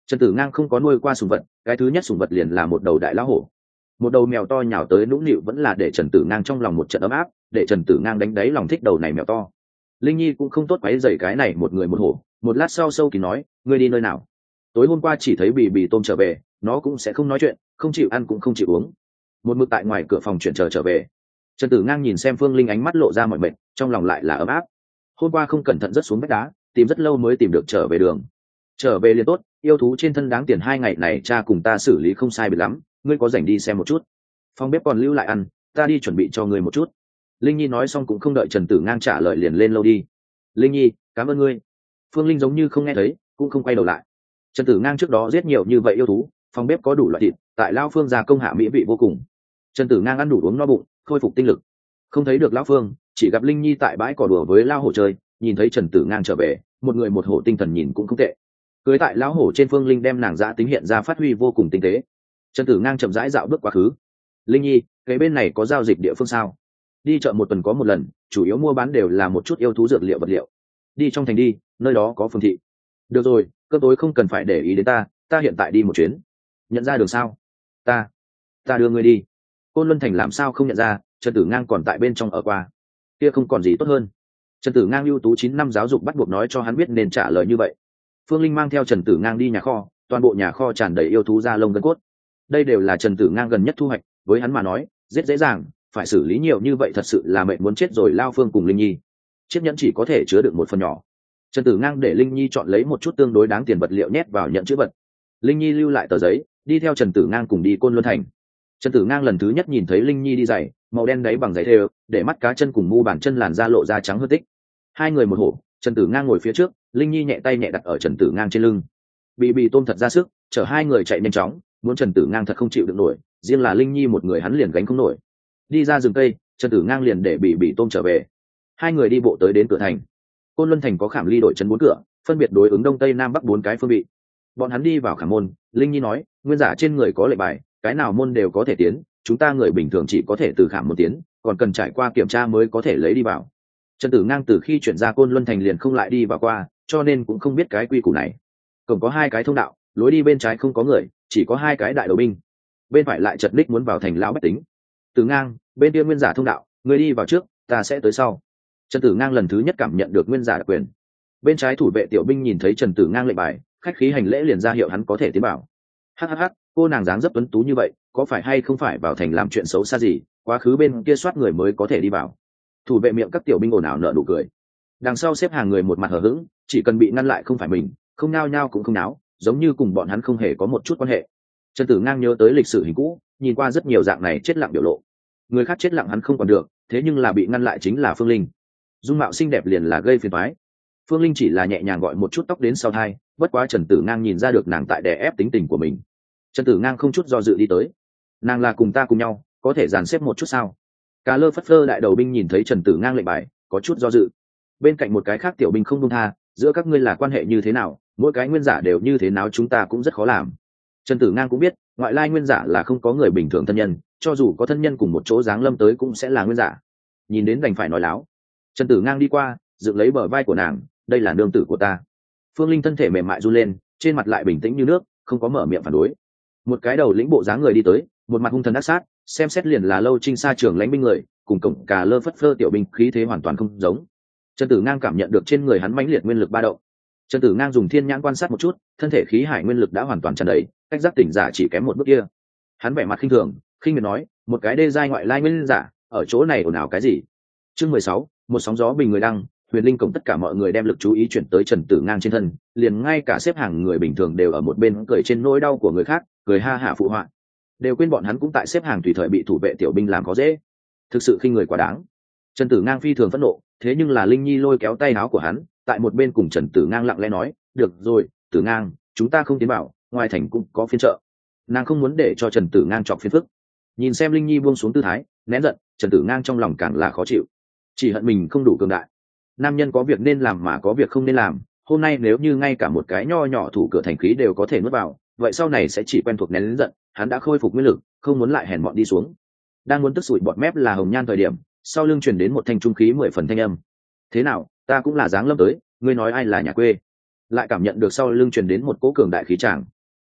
Trần Tử Ngang không có nuôi qua sủng vật, cái thứ nhất sủng vật liền là một đầu đại lão hổ. Một đầu mèo to nhào tới nũng nịu vẫn là để Trần Tử Ngang trong lòng một trận ấm áp, để Trần Tử Ngang đánh đáy lòng thích đầu này mèo to. Linh Nhi cũng không tốt quấy rầy cái này một người một hổ, một lát sau sâu kín nói, ngươi đi nơi nào? Tối hôm qua chỉ thấy bì bì tôm trở về, nó cũng sẽ không nói chuyện, không chịu ăn cũng không chịu uống. Một mực tại ngoài cửa phòng chuyển chờ trở về. Trần Tử Ngang nhìn xem Phương Linh ánh mắt lộ ra mọi mệt, trong lòng lại là ấm áp. Hôm qua không cẩn thận rớt xuống vách đá, tìm rất lâu mới tìm được trở về đường. Trở về liền tốt, yêu thú trên thân đáng tiền hai ngày này cha cùng ta xử lý không sai biệt lắm, ngươi có rảnh đi xem một chút. Phòng bếp còn lưu lại ăn, ta đi chuẩn bị cho ngươi một chút. Linh Nhi nói xong cũng không đợi Trần Tử Ngang trả lời liền lên lâu đi. Linh Nhi, cảm ơn ngươi. Phương Linh giống như không nghe thấy, cũng không quay đầu lại. Trần Tử Ngang trước đó giết nhiều như vậy yêu thú, phòng bếp có đủ loại thịt, tại lão Phương gia công hạ mỹ vị vô cùng. Trần Tử Ngang ăn đủ uống no bụng, khôi phục tinh lực. Không thấy được lão Phương, chỉ gặp Linh Nhi tại bãi cỏ đùa với lão hổ chơi, nhìn thấy Trần Tử Ngang trở về, một người một hổ tinh thần nhìn cũng không tệ. Cưới tại lão hổ trên Phương Linh đem nàng giã tính hiện ra phát huy vô cùng tinh tế. Trần Tử Ngang chậm rãi dạo bước quá khứ. Linh Nhi, cái bên này có giao dịch địa phương sao? Đi chợ một tuần có một lần, chủ yếu mua bán đều là một chút yêu thú dược liệu vật liệu. Đi trong thành đi, nơi đó có phương thị. Được rồi, cơm tối không cần phải để ý đến ta, ta hiện tại đi một chuyến. Nhận ra đường sao? Ta, ta đưa ngươi đi. Côn Luân Thành làm sao không nhận ra? Trần Tử Ngang còn tại bên trong ở qua. Kia không còn gì tốt hơn. Trần Tử Ngang ưu tú chín năm giáo dục bắt buộc nói cho hắn biết nên trả lời như vậy. Phương Linh mang theo Trần Tử Ngang đi nhà kho, toàn bộ nhà kho tràn đầy yêu thú da lông gân cốt. Đây đều là Trần Tử Ngang gần nhất thu hoạch, với hắn mà nói, rất dễ dàng, phải xử lý nhiều như vậy thật sự là mệnh muốn chết rồi. Lao Phương cùng Linh Nhi, chiếc nhẫn chỉ có thể chứa được một phần nhỏ. Trần Tử Ngang để Linh Nhi chọn lấy một chút tương đối đáng tiền vật liệu nhét vào nhận chữ vật. Linh Nhi lưu lại tờ giấy, đi theo Trần Tử Ngang cùng đi Côn Luân Thành. Trần Tử Ngang lần thứ nhất nhìn thấy Linh Nhi đi giày màu đen đáy bằng giày thêu, để mắt cá chân cùng mu bàn chân làn da lộ ra trắng hơn tích. Hai người một hổ, Trần Tử Ngang ngồi phía trước, Linh Nhi nhẹ tay nhẹ đặt ở Trần Tử Ngang trên lưng. Bị bị tôm thật ra sức, chở hai người chạy nhanh chóng, muốn Trần Tử Ngang thật không chịu được nổi, riêng là Linh Nhi một người hắn liền gánh không nổi. Đi ra rừng cây, Trần Tử Ngang liền để bị bị tôm trở về. Hai người đi bộ tới đến cửa thành. Côn Luân Thành có khảm ly đội trấn bốn cửa, phân biệt đối ứng đông tây nam bắc bốn cái phương vị. Bọn hắn đi vào khảm môn, Linh Nhi nói, nguyên giả trên người có lệnh bài, cái nào môn đều có thể tiến, chúng ta người bình thường chỉ có thể từ khảm môn tiến, còn cần trải qua kiểm tra mới có thể lấy đi vào. Trần Tử Ngang từ khi chuyển ra Côn Luân Thành liền không lại đi vào qua, cho nên cũng không biết cái quy củ này. Cổng có hai cái thông đạo, lối đi bên trái không có người, chỉ có hai cái đại đầu binh. Bên phải lại chật ních muốn vào thành lão bách tính. Tử Ngang, bên kia nguyên giả thông đạo, người đi vào trước, ta sẽ tới sau. Trần Tử Ngang lần thứ nhất cảm nhận được nguyên giả đặc quyền. Bên trái thủ vệ tiểu binh nhìn thấy Trần Tử Ngang lệnh bài, khách khí hành lễ liền ra hiệu hắn có thể tiến vào. Hhh, cô nàng dáng dấp tuấn tú như vậy, có phải hay không phải vào thành làm chuyện xấu xa gì, quá khứ bên kia soát người mới có thể đi vào. Thủ vệ miệng các tiểu binh ồn ào nở nụ cười. Đằng sau xếp hàng người một mặt hờ hững, chỉ cần bị ngăn lại không phải mình, không nao nhao cũng không náo, giống như cùng bọn hắn không hề có một chút quan hệ. Trần Tử Ngang nhớ tới lịch sử hình cũ, nhìn qua rất nhiều dạng này chết lặng biểu lộ. Người khác chết lặng hắn không còn được, thế nhưng là bị ngăn lại chính là Phương Linh. Dung mạo xinh đẹp liền là gây phiền toái. Phương Linh chỉ là nhẹ nhàng gọi một chút tóc đến sau thai, bất quá Trần Tử Ngang nhìn ra được nàng tại đè ép tính tình của mình. Trần Tử Ngang không chút do dự đi tới. Nàng là cùng ta cùng nhau, có thể dàn xếp một chút sao? Cá lơ phất phơ đại đầu binh nhìn thấy Trần Tử Ngang lệnh bài, có chút do dự. Bên cạnh một cái khác tiểu binh không buông tha, giữa các ngươi là quan hệ như thế nào, mỗi cái nguyên giả đều như thế nào chúng ta cũng rất khó làm. Trần Tử Ngang cũng biết, ngoại lai nguyên giả là không có người bình thường thân nhân, cho dù có thân nhân cùng một chỗ giáng lâm tới cũng sẽ là nguyên giả. Nhìn đến đành phải nói láo. Trần Tử Ngang đi qua, dựng lấy bờ vai của nàng, đây là nương tử của ta. Phương Linh thân thể mềm mại run lên, trên mặt lại bình tĩnh như nước, không có mở miệng phản đối. Một cái đầu lĩnh bộ dáng người đi tới, một mặt hung thần ác sát, xem xét liền là Lâu Trinh Sa trưởng lãnh binh người, cùng cổng cà lơ phất phơ tiểu binh khí thế hoàn toàn không giống. Trần Tử Ngang cảm nhận được trên người hắn mãnh liệt nguyên lực ba động. Trần Tử Ngang dùng thiên nhãn quan sát một chút, thân thể khí hải nguyên lực đã hoàn toàn tràn đầy, cách giác tỉnh giả chỉ kém một bước kia. Hắn vẻ mặt khinh thường, khinh miệt nói, một cái đê giai ngoại lai nguyên giả, ở chỗ này ồn ào cái gì? Chương mười sáu, một sóng gió bình người đăng, Huyền Linh cổng tất cả mọi người đem lực chú ý chuyển tới Trần Tử Ngang trên thân, liền ngay cả xếp hàng người bình thường đều ở một bên cười trên nỗi đau của người khác, cười ha hả phụ họa. Đều quên bọn hắn cũng tại xếp hàng tùy thời bị thủ vệ tiểu binh làm khó dễ. Thực sự khinh người quá đáng. Trần Tử Ngang phi thường phẫn nộ, thế nhưng là Linh Nhi lôi kéo tay áo của hắn, tại một bên cùng Trần Tử Ngang lặng lẽ nói, "Được rồi, Tử Ngang, chúng ta không tiến vào, ngoài thành cũng có phiên chợ." Nàng không muốn để cho Trần Tử Ngang chọc phiền phức. Nhìn xem Linh Nhi buông xuống tư thái, nén giận, Trần Tử Ngang trong lòng càng là khó chịu. Chỉ hận mình không đủ cường đại. Nam nhân có việc nên làm mà có việc không nên làm, hôm nay nếu như ngay cả một cái nho nhỏ thủ cửa thành khí đều có thể nuốt vào, vậy sau này sẽ chỉ quen thuộc nén giận, hắn đã khôi phục nguyên lực, không muốn lại hèn mọn đi xuống. Đang muốn tức sủi bọt mép là Hồng Nhan thời điểm, sau lưng truyền đến một thanh trung khí mười phần thanh âm. "Thế nào, ta cũng là dáng lâm tới, ngươi nói ai là nhà quê?" Lại cảm nhận được sau lưng truyền đến một cỗ cường đại khí tràng.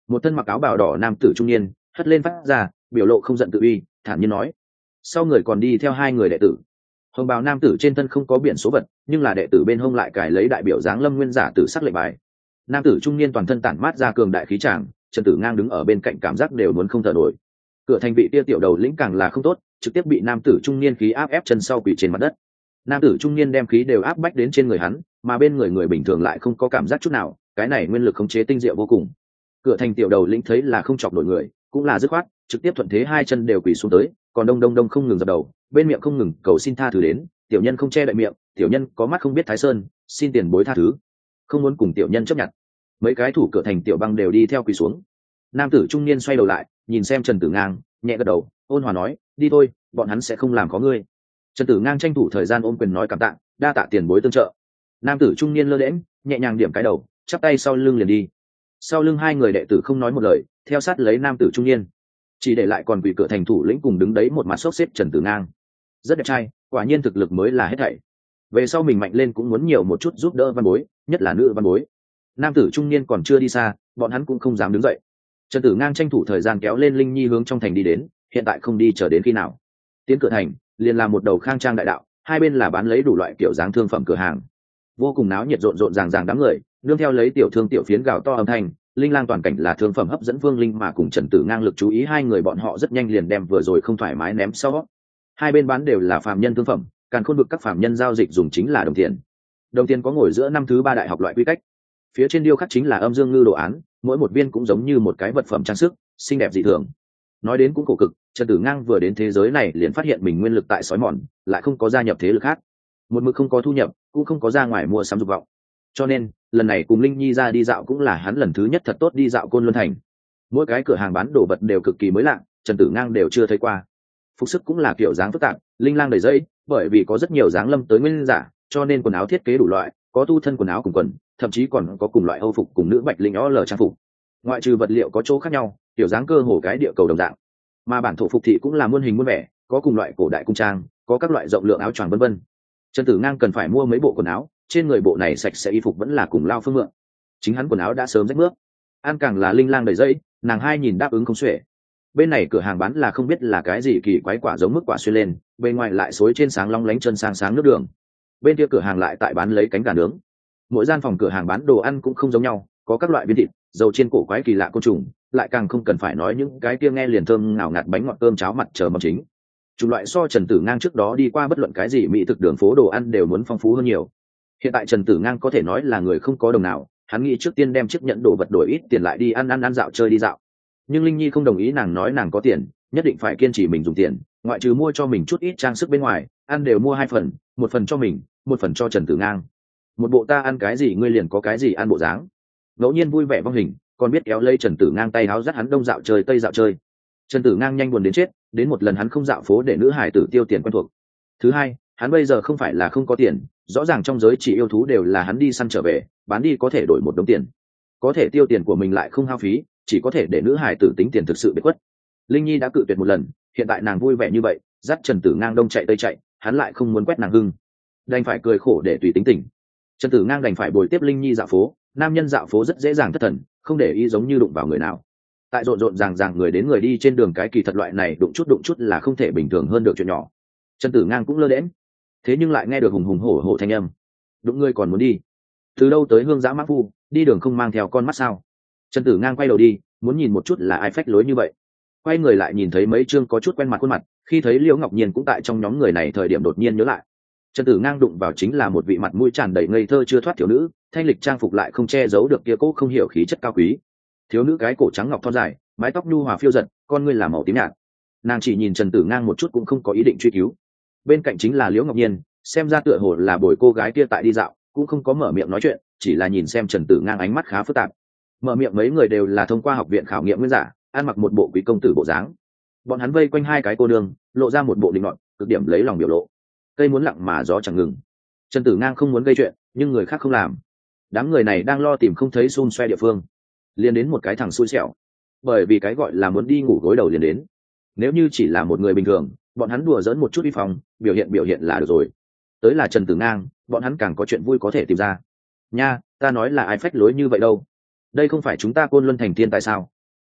một thân mặc áo bào đỏ nam tử trung niên hất lên phát ra, biểu lộ không giận tự uy, thản nhiên nói. Sau người còn đi theo hai người đệ tử. Hồng bào nam tử trên thân không có biển số vật, nhưng là đệ tử bên hông lại cài lấy đại biểu dáng lâm nguyên giả tử sắc lệnh bài. Nam tử trung niên toàn thân tản mát ra cường đại khí tràng, Trần Tử Ngang đứng ở bên cạnh cảm giác đều muốn không thở nổi. Cửa thành vị tia tiểu đầu lĩnh càng là không tốt, trực tiếp bị nam tử trung niên khí áp ép chân sau quỳ trên mặt đất. Nam tử trung niên đem khí đều áp bách đến trên người hắn, mà bên người người bình thường lại không có cảm giác chút nào, cái này nguyên lực khống chế tinh diệu vô cùng. Cửa thành tiểu đầu lĩnh thấy là không chọc nổi người, cũng là dứt khoát, trực tiếp thuận thế hai chân đều quỳ xuống tới, còn đông đông đông không ngừng dập đầu, bên miệng không ngừng cầu xin tha thứ đến, tiểu nhân không che đậy miệng, tiểu nhân có mắt không biết thái sơn, xin tiền bối tha thứ, không muốn cùng tiểu nhân chấp nhận. Mấy cái thủ cửa thành tiểu băng đều đi theo quỳ xuống. Nam tử trung niên xoay đầu lại, nhìn xem Trần Tử Ngang, nhẹ gật đầu, ôn hòa nói, đi thôi, bọn hắn sẽ không làm có ngươi. Trần Tử Ngang tranh thủ thời gian ôm quyền nói cảm tạ, đa tạ tiền bối tương trợ. Nam tử trung niên lơ lẽm, nhẹ nhàng điểm cái đầu, chắp tay sau lưng liền đi. Sau lưng hai người đệ tử không nói một lời, theo sát lấy nam tử trung niên, chỉ để lại còn quỷ cửa thành thủ lĩnh cùng đứng đấy một mặt xốc xếp Trần Tử Ngang. Rất đẹp trai, quả nhiên thực lực mới là hết thảy. Về sau mình mạnh lên cũng muốn nhiều một chút giúp đỡ văn bối, nhất là nữ văn bối. Nam tử trung niên còn chưa đi xa, bọn hắn cũng không dám đứng dậy. Trần Tử Ngang tranh thủ thời gian kéo lên Linh Nhi hướng trong thành đi đến, hiện tại không đi chờ đến khi nào. Tiến cửa thành, liền là một đầu khang trang đại đạo, hai bên là bán lấy đủ loại kiểu dáng thương phẩm cửa hàng, vô cùng náo nhiệt rộn rộn ràng ràng đám người, nương theo lấy tiểu thương tiểu phiến gào to âm thanh, linh lang toàn cảnh là thương phẩm hấp dẫn Vương Linh mà cùng Trần Tử Ngang lực chú ý hai người bọn họ rất nhanh liền đem vừa rồi không thoải mái ném sau. Hai bên bán đều là phàm nhân thương phẩm, càng khôn vực các phàm nhân giao dịch dùng chính là đồng tiền. Đồng tiền có ngồi giữa năm thứ ba đại học loại quy cách. Phía trên điêu khắc chính là âm dương ngư đồ án, mỗi một viên cũng giống như một cái vật phẩm trang sức, xinh đẹp dị thường. Nói đến cũng khổ cực, Trần Tử Ngang vừa đến thế giới này liền phát hiện mình nguyên lực tại sói mòn, lại không có gia nhập thế lực khác, một mực không có thu nhập, cũng không có ra ngoài mua sắm dục vọng. Cho nên lần này cùng Linh Nhi ra đi dạo cũng là hắn lần thứ nhất thật tốt đi dạo Côn Luân thành. Mỗi cái cửa hàng bán đồ vật đều cực kỳ mới lạ, Trần Tử Ngang đều chưa thấy qua. Phục sức cũng là kiểu dáng phức tạp, linh lang đầy dây, bởi vì có rất nhiều dáng lâm tới nguyên giả, cho nên quần áo thiết kế đủ loại, có tu thân quần áo cùng quần, thậm chí còn có cùng loại Âu phục cùng nữ bạch linh ó lờ trang phục. Ngoại trừ vật liệu có chỗ khác nhau, kiểu dáng cơ hồ cái địa cầu đồng dạng. Mà bản thổ phục thị cũng là muôn hình muôn vẻ, có cùng loại cổ đại cung trang, có các loại rộng lượng áo choàng vân vân. Trần Tử Ngang cần phải mua mấy bộ quần áo, trên người bộ này sạch sẽ y phục vẫn là cùng lao phương mượn. Chính hắn quần áo đã sớm rách mướp, ăn càng là linh lang đầy dây, nàng hai nhìn đáp ứng không xuể. Bên này cửa hàng bán là không biết là cái gì kỳ quái quả giống mức quả xuyên lên, bên ngoài lại xối trên sáng long lánh chân sang sáng nước đường. Bên kia cửa hàng lại tại bán lấy cánh gà nướng. Mỗi gian phòng cửa hàng bán đồ ăn cũng không giống nhau, có các loại viên thịt, dầu chiên cổ quái kỳ lạ côn trùng, lại càng không cần phải nói những cái kia nghe liền thơm ngào ngạt bánh ngọt cơm cháo mặt chờ món chính. Chủng loại so Trần Tử Ngang trước đó đi qua bất luận cái gì mỹ thực đường phố đồ ăn đều muốn phong phú hơn nhiều. Hiện tại Trần Tử Ngang có thể nói là người không có đồng nào, hắn nghĩ trước tiên đem chiếc nhẫn đồ vật đổi ít tiền lại đi ăn ăn ăn dạo chơi đi dạo. Nhưng Linh Nhi không đồng ý, nàng nói nàng có tiền, nhất định phải kiên trì mình dùng tiền, ngoại trừ mua cho mình chút ít trang sức bên ngoài, ăn đều mua hai phần, một phần cho mình, một phần cho Trần Tử Ngang. Một bộ ta ăn cái gì ngươi liền có cái gì ăn bộ dáng. Ngẫu nhiên vui vẻ vong hình, còn biết kéo lây Trần Tử Ngang tay áo dắt hắn đông dạo chơi tây dạo chơi. Trần Tử Ngang nhanh buồn đến chết, đến một lần hắn không dạo phố để nữ hải tử tiêu tiền quen thuộc. Thứ hai, hắn bây giờ không phải là không có tiền, rõ ràng trong giới chỉ yêu thú đều là hắn đi săn trở về, bán đi có thể đổi một đống tiền, có thể tiêu tiền của mình lại không hao phí, chỉ có thể để nữ hải tử tính tiền thực sự bị quất. Linh Nhi đã cự tuyệt một lần, hiện tại nàng vui vẻ như vậy, dắt Trần Tử Ngang đông chạy tây chạy, hắn lại không muốn quét nàng hưng, đành phải cười khổ để tùy tính tình. Trần Tử Ngang đành phải bồi tiếp Linh Nhi dạo phố, nam nhân dạo phố rất dễ dàng thất thần, không để ý giống như đụng vào người nào. Tại rộn rộn ràng ràng người đến người đi trên đường cái kỳ thật loại này đụng chút đụng chút là không thể bình thường hơn được chuyện nhỏ. Trần Tử Ngang cũng lơ đễnh, thế nhưng lại nghe được hùng hùng hổ hổ thanh âm. Đụng ngươi còn muốn đi? Từ đâu tới hương dã mã phu, đi đường không mang theo con mắt sao? Trần Tử Ngang quay đầu đi, muốn nhìn một chút là ai phách lối như vậy. Quay người lại nhìn thấy mấy chương có chút quen mặt khuôn mặt, khi thấy Liễu Ngọc Nhiên cũng tại trong nhóm người này thời điểm đột nhiên nhớ lại. Trần Tử Ngang đụng vào chính là một vị mặt mũi tràn đầy ngây thơ chưa thoát thiếu nữ, thanh lịch trang phục lại không che giấu được kia cố không hiểu khí chất cao quý. Thiếu nữ cái cổ trắng ngọc thon dài, mái tóc nhu hòa phiêu giật, con ngươi là màu tím nhạt. Nàng chỉ nhìn Trần Tử Ngang một chút cũng không có ý định truy cứu. Bên cạnh chính là Liễu Ngọc Nhiên, xem ra tựa hồ là bồi cô gái kia tại đi dạo, cũng không có mở miệng nói chuyện, chỉ là nhìn xem Trần Tử Ngang ánh mắt khá phức tạp. Mở miệng mấy người đều là thông qua học viện khảo nghiệm nguyên giả, ăn mặc một bộ quý công tử bộ dáng. Bọn hắn vây quanh hai cái cô nương, lộ ra một bộ định nọt, cực điểm lấy lòng biểu lộ. Cây muốn lặng mà gió chẳng ngừng. Trần Tử Ngang không muốn gây chuyện, nhưng người khác không làm. Đám người này đang lo tìm không thấy xun xoe địa phương, liền đến một cái thằng xui xẻo. Bởi vì cái gọi là muốn đi ngủ gối đầu liền đến. Nếu như chỉ là một người bình thường, bọn hắn đùa giỡn một chút uy phong, biểu hiện biểu hiện là được rồi. Tới là Trần Tử Ngang, bọn hắn càng có chuyện vui có thể tìm ra. Nha, ta nói là ai phách lối như vậy đâu? Đây không phải chúng ta Côn Luân thành thiên tại sao?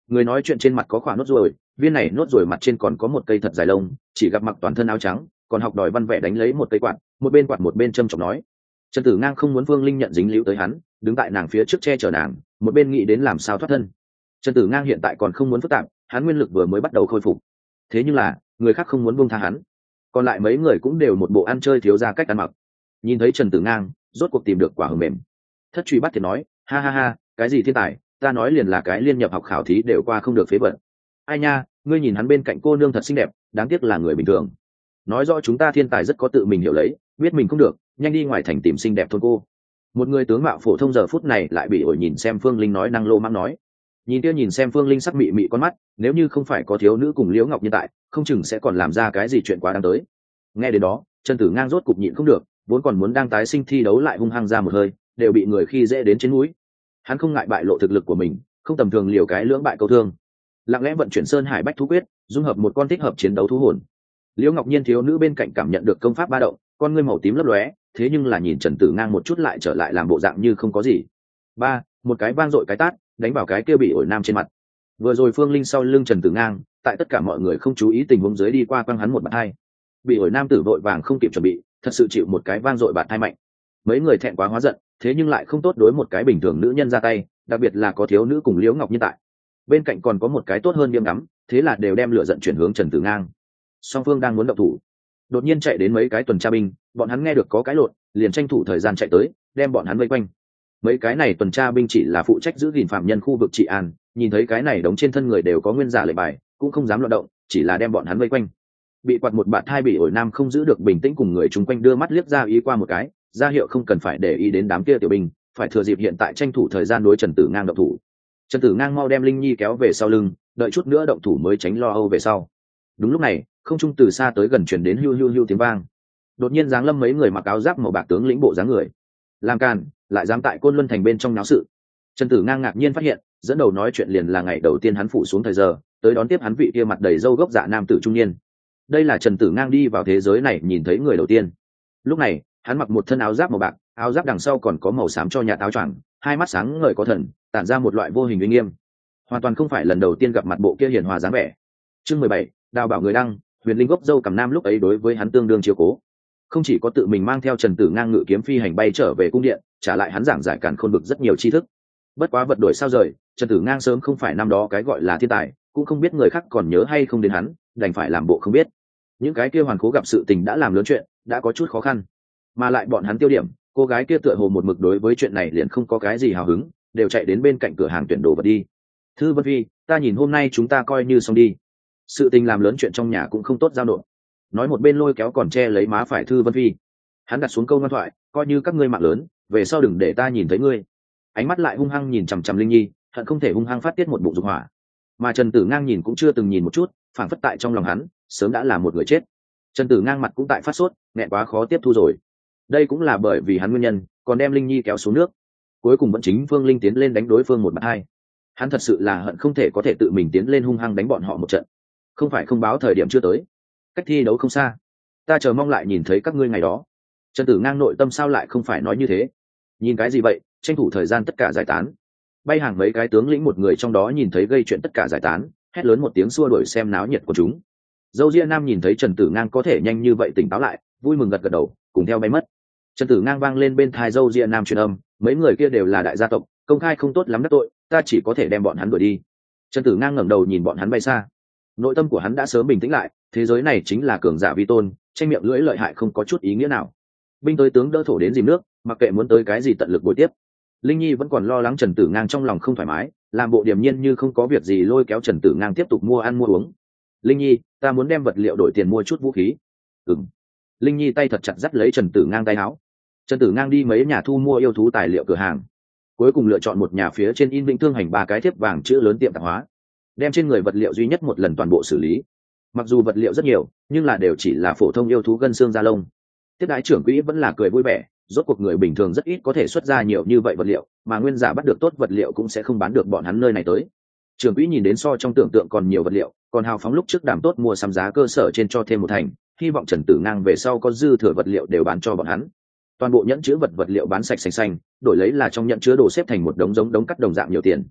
Người nói chuyện trên mặt có khỏa nốt ruồi, viên này nốt ruồi mặt trên còn có một cây thật dài lông, chỉ gặp mặc toàn thân áo trắng, còn học đòi văn vẽ đánh lấy một cây quạt, một bên quạt một bên châm chọc nói. Trần Tử Ngang không muốn Phương Linh nhận dính líu tới hắn, đứng tại nàng phía trước che chở nàng, một bên nghĩ đến làm sao thoát thân. Trần Tử Ngang hiện tại còn không muốn phức tạp, hắn nguyên lực vừa mới bắt đầu khôi phục. Thế nhưng là, người khác không muốn buông tha hắn. Còn lại mấy người cũng đều một bộ ăn chơi thiếu ra cách ăn mặc. Nhìn thấy Trần Tử Ngang, rốt cuộc tìm được quả hờm mềm. Thất Truy bắt thiệt nói, ha ha ha, cái gì thiên tài, ta nói liền là cái liên nhập học khảo thí đều qua không được phế vận. Ai nha, ngươi nhìn hắn bên cạnh cô nương thật xinh đẹp, đáng tiếc là người bình thường. Nói rõ chúng ta thiên tài rất có tự mình hiểu lấy, biết mình không được, nhanh đi ngoài thành tìm xinh đẹp thôn cô. Một người tướng mạo phổ thông giờ phút này lại bị ổi nhìn xem Phương Linh nói năng lô mãng nói. Nhìn kia nhìn xem Phương Linh sắc mị mị con mắt, nếu như không phải có thiếu nữ cùng Liễu Ngọc Nhiên tại, không chừng sẽ còn làm ra cái gì chuyện quá đáng tới. Nghe đến đó, Trần Tử Ngang rốt cục nhịn không được, vốn còn muốn đang tái sinh thi đấu lại hung hăng ra một hơi, đều bị người khi dễ đến trên mũi. Hắn không ngại bại lộ thực lực của mình, không tầm thường liều cái lưỡng bại câu thương, lặng lẽ vận chuyển Sơn Hải Bách thú quyết, dung hợp một con thích hợp chiến đấu thú hồn. Liễu Ngọc Nhiên thiếu nữ bên cạnh cảm nhận được công pháp ba động, con ngươi màu tím lấp lóe, thế nhưng là nhìn Trần Tử Ngang một chút lại trở lại làm bộ dạng như không có gì. Ba, một cái vang dội cái tát, đánh vào cái kia bị ổi nam trên mặt. Vừa rồi Phương Linh sau lưng Trần Tử Ngang, tại tất cả mọi người không chú ý tình huống dưới đi qua quăng hắn một bạt hai. Bị ổi nam tử vội vàng không kịp chuẩn bị, thật sự chịu một cái vang dội bạt hai mạnh. Mấy người thẹn quá hóa giận, thế nhưng lại không tốt đối một cái bình thường nữ nhân ra tay, đặc biệt là có thiếu nữ cùng Liễu Ngọc Nhiên tại. Bên cạnh còn có một cái tốt hơn Điềm ngắm, thế là đều đem lửa giận chuyển hướng Trần Tử Ngang. Song phương đang muốn động thủ, đột nhiên chạy đến mấy cái tuần tra binh, bọn hắn nghe được có cái lộn, liền tranh thủ thời gian chạy tới, đem bọn hắn vây quanh. Mấy cái này tuần tra binh chỉ là phụ trách giữ gìn phạm nhân khu vực trị an, nhìn thấy cái này đống trên thân người đều có nguyên giả lệnh bài, cũng không dám loạn động, chỉ là đem bọn hắn vây quanh. Bị quạt một bạt hai bị ổi nam không giữ được bình tĩnh cùng người chung quanh đưa mắt liếc ra ý qua một cái, ra hiệu không cần phải để ý đến đám kia tiểu binh, phải thừa dịp hiện tại tranh thủ thời gian đối Trần Tử Ngang động thủ. Trần Tử Ngang mau đem Linh Nhi kéo về sau lưng, đợi chút nữa động thủ mới tránh lo âu về sau. Đúng lúc này, không trung từ xa tới gần truyền đến hưu hưu hưu tiếng vang. Đột nhiên giáng lâm mấy người mặc áo giáp màu bạc tướng lĩnh bộ dáng người. Làm càn, lại dám tại Côn Luân thành bên trong náo sự. Trần Tử Ngang ngạc nhiên phát hiện, dẫn đầu nói chuyện liền là ngày đầu tiên hắn phủ xuống thời giờ, tới đón tiếp hắn vị kia mặt đầy râu gốc dạ nam tử trung niên. Đây là Trần Tử Ngang đi vào thế giới này nhìn thấy người đầu tiên. Lúc này, hắn mặc một thân áo giáp màu bạc, áo giáp đằng sau còn có màu xám cho nhạt áo choàng, hai mắt sáng ngời có thần, tản ra một loại vô hình uy nghiêm. Hoàn toàn không phải lần đầu tiên gặp mặt bộ kia hiền hòa dáng vẻ. Chương mười bảy, đào bảo người đăng, Huyền Linh gốc dâu cầm nam lúc ấy đối với hắn tương đương chiếu cố. Không chỉ có tự mình mang theo Trần Tử Ngang ngự kiếm phi hành bay trở về cung điện, trả lại hắn giảng giải càn khôn vực rất nhiều tri thức. Bất quá vật đổi sao rời, Trần Tử Ngang sớm không phải năm đó cái gọi là thiên tài, cũng không biết người khác còn nhớ hay không đến hắn, đành phải làm bộ không biết. Những cái kia hoàn cố gặp sự tình đã làm lớn chuyện, đã có chút khó khăn, mà lại bọn hắn tiêu điểm, cô gái kia tựa hồ một mực đối với chuyện này liền không có cái gì hào hứng, đều chạy đến bên cạnh cửa hàng tuyển đồ vật đi. Thư Vân Phi, ta nhìn hôm nay chúng ta coi như xong đi. Sự tình làm lớn chuyện trong nhà cũng không tốt giao nộp. Nói một bên lôi kéo còn che lấy má phải Thư Vân Phi. Hắn đặt xuống câu ngoan thoại, coi như các ngươi mạng lớn, về sau đừng để ta nhìn thấy ngươi. Ánh mắt lại hung hăng nhìn chằm chằm Linh Nhi, hận không thể hung hăng phát tiết một bụng dục hỏa. Mà Trần Tử Ngang nhìn cũng chưa từng nhìn một chút, phảng phất tại trong lòng hắn, sớm đã là một người chết. Trần Tử Ngang mặt cũng tại phát sốt, nghẹn quá khó tiếp thu rồi. Đây cũng là bởi vì hắn nguyên nhân, còn đem Linh Nhi kéo xuống nước. Cuối cùng vẫn chính Phương Linh tiến lên đánh đối phương một bạt hai. Hắn thật sự là hận không thể có thể tự mình tiến lên hung hăng đánh bọn họ một trận. Không phải không báo thời điểm chưa tới, cách thi đấu không xa, ta chờ mong lại nhìn thấy các ngươi ngày đó. Trần Tử Ngang nội tâm sao lại không phải nói như thế? Nhìn cái gì vậy, tranh thủ thời gian tất cả giải tán. Bay hàng mấy cái tướng lĩnh một người trong đó nhìn thấy gây chuyện tất cả giải tán, hét lớn một tiếng xua đuổi xem náo nhiệt của chúng. Dâu ria nam nhìn thấy Trần Tử Ngang có thể nhanh như vậy tỉnh táo lại, vui mừng gật gật đầu, cùng theo bay mất. Trần Tử Ngang vang lên bên tai dâu ria nam truyền âm, mấy người kia đều là đại gia tộc, công khai không tốt lắm đắc tội, ta chỉ có thể đem bọn hắn đuổi đi. Trần Tử Ngang ngẩng đầu nhìn bọn hắn bay xa. Nội tâm của hắn đã sớm bình tĩnh lại, thế giới này chính là cường giả vi tôn, tranh miệng lưỡi lợi hại không có chút ý nghĩa nào. Binh tới tướng đỡ thổ đến dìm nước, mặc kệ muốn tới cái gì tận lực bồi tiếp. Linh Nhi vẫn còn lo lắng Trần Tử Ngang trong lòng không thoải mái, làm bộ điềm nhiên như không có việc gì lôi kéo Trần Tử Ngang tiếp tục mua ăn mua uống. Linh Nhi, ta muốn đem vật liệu đổi tiền mua chút vũ khí. Ừm. Linh Nhi tay thật chặt dắt lấy Trần Tử Ngang tay áo. Trần Tử Ngang đi mấy nhà thu mua yêu thú tài liệu cửa hàng, cuối cùng lựa chọn một nhà phía trên in Vĩnh Thương hành ba cái thiếp vàng chữ lớn tiệm tạp hóa, đem trên người vật liệu duy nhất một lần toàn bộ xử lý. Mặc dù vật liệu rất nhiều, nhưng là đều chỉ là phổ thông yêu thú gân xương da lông. Tiếp đái trưởng quỹ vẫn là cười vui vẻ, rốt cuộc người bình thường rất ít có thể xuất ra nhiều như vậy vật liệu, mà nguyên giả bắt được tốt vật liệu cũng sẽ không bán được bọn hắn nơi này tới. Trưởng quỹ nhìn đến so trong tưởng tượng còn nhiều vật liệu, còn hào phóng lúc trước đảm tốt mua sắm giá cơ sở trên cho thêm một thành, hy vọng Trần Tử Ngang về sau có dư thừa vật liệu đều bán cho bọn hắn. Toàn bộ nhẫn chứa vật vật liệu bán sạch sành xanh, đổi lấy là trong nhẫn chứa đồ xếp thành một đống giống đống cắt đồng dạng nhiều tiền.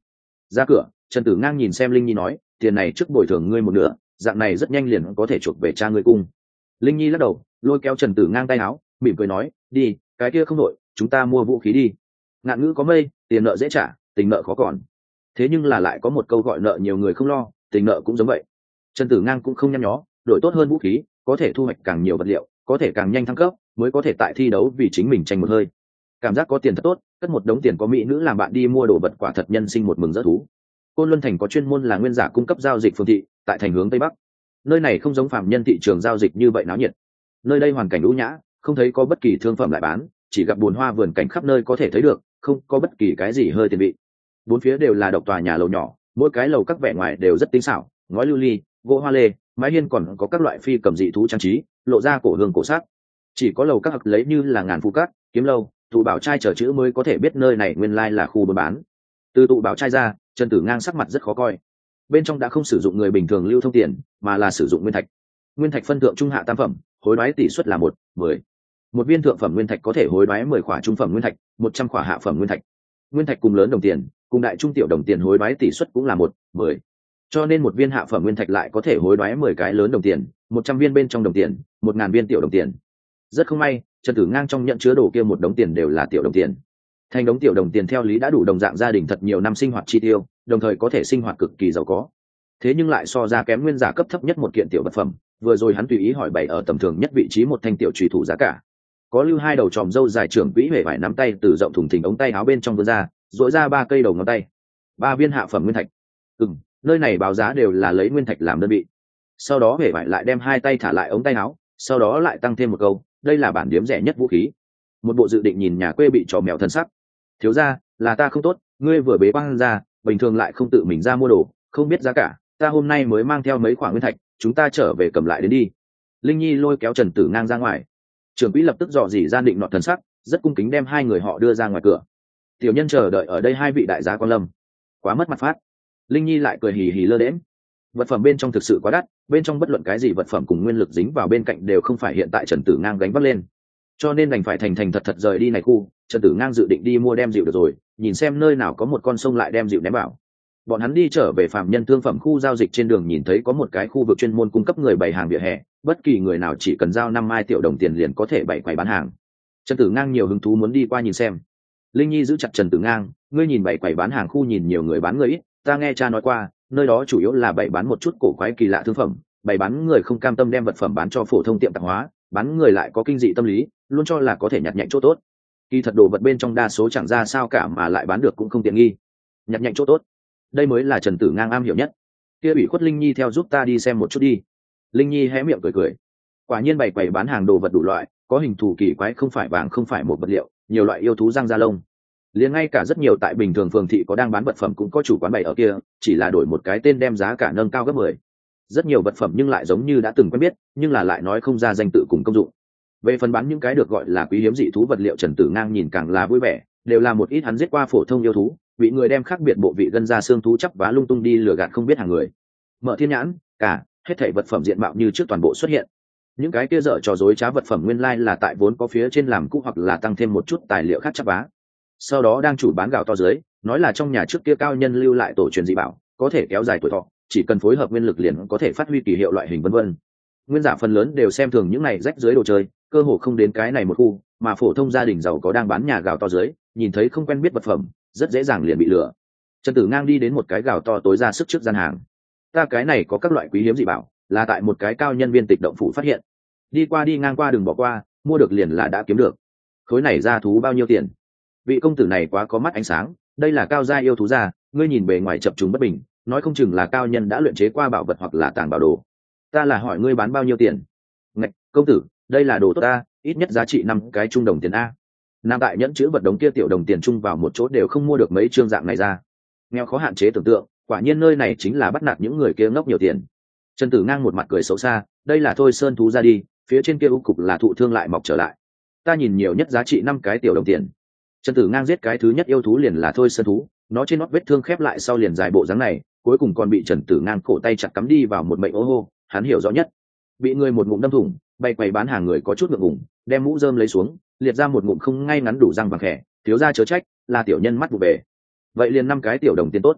Ra cửa, Trần Tử Ngang nhìn xem Linh Nhi nói, tiền này trước bồi thường ngươi một nửa, dạng này rất nhanh liền có thể chuộc về cha ngươi cung. Linh Nhi lắc đầu, lôi kéo Trần Tử Ngang tay áo, mỉm cười nói, đi, cái kia không đội, chúng ta mua vũ khí đi. Ngạn ngữ có mây, tiền nợ dễ trả, tình nợ khó còn. Thế nhưng là lại có một câu gọi nợ nhiều người không lo, tình nợ cũng giống vậy. Trần Tử Ngang cũng không nhăn nhó, đổi tốt hơn vũ khí, có thể thu hoạch càng nhiều vật liệu, có thể càng nhanh thăng cấp, mới có thể tại thi đấu vì chính mình tranh một hơi. Cảm giác có tiền thật tốt, cất một đống tiền có mỹ nữ làm bạn đi mua đồ vật quả thật nhân sinh một mừng rỡ thú. Côn Luân thành có chuyên môn là nguyên giả cung cấp giao dịch phương thị, tại thành hướng tây bắc. Nơi này không giống phạm nhân thị trường giao dịch như vậy náo nhiệt. Nơi đây hoàn cảnh ưu nhã, không thấy có bất kỳ thương phẩm lại bán, chỉ gặp buồn hoa vườn cảnh khắp nơi có thể thấy được, không có bất kỳ cái gì hơi tiền vị. Bốn phía đều là độc tòa nhà lầu nhỏ, mỗi cái lầu các vẻ ngoài đều rất tinh xảo, ngói lưu ly, gỗ hoa lê, mái hiên còn có các loại phi cầm dị thú trang trí, lộ ra cổ hương cổ sắc. Chỉ có lầu các hặc lấy như là ngàn phu cát, kiếm lâu, tụ bảo trai chờ chữ mới có thể biết nơi này nguyên lai là khu buôn bán. Từ tụ bảo trai ra, Trần Tử Ngang sắc mặt rất khó coi. Bên trong đã không sử dụng người bình thường lưu thông tiền, mà là sử dụng nguyên thạch. Nguyên thạch phân thượng trung hạ tam phẩm, hối đoái tỷ suất là một, mười. Một viên thượng phẩm nguyên thạch có thể hối đoái mười khỏa trung phẩm nguyên thạch, một trăm khỏa hạ phẩm nguyên thạch. Nguyên thạch cùng lớn đồng tiền, cùng đại trung tiểu đồng tiền hối đoái tỷ suất cũng là một, mười. Cho nên một viên hạ phẩm nguyên thạch lại có thể hối đoái mười cái lớn đồng tiền, một trăm viên bên trong đồng tiền, một ngàn viên tiểu đồng tiền. Rất không may, Trần Tử Ngang trong nhận chứa đồ kia một đống tiền đều là tiểu đồng tiền. Thành đống tiểu đồng tiền theo lý đã đủ đồng dạng gia đình thật nhiều năm sinh hoạt chi tiêu, đồng thời có thể sinh hoạt cực kỳ giàu có. Thế nhưng lại so ra kém nguyên giả cấp thấp nhất một kiện tiểu vật phẩm, vừa rồi hắn tùy ý hỏi bày ở tầm thường nhất vị trí một thanh tiểu chùy thủ giá cả. Có lưu hai đầu tròm râu dài trưởng quỹ huệ vải nắm tay từ rộng thùng thình ống tay áo bên trong vươn ra, duỗi ra ba cây đầu ngón tay. Ba viên hạ phẩm nguyên thạch. Ừm, nơi này báo giá đều là lấy nguyên thạch làm đơn vị. Sau đó huệ vải lại đem hai tay thả lại ống tay áo, sau đó lại tăng thêm một câu, đây là bản điếm rẻ nhất vũ khí. Một bộ dự định nhìn nhà quê bị trò mèo thân sắc. Thiếu gia, là ta không tốt, ngươi vừa bế quan ra, bình thường lại không tự mình ra mua đồ, không biết giá cả, ta hôm nay mới mang theo mấy khoản nguyên thạch, chúng ta trở về cầm lại đến đi. Linh Nhi lôi kéo Trần Tử Ngang ra ngoài. Trưởng quỹ lập tức dò dỉ gian định nọt thần sắc, rất cung kính đem hai người họ đưa ra ngoài cửa. Tiểu nhân chờ đợi ở đây hai vị đại giá quan lâm. Quá mất mặt phát. Linh Nhi lại cười hì hì lơ đễm. Vật phẩm bên trong thực sự quá đắt, bên trong bất luận cái gì vật phẩm cùng nguyên lực dính vào bên cạnh đều không phải hiện tại Trần Tử Ngang gánh vác lên, cho nên đành phải thành thành thật thật rời đi này khu. Trần Tử Ngang dự định đi mua đem dịu được rồi, nhìn xem nơi nào có một con sông lại đem dịu ném vào. Bọn hắn đi trở về phạm nhân thương phẩm khu giao dịch, trên đường nhìn thấy có một cái khu vực chuyên môn cung cấp người bày hàng vỉa hè, bất kỳ người nào chỉ cần giao năm mai tiểu đồng tiền liền có thể bày quầy bán hàng. Trần Tử Ngang nhiều hứng thú muốn đi qua nhìn xem. Linh Nhi giữ chặt Trần Tử Ngang, ngươi nhìn bày quầy bán hàng khu nhìn nhiều người bán người ít, ta nghe cha nói qua, nơi đó chủ yếu là bày bán một chút cổ quái kỳ lạ thương phẩm, bày bán người không cam tâm đem vật phẩm bán cho phổ thông tiệm tạp hóa, bán người lại có kinh dị tâm lý, luôn cho là có thể nhặt nhạnh chỗ tốt. Kỳ thật đồ vật bên trong đa số chẳng ra sao cả mà lại bán được cũng không tiện nghi. Nhặt nhạnh chỗ tốt, đây mới là Trần Tử Ngang am hiểu nhất. Kia ủy khuất Linh Nhi theo giúp ta đi xem một chút đi. Linh Nhi hé miệng cười cười. Quả nhiên bày quầy bán hàng đồ vật đủ loại, có hình thù kỳ quái không phải vàng không phải một vật liệu, nhiều loại yêu thú răng da lông. Liền ngay cả rất nhiều tại bình thường phường thị có đang bán vật phẩm cũng có chủ quán bày ở kia, chỉ là đổi một cái tên đem giá cả nâng cao gấp mười. Rất nhiều vật phẩm nhưng lại giống như đã từng quen biết, nhưng là lại nói không ra danh tự cùng công dụng. Về phần bán những cái được gọi là quý hiếm dị thú vật liệu, Trần Tử Ngang nhìn càng là vui vẻ, đều là một ít hắn giết qua phổ thông yêu thú, bị người đem khác biệt bộ vị gân ra xương thú chắp vá lung tung đi lừa gạt không biết hàng người. Mở thiên nhãn, cả hết thảy vật phẩm diện mạo như trước toàn bộ xuất hiện. Những cái kia dở trò dối trá vật phẩm nguyên lai là tại vốn có phía trên làm cũ hoặc là tăng thêm một chút tài liệu khác chắp vá. Sau đó đang chủ bán gạo to dưới, nói là trong nhà trước kia cao nhân lưu lại tổ truyền dị bảo, có thể kéo dài tuổi thọ, chỉ cần phối hợp nguyên lực liền có thể phát huy kỳ hiệu loại hình vân vân. Nguyên giả phần lớn đều xem thường những này rách dưới đồ chơi, cơ hồ không đến cái này một khu, mà phổ thông gia đình giàu có đang bán nhà gạo to dưới, nhìn thấy không quen biết vật phẩm, rất dễ dàng liền bị lừa. Trần Tử Ngang đi đến một cái gạo to tối ra sức trước gian hàng. Ta cái này có các loại quý hiếm dị bảo, là tại một cái cao nhân viên tịch động phủ phát hiện. Đi qua đi ngang qua đừng bỏ qua, mua được liền là đã kiếm được. Khối này ra thú bao nhiêu tiền? Vị công tử này quá có mắt ánh sáng, đây là cao gia yêu thú gia, ngươi nhìn bề ngoài chập trùng bất bình, nói không chừng là cao nhân đã luyện chế qua bảo vật hoặc là tàng bảo đồ. Ta là hỏi ngươi bán bao nhiêu tiền? Ngạch, công tử, đây là đồ tốt ta, ít nhất giá trị năm cái trung đồng tiền a. Nam đại nhẫn chữ vật đống kia tiểu đồng tiền chung vào một chỗ đều không mua được mấy trương dạng này ra. Nghèo khó hạn chế tưởng tượng, quả nhiên nơi này chính là bắt nạt những người kia ngốc nhiều tiền. Trần Tử Ngang một mặt cười xấu xa, đây là thôi sơn thú ra đi, phía trên kia u cục là thụ thương lại mọc trở lại. Ta nhìn nhiều nhất giá trị năm cái tiểu đồng tiền. Trần Tử Ngang giết cái thứ nhất yêu thú liền là thôi sơn thú, nó trên nót vết thương khép lại sau liền dài bộ dáng này, cuối cùng còn bị Trần Tử Ngang cổ tay chặt cắm đi vào một mệnh ô hô, hắn hiểu rõ nhất. Bị người một ngụm đâm thủng, bay quầy bán hàng người có chút ngượng ngùng, đem mũ rơm lấy xuống, liệt ra một ngụm không ngay ngắn đủ răng vàng khẽ, thiếu gia chớ trách, là tiểu nhân mắt vụ bể. Vậy liền năm cái tiểu đồng tiền tốt.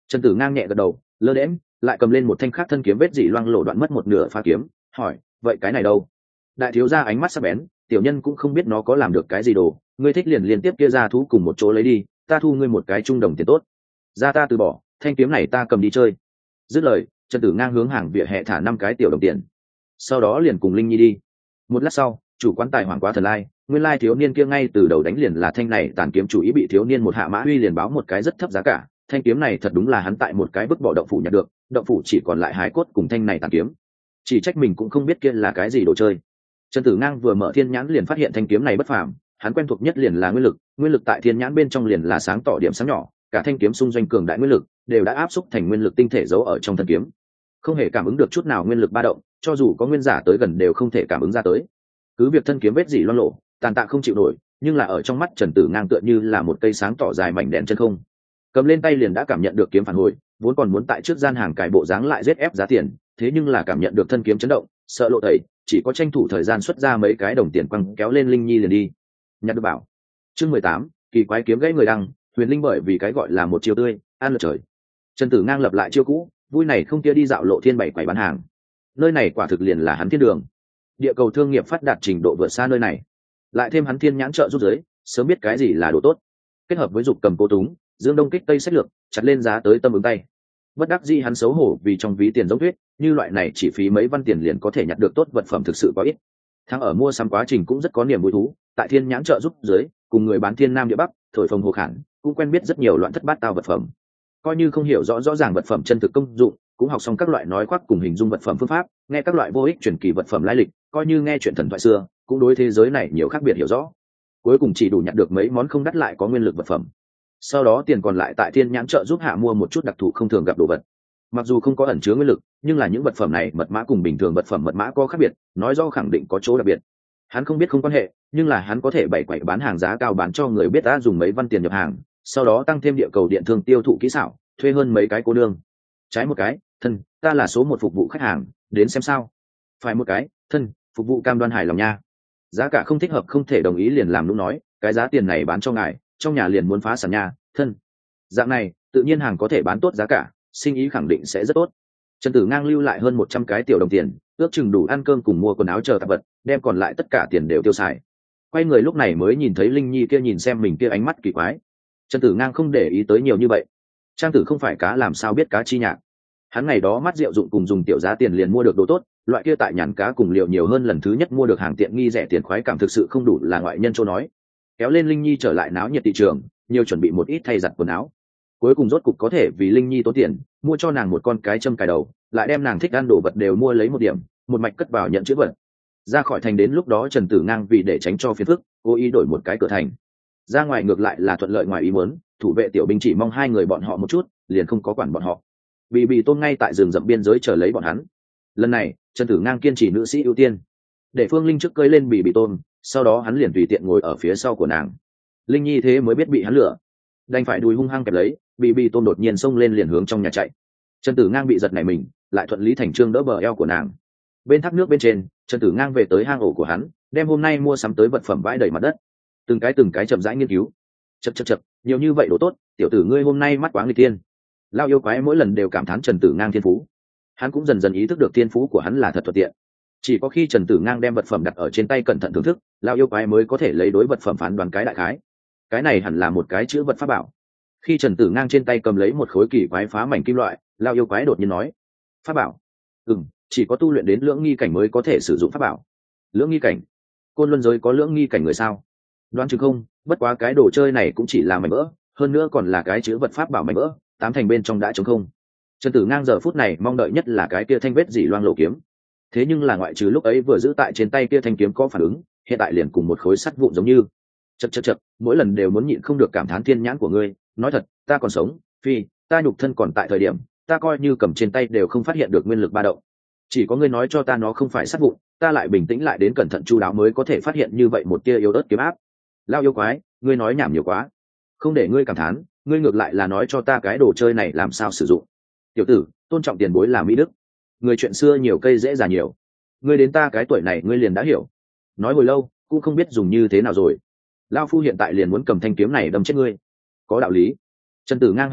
Trần Tử Ngang nhẹ gật đầu, lơ đễm, lại cầm lên một thanh khác thân kiếm vết dỉ loang lổ đoạn mất một nửa phá kiếm, hỏi, vậy cái này đâu? Đại thiếu gia ánh mắt sắc bén, tiểu nhân cũng không biết nó có làm được cái gì đồ, ngươi thích liền liên tiếp kia ra thú cùng một chỗ lấy đi, ta thu ngươi một cái trung đồng tiền tốt. Ra ta từ bỏ, thanh kiếm này ta cầm đi chơi. Dứt lời, Trần Tử Ngang hướng hàng vỉa hè thả năm cái tiểu đồng tiền, sau đó liền cùng Linh Nhi đi. Một lát sau, chủ quán tài hoảng quá thần lai, nguyên lai thiếu niên kia ngay từ đầu đánh liền là thanh này tàn kiếm chủ ý bị thiếu niên một hạ mã uy liền báo một cái rất thấp giá cả, thanh kiếm này thật đúng là hắn tại một cái bức bỏ động phủ nhặt được, động phủ chỉ còn lại hái cốt cùng thanh này tàn kiếm, chỉ trách mình cũng không biết kia là cái gì đồ chơi. Trần Tử Ngang vừa mở thiên nhãn liền phát hiện thanh kiếm này bất phàm, hắn quen thuộc nhất liền là nguyên lực, nguyên lực tại thiên nhãn bên trong liền là sáng tỏ điểm sáng nhỏ, cả thanh kiếm xung doanh cường đại nguyên lực đều đã áp xúc thành nguyên lực tinh thể giấu ở trong thân kiếm, không hề cảm ứng được chút nào nguyên lực ba động, cho dù có nguyên giả tới gần đều không thể cảm ứng ra tới. Cứ việc thân kiếm vết dỉ loang lộ, tàn tạ không chịu nổi, nhưng là ở trong mắt Trần Tử Ngang tựa như là một cây sáng tỏ dài mảnh đèn chân không, cầm lên tay liền đã cảm nhận được kiếm phản hồi, vốn còn muốn tại trước gian hàng cài bộ dáng lại giết ép giá tiền, thế nhưng là cảm nhận được thân kiếm chấn động, sợ lộ tẩy, chỉ có tranh thủ thời gian xuất ra mấy cái đồng tiền quăng kéo lên Linh Nhi liền đi. Nhặt được bảo. Chương mười tám, kỳ quái kiếm gãy người đăng, huyền linh bởi vì cái gọi là một chiêu tươi, ăn lượt trời. Trần Tử Ngang lập lại chiêu cũ, vui này không kia đi dạo lộ thiên bảy quầy bán hàng. Nơi này quả thực liền là hắn thiên đường. Địa cầu thương nghiệp phát đạt trình độ vượt xa nơi này. Lại thêm hắn thiên nhãn trợ giúp giới, sớm biết cái gì là đồ tốt. Kết hợp với dục cầm cô túng, dương đông kích tây sách lược, chặt lên giá tới tâm ứng tay. Bất đắc dĩ hắn xấu hổ vì trong ví tiền giống tuyết, như loại này chỉ phí mấy văn tiền liền có thể nhặt được tốt vật phẩm thực sự có ít. Thắng ở mua sắm quá trình cũng rất có niềm vui thú, tại thiên nhãn trợ giúp dưới, cùng người bán thiên nam địa bắc, thổi phồng hồ khản, cũng quen biết rất nhiều loạn thất bát tao vật phẩm. Coi như không hiểu rõ rõ ràng vật phẩm chân thực công dụng, cũng học xong các loại nói khoác cùng hình dung vật phẩm phương pháp, nghe các loại vô ích truyền kỳ vật phẩm lai lịch, coi như nghe chuyện thần thoại xưa, cũng đối thế giới này nhiều khác biệt hiểu rõ. Cuối cùng chỉ đủ nhặt được mấy món không đắt lại có nguyên lực vật phẩm. Sau đó tiền còn lại tại thiên nhãn trợ giúp hạ mua một chút đặc thù không thường gặp đồ vật. Mặc dù không có ẩn chứa nguyên lực, nhưng là những vật phẩm này mật mã cùng bình thường vật phẩm mật mã có khác biệt, nói do khẳng định có chỗ đặc biệt. Hắn không biết không quan hệ, nhưng là hắn có thể bày quậy bán hàng giá cao bán cho người biết đã dùng mấy văn tiền nhập hàng, sau đó tăng thêm địa cầu điện thương tiêu thụ kỹ xảo, thuê hơn mấy cái cô nương. Trái một cái, thân, ta là số một phục vụ khách hàng, đến xem sao. Phải một cái, thân, phục vụ cam đoan hài lòng nha. Giá cả không thích hợp không thể đồng ý liền làm lúc nói, cái giá tiền này bán cho ngài, trong nhà liền muốn phá sản nha, thân. Dạng này, tự nhiên hàng có thể bán tốt giá cả, sinh ý khẳng định sẽ rất tốt. Trần Tử Ngang lưu lại hơn một trăm cái tiểu đồng tiền, ước chừng đủ ăn cơm cùng mua quần áo chờ tạp vật, đem còn lại tất cả tiền đều tiêu xài. Quay người lúc này mới nhìn thấy Linh Nhi kia nhìn xem mình kia ánh mắt kỳ quái. Trần Tử Ngang không để ý tới nhiều như vậy. Trang tử không phải cá làm sao biết cá chi nhạc. Hắn ngày đó mắt rượu dụng cùng dùng tiểu giá tiền liền mua được đồ tốt, loại kia tại nhàn cá cùng liệu nhiều hơn lần thứ nhất mua được hàng tiện nghi rẻ tiền khoái cảm thực sự không đủ là ngoại nhân châu nói. Kéo lên Linh Nhi trở lại náo nhiệt thị trường, nhiều chuẩn bị một ít thay giặt quần áo. Cuối cùng rốt cục có thể vì Linh Nhi tốn tiền, mua cho nàng một con cái châm cài đầu, lại đem nàng thích ăn đồ vật đều mua lấy một điểm, một mạch cất vào nhận chữ vật. Ra khỏi thành đến lúc đó Trần Tử Ngang vì để tránh cho phiền phức, cố ý đổi một cái cửa thành. Ra ngoài ngược lại là thuận lợi ngoài ý muốn, thủ vệ tiểu binh chỉ mong hai người bọn họ một chút, liền không có quản bọn họ. Bì bì Tôn ngay tại rừng rậm biên giới chờ lấy bọn hắn. Lần này, Trần Tử Ngang kiên trì nữ sĩ ưu tiên, để Phương Linh trước cưỡi lên Bì bì Tôn, sau đó hắn liền tùy tiện ngồi ở phía sau của nàng. Linh Nhi thế mới biết bị hắn lừa, đành phải đùi hung hăng kẹp lấy, Bì bì Tôn đột nhiên xông lên liền hướng trong nhà chạy. Trần Tử Ngang bị giật nảy mình, lại thuận lý thành trương đỡ bờ eo của nàng. Bên thác nước bên trên, Trần Tử Ngang về tới hang ổ của hắn, đem hôm nay mua sắm tới vật phẩm bãi đầy mặt đất, từng cái từng cái chậm rãi nghiên cứu. Chậc chậc chậc, nhiều như vậy đồ tốt, tiểu tử ngươi hôm nay mắt quá nghịch tiên. Lao yêu quái mỗi lần đều cảm thán Trần Tử Ngang thiên phú. Hắn cũng dần dần ý thức được thiên phú của hắn là thật thuận tiện. Chỉ có khi Trần Tử Ngang đem vật phẩm đặt ở trên tay cẩn thận thưởng thức, Lao yêu quái mới có thể lấy đối vật phẩm phán đoán cái đại khái. Cái này hẳn là một cái chữ vật pháp bảo. Khi Trần Tử Ngang trên tay cầm lấy một khối kỳ quái phá mảnh kim loại, Lao yêu quái đột nhiên nói: pháp bảo? Ừm, chỉ có tu luyện đến lưỡng nghi cảnh mới có thể sử dụng pháp bảo. Lưỡng nghi cảnh? Côn Luân giới có lưỡng nghi cảnh người sao? Đoán chừng không, bất quá cái đồ chơi này cũng chỉ là mảnh vỡ, hơn nữa còn là cái chữ vật pháp bảo mảnh vỡ, tám thành bên trong đã trống không. Trần Tử Ngang giờ phút này mong đợi nhất là cái kia thanh vết dỉ loang lộ kiếm. Thế nhưng là ngoại trừ lúc ấy vừa giữ tại trên tay kia thanh kiếm có phản ứng, hiện tại liền cùng một khối sắt vụn giống như. Chậc chậc chậc, mỗi lần đều muốn nhịn không được cảm thán thiên nhãn của ngươi, nói thật, ta còn sống, phi, ta nhục thân còn tại thời điểm, ta coi như cầm trên tay đều không phát hiện được nguyên lực ba động. Chỉ có ngươi nói cho ta nó không phải sắt vụn, ta lại bình tĩnh lại đến cẩn thận chu đáo mới có thể phát hiện như vậy một tia yếu ớt kiếm áp. Lao yêu quái, ngươi nói nhảm nhiều quá, không để ngươi cảm thán, ngươi ngược lại là nói cho ta cái đồ chơi này làm sao sử dụng. Tiểu tử, tôn trọng tiền bối là mỹ đức, người chuyện xưa nhiều cây dễ già nhiều, ngươi đến ta cái tuổi này ngươi liền đã hiểu, nói hồi lâu cũng không biết dùng như thế nào rồi. Lao phu hiện tại liền muốn cầm thanh kiếm này đâm chết ngươi. Có đạo lý. Trần Tử Ngang hé miệng,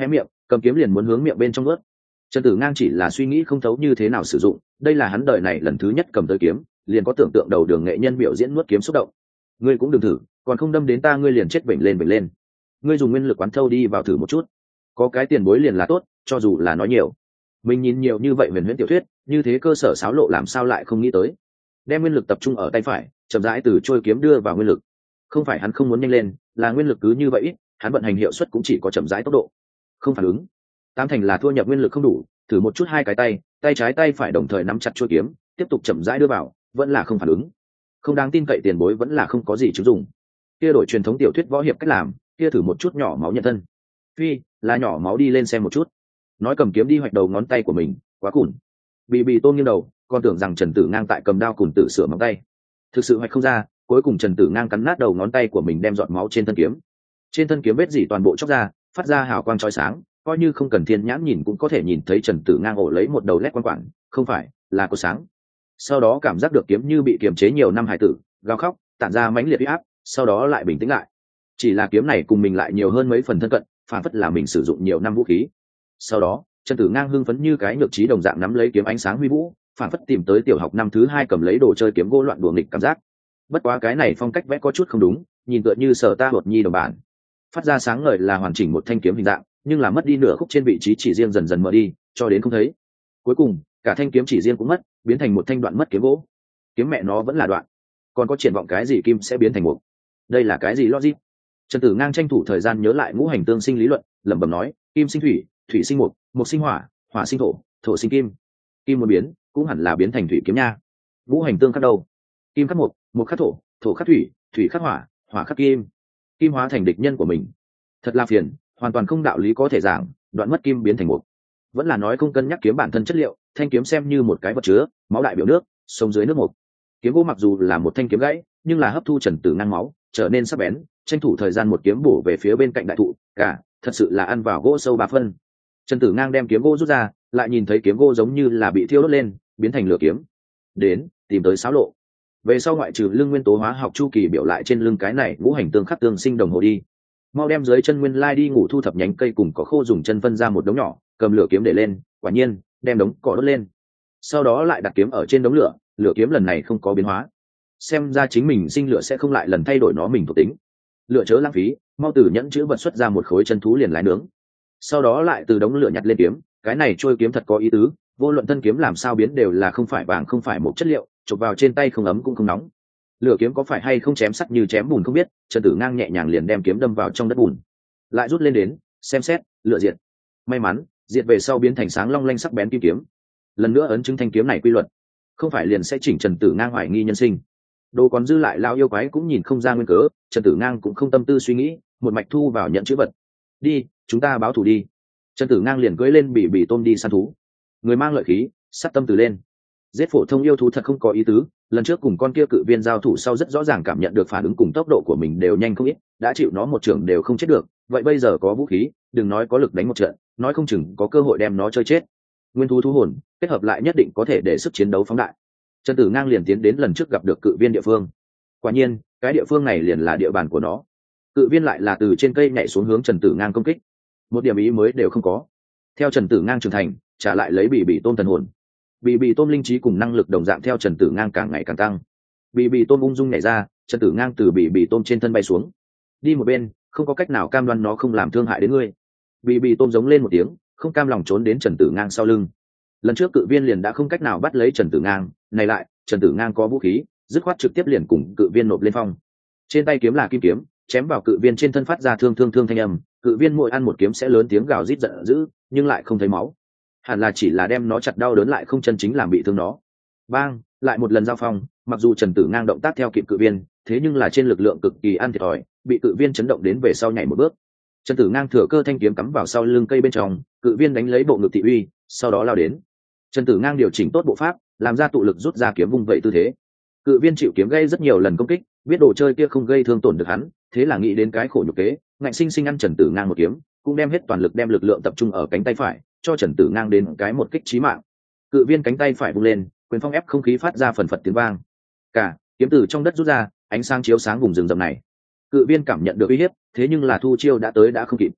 cầm kiếm liền muốn hướng miệng bên trong ướt. Trần Tử Ngang chỉ là suy nghĩ không thấu như thế nào sử dụng, đây là hắn đời này lần thứ nhất cầm tới kiếm, liền có tưởng tượng đầu đường nghệ nhân biểu diễn nuốt kiếm xúc động. Ngươi cũng đừng thử, còn không đâm đến ta ngươi liền chết bệnh lên bệnh lên. Ngươi dùng nguyên lực quán thâu đi vào thử một chút, có cái tiền bối liền là tốt, cho dù là nói nhiều. Mình nhìn nhiều như vậy huyền huyễn tiểu thuyết, như thế cơ sở xáo lộ làm sao lại không nghĩ tới. Đem nguyên lực tập trung ở tay phải, chậm rãi từ trôi kiếm đưa vào nguyên lực. Không phải hắn không muốn nhanh lên, là nguyên lực cứ như vậy ít, hắn vận hành hiệu suất cũng chỉ có chậm rãi tốc độ. Không phản ứng. Tám thành là thua nhập nguyên lực không đủ, thử một chút hai cái tay, tay trái tay phải đồng thời nắm chặt chuôi kiếm, tiếp tục chậm rãi đưa vào, vẫn là không phản ứng. Không đáng tin cậy tiền bối vẫn là không có gì chứng dụng. Kia đổi truyền thống tiểu thuyết võ hiệp cách làm, kia thử một chút nhỏ máu nhận thân. Phi, là nhỏ máu đi lên xem một chút. Nói cầm kiếm đi hoạch đầu ngón tay của mình, quá cùn. Bị bị tôn nghiêng đầu, còn tưởng rằng Trần Tử Ngang tại cầm đao cùn tử sửa móng tay. Thực sự hoạch không ra, cuối cùng Trần Tử Ngang cắn nát đầu ngón tay của mình đem giọt máu trên thân kiếm. Trên thân kiếm vết dỉ toàn bộ chóc ra, phát ra hào quang chói sáng, coi như không cần thiên nhãn nhìn cũng có thể nhìn thấy Trần Tử Ngang ổ lấy một đầu lét quan quản, không phải là có sáng. Sau đó cảm giác được kiếm như bị kiềm chế nhiều năm hải tử, gào khóc, tản ra mãnh liệt uy áp, sau đó lại bình tĩnh lại. Chỉ là kiếm này cùng mình lại nhiều hơn mấy phần thân cận, phản phất là mình sử dụng nhiều năm vũ khí. Sau đó, Trần Tử Ngang hưng phấn như cái nhược trí đồng dạng nắm lấy kiếm ánh sáng huy vũ, phản phất tìm tới tiểu học năm thứ hai cầm lấy đồ chơi kiếm gỗ loạn đùa nghịch cảm giác. Bất quá cái này phong cách vẽ có chút không đúng, nhìn tựa như Sở Ta Hột Nhi đồng bản. Phát ra sáng ngời là hoàn chỉnh một thanh kiếm hình dạng, nhưng là mất đi nửa khúc trên vị trí chỉ riêng dần dần mở đi, cho đến không thấy. Cuối cùng, cả thanh kiếm chỉ riêng cũng mất, biến thành một thanh đoạn mất kiếm gỗ. Kiếm mẹ nó vẫn là đoạn, còn có triển vọng cái gì kim sẽ biến thành mục. Đây là cái gì logic? Trần Tử Ngang tranh thủ thời gian nhớ lại ngũ hành tương sinh lý luận, lẩm bẩm nói, kim sinh thủy, thủy sinh mục, mục sinh hỏa, hỏa sinh thổ, thổ sinh kim. Kim muốn biến, cũng hẳn là biến thành thủy kiếm nha. Ngũ hành tương khắc đâu? Kim khắc mục, mục khắc thổ, thổ khắc thủy, thủy khắc hỏa, hỏa khắc kim. Kim hóa thành địch nhân của mình. Thật là phiền, hoàn toàn không đạo lý có thể giảng, đoạn mất kim biến thành mục. Vẫn là nói không cân nhắc kiếm bản thân chất liệu, thanh kiếm xem như một cái vật chứa, máu đại biểu nước, sông dưới nước mục. Kiếm gỗ mặc dù là một thanh kiếm gãy, nhưng là hấp thu Trần Tử Ngang máu, trở nên sắc bén, tranh thủ thời gian một kiếm bổ về phía bên cạnh đại thụ, cả thật sự là ăn vào gỗ sâu ba phân. Trần Tử Ngang đem kiếm gỗ rút ra, lại nhìn thấy kiếm gỗ giống như là bị thiêu đốt lên, biến thành lửa kiếm. Đến, tìm tới xáo lộ. Về sau ngoại trừ lưng nguyên tố hóa học chu kỳ biểu lại trên lưng cái này ngũ hành tương khắc tương sinh đồng hồ đi. Mau đem dưới chân nguyên lai đi ngủ thu thập nhánh cây cùng cỏ khô dùng chân phân ra một đống nhỏ, cầm lửa kiếm để lên, quả nhiên, đem đống cỏ đốt lên. Sau đó lại đặt kiếm ở trên đống lửa, lửa kiếm lần này không có biến hóa. Xem ra chính mình sinh lửa sẽ không lại lần thay đổi nó mình thuộc tính. Lửa chớ lãng phí, mau từ nhẫn chữ vật xuất ra một khối chân thú liền lái nướng. Sau đó lại từ đống lửa nhặt lên kiếm, cái này trôi kiếm thật có ý tứ, vô luận thân kiếm làm sao biến đều là không phải vàng không phải một chất liệu, chụp vào trên tay không ấm cũng không nóng. Lửa kiếm có phải hay không chém sắt như chém bùn không biết, Trần Tử Ngang nhẹ nhàng liền đem kiếm đâm vào trong đất bùn, lại rút lên đến xem xét, lửa diệt. May mắn, diệt về sau biến thành sáng long lanh sắc bén kim kiếm. Lần nữa ấn chứng thanh kiếm này quy luật, không phải liền sẽ chỉnh Trần Tử Ngang hoài nghi nhân sinh. Đồ còn dư lại lao yêu quái cũng nhìn không ra nguyên cớ, Trần Tử Ngang cũng không tâm tư suy nghĩ, một mạch thu vào nhận chữ vật. Đi, chúng ta báo thù đi. Trần Tử Ngang liền cưỡi lên bị bị tôm đi săn thú. Người mang lợi khí, sát tâm từ lên. Giết phổ thông yêu thú thật không có ý tứ, lần trước cùng con kia cự viên giao thủ sau rất rõ ràng cảm nhận được phản ứng cùng tốc độ của mình đều nhanh không ít, đã chịu nó một trường đều không chết được, vậy bây giờ có vũ khí, đừng nói có lực đánh một trận, nói không chừng có cơ hội đem nó chơi chết. Nguyên thú thú hồn, kết hợp lại nhất định có thể để sức chiến đấu phóng đại. Trần Tử Ngang liền tiến đến lần trước gặp được cự viên địa phương. Quả nhiên, cái địa phương này liền là địa bàn của nó. Cự viên lại là từ trên cây nhảy xuống hướng Trần Tử Ngang công kích. Một điểm ý mới đều không có. Theo Trần Tử Ngang trưởng thành, trả lại lấy bị bị tôm thần hồn. Bị bị tôm linh trí cùng năng lực đồng dạng theo Trần Tử Ngang càng ngày càng tăng. Bị bị tôm ung dung nhảy ra, Trần Tử Ngang từ bị bị tôm trên thân bay xuống. Đi một bên, không có cách nào cam đoan nó không làm thương hại đến ngươi. Bị bị tôm giống lên một tiếng, không cam lòng trốn đến Trần Tử Ngang sau lưng. Lần trước cự viên liền đã không cách nào bắt lấy Trần Tử Ngang, này lại, Trần Tử Ngang có vũ khí, dứt khoát trực tiếp liền cùng cự viên nộp lên phong. Trên tay kiếm là kim kiếm, chém vào cự viên trên thân phát ra thương thương thương thanh âm, cự viên mỗi ăn một kiếm sẽ lớn tiếng gào rít giận dữ, nhưng lại không thấy máu. Hẳn là chỉ là đem nó chặt đau đớn lại không chân chính làm bị thương nó. Bang, lại một lần giao phong, mặc dù Trần Tử Ngang động tác theo kịp cự viên, thế nhưng là trên lực lượng cực kỳ ăn thiệt thòi, bị cự viên chấn động đến về sau nhảy một bước. Trần Tử Ngang thừa cơ thanh kiếm cắm vào sau lưng cây bên trong, cự viên đánh lấy bộ ngực thị uy, sau đó lao đến. Trần Tử Ngang điều chỉnh tốt bộ pháp, làm ra tụ lực rút ra kiếm vung vậy tư thế. Cự viên chịu kiếm gây rất nhiều lần công kích, biết đồ chơi kia không gây thương tổn được hắn, thế là nghĩ đến cái khổ nhục kế, ngạnh sinh sinh ăn Trần Tử Ngang một kiếm, cũng đem hết toàn lực đem lực lượng tập trung ở cánh tay phải, cho Trần Tử Ngang đến cái một kích chí mạng. Cự viên cánh tay phải vung lên, quyền phong ép không khí phát ra phần phật tiếng vang. Cả kiếm từ trong đất rút ra, ánh sáng chiếu sáng vùng rừng rậm này. Cự viên cảm nhận được uy hiếp, thế nhưng là thu chiêu đã tới đã không kịp.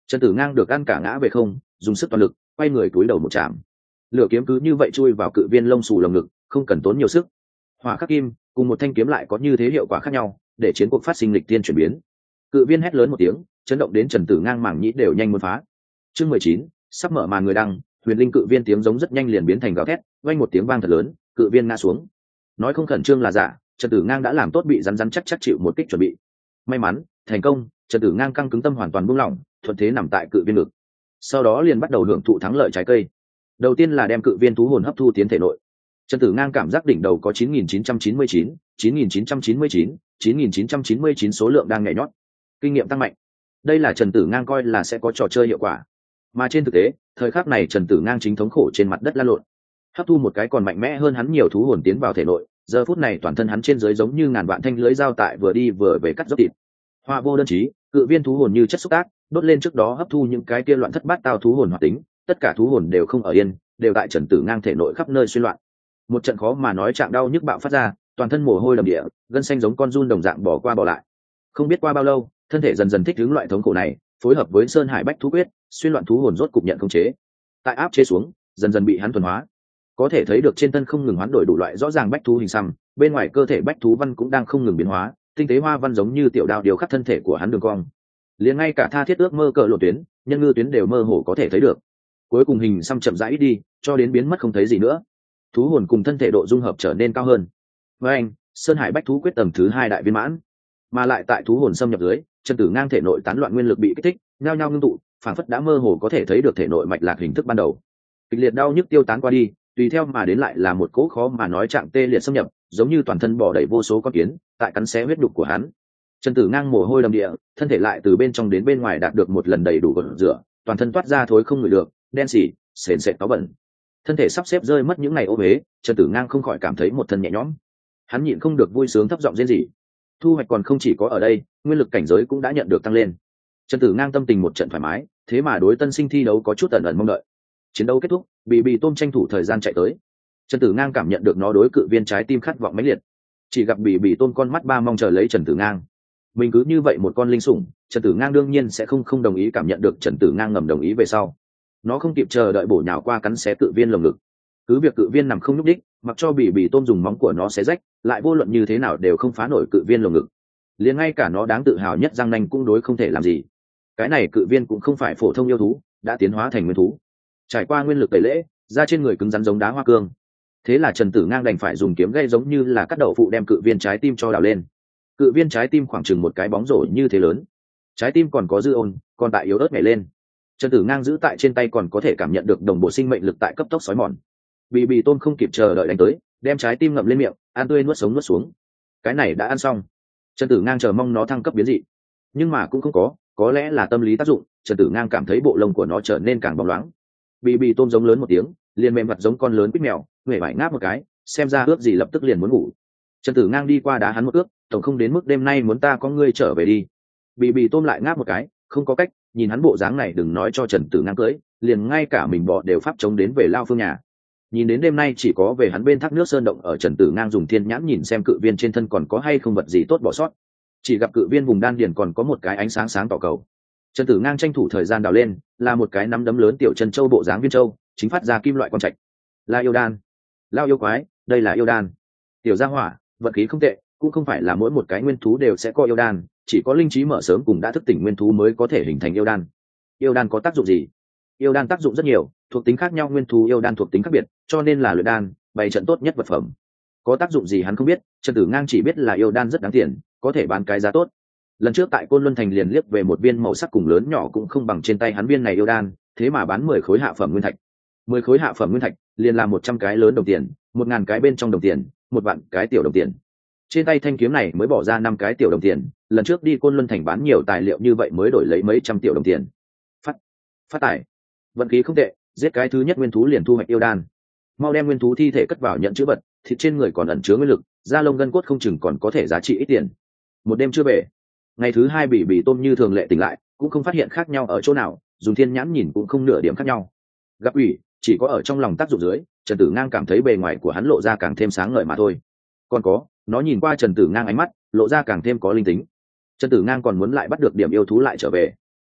Trần Tử Ngang được ăn cả ngã về không, dùng sức toàn lực quay người cúi đầu một chạm, lửa kiếm cứ như vậy chui vào cự viên lông xù lồng ngực, không cần tốn nhiều sức. Hỏa khắc kim cùng một thanh kiếm lại có như thế hiệu quả khác nhau, để chiến cuộc phát sinh lịch tiên chuyển biến. Cự viên hét lớn một tiếng, chấn động đến Trần Tử Ngang mảng nhĩ đều nhanh muốn phá. Chương mười chín, sắp mở màn người đăng, huyền linh cự viên tiếng giống rất nhanh liền biến thành gào thét, vang một tiếng vang thật lớn, cự viên ngã xuống. Nói không khẩn trương là giả, Trần Tử Ngang đã làm tốt bị rắn rắn chắc chắc chịu một kích chuẩn bị. May mắn, thành công, Trần Tử Ngang căng cứng tâm hoàn toàn buông lỏng, thuận thế nằm tại cự viên ngực. Sau đó liền bắt đầu hưởng thụ thắng lợi trái cây. Đầu tiên là đem cự viên thú hồn hấp thu tiến thể nội. Trần Tử Ngang cảm giác đỉnh đầu có chín nghìn chín trăm chín mươi chín, chín nghìn chín trăm chín mươi chín, chín nghìn chín trăm chín mươi chín số lượng đang nhảy nhót. Kinh nghiệm tăng mạnh. Đây là Trần Tử Ngang coi là sẽ có trò chơi hiệu quả. Mà trên thực tế, thời khắc này Trần Tử Ngang chính thống khổ trên mặt đất lăn lộn. Hấp thu một cái còn mạnh mẽ hơn hắn nhiều thú hồn tiến vào thể nội, giờ phút này toàn thân hắn trên dưới giống như ngàn vạn thanh lưới dao tại vừa đi vừa về cắt dốc thịt. Hoa vô đơn chí, cự viên thú hồn như chất xúc tác, đốt lên trước đó hấp thu những cái kia loạn thất bát tao thú hồn hoạt tính, tất cả thú hồn đều không ở yên, đều tại Trần Tử Ngang thể nội khắp nơi xuyên loạn. Một trận khó mà nói trạng đau nhức bạo phát ra, toàn thân mồ hôi đầm địa, gân xanh giống con giun đồng dạng bỏ qua bỏ lại. Không biết qua bao lâu, thân thể dần dần thích ứng loại thống khổ này, phối hợp với Sơn Hải Bách thú quyết, xuyên loạn thú hồn rốt cục nhận khống chế. Tại áp chế xuống, dần dần bị hắn thuần hóa. Có thể thấy được trên thân không ngừng hoán đổi đủ loại rõ ràng bách thú hình xăm, bên ngoài cơ thể bách thú văn cũng đang không ngừng biến hóa, tinh tế hoa văn giống như tiểu đao điều khắc thân thể của hắn đường cong. Liền ngay cả tha thiết ước mơ cờ lộ tuyến, nhân ngư tuyến đều mơ hồ có thể thấy được. Cuối cùng hình xăm chậm rãi ít đi, cho đến biến mất không thấy gì nữa. Thú hồn cùng thân thể độ dung hợp trở nên cao hơn. Với anh, Sơn Hải Bách thú quyết tầng thứ hai đại viên mãn, mà lại tại thú hồn xâm nhập dưới, Trần Tử Ngang thể nội tán loạn nguyên lực bị kích thích, nhao nhao ngưng tụ, phản phất đã mơ hồ có thể thấy được thể nội mạch lạc hình thức ban đầu. Kịch liệt đau nhức tiêu tán qua đi, tùy theo mà đến lại là một cỗ khó mà nói trạng tê liệt xâm nhập, giống như toàn thân bỏ đầy vô số con kiến, tại cắn xé huyết đục của hắn. Trần Tử Ngang mồ hôi đầm địa, thân thể lại từ bên trong đến bên ngoài đạt được một lần đầy đủ gột rửa, toàn thân toát ra thối không ngửi được, đen xỉ, sền sệt táo bẩn. Thân thể sắp xếp rơi mất những ngày ô uế, Trần Tử Ngang không khỏi cảm thấy một thân nhẹ nhõm. Hắn nhịn không được vui sướng thấp giọng rên rỉ. Thu hoạch còn không chỉ có ở đây, nguyên lực cảnh giới cũng đã nhận được tăng lên. Trần Tử Ngang tâm tình một trận thoải mái, thế mà đối tân sinh thi đấu có chút ẩn ẩn mong đợi. Chiến đấu kết thúc, Bì Bì Tôm tranh thủ thời gian chạy tới. Trần Tử Ngang cảm nhận được nó đối cự viên trái tim khát vọng mãnh liệt. Chỉ gặp Bì Bì Tôm con mắt ba mong chờ lấy Trần Tử Ngang. Mình cứ như vậy một con linh sủng, Trần Tử Ngang đương nhiên sẽ không không đồng ý, cảm nhận được Trần Tử Ngang ngầm đồng ý về sau, nó không kịp chờ đợi bổ nhào qua cắn xé cự viên lồng ngực. Cứ việc cự viên nằm không nhúc đích, mặc cho Bì Bì Tôm dùng móng của nó xé rách, lại vô luận như thế nào đều không phá nổi cự viên lồng ngực. Liền ngay cả nó đáng tự hào nhất răng nanh cũng đối không thể làm gì. Cái này cự viên cũng không phải phổ thông yêu thú, đã tiến hóa thành nguyên thú, trải qua nguyên lực tẩy lễ, da trên người cứng rắn giống đá hoa cương. Thế là Trần Tử Ngang đành phải dùng kiếm gây giống như là cắt đậu phụ đem cự viên trái tim cho đào lên. Cự viên trái tim khoảng chừng một cái bóng rổ như thế lớn, trái tim còn có dư ôn, còn tại yếu ớt nhảy lên. Trần Tử Ngang giữ tại trên tay còn có thể cảm nhận được đồng bộ sinh mệnh lực tại cấp tốc xói mòn. Bì Bì Tôm không kịp chờ đợi đánh tới, đem trái tim ngậm lên miệng, ăn tươi nuốt sống nuốt xuống. Cái này đã ăn xong. Trần Tử Ngang chờ mong nó thăng cấp biến dị, nhưng mà cũng không có, có lẽ là tâm lý tác dụng, Trần Tử Ngang cảm thấy bộ lông của nó trở nên càng bóng loáng. Bì Bì Tôm giống lớn một tiếng, liền mềm mặt giống con lớn quýt mèo, huệ vải ngáp một cái, xem ra ước gì lập tức liền muốn ngủ. Trần Tử Ngang đi qua đá hắn một ước, tổng không đến mức đêm nay muốn ta có ngươi trở về đi. Bì Bì Tôm lại ngáp một cái, không có cách, nhìn hắn bộ dáng này đừng nói cho Trần Tử Ngang cưới, liền ngay cả mình bọ đều pháp chống đến về lao phương nhà. Nhìn đến đêm nay chỉ có về hắn bên thác nước sơn động ở, Trần Tử Ngang dùng thiên nhãn nhìn xem cự viên trên thân còn có hay không vật gì tốt bỏ sót. Chỉ gặp cự viên vùng đan điền còn có một cái ánh sáng sáng tỏ cầu. Trần Tử Ngang tranh thủ thời gian đào lên, là một cái nắm đấm lớn tiểu chân châu bộ dáng viên châu, chính phát ra kim loại quang trạch. Là yêu đan. Lao yêu quái, đây là yêu đan. Tiểu gia hỏa, vận khí không tệ, cũng không phải là mỗi một cái nguyên thú đều sẽ có yêu đan, chỉ có linh trí mở sớm cùng đã thức tỉnh nguyên thú mới có thể hình thành yêu đan. Yêu đan có tác dụng gì? Yêu đan tác dụng rất nhiều, thuộc tính khác nhau, nguyên thú yêu đan thuộc tính khác biệt, cho nên là luyện đan, bày trận tốt nhất vật phẩm. Có tác dụng gì hắn không biết, Trần Tử Ngang chỉ biết là yêu đan rất đáng tiền, có thể bán cái giá tốt. Lần trước tại Côn Luân Thành liền liếc về một viên màu sắc cùng lớn nhỏ cũng không bằng trên tay hắn viên này yêu đan, thế mà bán mười khối hạ phẩm nguyên thạch. Mười khối hạ phẩm nguyên thạch liền là một trăm cái lớn đồng tiền, một ngàn cái bên trong đồng tiền, một vạn cái tiểu đồng tiền. Trên tay thanh kiếm này mới bỏ ra năm cái tiểu đồng tiền, lần trước đi Côn Luân Thành bán nhiều tài liệu như vậy mới đổi lấy mấy trăm tiểu đồng tiền. Phát, phát tài, vận khí không tệ, giết cái thứ nhất nguyên thú liền thu hoạch yêu đan. Mau đem nguyên thú thi thể cất vào nhận chữ vật, thịt trên người còn ẩn chứa nguyên lực, da lông gân cốt không chừng còn có thể giá trị ít tiền. Một đêm chưa về, ngày thứ hai Bì Bì Tôm như thường lệ tỉnh lại, cũng không phát hiện khác nhau ở chỗ nào, dùng thiên nhãn nhìn cũng không nửa điểm khác nhau. Gặp ủy, chỉ có ở trong lòng tác dụng dưới, Trần Tử Ngang cảm thấy bề ngoài của hắn lộ ra càng thêm sáng ngời mà thôi. Còn có, nó nhìn qua Trần Tử Ngang ánh mắt lộ ra càng thêm có linh tính. Trần Tử Ngang còn muốn lại bắt được điểm yêu thú lại trở về.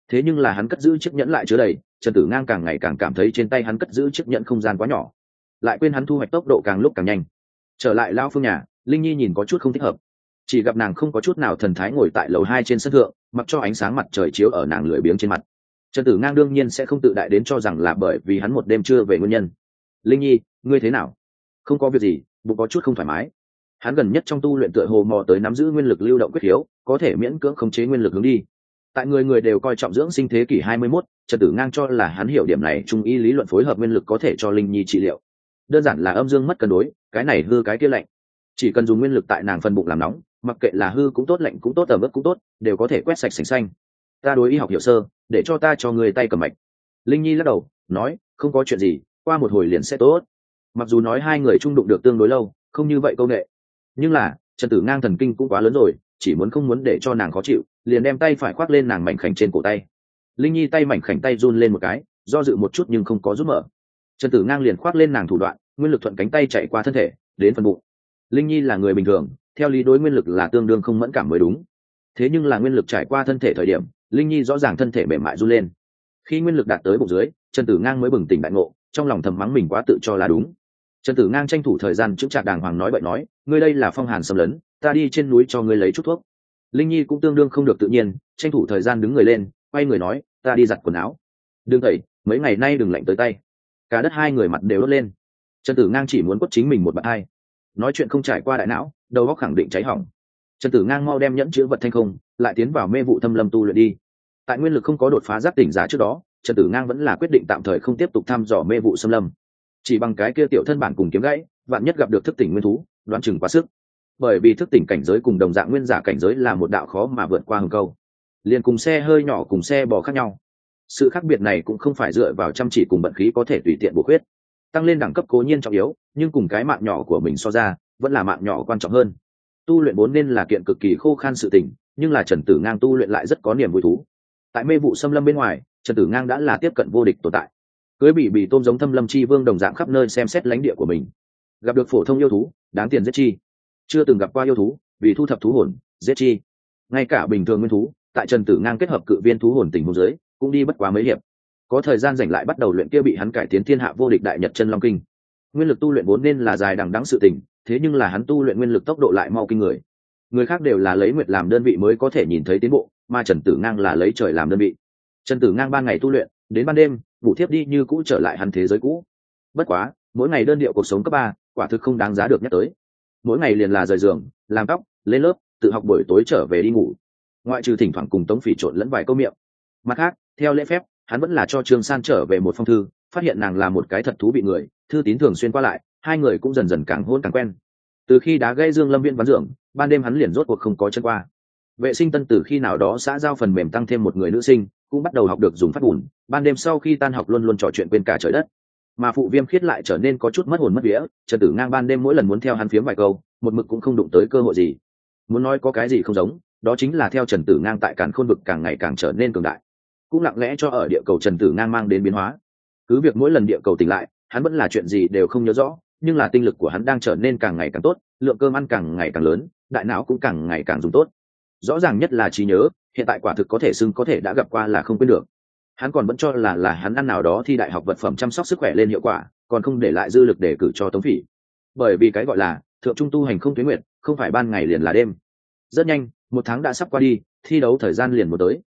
thế nhưng là hắn cất giữ chiếc nhẫn lại chứa đầy. Trần Tử Ngang càng ngày càng cảm thấy trên tay hắn cất giữ chiếc nhẫn không gian quá nhỏ, lại quên hắn thu hoạch tốc độ càng lúc càng nhanh. Trở lại lao phương nhà, Linh Nhi nhìn có chút không thích hợp, chỉ gặp nàng không có chút nào thần thái ngồi tại lầu hai trên sân thượng, mặc cho ánh sáng mặt trời chiếu ở nàng lười biếng trên mặt. Trần Tử Ngang đương nhiên sẽ không tự đại đến cho rằng là bởi vì hắn một đêm chưa về nguyên nhân. Linh Nhi, ngươi thế nào? Không có việc gì, bụng có chút không thoải mái. Hắn gần nhất trong tu luyện tựa hồ mò tới nắm giữ nguyên lực lưu động quyết khiếu, có thể miễn cưỡng khống chế nguyên lực hướng đi. Tại người người đều coi trọng dưỡng sinh thế kỷ hai mươi mốt, Trần Tử Ngang cho là hắn hiểu điểm này, trung y lý luận phối hợp nguyên lực có thể cho Linh Nhi trị liệu. Đơn giản là âm dương mất cân đối, cái này hư cái kia lạnh. Chỉ cần dùng nguyên lực tại nàng phần bụng làm nóng, mặc kệ là hư cũng tốt, lạnh cũng tốt, tầm ướp cũng tốt, đều có thể quét sạch sành xanh. Ta đối y học hiểu sơ, để cho ta cho người tay cầm mạch. Linh Nhi lắc đầu nói, không có chuyện gì, qua một hồi liền sẽ tốt. Mặc dù nói hai người chung đụng được tương đối lâu, không như vậy công nghệ, nhưng là Trần Tử Ngang thần kinh cũng quá lớn rồi, chỉ muốn không muốn để cho nàng khó chịu, liền đem tay phải khoác lên nàng mảnh khảnh trên cổ tay. Linh Nhi tay mảnh khảnh tay run lên một cái, do dự một chút nhưng không có rút mở. Trần Tử Ngang liền khoác lên nàng thủ đoạn, nguyên lực thuận cánh tay chạy qua thân thể đến phần bụng. Linh Nhi là người bình thường, theo lý đối nguyên lực là tương đương không mẫn cảm mới đúng, thế nhưng là nguyên lực trải qua thân thể thời điểm, Linh Nhi rõ ràng thân thể mềm mại run lên. Khi nguyên lực đạt tới bụng dưới, Trần Tử Ngang mới bừng tỉnh đại ngộ, trong lòng thầm mắng mình quá tự cho là đúng. Trần Tử Ngang tranh thủ thời gian chững chạc đàng hoàng nói bậy nói, ngươi đây là phong hàn xâm lấn, ta đi trên núi cho ngươi lấy chút thuốc. Linh Nhi cũng tương đương không được tự nhiên, tranh thủ thời gian đứng người lên, quay người nói, ta đi giặt quần áo. Đừng tẩy, mấy ngày nay đừng lạnh tới tay. Cả đất hai người mặt đều đốt lên. Trần Tử Ngang chỉ muốn quất chính mình một bạn hai, nói chuyện không trải qua đại não, đầu óc khẳng định cháy hỏng. Trần Tử Ngang mau đem nhẫn chứa vật thanh không, lại tiến vào mê vụ thâm lâm tu luyện đi. Tại nguyên lực không có đột phá giác tỉnh giả trước đó, Trần Tử Ngang vẫn là quyết định tạm thời không tiếp tục thăm dò mê vụ xâm lâm. Chỉ bằng cái kia tiểu thân bản cùng kiếm gãy, vạn nhất gặp được thức tỉnh nguyên thú, đoán chừng quá sức. Bởi vì thức tỉnh cảnh giới cùng đồng dạng nguyên giả cảnh giới là một đạo khó mà vượt qua hừng câu, liền cùng xe hơi nhỏ cùng xe bò khác nhau. Sự khác biệt này cũng không phải dựa vào chăm chỉ cùng vận khí có thể tùy tiện bổ khuyết. Tăng lên đẳng cấp cố nhiên trọng yếu, nhưng cùng cái mạng nhỏ của mình so ra, vẫn là mạng nhỏ quan trọng hơn. Tu luyện vốn nên là kiện cực kỳ khô khan sự tình, nhưng là Trần Tử Ngang tu luyện lại rất có niềm vui thú. Tại mê vụ xâm lâm bên ngoài, Trần Tử Ngang đã là tiếp cận vô địch tồn tại. Cưới bị bị tôm giống thâm lâm chi vương đồng dạng khắp nơi xem xét lãnh địa của mình. Gặp được phổ thông yêu thú, đáng tiền giết chi. Chưa từng gặp qua yêu thú, vì thu thập thú hồn, giết chi. Ngay cả bình thường nguyên thú, tại Trần Tử Ngang kết hợp cự viên thú hồn tình huống dưới, cũng đi bất quá mấy hiệp. Có thời gian rảnh lại bắt đầu luyện kia bị hắn cải tiến thiên hạ vô địch đại nhật chân long kinh. Nguyên lực tu luyện vốn nên là dài đằng đẵng sự tình, thế nhưng là hắn tu luyện nguyên lực tốc độ lại mau kinh người. Người khác đều là lấy nguyệt làm đơn vị mới có thể nhìn thấy tiến bộ, mà Trần Tử Ngang là lấy trời làm đơn vị. Trần Tử Ngang ban ngày tu luyện, đến ban đêm ngủ thiếp đi như cũ trở lại hắn thế giới cũ. Bất quá, mỗi ngày đơn điệu cuộc sống cấp ba, quả thực không đáng giá được nhắc tới. Mỗi ngày liền là rời giường, làm tóc, lên lớp, tự học buổi tối trở về đi ngủ. Ngoại trừ thỉnh thoảng cùng Tống Phỉ trộn lẫn vài câu miệng. Mặt khác, theo lễ phép, hắn vẫn là cho Trương San trở về một phong thư, phát hiện nàng là một cái thật thú vị người, thư tín thường xuyên qua lại, hai người cũng dần dần càng hôn càng quen. Từ khi đá gây Dương Lâm Viên ván dưỡng, ban đêm hắn liền rốt cuộc không có chân qua. Vệ sinh tân từ khi nào đó xã giao phần mềm tăng thêm một người nữ sinh, cũng bắt đầu học được dùng phát bùn, ban đêm sau khi tan học luôn luôn trò chuyện quên cả trời đất. Mà phụ Viêm Khiết lại trở nên có chút mất hồn mất vía, Trần Tử Ngang ban đêm mỗi lần muốn theo hắn phiếm vài câu, một mực cũng không đụng tới cơ hội gì. Muốn nói có cái gì không giống, đó chính là theo Trần Tử Ngang tại Càn Khôn vực càng ngày càng trở nên cường đại, cũng lặng lẽ cho ở địa cầu Trần Tử Ngang mang đến biến hóa. Cứ việc mỗi lần địa cầu tỉnh lại, hắn vẫn là chuyện gì đều không nhớ rõ, nhưng là tinh lực của hắn đang trở nên càng ngày càng tốt, lượng cơm ăn càng ngày càng lớn, đại não cũng càng ngày càng dùng tốt. Rõ ràng nhất là trí nhớ, hiện tại quả thực có thể xưng có thể đã gặp qua là không quên được. Hắn còn vẫn cho là là hắn ăn nào đó thi đại học vật phẩm chăm sóc sức khỏe lên hiệu quả, còn không để lại dư lực để cử cho Tống Phỉ. Bởi vì cái gọi là thượng trung tu hành không tuyến nguyện, không phải ban ngày liền là đêm. Rất nhanh, một tháng đã sắp qua đi, thi đấu thời gian liền một tới.